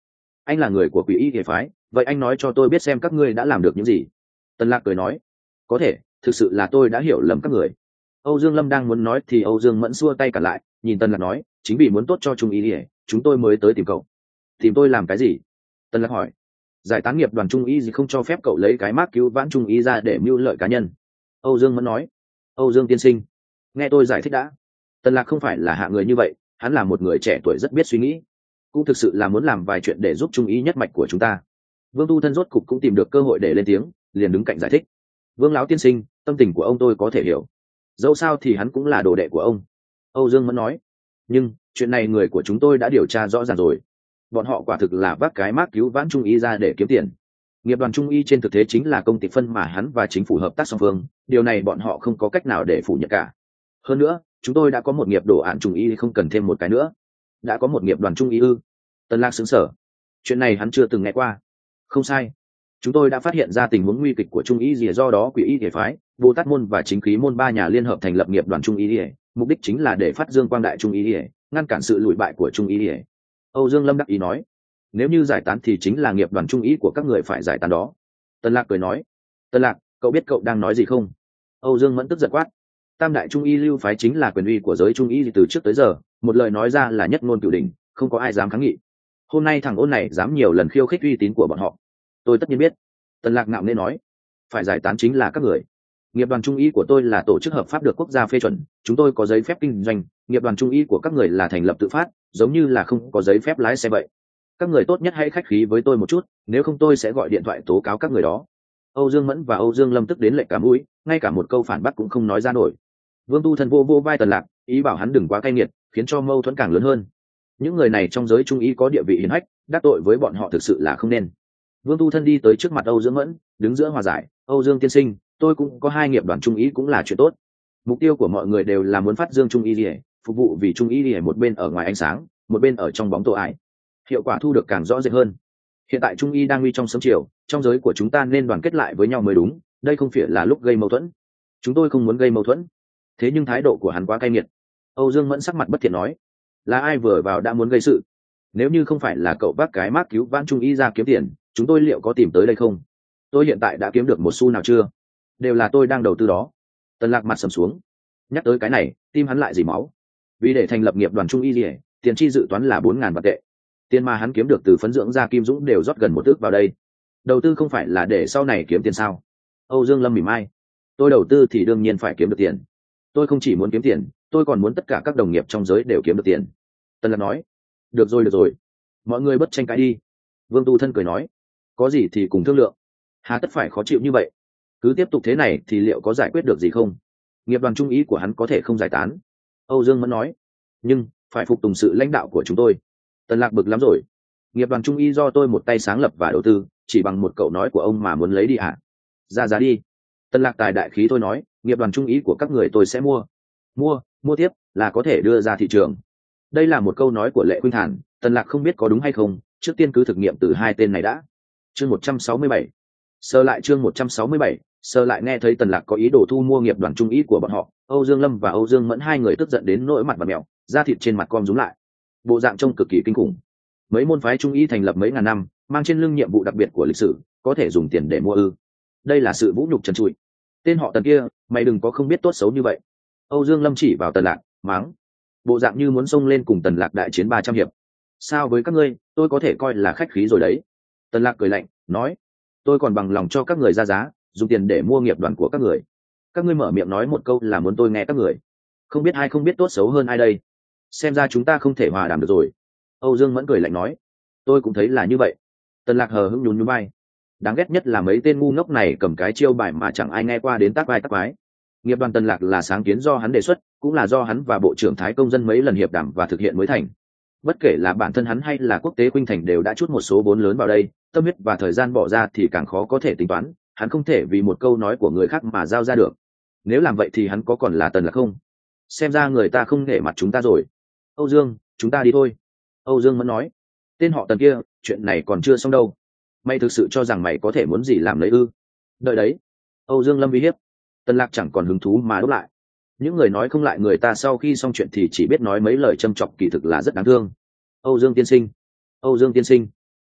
anh là người của quỷ y thể phái, vậy anh nói cho tôi biết xem các ngươi đã làm được những gì. Tần Lạc cười nói, có thể thực sự là tôi đã hiểu lầm các người. Âu Dương Lâm đang muốn nói thì Âu Dương Mẫn xua tay cả lại, nhìn Tần Lạc nói, chính vì muốn tốt cho Trung Y, chúng tôi mới tới tìm cậu. Tìm tôi làm cái gì? Tần Lạc hỏi. Giải tán nghiệp đoàn Trung Y gì không cho phép cậu lấy cái mác cứu vãn Trung Y ra để mưu lợi cá nhân. Âu Dương Mẫn nói. Âu Dương tiên sinh, nghe tôi giải thích đã. Tần Lạc không phải là hạ người như vậy, hắn là một người trẻ tuổi rất biết suy nghĩ, cũng thực sự là muốn làm vài chuyện để giúp Trung Y nhất mạch của chúng ta. Vương Tu Thân rốt cục cũng tìm được cơ hội để lên tiếng, liền đứng cạnh giải thích. Vương lão tiên sinh, tâm tình của ông tôi có thể hiểu, dẫu sao thì hắn cũng là đồ đệ của ông. Âu Dương Mẫn nói. Nhưng chuyện này người của chúng tôi đã điều tra rõ ràng rồi, bọn họ quả thực là vác cái mác cứu vãn Trung Y ra để kiếm tiền. Nghiệp đoàn Trung Y trên thực tế chính là công ty phân mà hắn và chính phủ hợp tác song phương, điều này bọn họ không có cách nào để phủ nhận cả. Hơn nữa, chúng tôi đã có một nghiệp đồ án Trung Y, không cần thêm một cái nữa. Đã có một nghiệp đoàn Trung Y ư? Tần Lạc sững sờ, chuyện này hắn chưa từng nghe qua. Không sai, chúng tôi đã phát hiện ra tình huống nguy kịch của Trung Y, do đó Quỷ Y thể phái, Bồ Tát môn và chính khí môn ba nhà liên hợp thành lập nghiệp đoàn Trung Y, mục đích chính là để phát dương quang đại Trung Y, ngăn cản sự lùi bại của Trung Y. Âu Dương Lâm đắc ý nói, nếu như giải tán thì chính là nghiệp đoàn Trung Y của các người phải giải tán đó. Tần Lạc cười nói. Tần Lạc, cậu biết cậu đang nói gì không? Âu Dương Mẫn tức giận quát. Tam đại Trung Y lưu phái chính là quyền uy của giới Trung Y từ trước tới giờ, một lời nói ra là nhất ngôn cửu đỉnh, không có ai dám kháng nghị. Hôm nay thằng ôn này dám nhiều lần khiêu khích uy tín của bọn họ, tôi tất nhiên biết. Tần Lạc ngạo nghễ nói. Phải giải tán chính là các người. Nghiệp đoàn Trung Y của tôi là tổ chức hợp pháp được quốc gia phê chuẩn, chúng tôi có giấy phép kinh doanh. Nghiệp đoàn Trung Y của các người là thành lập tự phát, giống như là không có giấy phép lái xe vậy. Các người tốt nhất hãy khách khí với tôi một chút, nếu không tôi sẽ gọi điện thoại tố cáo các người đó. Âu Dương Mẫn và Âu Dương Lâm tức đến lệch cả mũi, ngay cả một câu phản bác cũng không nói ra nổi. Vương Tu Thân vô vô vai Tần Lạc, ý bảo hắn đừng quá cay nghiệt, khiến cho mâu thuẫn càng lớn hơn. Những người này trong giới Trung Y có địa vị hiển hách, đắc tội với bọn họ thực sự là không nên. Vương Tu Thân đi tới trước mặt Âu Dương Mẫn, đứng giữa hòa giải. Âu Dương tiên sinh, tôi cũng có hai nghiệp đoàn Trung Y cũng là chuyện tốt. Mục tiêu của mọi người đều là muốn phát dương Trung Y liễu, phục vụ vì Trung Y liễu một bên ở ngoài ánh sáng, một bên ở trong bóng tối, hiệu quả thu được càng rõ rệt hơn. Hiện tại Trung Y đang nguy trong sớm chiều, trong giới của chúng ta nên đoàn kết lại với nhau mới đúng, đây không phải là lúc gây mâu thuẫn. Chúng tôi không muốn gây mâu thuẫn. Thế nhưng thái độ của hắn quá cay nghiệt. Âu Dương Mẫn sắc mặt bất thiện nói, là ai vừa vào đã muốn gây sự? Nếu như không phải là cậu vác cái mác cứu vãn Trung Y ra kiếm tiền, chúng tôi liệu có tìm tới đây không? Tôi hiện tại đã kiếm được một xu nào chưa? Đều là tôi đang đầu tư đó. Tần Lạc mặt sầm xuống. Nhắc tới cái này, tim hắn lại dỉ máu. Vì để thành lập nghiệp đoàn Trung Y liễu, tiền chi dự toán là bốn ngàn vạn tệ. Tiền mà hắn kiếm được từ phấn dưỡng ra Kim Dũng đều rót gần một ức vào đây. Đầu tư không phải là để sau này kiếm tiền sao? Âu Dương Lâm mỉm ai. Tôi đầu tư thì đương nhiên phải kiếm được tiền. Tôi không chỉ muốn kiếm tiền, tôi còn muốn tất cả các đồng nghiệp trong giới đều kiếm được tiền. Tần Lạc nói. Được rồi được rồi, mọi người bất tranh cãi đi. Vương Tu Thân cười nói. Có gì thì cùng thương lượng, hà tất phải khó chịu như vậy? Cứ tiếp tục thế này thì liệu có giải quyết được gì không? Nghiệp đoàn Trung Y của hắn có thể không giải tán. Âu Dương Mẫn nói. Nhưng phải phục tùng sự lãnh đạo của chúng tôi. Tần Lạc bực lắm rồi. Nghiệp đoàn Trung Y do tôi một tay sáng lập và đầu tư, chỉ bằng một câu nói của ông mà muốn lấy đi à? Ra giá đi. Tần Lạc tài đại khí tôi nói, nghiệp đoàn Trung Y của các người tôi sẽ mua. Mua, mua tiếp là có thể đưa ra thị trường. Đây là một câu nói của Lệ Khuynh Thản, Tần Lạc không biết có đúng hay không, trước tiên cứ thực nghiệm từ hai tên này đã. Chương một trăm sáu mươi bảy. Sơ lại chương một trăm sáu mươi bảy, sơ lại nghe thấy Tần Lạc có ý đồ thu mua nghiệp đoàn Trung Y của bọn họ, Âu Dương Lâm và Âu Dương Mẫn hai người tức giận đến nỗi mặt bặm mèo, da thịt trên mặt com rúm lại. Bộ dạng trông cực kỳ kinh khủng. Mấy môn phái Trung Y thành lập mấy ngàn năm, mang trên lưng nhiệm vụ đặc biệt của lịch sử, có thể dùng tiền để mua ư? Đây là sự vũ nhục trần trụi. Tên họ Tần kia, mày đừng có không biết tốt xấu như vậy. Âu Dương Lâm chỉ vào Tần Lạc, mắng. Bộ dạng như muốn xông lên cùng Tần Lạc đại chiến ba trăm hiệp. Sao với các ngươi, tôi có thể coi là khách khí rồi đấy. Tần Lạc cười lạnh, nói, tôi còn bằng lòng cho các người ra giá, dùng tiền để mua nghiệp đoàn của các người. Các ngươi mở miệng nói một câu là muốn tôi nghe các người. Không biết ai không biết tốt xấu hơn ai đây. Xem ra chúng ta không thể hòa đàm được rồi. Âu Dương Mẫn cười lạnh nói, tôi cũng thấy là như vậy. Tần Lạc hờ hững nhún nhún vai. Đáng ghét nhất là mấy tên ngu ngốc này cầm cái chiêu bài mà chẳng ai nghe qua đến tác vai tác quái. Nghiệp đoàn Tần Lạc là sáng kiến do hắn đề xuất, cũng là do hắn và bộ trưởng Thái Công Dân mấy lần hiệp đàm và thực hiện mới thành. Bất kể là bản thân hắn hay là quốc tế Khuynh Thành đều đã chút một số vốn lớn vào đây, tâm huyết và thời gian bỏ ra thì càng khó có thể tính toán, hắn không thể vì một câu nói của người khác mà giao ra được. Nếu làm vậy thì hắn có còn là Tần Lạc không? Xem ra người ta không nể mặt chúng ta rồi. Âu Dương, chúng ta đi thôi. Âu Dương Mẫn nói. Tên họ Tần kia, chuyện này còn chưa xong đâu. Mày thực sự cho rằng mày có thể muốn gì làm lấy ư? Đợi đấy. Âu Dương Lâm uy hiếp. Tần Lạc chẳng còn hứng thú mà đáp lại. Những người nói không lại người ta sau khi xong chuyện thì chỉ biết nói mấy lời châm chọc, kỳ thực là rất đáng thương. Âu Dương tiên sinh. Âu Dương tiên sinh.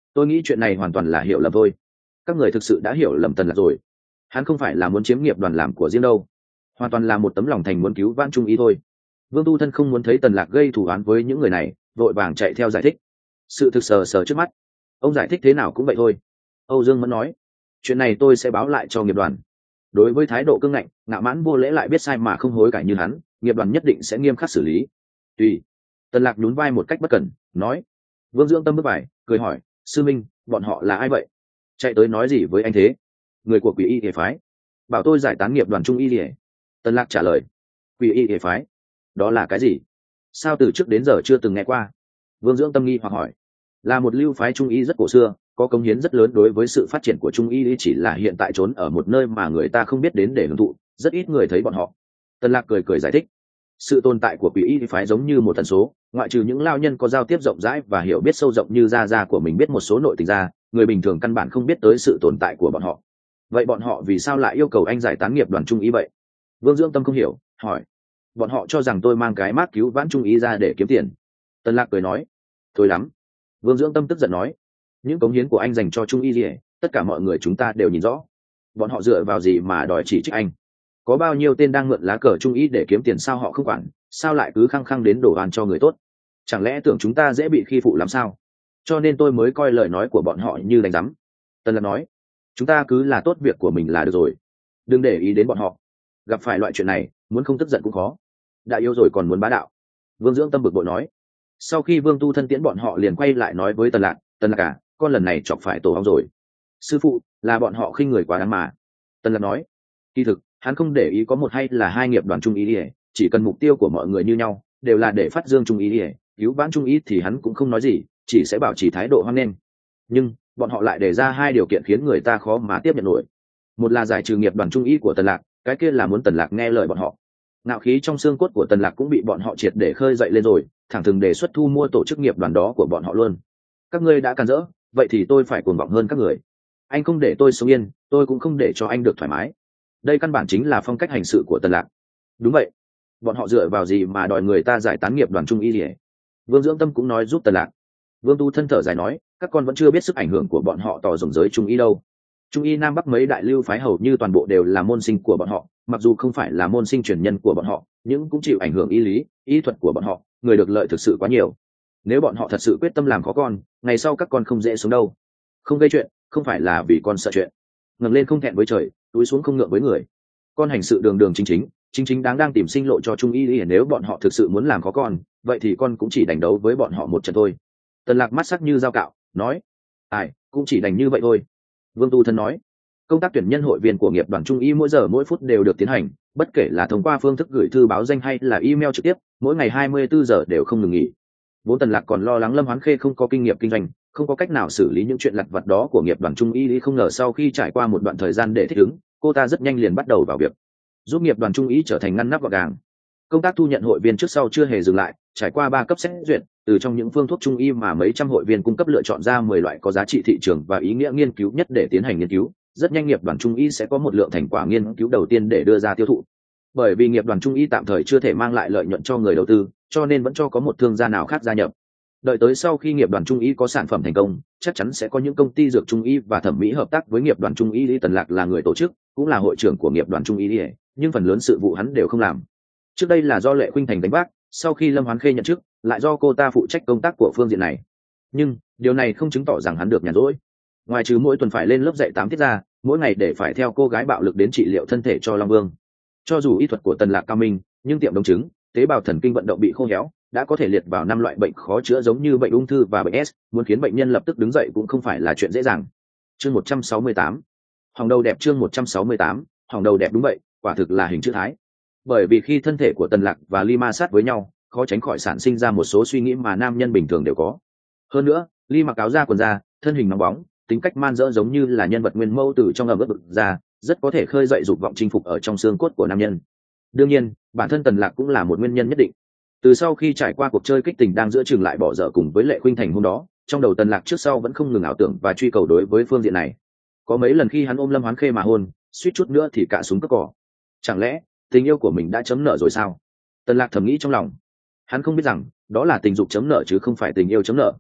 tôi nghĩ chuyện này hoàn toàn là hiểu lầm thôi. Các người thực sự đã hiểu lầm Tần Lạc rồi. Hắn không phải là muốn chiếm nghiệp đoàn làm của riêng đâu, hoàn toàn là một tấm lòng thành muốn cứu vãn Trung Y thôi. Vương Tu Thân không muốn thấy Tần Lạc gây thù oán với những người này, vội vàng chạy theo giải thích. Sự thực sờ sờ trước mắt, ông giải thích thế nào cũng vậy thôi. Âu Dương Mẫn nói, chuyện này tôi sẽ báo lại cho nghiệp đoàn. Đối với thái độ cương ngạnh, ngạo mãn vô lễ lại biết sai mà không hối cải như hắn, nghiệp đoàn nhất định sẽ nghiêm khắc xử lý. Tùy. Tần Lạc nhún vai một cách bất cẩn, nói. Vương Dưỡng Tâm bước bài, cười hỏi, sư minh, bọn họ là ai vậy? Chạy tới nói gì với anh thế? Người của Quỷ Y Thể phái. Bảo tôi giải tán nghiệp đoàn Trung Y Thể. Tần Lạc trả lời. Quỷ Y Thể phái? Đó là cái gì? Sao từ trước đến giờ chưa từng nghe qua? Vương Dưỡng Tâm nghi hoặc hỏi. Là một lưu phái Trung Y rất cổ xưa, có công hiến rất lớn đối với sự phát triển của Trung Y, chỉ là hiện tại trốn ở một nơi mà người ta không biết đến để hưởng thụ, rất ít người thấy bọn họ. Tần Lạc cười cười giải thích. Sự tồn tại của Quỷ Y phái giống như một tần số, ngoại trừ những lao nhân có giao tiếp rộng rãi và hiểu biết sâu rộng như gia gia của mình biết một số nội tình ra, người bình thường căn bản không biết tới sự tồn tại của bọn họ. Vậy bọn họ vì sao lại yêu cầu anh giải tán nghiệp đoàn Trung Y vậy? Vương Dưỡng Tâm không hiểu, hỏi. Bọn họ cho rằng tôi mang cái mác cứu vãn Trung Y ra để kiếm tiền. Tần Lạc cười nói. Thôi lắm. Vương Dưỡng Tâm tức giận nói. Những cống hiến của anh dành cho Trung Y gì, tất cả mọi người chúng ta đều nhìn rõ. Bọn họ dựa vào gì mà đòi chỉ trích anh? Có bao nhiêu tên đang mượn lá cờ Trung Y để kiếm tiền sao họ không quản, sao lại cứ khăng khăng đến đổ oan cho người tốt? Chẳng lẽ tưởng chúng ta dễ bị khi phụ lắm sao? Cho nên tôi mới coi lời nói của bọn họ như đánh rắm. Tần Lạc nói. Chúng ta cứ là tốt việc của mình là được rồi, đừng để ý đến bọn họ. Gặp phải loại chuyện này, muốn không tức giận cũng khó. Đã yêu rồi còn muốn bá đạo. Vương Dưỡng Tâm bực bội nói. Sau khi Vương Tu Thân tiễn bọn họ liền quay lại nói với Tần Lạc. Tần Lạc à, con lần này chọc phải tổ hong rồi. Sư phụ, là bọn họ khinh người quá đáng mà. Tần Lạc nói. Kỳ thực hắn không để ý có một hay là hai nghiệp đoàn Trung Y ỉa, chỉ cần mục tiêu của mọi người như nhau, đều là để phát dương Trung Y ỉa, cứu vãn Trung Y thì hắn cũng không nói gì, chỉ sẽ bảo trì thái độ hoan nghênh. Nhưng bọn họ lại đề ra hai điều kiện khiến người ta khó mà tiếp nhận nổi. Một là giải trừ nghiệp đoàn Trung Y của Tần Lạc, cái kia là muốn Tần Lạc nghe lời bọn họ. Ngạo khí trong xương cốt của Tần Lạc cũng bị bọn họ triệt để khơi dậy lên rồi, thẳng thừng đề xuất thu mua tổ chức nghiệp đoàn đó của bọn họ luôn. Các ngươi đã càn rỡ, vậy thì tôi phải cuồng vọng hơn các người. Anh không để tôi sống yên, tôi cũng không để cho anh được thoải mái. Đây căn bản chính là phong cách hành sự của Tần Lạc. Đúng vậy. Bọn họ dựa vào gì mà đòi người ta giải tán nghiệp đoàn Trung Y gì? Vương Dưỡng Tâm cũng nói giúp Tần Lạc. Vương Tu Thân thở dài nói, các con vẫn chưa biết sức ảnh hưởng của bọn họ tỏ rộng giới Trung Y đâu. Trung Y Nam Bắc mấy đại lưu phái hầu như toàn bộ đều là môn sinh của bọn họ, mặc dù không phải là môn sinh truyền nhân của bọn họ, nhưng cũng chịu ảnh hưởng y lý, y thuật của bọn họ, người được lợi thực sự quá nhiều. Nếu bọn họ thật sự quyết tâm làm khó con, ngày sau các con không dễ sống đâu. Không gây chuyện, không phải là vì con sợ chuyện. Ngẩng lên không thẹn với trời, túi xuống không ngượng với người. Con hành sự đường đường chính chính, chính chính đáng đang tìm sinh lộ cho Trung Y, nếu bọn họ thực sự muốn làm khó con, vậy thì con cũng chỉ đánh đấu với bọn họ một trận thôi. Tần Lạc mắt sắc như dao cạo, nói, ai, cũng chỉ đánh như vậy thôi. Vương Tu Thân nói, công tác tuyển nhân hội viên của nghiệp đoàn Trung Y mỗi giờ mỗi phút đều được tiến hành, bất kể là thông qua phương thức gửi thư báo danh hay là email trực tiếp, mỗi ngày hai mươi bốn giờ đều không ngừng nghỉ. Vốn Tần Lạc còn lo lắng Lâm Hoán Khê không có kinh nghiệm kinh doanh, không có cách nào xử lý những chuyện lặt vặt đó của nghiệp đoàn Trung Y, không ngờ sau khi trải qua một đoạn thời gian để thích ứng, cô ta rất nhanh liền bắt đầu vào việc, giúp nghiệp đoàn Trung Y trở thành ngăn nắp gọn gàng. Công tác thu nhận hội viên trước sau chưa hề dừng lại, trải qua ba cấp xét duyệt, từ trong những phương thuốc Trung Y mà mấy trăm hội viên cung cấp lựa chọn ra mười loại có giá trị thị trường và ý nghĩa nghiên cứu nhất để tiến hành nghiên cứu. Rất nhanh nghiệp đoàn Trung Y sẽ có một lượng thành quả nghiên cứu đầu tiên để đưa ra tiêu thụ. Bởi vì nghiệp đoàn Trung Y tạm thời chưa thể mang lại lợi nhuận cho người đầu tư, cho nên vẫn cho có một thương gia nào khác gia nhập. Đợi tới sau khi nghiệp đoàn Trung Y có sản phẩm thành công, chắc chắn sẽ có những công ty dược Trung Y và thẩm mỹ hợp tác với nghiệp đoàn Trung Y. Lý Tần Lạc là người tổ chức, cũng là hội trưởng của nghiệp đoàn Trung Y, nhưng phần lớn sự vụ hắn đều không làm. Trước đây là do Lệ Khuynh Thành đánh vác, sau khi Lâm Hoán Khê nhận chức, lại do cô ta phụ trách công tác của phương diện này. Nhưng điều này không chứng tỏ rằng hắn được nhàn rỗi. Ngoài trừ mỗi tuần phải lên lớp dạy tám tiết ra, mỗi ngày để phải theo cô gái bạo lực đến trị liệu thân thể cho Long Vương. Cho dù y thuật của Tần Lạc cao minh, nhưng tiệm đồng chứng, tế bào thần kinh vận động bị khô héo, đã có thể liệt vào năm loại bệnh khó chữa giống như bệnh ung thư và bệnh S, muốn khiến bệnh nhân lập tức đứng dậy cũng không phải là chuyện dễ dàng. Chương một trăm sáu mươi tám, hỏng đầu đẹp. Chương một trăm sáu mươi tám, hỏng đầu đẹp. Đúng vậy, quả thực là hình chữ Thái. Bởi vì khi thân thể của Tần Lạc và Ly ma sát với nhau, khó tránh khỏi sản sinh ra một số suy nghĩ mà nam nhân bình thường đều có. Hơn nữa, Ly mặc áo da quần da, thân hình nóng bóng, tính cách man dỡ giống như là nhân vật nguyên mẫu từ trong ẩm ướt bực ra, rất có thể khơi dậy dục vọng chinh phục ở trong xương cốt của nam nhân. Đương nhiên, bản thân Tần Lạc cũng là một nguyên nhân nhất định. Từ sau khi trải qua cuộc chơi kích tình đang giữa chừng lại bỏ dở cùng với Lệ Khuynh Thành hôm đó, trong đầu Tần Lạc trước sau vẫn không ngừng ảo tưởng và truy cầu đối với phương diện này. Có mấy lần khi hắn ôm Lâm Hoán Khê mà hôn, suýt chút nữa thì cạ súng cất cỏ. Chẳng lẽ tình yêu của mình đã chấm nợ rồi sao? Tần Lạc thầm nghĩ trong lòng. Hắn không biết rằng đó là tình dục chấm nợ chứ không phải tình yêu chấm nợ.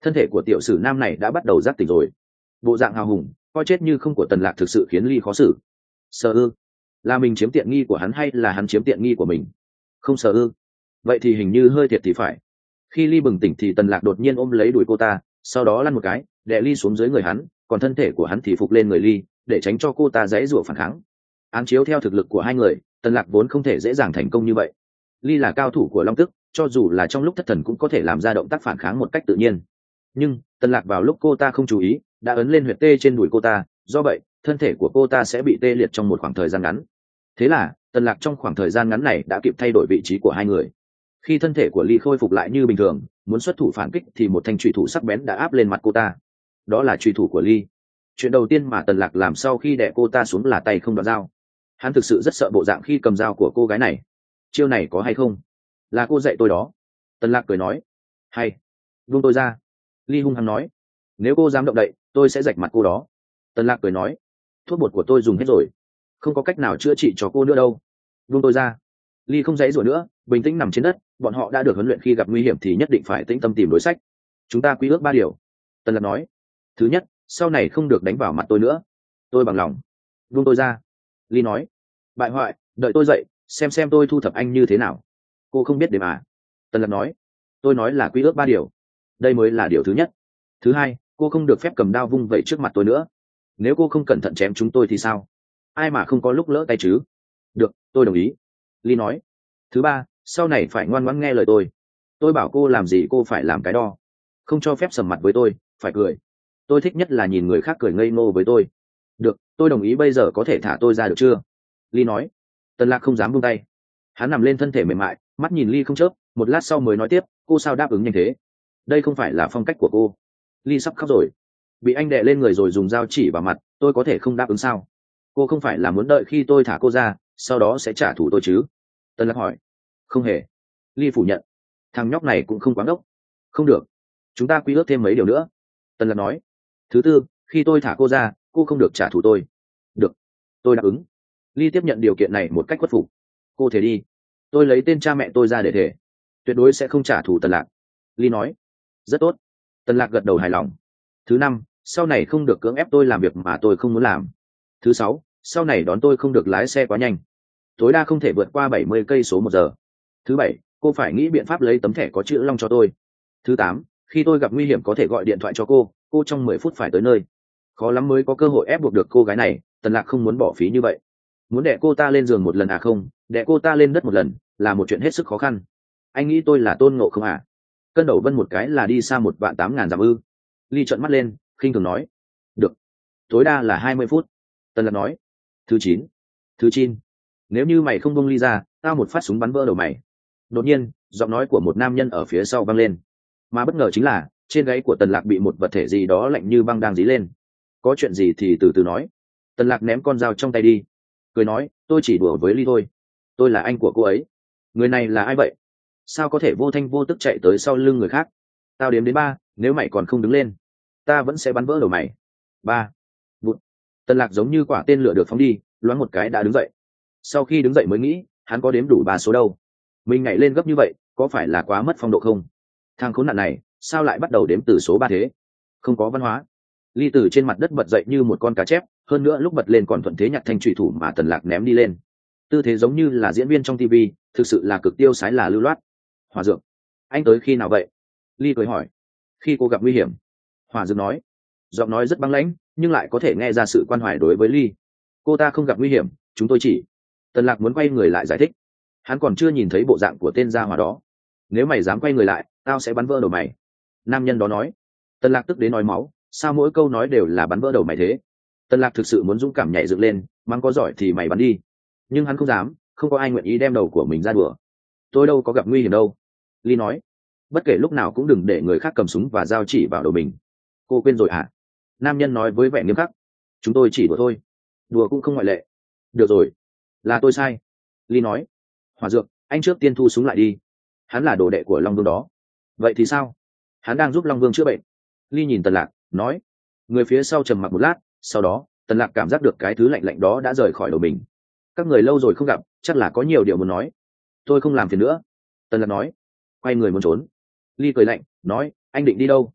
thân thể của tiểu sử nam này đã bắt đầu giác tỉnh rồi. Bộ dạng hào hùng coi chết như không của Tần Lạc thực sự khiến Ly khó xử. Sợ ư? Là mình chiếm tiện nghi của hắn hay là hắn chiếm tiện nghi của mình? Không sợ ư? Vậy thì hình như hơi thiệt thì phải. Khi Ly bừng tỉnh thì Tần Lạc đột nhiên ôm lấy đùi cô ta, sau đó lăn một cái đè Ly xuống dưới người hắn, còn thân thể của hắn thì phục lên người Ly để tránh cho cô ta giãy giụa phản kháng. Án chiếu theo thực lực của hai người, Tần Lạc vốn không thể dễ dàng thành công như vậy. Ly là cao thủ của Long Tức, cho dù là trong lúc thất thần cũng có thể làm ra động tác phản kháng một cách tự nhiên. Nhưng Tần Lạc vào lúc cô ta không chú ý đã ấn lên huyệt tê trên đùi cô ta, do vậy thân thể của cô ta sẽ bị tê liệt trong một khoảng thời gian ngắn. Thế là Tần Lạc trong khoảng thời gian ngắn này đã kịp thay đổi vị trí của hai người. Khi thân thể của Ly khôi phục lại như bình thường, muốn xuất thủ phản kích thì một thanh chùy thủ sắc bén đã áp lên mặt cô ta. Đó là chùy thủ của Ly. Chuyện đầu tiên mà Tần Lạc làm sau khi đè cô ta xuống là tay không đoạn dao. Hắn thực sự rất sợ bộ dạng khi cầm dao của cô gái này. Chiêu này có hay không? Là cô dạy tôi đó. Tần Lạc cười nói. Hay. Buông tôi ra. Ly hung hăng nói. Nếu cô dám động đậy, tôi sẽ rạch mặt cô đó. Tần Lạc cười nói. Thuốc bột của tôi dùng hết rồi, không có cách nào chữa trị cho cô nữa đâu. Buông tôi ra. Ly không giãy giụa nữa, bình tĩnh nằm trên đất. Bọn họ đã được huấn luyện khi gặp nguy hiểm thì nhất định phải tĩnh tâm tìm đối sách. Chúng ta quy ước ba điều. Tần Lạc nói. Thứ nhất, sau này không được đánh vào mặt tôi nữa. Tôi bằng lòng. Buông tôi ra. Ly nói. Bại hoại, đợi tôi dậy, xem xem tôi thu thập anh như thế nào. Cô không biết đếm à? Tần Lạc nói. Tôi nói là quy ước ba điều. Đây mới là điều thứ nhất. Thứ hai, cô không được phép cầm đao vung vẩy trước mặt tôi nữa. Nếu cô không cẩn thận chém chúng tôi thì sao? Ai mà không có lúc lỡ tay chứ? Được, tôi đồng ý. Ly nói. Thứ ba, sau này phải ngoan ngoãn nghe lời tôi. Tôi bảo cô làm gì cô phải làm cái đo. Không cho phép sầm mặt với tôi, phải cười. Tôi thích nhất là nhìn người khác cười ngây ngô với tôi. Được, tôi đồng ý, bây giờ có thể thả tôi ra được chưa? Ly nói. Tần Lạc không dám buông tay. Hắn nằm lên thân thể mềm mại, mắt nhìn Ly không chớp, một lát sau mới nói tiếp. Cô sao đáp ứng nhanh thế? Đây không phải là phong cách của cô. Ly sắp khóc rồi. Bị anh đè lên người rồi dùng dao chỉ vào mặt, tôi có thể không đáp ứng sao? Cô không phải là muốn đợi khi tôi thả cô ra sau đó sẽ trả thù tôi chứ? Tần Lạc hỏi. Không hề. Ly phủ nhận. Thằng nhóc này cũng không quá ngốc. Không được, chúng ta quy ước thêm mấy điều nữa. Tần Lạc nói. Thứ tư, khi tôi thả cô ra cô không được trả thù tôi. Được, tôi đáp ứng. Ly tiếp nhận điều kiện này một cách khuất phục. Cô thể đi. Tôi lấy tên cha mẹ tôi ra để thể, tuyệt đối sẽ không trả thù Tần Lạc. Ly nói. Rất tốt. Tần Lạc gật đầu hài lòng. Thứ năm, sau này không được cưỡng ép tôi làm việc mà tôi không muốn làm. Thứ sáu, sau này đón tôi không được lái xe quá nhanh, tối đa không thể vượt qua bảy mươi cây số một giờ. Thứ bảy, cô phải nghĩ biện pháp lấy tấm thẻ có chữ Long cho tôi. Thứ tám, khi tôi gặp nguy hiểm có thể gọi điện thoại cho cô, cô trong mười phút phải tới nơi. Khó lắm mới có cơ hội ép buộc được cô gái này, Tần Lạc không muốn bỏ phí như vậy. Muốn đè cô ta lên giường một lần à không, đè cô ta lên đất một lần là một chuyện hết sức khó khăn. Anh nghĩ tôi là Tôn Ngộ không à? Cân đầu vân một cái là đi xa một vạn tám ngàn dặm ư? Ly trợn mắt lên, khinh thường nói. Được, tối đa là hai mươi phút. Tần Lạc nói. Thứ chín. Thứ chín, nếu như mày không buông Ly ra, tao một phát súng bắn vỡ đầu mày. Đột nhiên, giọng nói của một nam nhân ở phía sau vang lên. Mà bất ngờ chính là trên gáy của Tần Lạc bị một vật thể gì đó lạnh như băng đang dí lên. Có chuyện gì thì từ từ nói. Tần Lạc ném con dao trong tay đi, cười nói. Tôi chỉ đùa với Ly thôi. Tôi là anh của cô ấy. Người này là ai vậy? Sao có thể vô thanh vô tức chạy tới sau lưng người khác? Tao đếm đến ba, nếu mày còn không đứng lên ta vẫn sẽ bắn vỡ đầu mày. Ba. Vụt. Tần Lạc giống như quả tên lửa được phóng đi, loáng một cái đã đứng dậy. Sau khi đứng dậy mới nghĩ hắn có đếm đủ ba số đâu. Mình nhảy lên gấp như vậy có phải là quá mất phong độ không? Thằng khốn nạn này sao lại bắt đầu đếm từ số ba thế? Không có văn hóa. Ly từ trên mặt đất bật dậy như một con cá chép, hơn nữa lúc bật lên còn thuận thế nhặt thanh chủy thủ mà Tần Lạc ném đi lên. Tư thế giống như là diễn viên trong ti vi, thực sự là cực tiêu sái là lưu loát. Hỏa Dược, anh tới khi nào vậy? Ly cười hỏi. Khi cô gặp nguy hiểm. Hỏa Dược nói. Giọng nói rất băng lãnh nhưng lại có thể nghe ra sự quan hoài đối với Ly. Cô ta không gặp nguy hiểm, chúng tôi chỉ. Tần Lạc muốn quay người lại giải thích. Hắn còn chưa nhìn thấy bộ dạng của tên gia hỏa đó. Nếu mày dám quay người lại tao sẽ bắn vỡ đầu mày. Nam nhân đó nói. Tần Lạc tức đến nói máu, sao mỗi câu nói đều là bắn vỡ đầu mày thế? Tần Lạc thực sự muốn dũng cảm nhảy dựng lên, mắng có giỏi thì mày bắn đi. Nhưng hắn không dám, không có ai nguyện ý đem đầu của mình ra đùa. Tôi đâu có gặp nguy hiểm đâu. Ly nói. Bất kể lúc nào cũng đừng để người khác cầm súng và dao chỉ vào đầu mình. Cô quên rồi à? Nam nhân nói với vẻ nghiêm khắc. Chúng tôi chỉ đùa thôi. Đùa cũng không ngoại lệ. Được rồi, là tôi sai. Ly nói. Hỏa Dược, anh trước tiên thu súng lại đi. Hắn là đồ đệ của Long Vương đó. Vậy thì sao? Hắn đang giúp Long Vương chữa bệnh. Ly nhìn Tần Lạc, nói. Người phía sau trầm mặc một lát, sau đó Tần Lạc cảm giác được cái thứ lạnh lạnh đó đã rời khỏi đầu mình. Các người lâu rồi không gặp, chắc là có nhiều điều muốn nói. Tôi không làm phiền nữa. Tần Lạc nói. Quay người muốn trốn. Ly cười lạnh, nói. Anh định đi đâu?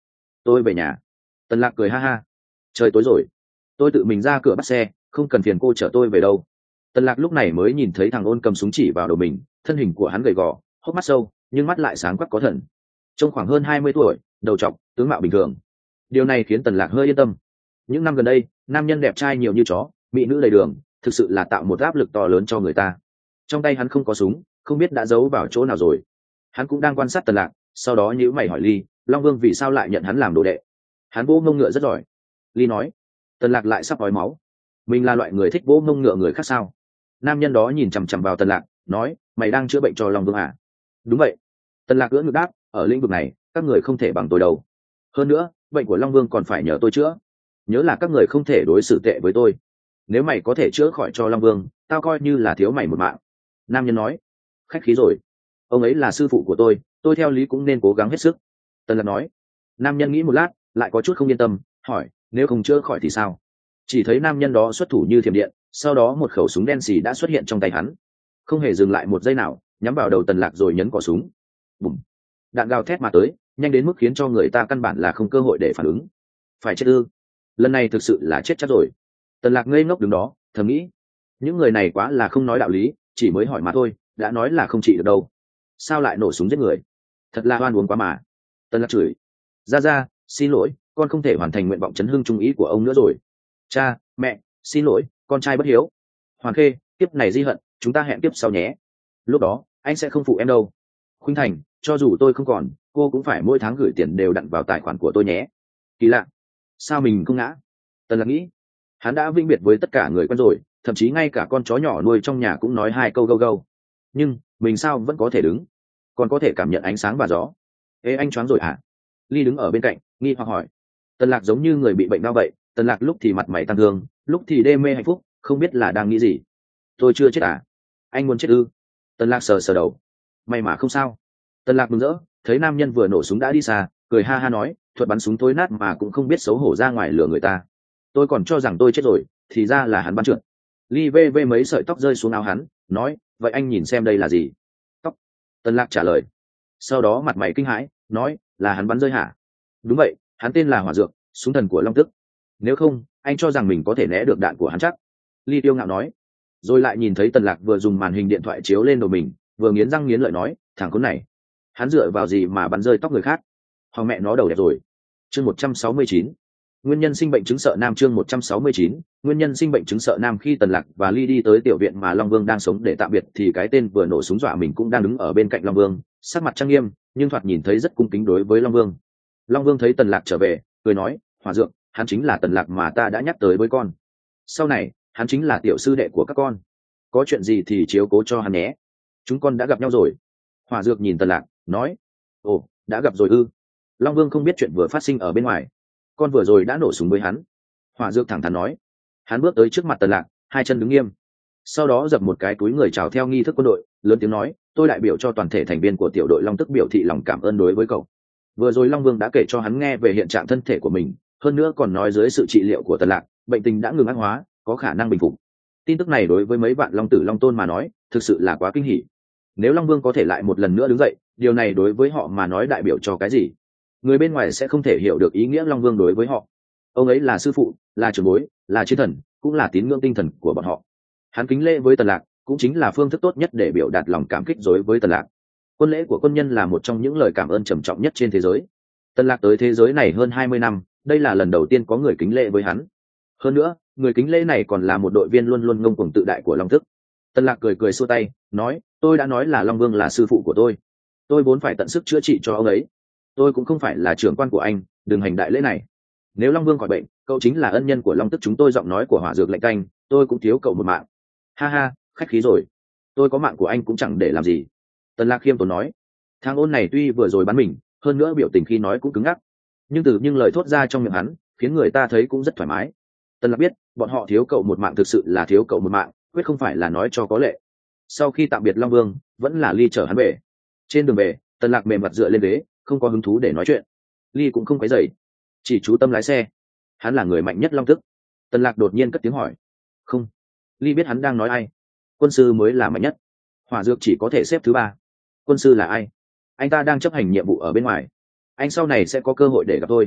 tôi về nhà. Tần Lạc cười ha ha. Trời tối rồi, tôi tự mình ra cửa bắt xe, không cần phiền cô chở tôi về đâu. Tần Lạc lúc này mới nhìn thấy thằng Ôn cầm súng chỉ vào đầu mình, thân hình của hắn gầy gò, hốc mắt sâu nhưng mắt lại sáng quắc có thần, trông khoảng hơn hai mươi tuổi, đầu trọc, tướng mạo bình thường. Điều này khiến Tần Lạc hơi yên tâm. Những năm gần đây, nam nhân đẹp trai nhiều như chó, mỹ nữ đầy đường, thực sự là tạo một áp lực to lớn cho người ta. Trong tay hắn không có súng, không biết đã giấu vào chỗ nào rồi. Hắn cũng đang quan sát Tần Lạc, sau đó nhíu mày hỏi Ly, Long Vương vì sao lại nhận hắn làm đồ đệ? Hắn vỗ mông ngựa rất giỏi. Ly nói. Tần Lạc lại sắp ói máu. Mình là loại người thích vỗ mông ngựa người khác sao? Nam nhân đó nhìn chằm chằm vào Tần Lạc, nói, mày đang chữa bệnh cho Long Vương à? Đúng vậy. Tần Lạc ưỡn ngực đáp, ở lĩnh vực này, các người không thể bằng tôi đâu. Hơn nữa, bệnh của Long Vương còn phải nhờ tôi chữa. Nhớ là các người không thể đối xử tệ với tôi. Nếu mày có thể chữa khỏi cho Long Vương, tao coi như là thiếu mày một mạng. Nam nhân nói. Khách khí rồi. Ông ấy là sư phụ của tôi, tôi theo lý cũng nên cố gắng hết sức. Tần Lạc nói. Nam nhân nghĩ một lát, lại có chút không yên tâm, hỏi, nếu không chữa khỏi thì sao? Chỉ thấy nam nhân đó xuất thủ như thiểm điện, sau đó một khẩu súng đen xì đã xuất hiện trong tay hắn, không hề dừng lại một giây nào, nhắm vào đầu Tần Lạc rồi nhấn cò súng. Bùm! Đạn gào thét mà tới, nhanh đến mức khiến cho người ta căn bản là không cơ hội để phản ứng. Phải chết ư? Lần này thực sự là chết chắc rồi. Tần Lạc ngây ngốc đứng đó, thầm nghĩ, những người này quá là không nói đạo lý, chỉ mới hỏi mà thôi, đã nói là không trị được đâu, sao lại nổ súng giết người? Thật là oan uổng quá mà. Tần Lạc chửi, ra ra, xin lỗi, con không thể hoàn thành nguyện vọng chấn hưng trung ý của ông nữa rồi. Cha, mẹ, xin lỗi, con trai bất hiếu. Hoàn Khê, tiếp này di hận, chúng ta hẹn tiếp sau nhé. Lúc đó anh sẽ không phụ em đâu. Khuynh Thành, cho dù tôi không còn, cô cũng phải mỗi tháng gửi tiền đều đặn vào tài khoản của tôi nhé. Kỳ lạ, sao mình không ngã? Tần Lạc nghĩ, hắn đã vĩnh biệt với tất cả người quen rồi, thậm chí ngay cả con chó nhỏ nuôi trong nhà cũng nói hai câu gâu gâu. Nhưng mình sao vẫn có thể đứng, còn có thể cảm nhận ánh sáng và gió. Ê, anh choáng rồi hả? Ly đứng ở bên cạnh nghi hoặc hỏi. Tần Lạc giống như người bị bệnh đau vậy. Tần Lạc lúc thì mặt mày tăng thương, lúc thì đê mê hạnh phúc, không biết là đang nghĩ gì. Tôi chưa chết à? Anh muốn chết ư? Tần Lạc sờ sờ đầu. May mà không sao. Tần Lạc mừng rỡ, thấy nam nhân vừa nổ súng đã đi xa, cười ha ha nói, thuật bắn súng thối nát mà cũng không biết xấu hổ ra ngoài lừa người ta. Tôi còn cho rằng tôi chết rồi, thì ra là hắn bắn trượt. Ly vê vê mấy sợi tóc rơi xuống áo hắn, nói, vậy anh nhìn xem đây là gì? Tóc. Tần Lạc trả lời. Sau đó mặt mày kinh hãi, nói, là hắn bắn rơi hả? Đúng vậy, hắn tên là Hỏa Dược, súng thần của Long Tức. Nếu không, anh cho rằng mình có thể né được đạn của hắn chắc. Ly tiêu ngạo nói. Rồi lại nhìn thấy Tần Lạc vừa dùng màn hình điện thoại chiếu lên đầu mình, vừa nghiến răng nghiến lợi nói, thằng khốn này, hắn dựa vào gì mà bắn rơi tóc người khác? Hoàng mẹ nó đầu đẹp rồi. Chương một trăm sáu mươi chín. Nguyên nhân sinh bệnh chứng sợ nam. Chương một trăm sáu mươi chín. Nguyên nhân sinh bệnh chứng sợ nam. Khi Tần Lạc và Ly đi tới tiểu viện mà Long Vương đang sống để tạm biệt thì cái tên vừa nổ súng dọa mình cũng đang đứng ở bên cạnh Long Vương, sắc mặt trang nghiêm, nhưng thoạt nhìn thấy rất cung kính đối với Long Vương. Long Vương thấy Tần Lạc trở về, cười nói, Hỏa Dược, hắn chính là Tần Lạc mà ta đã nhắc tới với con. Sau này, hắn chính là tiểu sư đệ của các con. Có chuyện gì thì chiếu cố cho hắn nhé. Chúng con đã gặp nhau rồi. Hỏa Dược nhìn Tần Lạc, nói, ồ, đã gặp rồi ư? Long Vương không biết chuyện vừa phát sinh ở bên ngoài. Con vừa rồi đã nổ súng với hắn. Hỏa Dược thẳng thắn nói. Hắn bước tới trước mặt Tần Lạc, hai chân đứng nghiêm. Sau đó dập một cái túi người chào theo nghi thức quân đội, lớn tiếng nói, tôi đại biểu cho toàn thể thành viên của tiểu đội Long Tức biểu thị lòng cảm ơn đối với cậu. Vừa rồi Long Vương đã kể cho hắn nghe về hiện trạng thân thể của mình, hơn nữa còn nói dưới sự trị liệu của Tần Lạc, bệnh tình đã ngừng ác hóa, có khả năng bình phục. Tin tức này đối với mấy vạn Long Tử Long Tôn mà nói, thực sự là quá kinh hỉ. Nếu Long Vương có thể lại một lần nữa đứng dậy, điều này đối với họ mà nói đại biểu cho cái gì? Người bên ngoài sẽ không thể hiểu được ý nghĩa Long Vương đối với họ. Ông ấy là sư phụ, là trưởng bối, là chiến thần, cũng là tín ngưỡng tinh thần của bọn họ. Hắn kính lễ với Tần Lạc, cũng chính là phương thức tốt nhất để biểu đạt lòng cảm kích đối với Tần Lạc. Quân lễ của quân nhân là một trong những lời cảm ơn trầm trọng nhất trên thế giới. Tần Lạc tới thế giới này hơn hai mươi năm, đây là lần đầu tiên có người kính lễ với hắn. Hơn nữa, người kính lễ này còn là một đội viên luôn luôn ngông cuồng tự đại của Long Tức. Tần Lạc cười cười xua tay, nói, tôi đã nói là Long Vương là sư phụ của tôi. Tôi vốn phải tận sức chữa trị cho ông ấy. Tôi cũng không phải là trưởng quan của anh, đừng hành đại lễ này. Nếu Long Vương khỏi bệnh, cậu chính là ân nhân của Long Tức chúng tôi. Giọng nói của Hỏa Dược lạnh tanh, tôi cũng thiếu cậu một mạng. Ha ha, khách khí rồi. Tôi có mạng của anh cũng chẳng để làm gì. Tần Lạc khiêm tốn nói. Thằng ôn này tuy vừa rồi bắn mình, hơn nữa biểu tình khi nói cũng cứng ngắc, nhưng từ những lời thốt ra trong miệng hắn khiến người ta thấy cũng rất thoải mái. Tần Lạc biết bọn họ thiếu cậu một mạng thực sự là thiếu cậu một mạng, quyết không phải là nói cho có lệ. Sau khi tạm biệt Long Vương, vẫn là Ly chở hắn về. Trên đường về, Tần Lạc mềm mặt dựa lên ghế, không có hứng thú để nói chuyện. Ly cũng không quấy rầy, chỉ chú tâm lái xe. Hắn là người mạnh nhất Long Tức. Tần Lạc đột nhiên cất tiếng hỏi. Không. Ly biết hắn đang nói ai. Quân sư mới là mạnh nhất. Hỏa Dược chỉ có thể xếp thứ ba. Quân sư là ai? Anh ta đang chấp hành nhiệm vụ ở bên ngoài. Anh sau này sẽ có cơ hội để gặp tôi.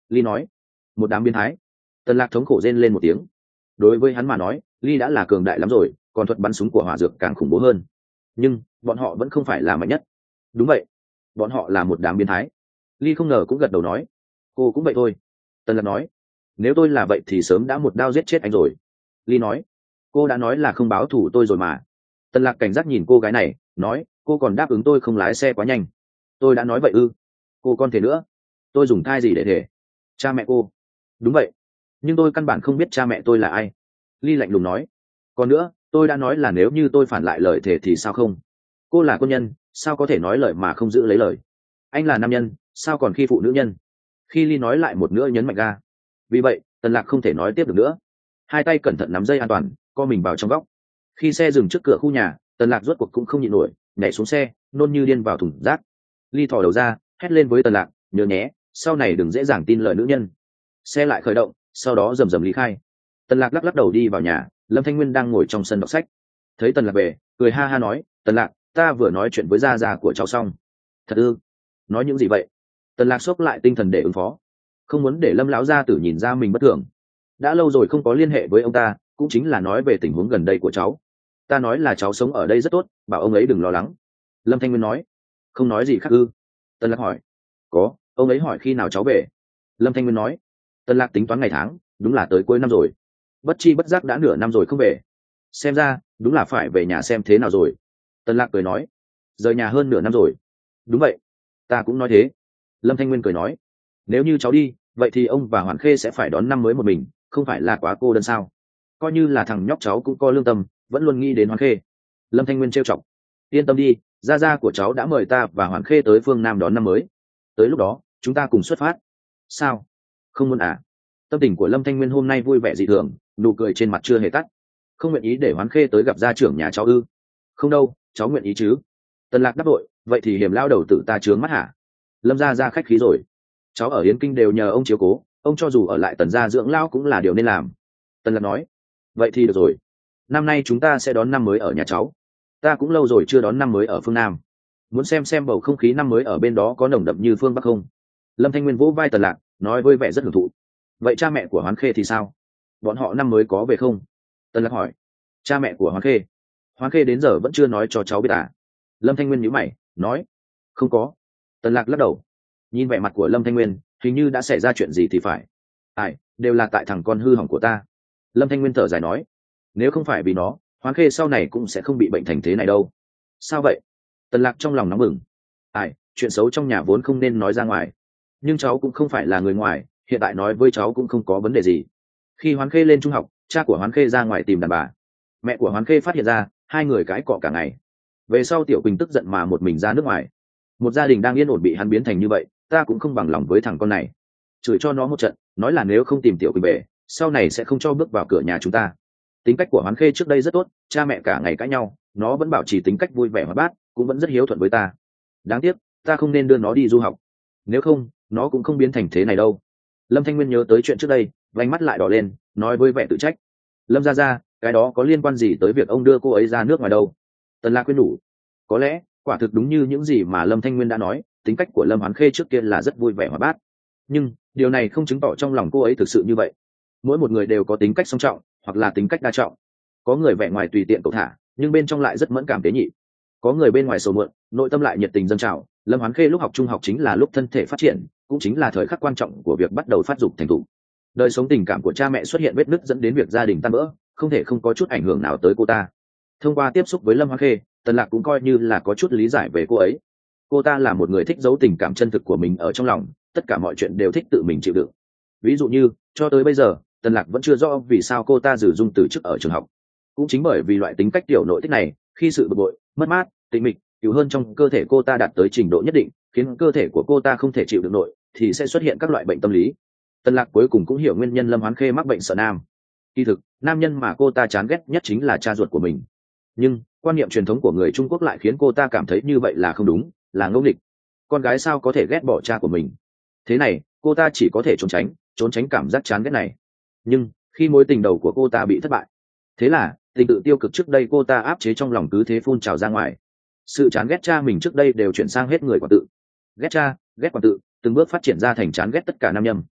Ly nói. Một đám biến thái. Tần Lạc thống khổ rên lên một tiếng. Đối với hắn mà nói, Ly đã là cường đại lắm rồi, còn thuật bắn súng của hỏa dược càng khủng bố hơn. Nhưng bọn họ vẫn không phải là mạnh nhất. Đúng vậy, bọn họ là một đám biến thái. Ly không ngờ cũng gật đầu nói. Cô cũng vậy thôi. Tần Lạc nói. Nếu tôi là vậy thì sớm đã một đao giết chết anh rồi. Ly nói. Cô đã nói là không báo thù tôi rồi mà. Tần Lạc cảnh giác nhìn cô gái này, nói, cô còn đáp ứng tôi không lái xe quá nhanh. Tôi đã nói vậy ư? Cô còn thể nữa? Tôi dùng thai gì để thể? Cha mẹ cô? Đúng vậy, nhưng tôi căn bản không biết cha mẹ tôi là ai. Ly lạnh lùng nói. Còn nữa, tôi đã nói là nếu như tôi phản lại lời thề thì sao không? Cô là quân nhân, sao có thể nói lời mà không giữ lấy lời? Anh là nam nhân, sao còn khi phụ nữ nhân? Khi Ly nói lại một nữa nhấn mạnh ga. Vì vậy, Tần Lạc không thể nói tiếp được nữa. Hai tay cẩn thận nắm dây an toàn, co mình vào trong góc. Khi xe dừng trước cửa khu nhà, Tần Lạc rốt cuộc cũng không nhịn nổi, nhảy xuống xe, nôn như điên vào thùng rác. Ly thò đầu ra, hét lên với Tần Lạc, nhớ nhé, sau này đừng dễ dàng tin lời nữ nhân. Xe lại khởi động, sau đó rầm rầm lý khai. Tần Lạc lắc lắc đầu đi vào nhà. Lâm Thanh Nguyên đang ngồi trong sân đọc sách, thấy Tần Lạc về, cười ha ha nói, Tần Lạc, ta vừa nói chuyện với gia gia của cháu xong. Thật ư? Nói những gì vậy? Tần Lạc xốc lại tinh thần để ứng phó, không muốn để Lâm lão gia tử nhìn ra mình bất thường. Đã lâu rồi không có liên hệ với ông ta, cũng chính là nói về tình huống gần đây của cháu. Ta nói là cháu sống ở đây rất tốt, bảo ông ấy đừng lo lắng. Lâm Thanh Nguyên nói. Không nói gì khác ư? Tần Lạc hỏi. Có, ông ấy hỏi khi nào cháu về. Lâm Thanh Nguyên nói. Tần Lạc tính toán ngày tháng, đúng là tới cuối năm rồi. Bất chi bất giác đã nửa năm rồi không về. Xem ra đúng là phải về nhà xem thế nào rồi. Tần Lạc cười nói. Rời nhà hơn nửa năm rồi. Đúng vậy, ta cũng nói thế. Lâm Thanh Nguyên cười nói. Nếu như cháu đi, vậy thì ông và Hoàn Khê sẽ phải đón năm mới một mình, không phải là quá cô đơn sao? Coi như là thằng nhóc cháu cũng có lương tâm, vẫn luôn nghĩ đến Hoàn Khê. Lâm Thanh Nguyên trêu chọc. Yên tâm đi, gia gia của cháu đã mời ta và Hoàn Khê tới phương Nam đón năm mới. Tới lúc đó chúng ta cùng xuất phát. Sao? Không muốn à? Tâm tình của Lâm Thanh Nguyên hôm nay vui vẻ dị thường, nụ cười trên mặt chưa hề tắt. Không nguyện ý để Hoán Khê tới gặp gia trưởng nhà cháu ư? Không đâu, cháu nguyện ý chứ. Tần Lạc đáp đội, vậy thì hiểm lao đầu tử ta trướng mắt hả? Lâm gia gia khách khí rồi. Cháu ở Yến Kinh đều nhờ ông chiếu cố, ông cho dù ở lại Tần gia dưỡng lao cũng là điều nên làm. Tần Lạc nói. Vậy thì được rồi. Năm nay chúng ta sẽ đón năm mới ở nhà cháu. Ta cũng lâu rồi chưa đón năm mới ở phương Nam. Muốn xem xem bầu không khí năm mới ở bên đó có nồng đậm như phương Bắc không? Lâm Thanh Nguyên vỗ vai Tần Lạc, nói với vẻ rất hưởng thụ. Vậy cha mẹ của Hoán Khê thì sao? Bọn họ năm mới có về không? Tần Lạc hỏi. Cha mẹ của Hoán Khê? Hoán Khê đến giờ vẫn chưa nói cho cháu biết à? Lâm Thanh Nguyên nhíu mày, nói. Không có. Tần Lạc lắc đầu. Nhìn vẻ mặt của Lâm Thanh Nguyên, hình như đã xảy ra chuyện gì thì phải. Ai, đều là tại thằng con hư hỏng của ta. Lâm Thanh Nguyên thở dài nói. Nếu không phải vì nó, Hoán Khê sau này cũng sẽ không bị bệnh thành thế này đâu. Sao vậy? Tần Lạc trong lòng nóng bừng. Ai, chuyện xấu trong nhà vốn không nên nói ra ngoài. Nhưng cháu cũng không phải là người ngoài, hiện tại nói với cháu cũng không có vấn đề gì. Khi Hoán Khê lên trung học, cha của Hoán Khê ra ngoài tìm đàn bà. Mẹ của Hoán Khê phát hiện ra, hai người cãi cọ cả ngày. Về sau Tiểu Quỳnh tức giận mà một mình ra nước ngoài. Một gia đình đang yên ổn bị hắn biến thành như vậy, ta cũng không bằng lòng với thằng con này. Chửi cho nó một trận, nói là nếu không tìm Tiểu Quỳnh về, sau này sẽ không cho bước vào cửa nhà chúng ta. Tính cách của Hoán Khê trước đây rất tốt, cha mẹ cả ngày cãi nhau, nó vẫn bảo trì tính cách vui vẻ hoạt bát, cũng vẫn rất hiếu thuận với ta. Đáng tiếc, ta không nên đưa nó đi du học. Nếu không, nó cũng không biến thành thế này đâu. Lâm Thanh Nguyên nhớ tới chuyện trước đây, vành mắt lại đỏ lên, nói với vẻ tự trách. Lâm gia gia, cái đó có liên quan gì tới việc ông đưa cô ấy ra nước ngoài đâu? Tần Lạc khuyên nhủ. Có lẽ, quả thực đúng như những gì mà Lâm Thanh Nguyên đã nói, tính cách của Lâm Hoán Khê trước kia là rất vui vẻ hoạt bát. Nhưng điều này không chứng tỏ trong lòng cô ấy thực sự như vậy. Mỗi một người đều có tính cách song trọng, hoặc là tính cách đa trọng. Có người vẻ ngoài tùy tiện cẩu thả, nhưng bên trong lại rất mẫn cảm tế nhị. Có người bên ngoài sầu muộn, nội tâm lại nhiệt tình dâng trào. Lâm Hoán Khê lúc học trung học chính là lúc thân thể phát triển, cũng chính là thời khắc quan trọng của việc bắt đầu phát dục thành thục. Đời sống tình cảm của cha mẹ xuất hiện vết nứt dẫn đến việc gia đình tan vỡ, không thể không có chút ảnh hưởng nào tới cô ta. Thông qua tiếp xúc với Lâm Hoán Khê, Tần Lạc cũng coi như là có chút lý giải về cô ấy. Cô ta là một người thích giấu tình cảm chân thực của mình ở trong lòng, tất cả mọi chuyện đều thích tự mình chịu đựng. Ví dụ như, cho tới bây giờ, Tần Lạc vẫn chưa rõ vì sao cô ta giữ dung từ chức ở trường học. Cũng chính bởi vì loại tính cách tiểu nội tích này, khi sự bực bội, mất mát, tĩnh mịch, yếu hơn trong cơ thể cô ta đạt tới trình độ nhất định, khiến cơ thể của cô ta không thể chịu được nổi, thì sẽ xuất hiện các loại bệnh tâm lý. Tần Lạc cuối cùng cũng hiểu nguyên nhân Lâm Hoán Khê mắc bệnh sợ nam. Kỳ thực, nam nhân mà cô ta chán ghét nhất chính là cha ruột của mình. Nhưng quan niệm truyền thống của người Trung Quốc lại khiến cô ta cảm thấy như vậy là không đúng, là ngẫu nghịch. Con gái sao có thể ghét bỏ cha của mình? Thế này, cô ta chỉ có thể trốn tránh, trốn tránh cảm giác chán ghét này. Nhưng khi mối tình đầu của cô ta bị thất bại, thế là tình tự tiêu cực trước đây cô ta áp chế trong lòng cứ thế phun trào ra ngoài. Sự chán ghét cha mình trước đây đều chuyển sang hết người quản tự. Ghét cha, ghét quản tự, từng bước phát triển ra thành chán ghét tất cả nam nhân.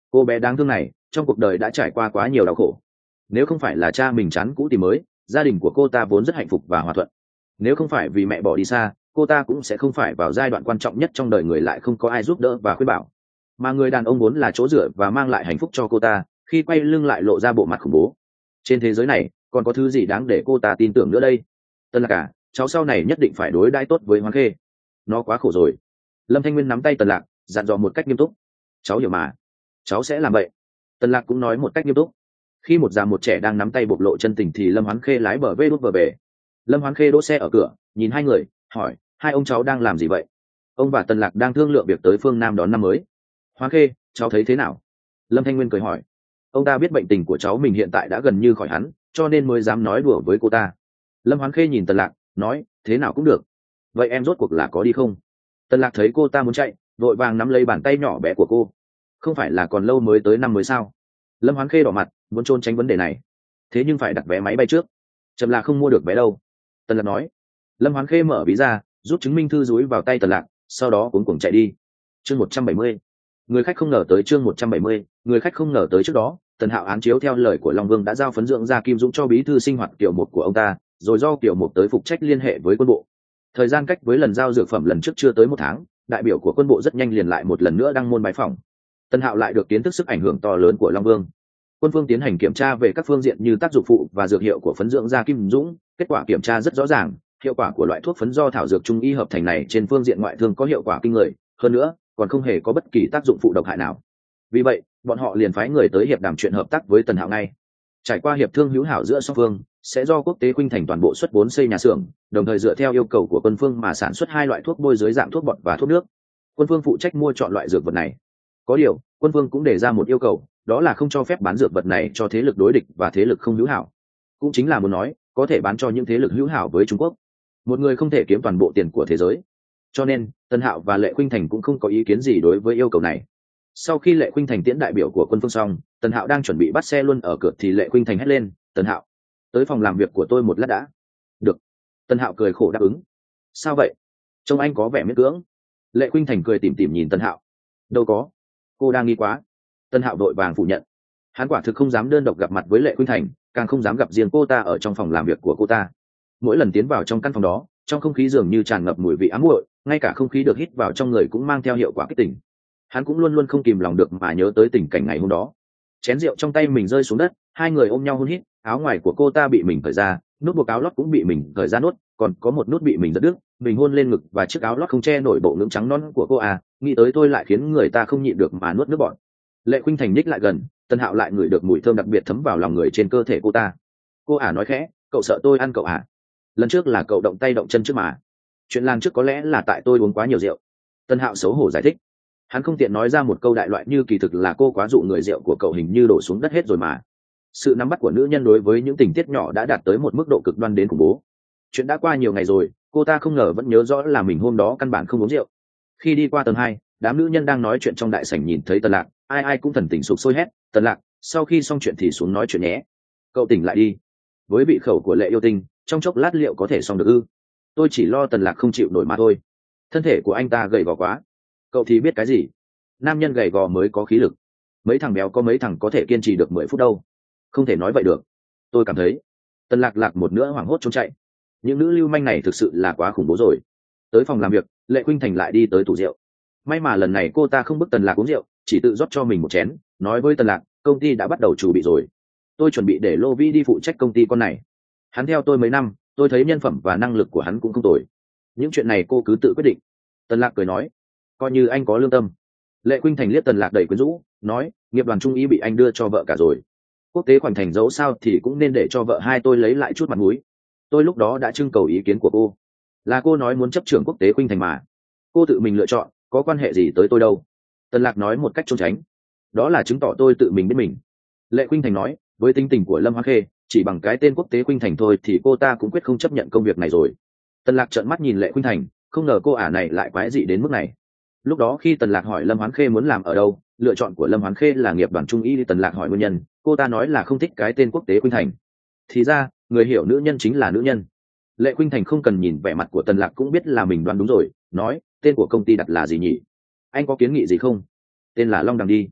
Cô bé đáng thương này trong cuộc đời đã trải qua quá nhiều đau khổ. Nếu không phải là cha mình chán cũ tìm mới, gia đình của cô ta vốn rất hạnh phúc và hòa thuận. Nếu không phải vì mẹ bỏ đi xa, cô ta cũng sẽ không phải vào giai đoạn quan trọng nhất trong đời người lại không có ai giúp đỡ và khuyên bảo. Mà người đàn ông vốn là chỗ dựa và mang lại hạnh phúc cho cô ta, khi quay lưng lại lộ ra bộ mặt khủng bố. Trên thế giới này còn có thứ gì đáng để cô ta tin tưởng nữa đây? Tân Lạc à, cháu sau này nhất định phải đối đãi tốt với Hoán Khê. Nó quá khổ rồi. Lâm Thanh Nguyên nắm tay Tần Lạc, dặn dò một cách nghiêm túc. Cháu hiểu mà, cháu sẽ làm vậy. Tần Lạc cũng nói một cách nghiêm túc. Khi một già một trẻ đang nắm tay bộc lộ chân tình thì Lâm Hoán Khê lái bờ vê đút bờ về. Lâm Hoán Khê đỗ xe ở cửa, nhìn hai người, hỏi: hai ông cháu đang làm gì vậy? Ông và Tần Lạc đang thương lượng việc tới phương Nam đón năm mới. Hoán Khê, cháu thấy thế nào? Lâm Thanh Nguyên cười hỏi. Ông ta biết bệnh tình của cháu mình hiện tại đã gần như khỏi hẳn, cho nên mới dám nói đùa với cô ta. Lâm Hoán Khê nhìn Tần Lạc, nói: thế nào cũng được. Vậy em rốt cuộc là có đi không? Tần Lạc thấy cô ta muốn chạy, vội vàng nắm lấy bàn tay nhỏ bé của cô. Không phải là còn lâu mới tới năm mới sao? Lâm Hoán Khê đỏ mặt, muốn trốn tránh vấn đề này. Thế nhưng phải đặt vé máy bay trước. Chậm là không mua được vé đâu. Tần Lạc nói. Lâm Hoán Khê mở ví ra, rút chứng minh thư dúi vào tay Tần Lạc, sau đó cuống cuồng chạy đi. Chương một trăm bảy mươi. Người khách không ngờ tới. Chương một trăm bảy mươi. Người khách không ngờ tới. Trước đó, Tần Hạo án chiếu theo lời của Long Vương đã giao phấn dưỡng ra Kim Dũng cho bí thư sinh hoạt Kiều Mục của ông ta, rồi do Kiều Mục tới phụ trách liên hệ với quân bộ. Thời gian cách với lần giao dược phẩm lần trước chưa tới một tháng, đại biểu của quân bộ rất nhanh liền lại một lần nữa đăng môn bái phỏng. Tần Hạo lại được kiến thức sức ảnh hưởng to lớn của Long Vương. Quân phương tiến hành kiểm tra về các phương diện như tác dụng phụ và dược hiệu của phấn dưỡng da Kim Dũng, kết quả kiểm tra rất rõ ràng, hiệu quả của loại thuốc phấn do thảo dược trung y hợp thành này trên phương diện ngoại thương có hiệu quả kinh người, hơn nữa, còn không hề có bất kỳ tác dụng phụ độc hại nào. Vì vậy, bọn họ liền phái người tới hiệp đàm chuyện hợp tác với Tần Hạo ngay. Trải qua hiệp thương hữu hảo giữa song phương, sẽ do Quốc tế Khuynh Thành toàn bộ xuất vốn xây nhà xưởng, đồng thời dựa theo yêu cầu của quân phương mà sản xuất hai loại thuốc bôi dưới dạng thuốc bọt và thuốc nước. Quân phương phụ trách mua chọn loại dược vật này. Có điều, quân phương cũng đề ra một yêu cầu, đó là không cho phép bán dược vật này cho thế lực đối địch và thế lực không hữu hảo. Cũng chính là muốn nói, có thể bán cho những thế lực hữu hảo với Trung Quốc. Một người không thể kiếm toàn bộ tiền của thế giới. Cho nên, Tần Hạo và Lệ Khuynh Thành cũng không có ý kiến gì đối với yêu cầu này. Sau khi Lệ Khuynh Thành tiễn đại biểu của quân phương xong, Tần Hạo đang chuẩn bị bắt xe luôn ở cửa thì Lệ Khuynh Thành hét lên: Tần Hạo, tới phòng làm việc của tôi một lát đã. Được. Tần Hạo cười khổ đáp ứng. Sao vậy? Trông anh có vẻ miễn cưỡng. Lệ Khuynh Thành cười tủm tỉm nhìn Tần Hạo. Đâu có, cô đang nghi quá. Tần Hạo đội vàng phủ nhận. Hắn quả thực không dám đơn độc gặp mặt với Lệ Khuynh Thành, càng không dám gặp riêng cô ta ở trong phòng làm việc của cô ta. Mỗi lần tiến vào trong căn phòng đó, trong không khí dường như tràn ngập mùi vị ám muội, ngay cả không khí được hít vào trong người cũng mang theo hiệu quả kích tỉnh. Hắn cũng luôn luôn không kìm lòng được mà nhớ tới tình cảnh ngày hôm đó. Chén rượu trong tay mình rơi xuống đất, hai người ôm nhau hôn hít, áo ngoài của cô ta bị mình cởi ra, nút buộc áo lót cũng bị mình cởi ra nốt, còn có một nút bị mình giật đứt, mình hôn lên ngực và chiếc áo lót không che nổi bộ ngực trắng non của cô à, nghĩ tới tôi lại khiến người ta không nhịn được mà nuốt nước bọt. Lệ Khuynh Thành nhích lại gần, Tần Hạo lại ngửi được mùi thơm đặc biệt thấm vào lòng người trên cơ thể cô ta. Cô ả nói khẽ: cậu sợ tôi ăn cậu à? Lần trước là cậu động tay động chân trước mà. Chuyện lần trước có lẽ là tại tôi uống quá nhiều rượu. Tần Hạo xấu hổ giải thích. Hắn không tiện nói ra một câu đại loại như kỳ thực là cô quá dụ người, rượu của cậu hình như đổ xuống đất hết rồi mà. Sự nắm bắt của nữ nhân đối với những tình tiết nhỏ đã đạt tới một mức độ cực đoan đến khủng bố. Chuyện đã qua nhiều ngày rồi, cô ta không ngờ vẫn nhớ rõ là mình hôm đó căn bản không uống rượu. Khi đi qua tầng hai, đám nữ nhân đang nói chuyện trong đại sảnh nhìn thấy Tần Lạc, ai ai cũng thần tình sục sôi hét: Tần Lạc, sau khi xong chuyện thì xuống nói chuyện nhé. Cậu tỉnh lại đi. Với vị khẩu của Lệ Yêu Tinh, trong chốc lát liệu có thể xong được ư? Tôi chỉ lo Tần Lạc không chịu nổi mà thôi. Thân thể của anh ta gầy gò quá. Cậu thì biết cái gì? Nam nhân gầy gò mới có khí lực. Mấy thằng béo có mấy thằng có thể kiên trì được mười phút đâu. Không thể nói vậy được. Tôi cảm thấy. Tần Lạc lạc một nữa hoảng hốt trốn chạy. Những nữ lưu manh này thực sự là quá khủng bố rồi. Tới phòng làm việc, Lệ Khuynh Thành lại đi tới tủ rượu. May mà lần này cô ta không bức Tần Lạc uống rượu, chỉ tự rót cho mình một chén, nói với Tần Lạc: công ty đã bắt đầu chuẩn bị rồi. Tôi chuẩn bị để Lô Vĩ đi phụ trách công ty con này. Hắn theo tôi mấy năm, tôi thấy nhân phẩm và năng lực của hắn cũng không tồi. Những chuyện này cô cứ tự quyết định. Tần Lạc cười nói: coi như anh có lương tâm. Lệ Khuynh Thành liếc Tần Lạc đầy quyến rũ, nói: nghiệp đoàn trung ý bị anh đưa cho vợ cả rồi. Quốc tế Khoảnh Thành dẫu sao thì cũng nên để cho vợ hai tôi lấy lại chút mặt mũi. Tôi lúc đó đã trưng cầu ý kiến của cô. Là cô nói muốn chấp trưởng Quốc tế Khuynh Thành mà. Cô tự mình lựa chọn, có quan hệ gì tới tôi đâu. Tần Lạc nói một cách trốn tránh. Đó là chứng tỏ tôi tự mình biết mình. Lệ Khuynh Thành nói: với tính tình của Lâm Hoán Khê, chỉ bằng cái tên Quốc tế Khuynh Thành thôi thì cô ta cũng quyết không chấp nhận công việc này rồi. Tần Lạc trợn mắt nhìn Lệ Khuynh Thành, không ngờ cô ả này lại quái dị đến mức này. Lúc đó khi Tần Lạc hỏi Lâm Hoán Khê muốn làm ở đâu, lựa chọn của Lâm Hoán Khê là nghiệp đoàn trung y. Tần Lạc hỏi nguyên nhân, cô ta nói là không thích cái tên Quốc tế Khuynh Thành. Thì ra, người hiểu nữ nhân chính là nữ nhân. Lệ Khuynh Thành không cần nhìn vẻ mặt của Tần Lạc cũng biết là mình đoán đúng rồi, nói: tên của công ty đặt là gì nhỉ? Anh có kiến nghị gì không? Tên là Long Đằng đi.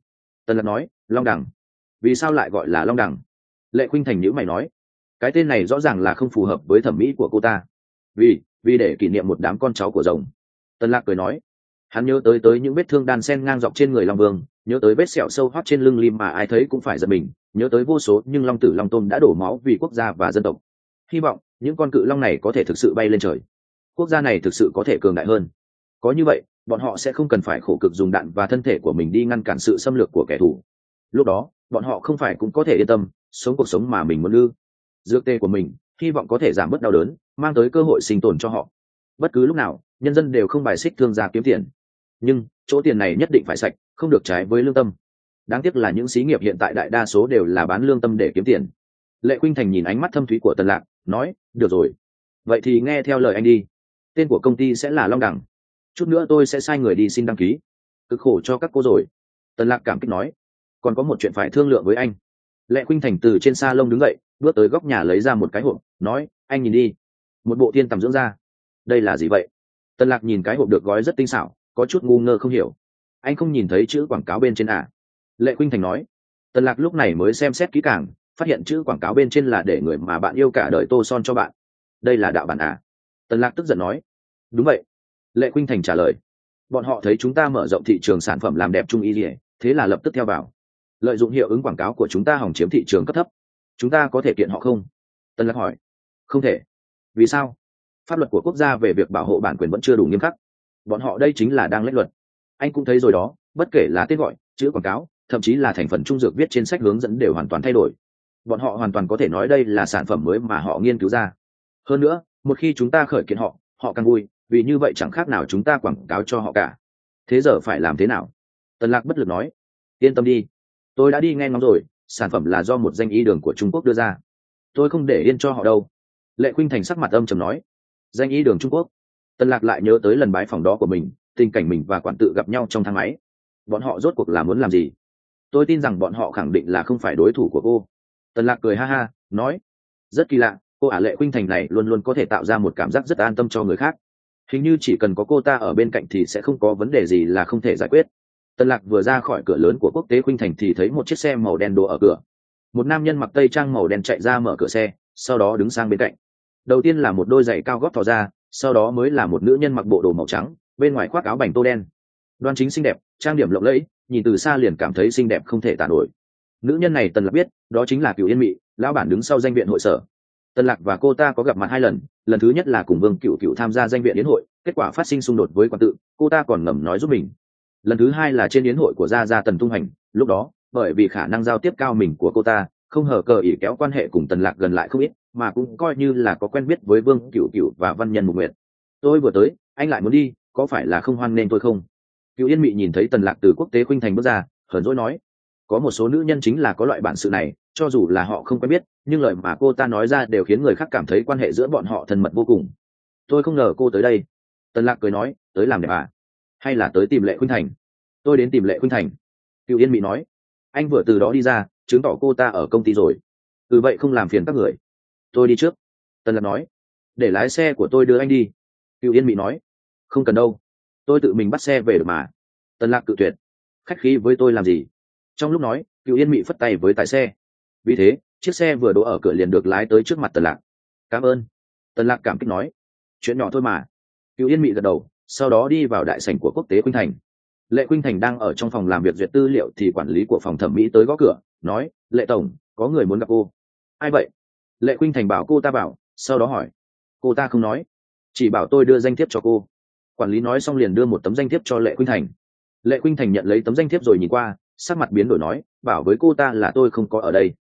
Tần Lạc nói, long đẳng. Vì sao lại gọi là long đẳng? Lệ Khuynh Thành nhíu mày nói, cái tên này rõ ràng là không phù hợp với thẩm mỹ của cô ta. Vì, vì để kỷ niệm một đám con cháu của rồng. Tần Lạc cười nói, hắn nhớ tới tới những vết thương đan xen ngang dọc trên người long vương, nhớ tới vết sẹo sâu hoắt trên lưng lim mà ai thấy cũng phải giật mình, nhớ tới vô số nhưng long tử long tôn đã đổ máu vì quốc gia và dân tộc. Hy vọng những con cự long này có thể thực sự bay lên trời, quốc gia này thực sự có thể cường đại hơn. Có như vậy, bọn họ sẽ không cần phải khổ cực dùng đạn và thân thể của mình đi ngăn cản sự xâm lược của kẻ thù. Lúc đó, bọn họ không phải cũng có thể yên tâm sống cuộc sống mà mình muốn ư? Dược tê của mình, hy vọng có thể giảm bớt đau đớn, mang tới cơ hội sinh tồn cho họ. Bất cứ lúc nào, nhân dân đều không bài xích thương gia kiếm tiền, nhưng chỗ tiền này nhất định phải sạch, không được trái với lương tâm. Đáng tiếc là những xí nghiệp hiện tại đại đa số đều là bán lương tâm để kiếm tiền. Lệ Khuynh Thành nhìn ánh mắt thâm thúy của Tần Lạc, nói, được rồi, vậy thì nghe theo lời anh đi. Tên của công ty sẽ là Long Đẳng. Chút nữa tôi sẽ sai người đi xin đăng ký. Cực khổ cho các cô rồi. Tần Lạc cảm kích nói, còn có một chuyện phải thương lượng với anh. Lệ Khuynh Thành từ trên sa lông đứng dậy, bước tới góc nhà lấy ra một cái hộp, nói, anh nhìn đi. Một bộ thiên tầm dưỡng da. Đây là gì vậy? Tần Lạc nhìn cái hộp được gói rất tinh xảo, có chút ngu ngơ không hiểu. Anh không nhìn thấy chữ quảng cáo bên trên à? Lệ Khuynh Thành nói. Tần Lạc lúc này mới xem xét kỹ càng, phát hiện chữ quảng cáo bên trên là để người mà bạn yêu cả đời tô son cho bạn. Đây là đạo bản à? Tần Lạc tức giận nói. Đúng vậy. Lệ Khuynh Thành trả lời. Bọn họ thấy chúng ta mở rộng thị trường sản phẩm làm đẹp trung y liễu, thế là lập tức theo vào. Lợi dụng hiệu ứng quảng cáo của chúng ta hòng chiếm thị trường cấp thấp. Chúng ta có thể kiện họ không? Tần Lạc hỏi. Không thể. Vì sao? Pháp luật của quốc gia về việc bảo hộ bản quyền vẫn chưa đủ nghiêm khắc. Bọn họ đây chính là đang lách luật. Anh cũng thấy rồi đó, bất kể là tên gọi, chữ quảng cáo, thậm chí là thành phần trung dược viết trên sách hướng dẫn đều hoàn toàn thay đổi. Bọn họ hoàn toàn có thể nói đây là sản phẩm mới mà họ nghiên cứu ra. Hơn nữa, một khi chúng ta khởi kiện họ, họ càng vui, vì như vậy chẳng khác nào chúng ta quảng cáo cho họ cả. Thế giờ phải làm thế nào? Tần Lạc bất lực nói. Yên tâm đi, tôi đã đi nghe ngóng rồi, sản phẩm là do một danh y đường của Trung Quốc đưa ra. Tôi không để yên cho họ đâu. Lệ Khuynh Thành sắc mặt âm trầm nói. Danh y đường Trung Quốc. Tần Lạc lại nhớ tới lần bái phỏng đó của mình, tình cảnh mình và quản tự gặp nhau trong thang máy. Bọn họ rốt cuộc là muốn làm gì? Tôi tin rằng bọn họ khẳng định là không phải đối thủ của cô. Tần Lạc cười ha ha, nói. Rất kỳ lạ, cô ả Lệ Khuynh Thành này luôn luôn có thể tạo ra một cảm giác rất an tâm cho người khác. Hình như chỉ cần có cô ta ở bên cạnh thì sẽ không có vấn đề gì là không thể giải quyết. Tần Lạc vừa ra khỏi cửa lớn của Quốc tế Khuynh Thành thì thấy một chiếc xe màu đen đỗ ở cửa. Một nam nhân mặc tây trang màu đen chạy ra mở cửa xe, sau đó đứng sang bên cạnh. Đầu tiên là một đôi giày cao gót thò ra, sau đó mới là một nữ nhân mặc bộ đồ màu trắng, bên ngoài khoác áo bành tô đen. Đoan chính xinh đẹp, trang điểm lộng lẫy, nhìn từ xa liền cảm thấy xinh đẹp không thể tả nổi. Nữ nhân này Tần Lạc biết, đó chính là Cửu Yên Mị, lão bản đứng sau danh viện hội sở. Tần Lạc và cô ta có gặp mặt hai lần, lần thứ nhất là cùng Vương Cửu Cửu tham gia danh viện yến hội, kết quả phát sinh xung đột với quản tự, cô ta còn ngầm nói giúp mình. Lần thứ hai là trên yến hội của gia gia Tần Tung Hành, lúc đó, bởi vì khả năng giao tiếp cao mình của cô ta, không hờ cờ ỷ kéo quan hệ cùng Tần Lạc gần lại không ít, mà cũng coi như là có quen biết với Vương Cửu Cửu và Văn Nhân Mục Nguyệt. Tôi vừa tới, anh lại muốn đi, có phải là không hoan nên tôi không? Cửu Yên Mị nhìn thấy Tần Lạc từ Quốc tế Khuynh Thành bước ra, hờn dỗi nói, có một số nữ nhân chính là có loại bản sự này, cho dù là họ không quen biết, nhưng lời mà cô ta nói ra đều khiến người khác cảm thấy quan hệ giữa bọn họ thân mật vô cùng. Tôi không ngờ cô tới đây. Tần Lạc cười nói, tới làm đẹp à? Hay là tới tìm Lệ Khuynh Thành? Tôi đến tìm Lệ Khuynh Thành. Cửu Yên Mị nói, anh vừa từ đó đi ra, chứng tỏ cô ta ở công ty rồi. Ừ vậy không làm phiền các người. Tôi đi trước. Tần Lạc nói, để lái xe của tôi đưa anh đi. Cửu Yên Mị nói, không cần đâu, tôi tự mình bắt xe về được mà. Tần Lạc cự tuyệt, khách khí với tôi làm gì? Trong lúc nói, Cửu Yên Mị phất tay với tài xe. Vì thế, chiếc xe vừa đỗ ở cửa liền được lái tới trước mặt Tần Lạc. Cảm ơn. Tần Lạc cảm kích nói, chuyện nhỏ thôi mà. Cửu Yên Mị gật đầu, sau đó đi vào đại sảnh của Quốc tế Khuynh Thành. Lệ Khuynh Thành đang ở trong phòng làm việc duyệt tư liệu thì quản lý của phòng thẩm mỹ tới gõ cửa, nói, Lệ tổng, có người muốn gặp cô. Ai vậy? Lệ Khuynh Thành bảo cô ta vào, sau đó hỏi. Cô ta không nói, chỉ bảo tôi đưa danh thiếp cho cô. Quản lý nói xong liền đưa một tấm danh thiếp cho Lệ Khuynh Thành. Lệ Khuynh Thành nhận lấy tấm danh thiếp rồi nhìn qua, sắc mặt biến đổi nói, bảo với cô ta là tôi không có ở đây.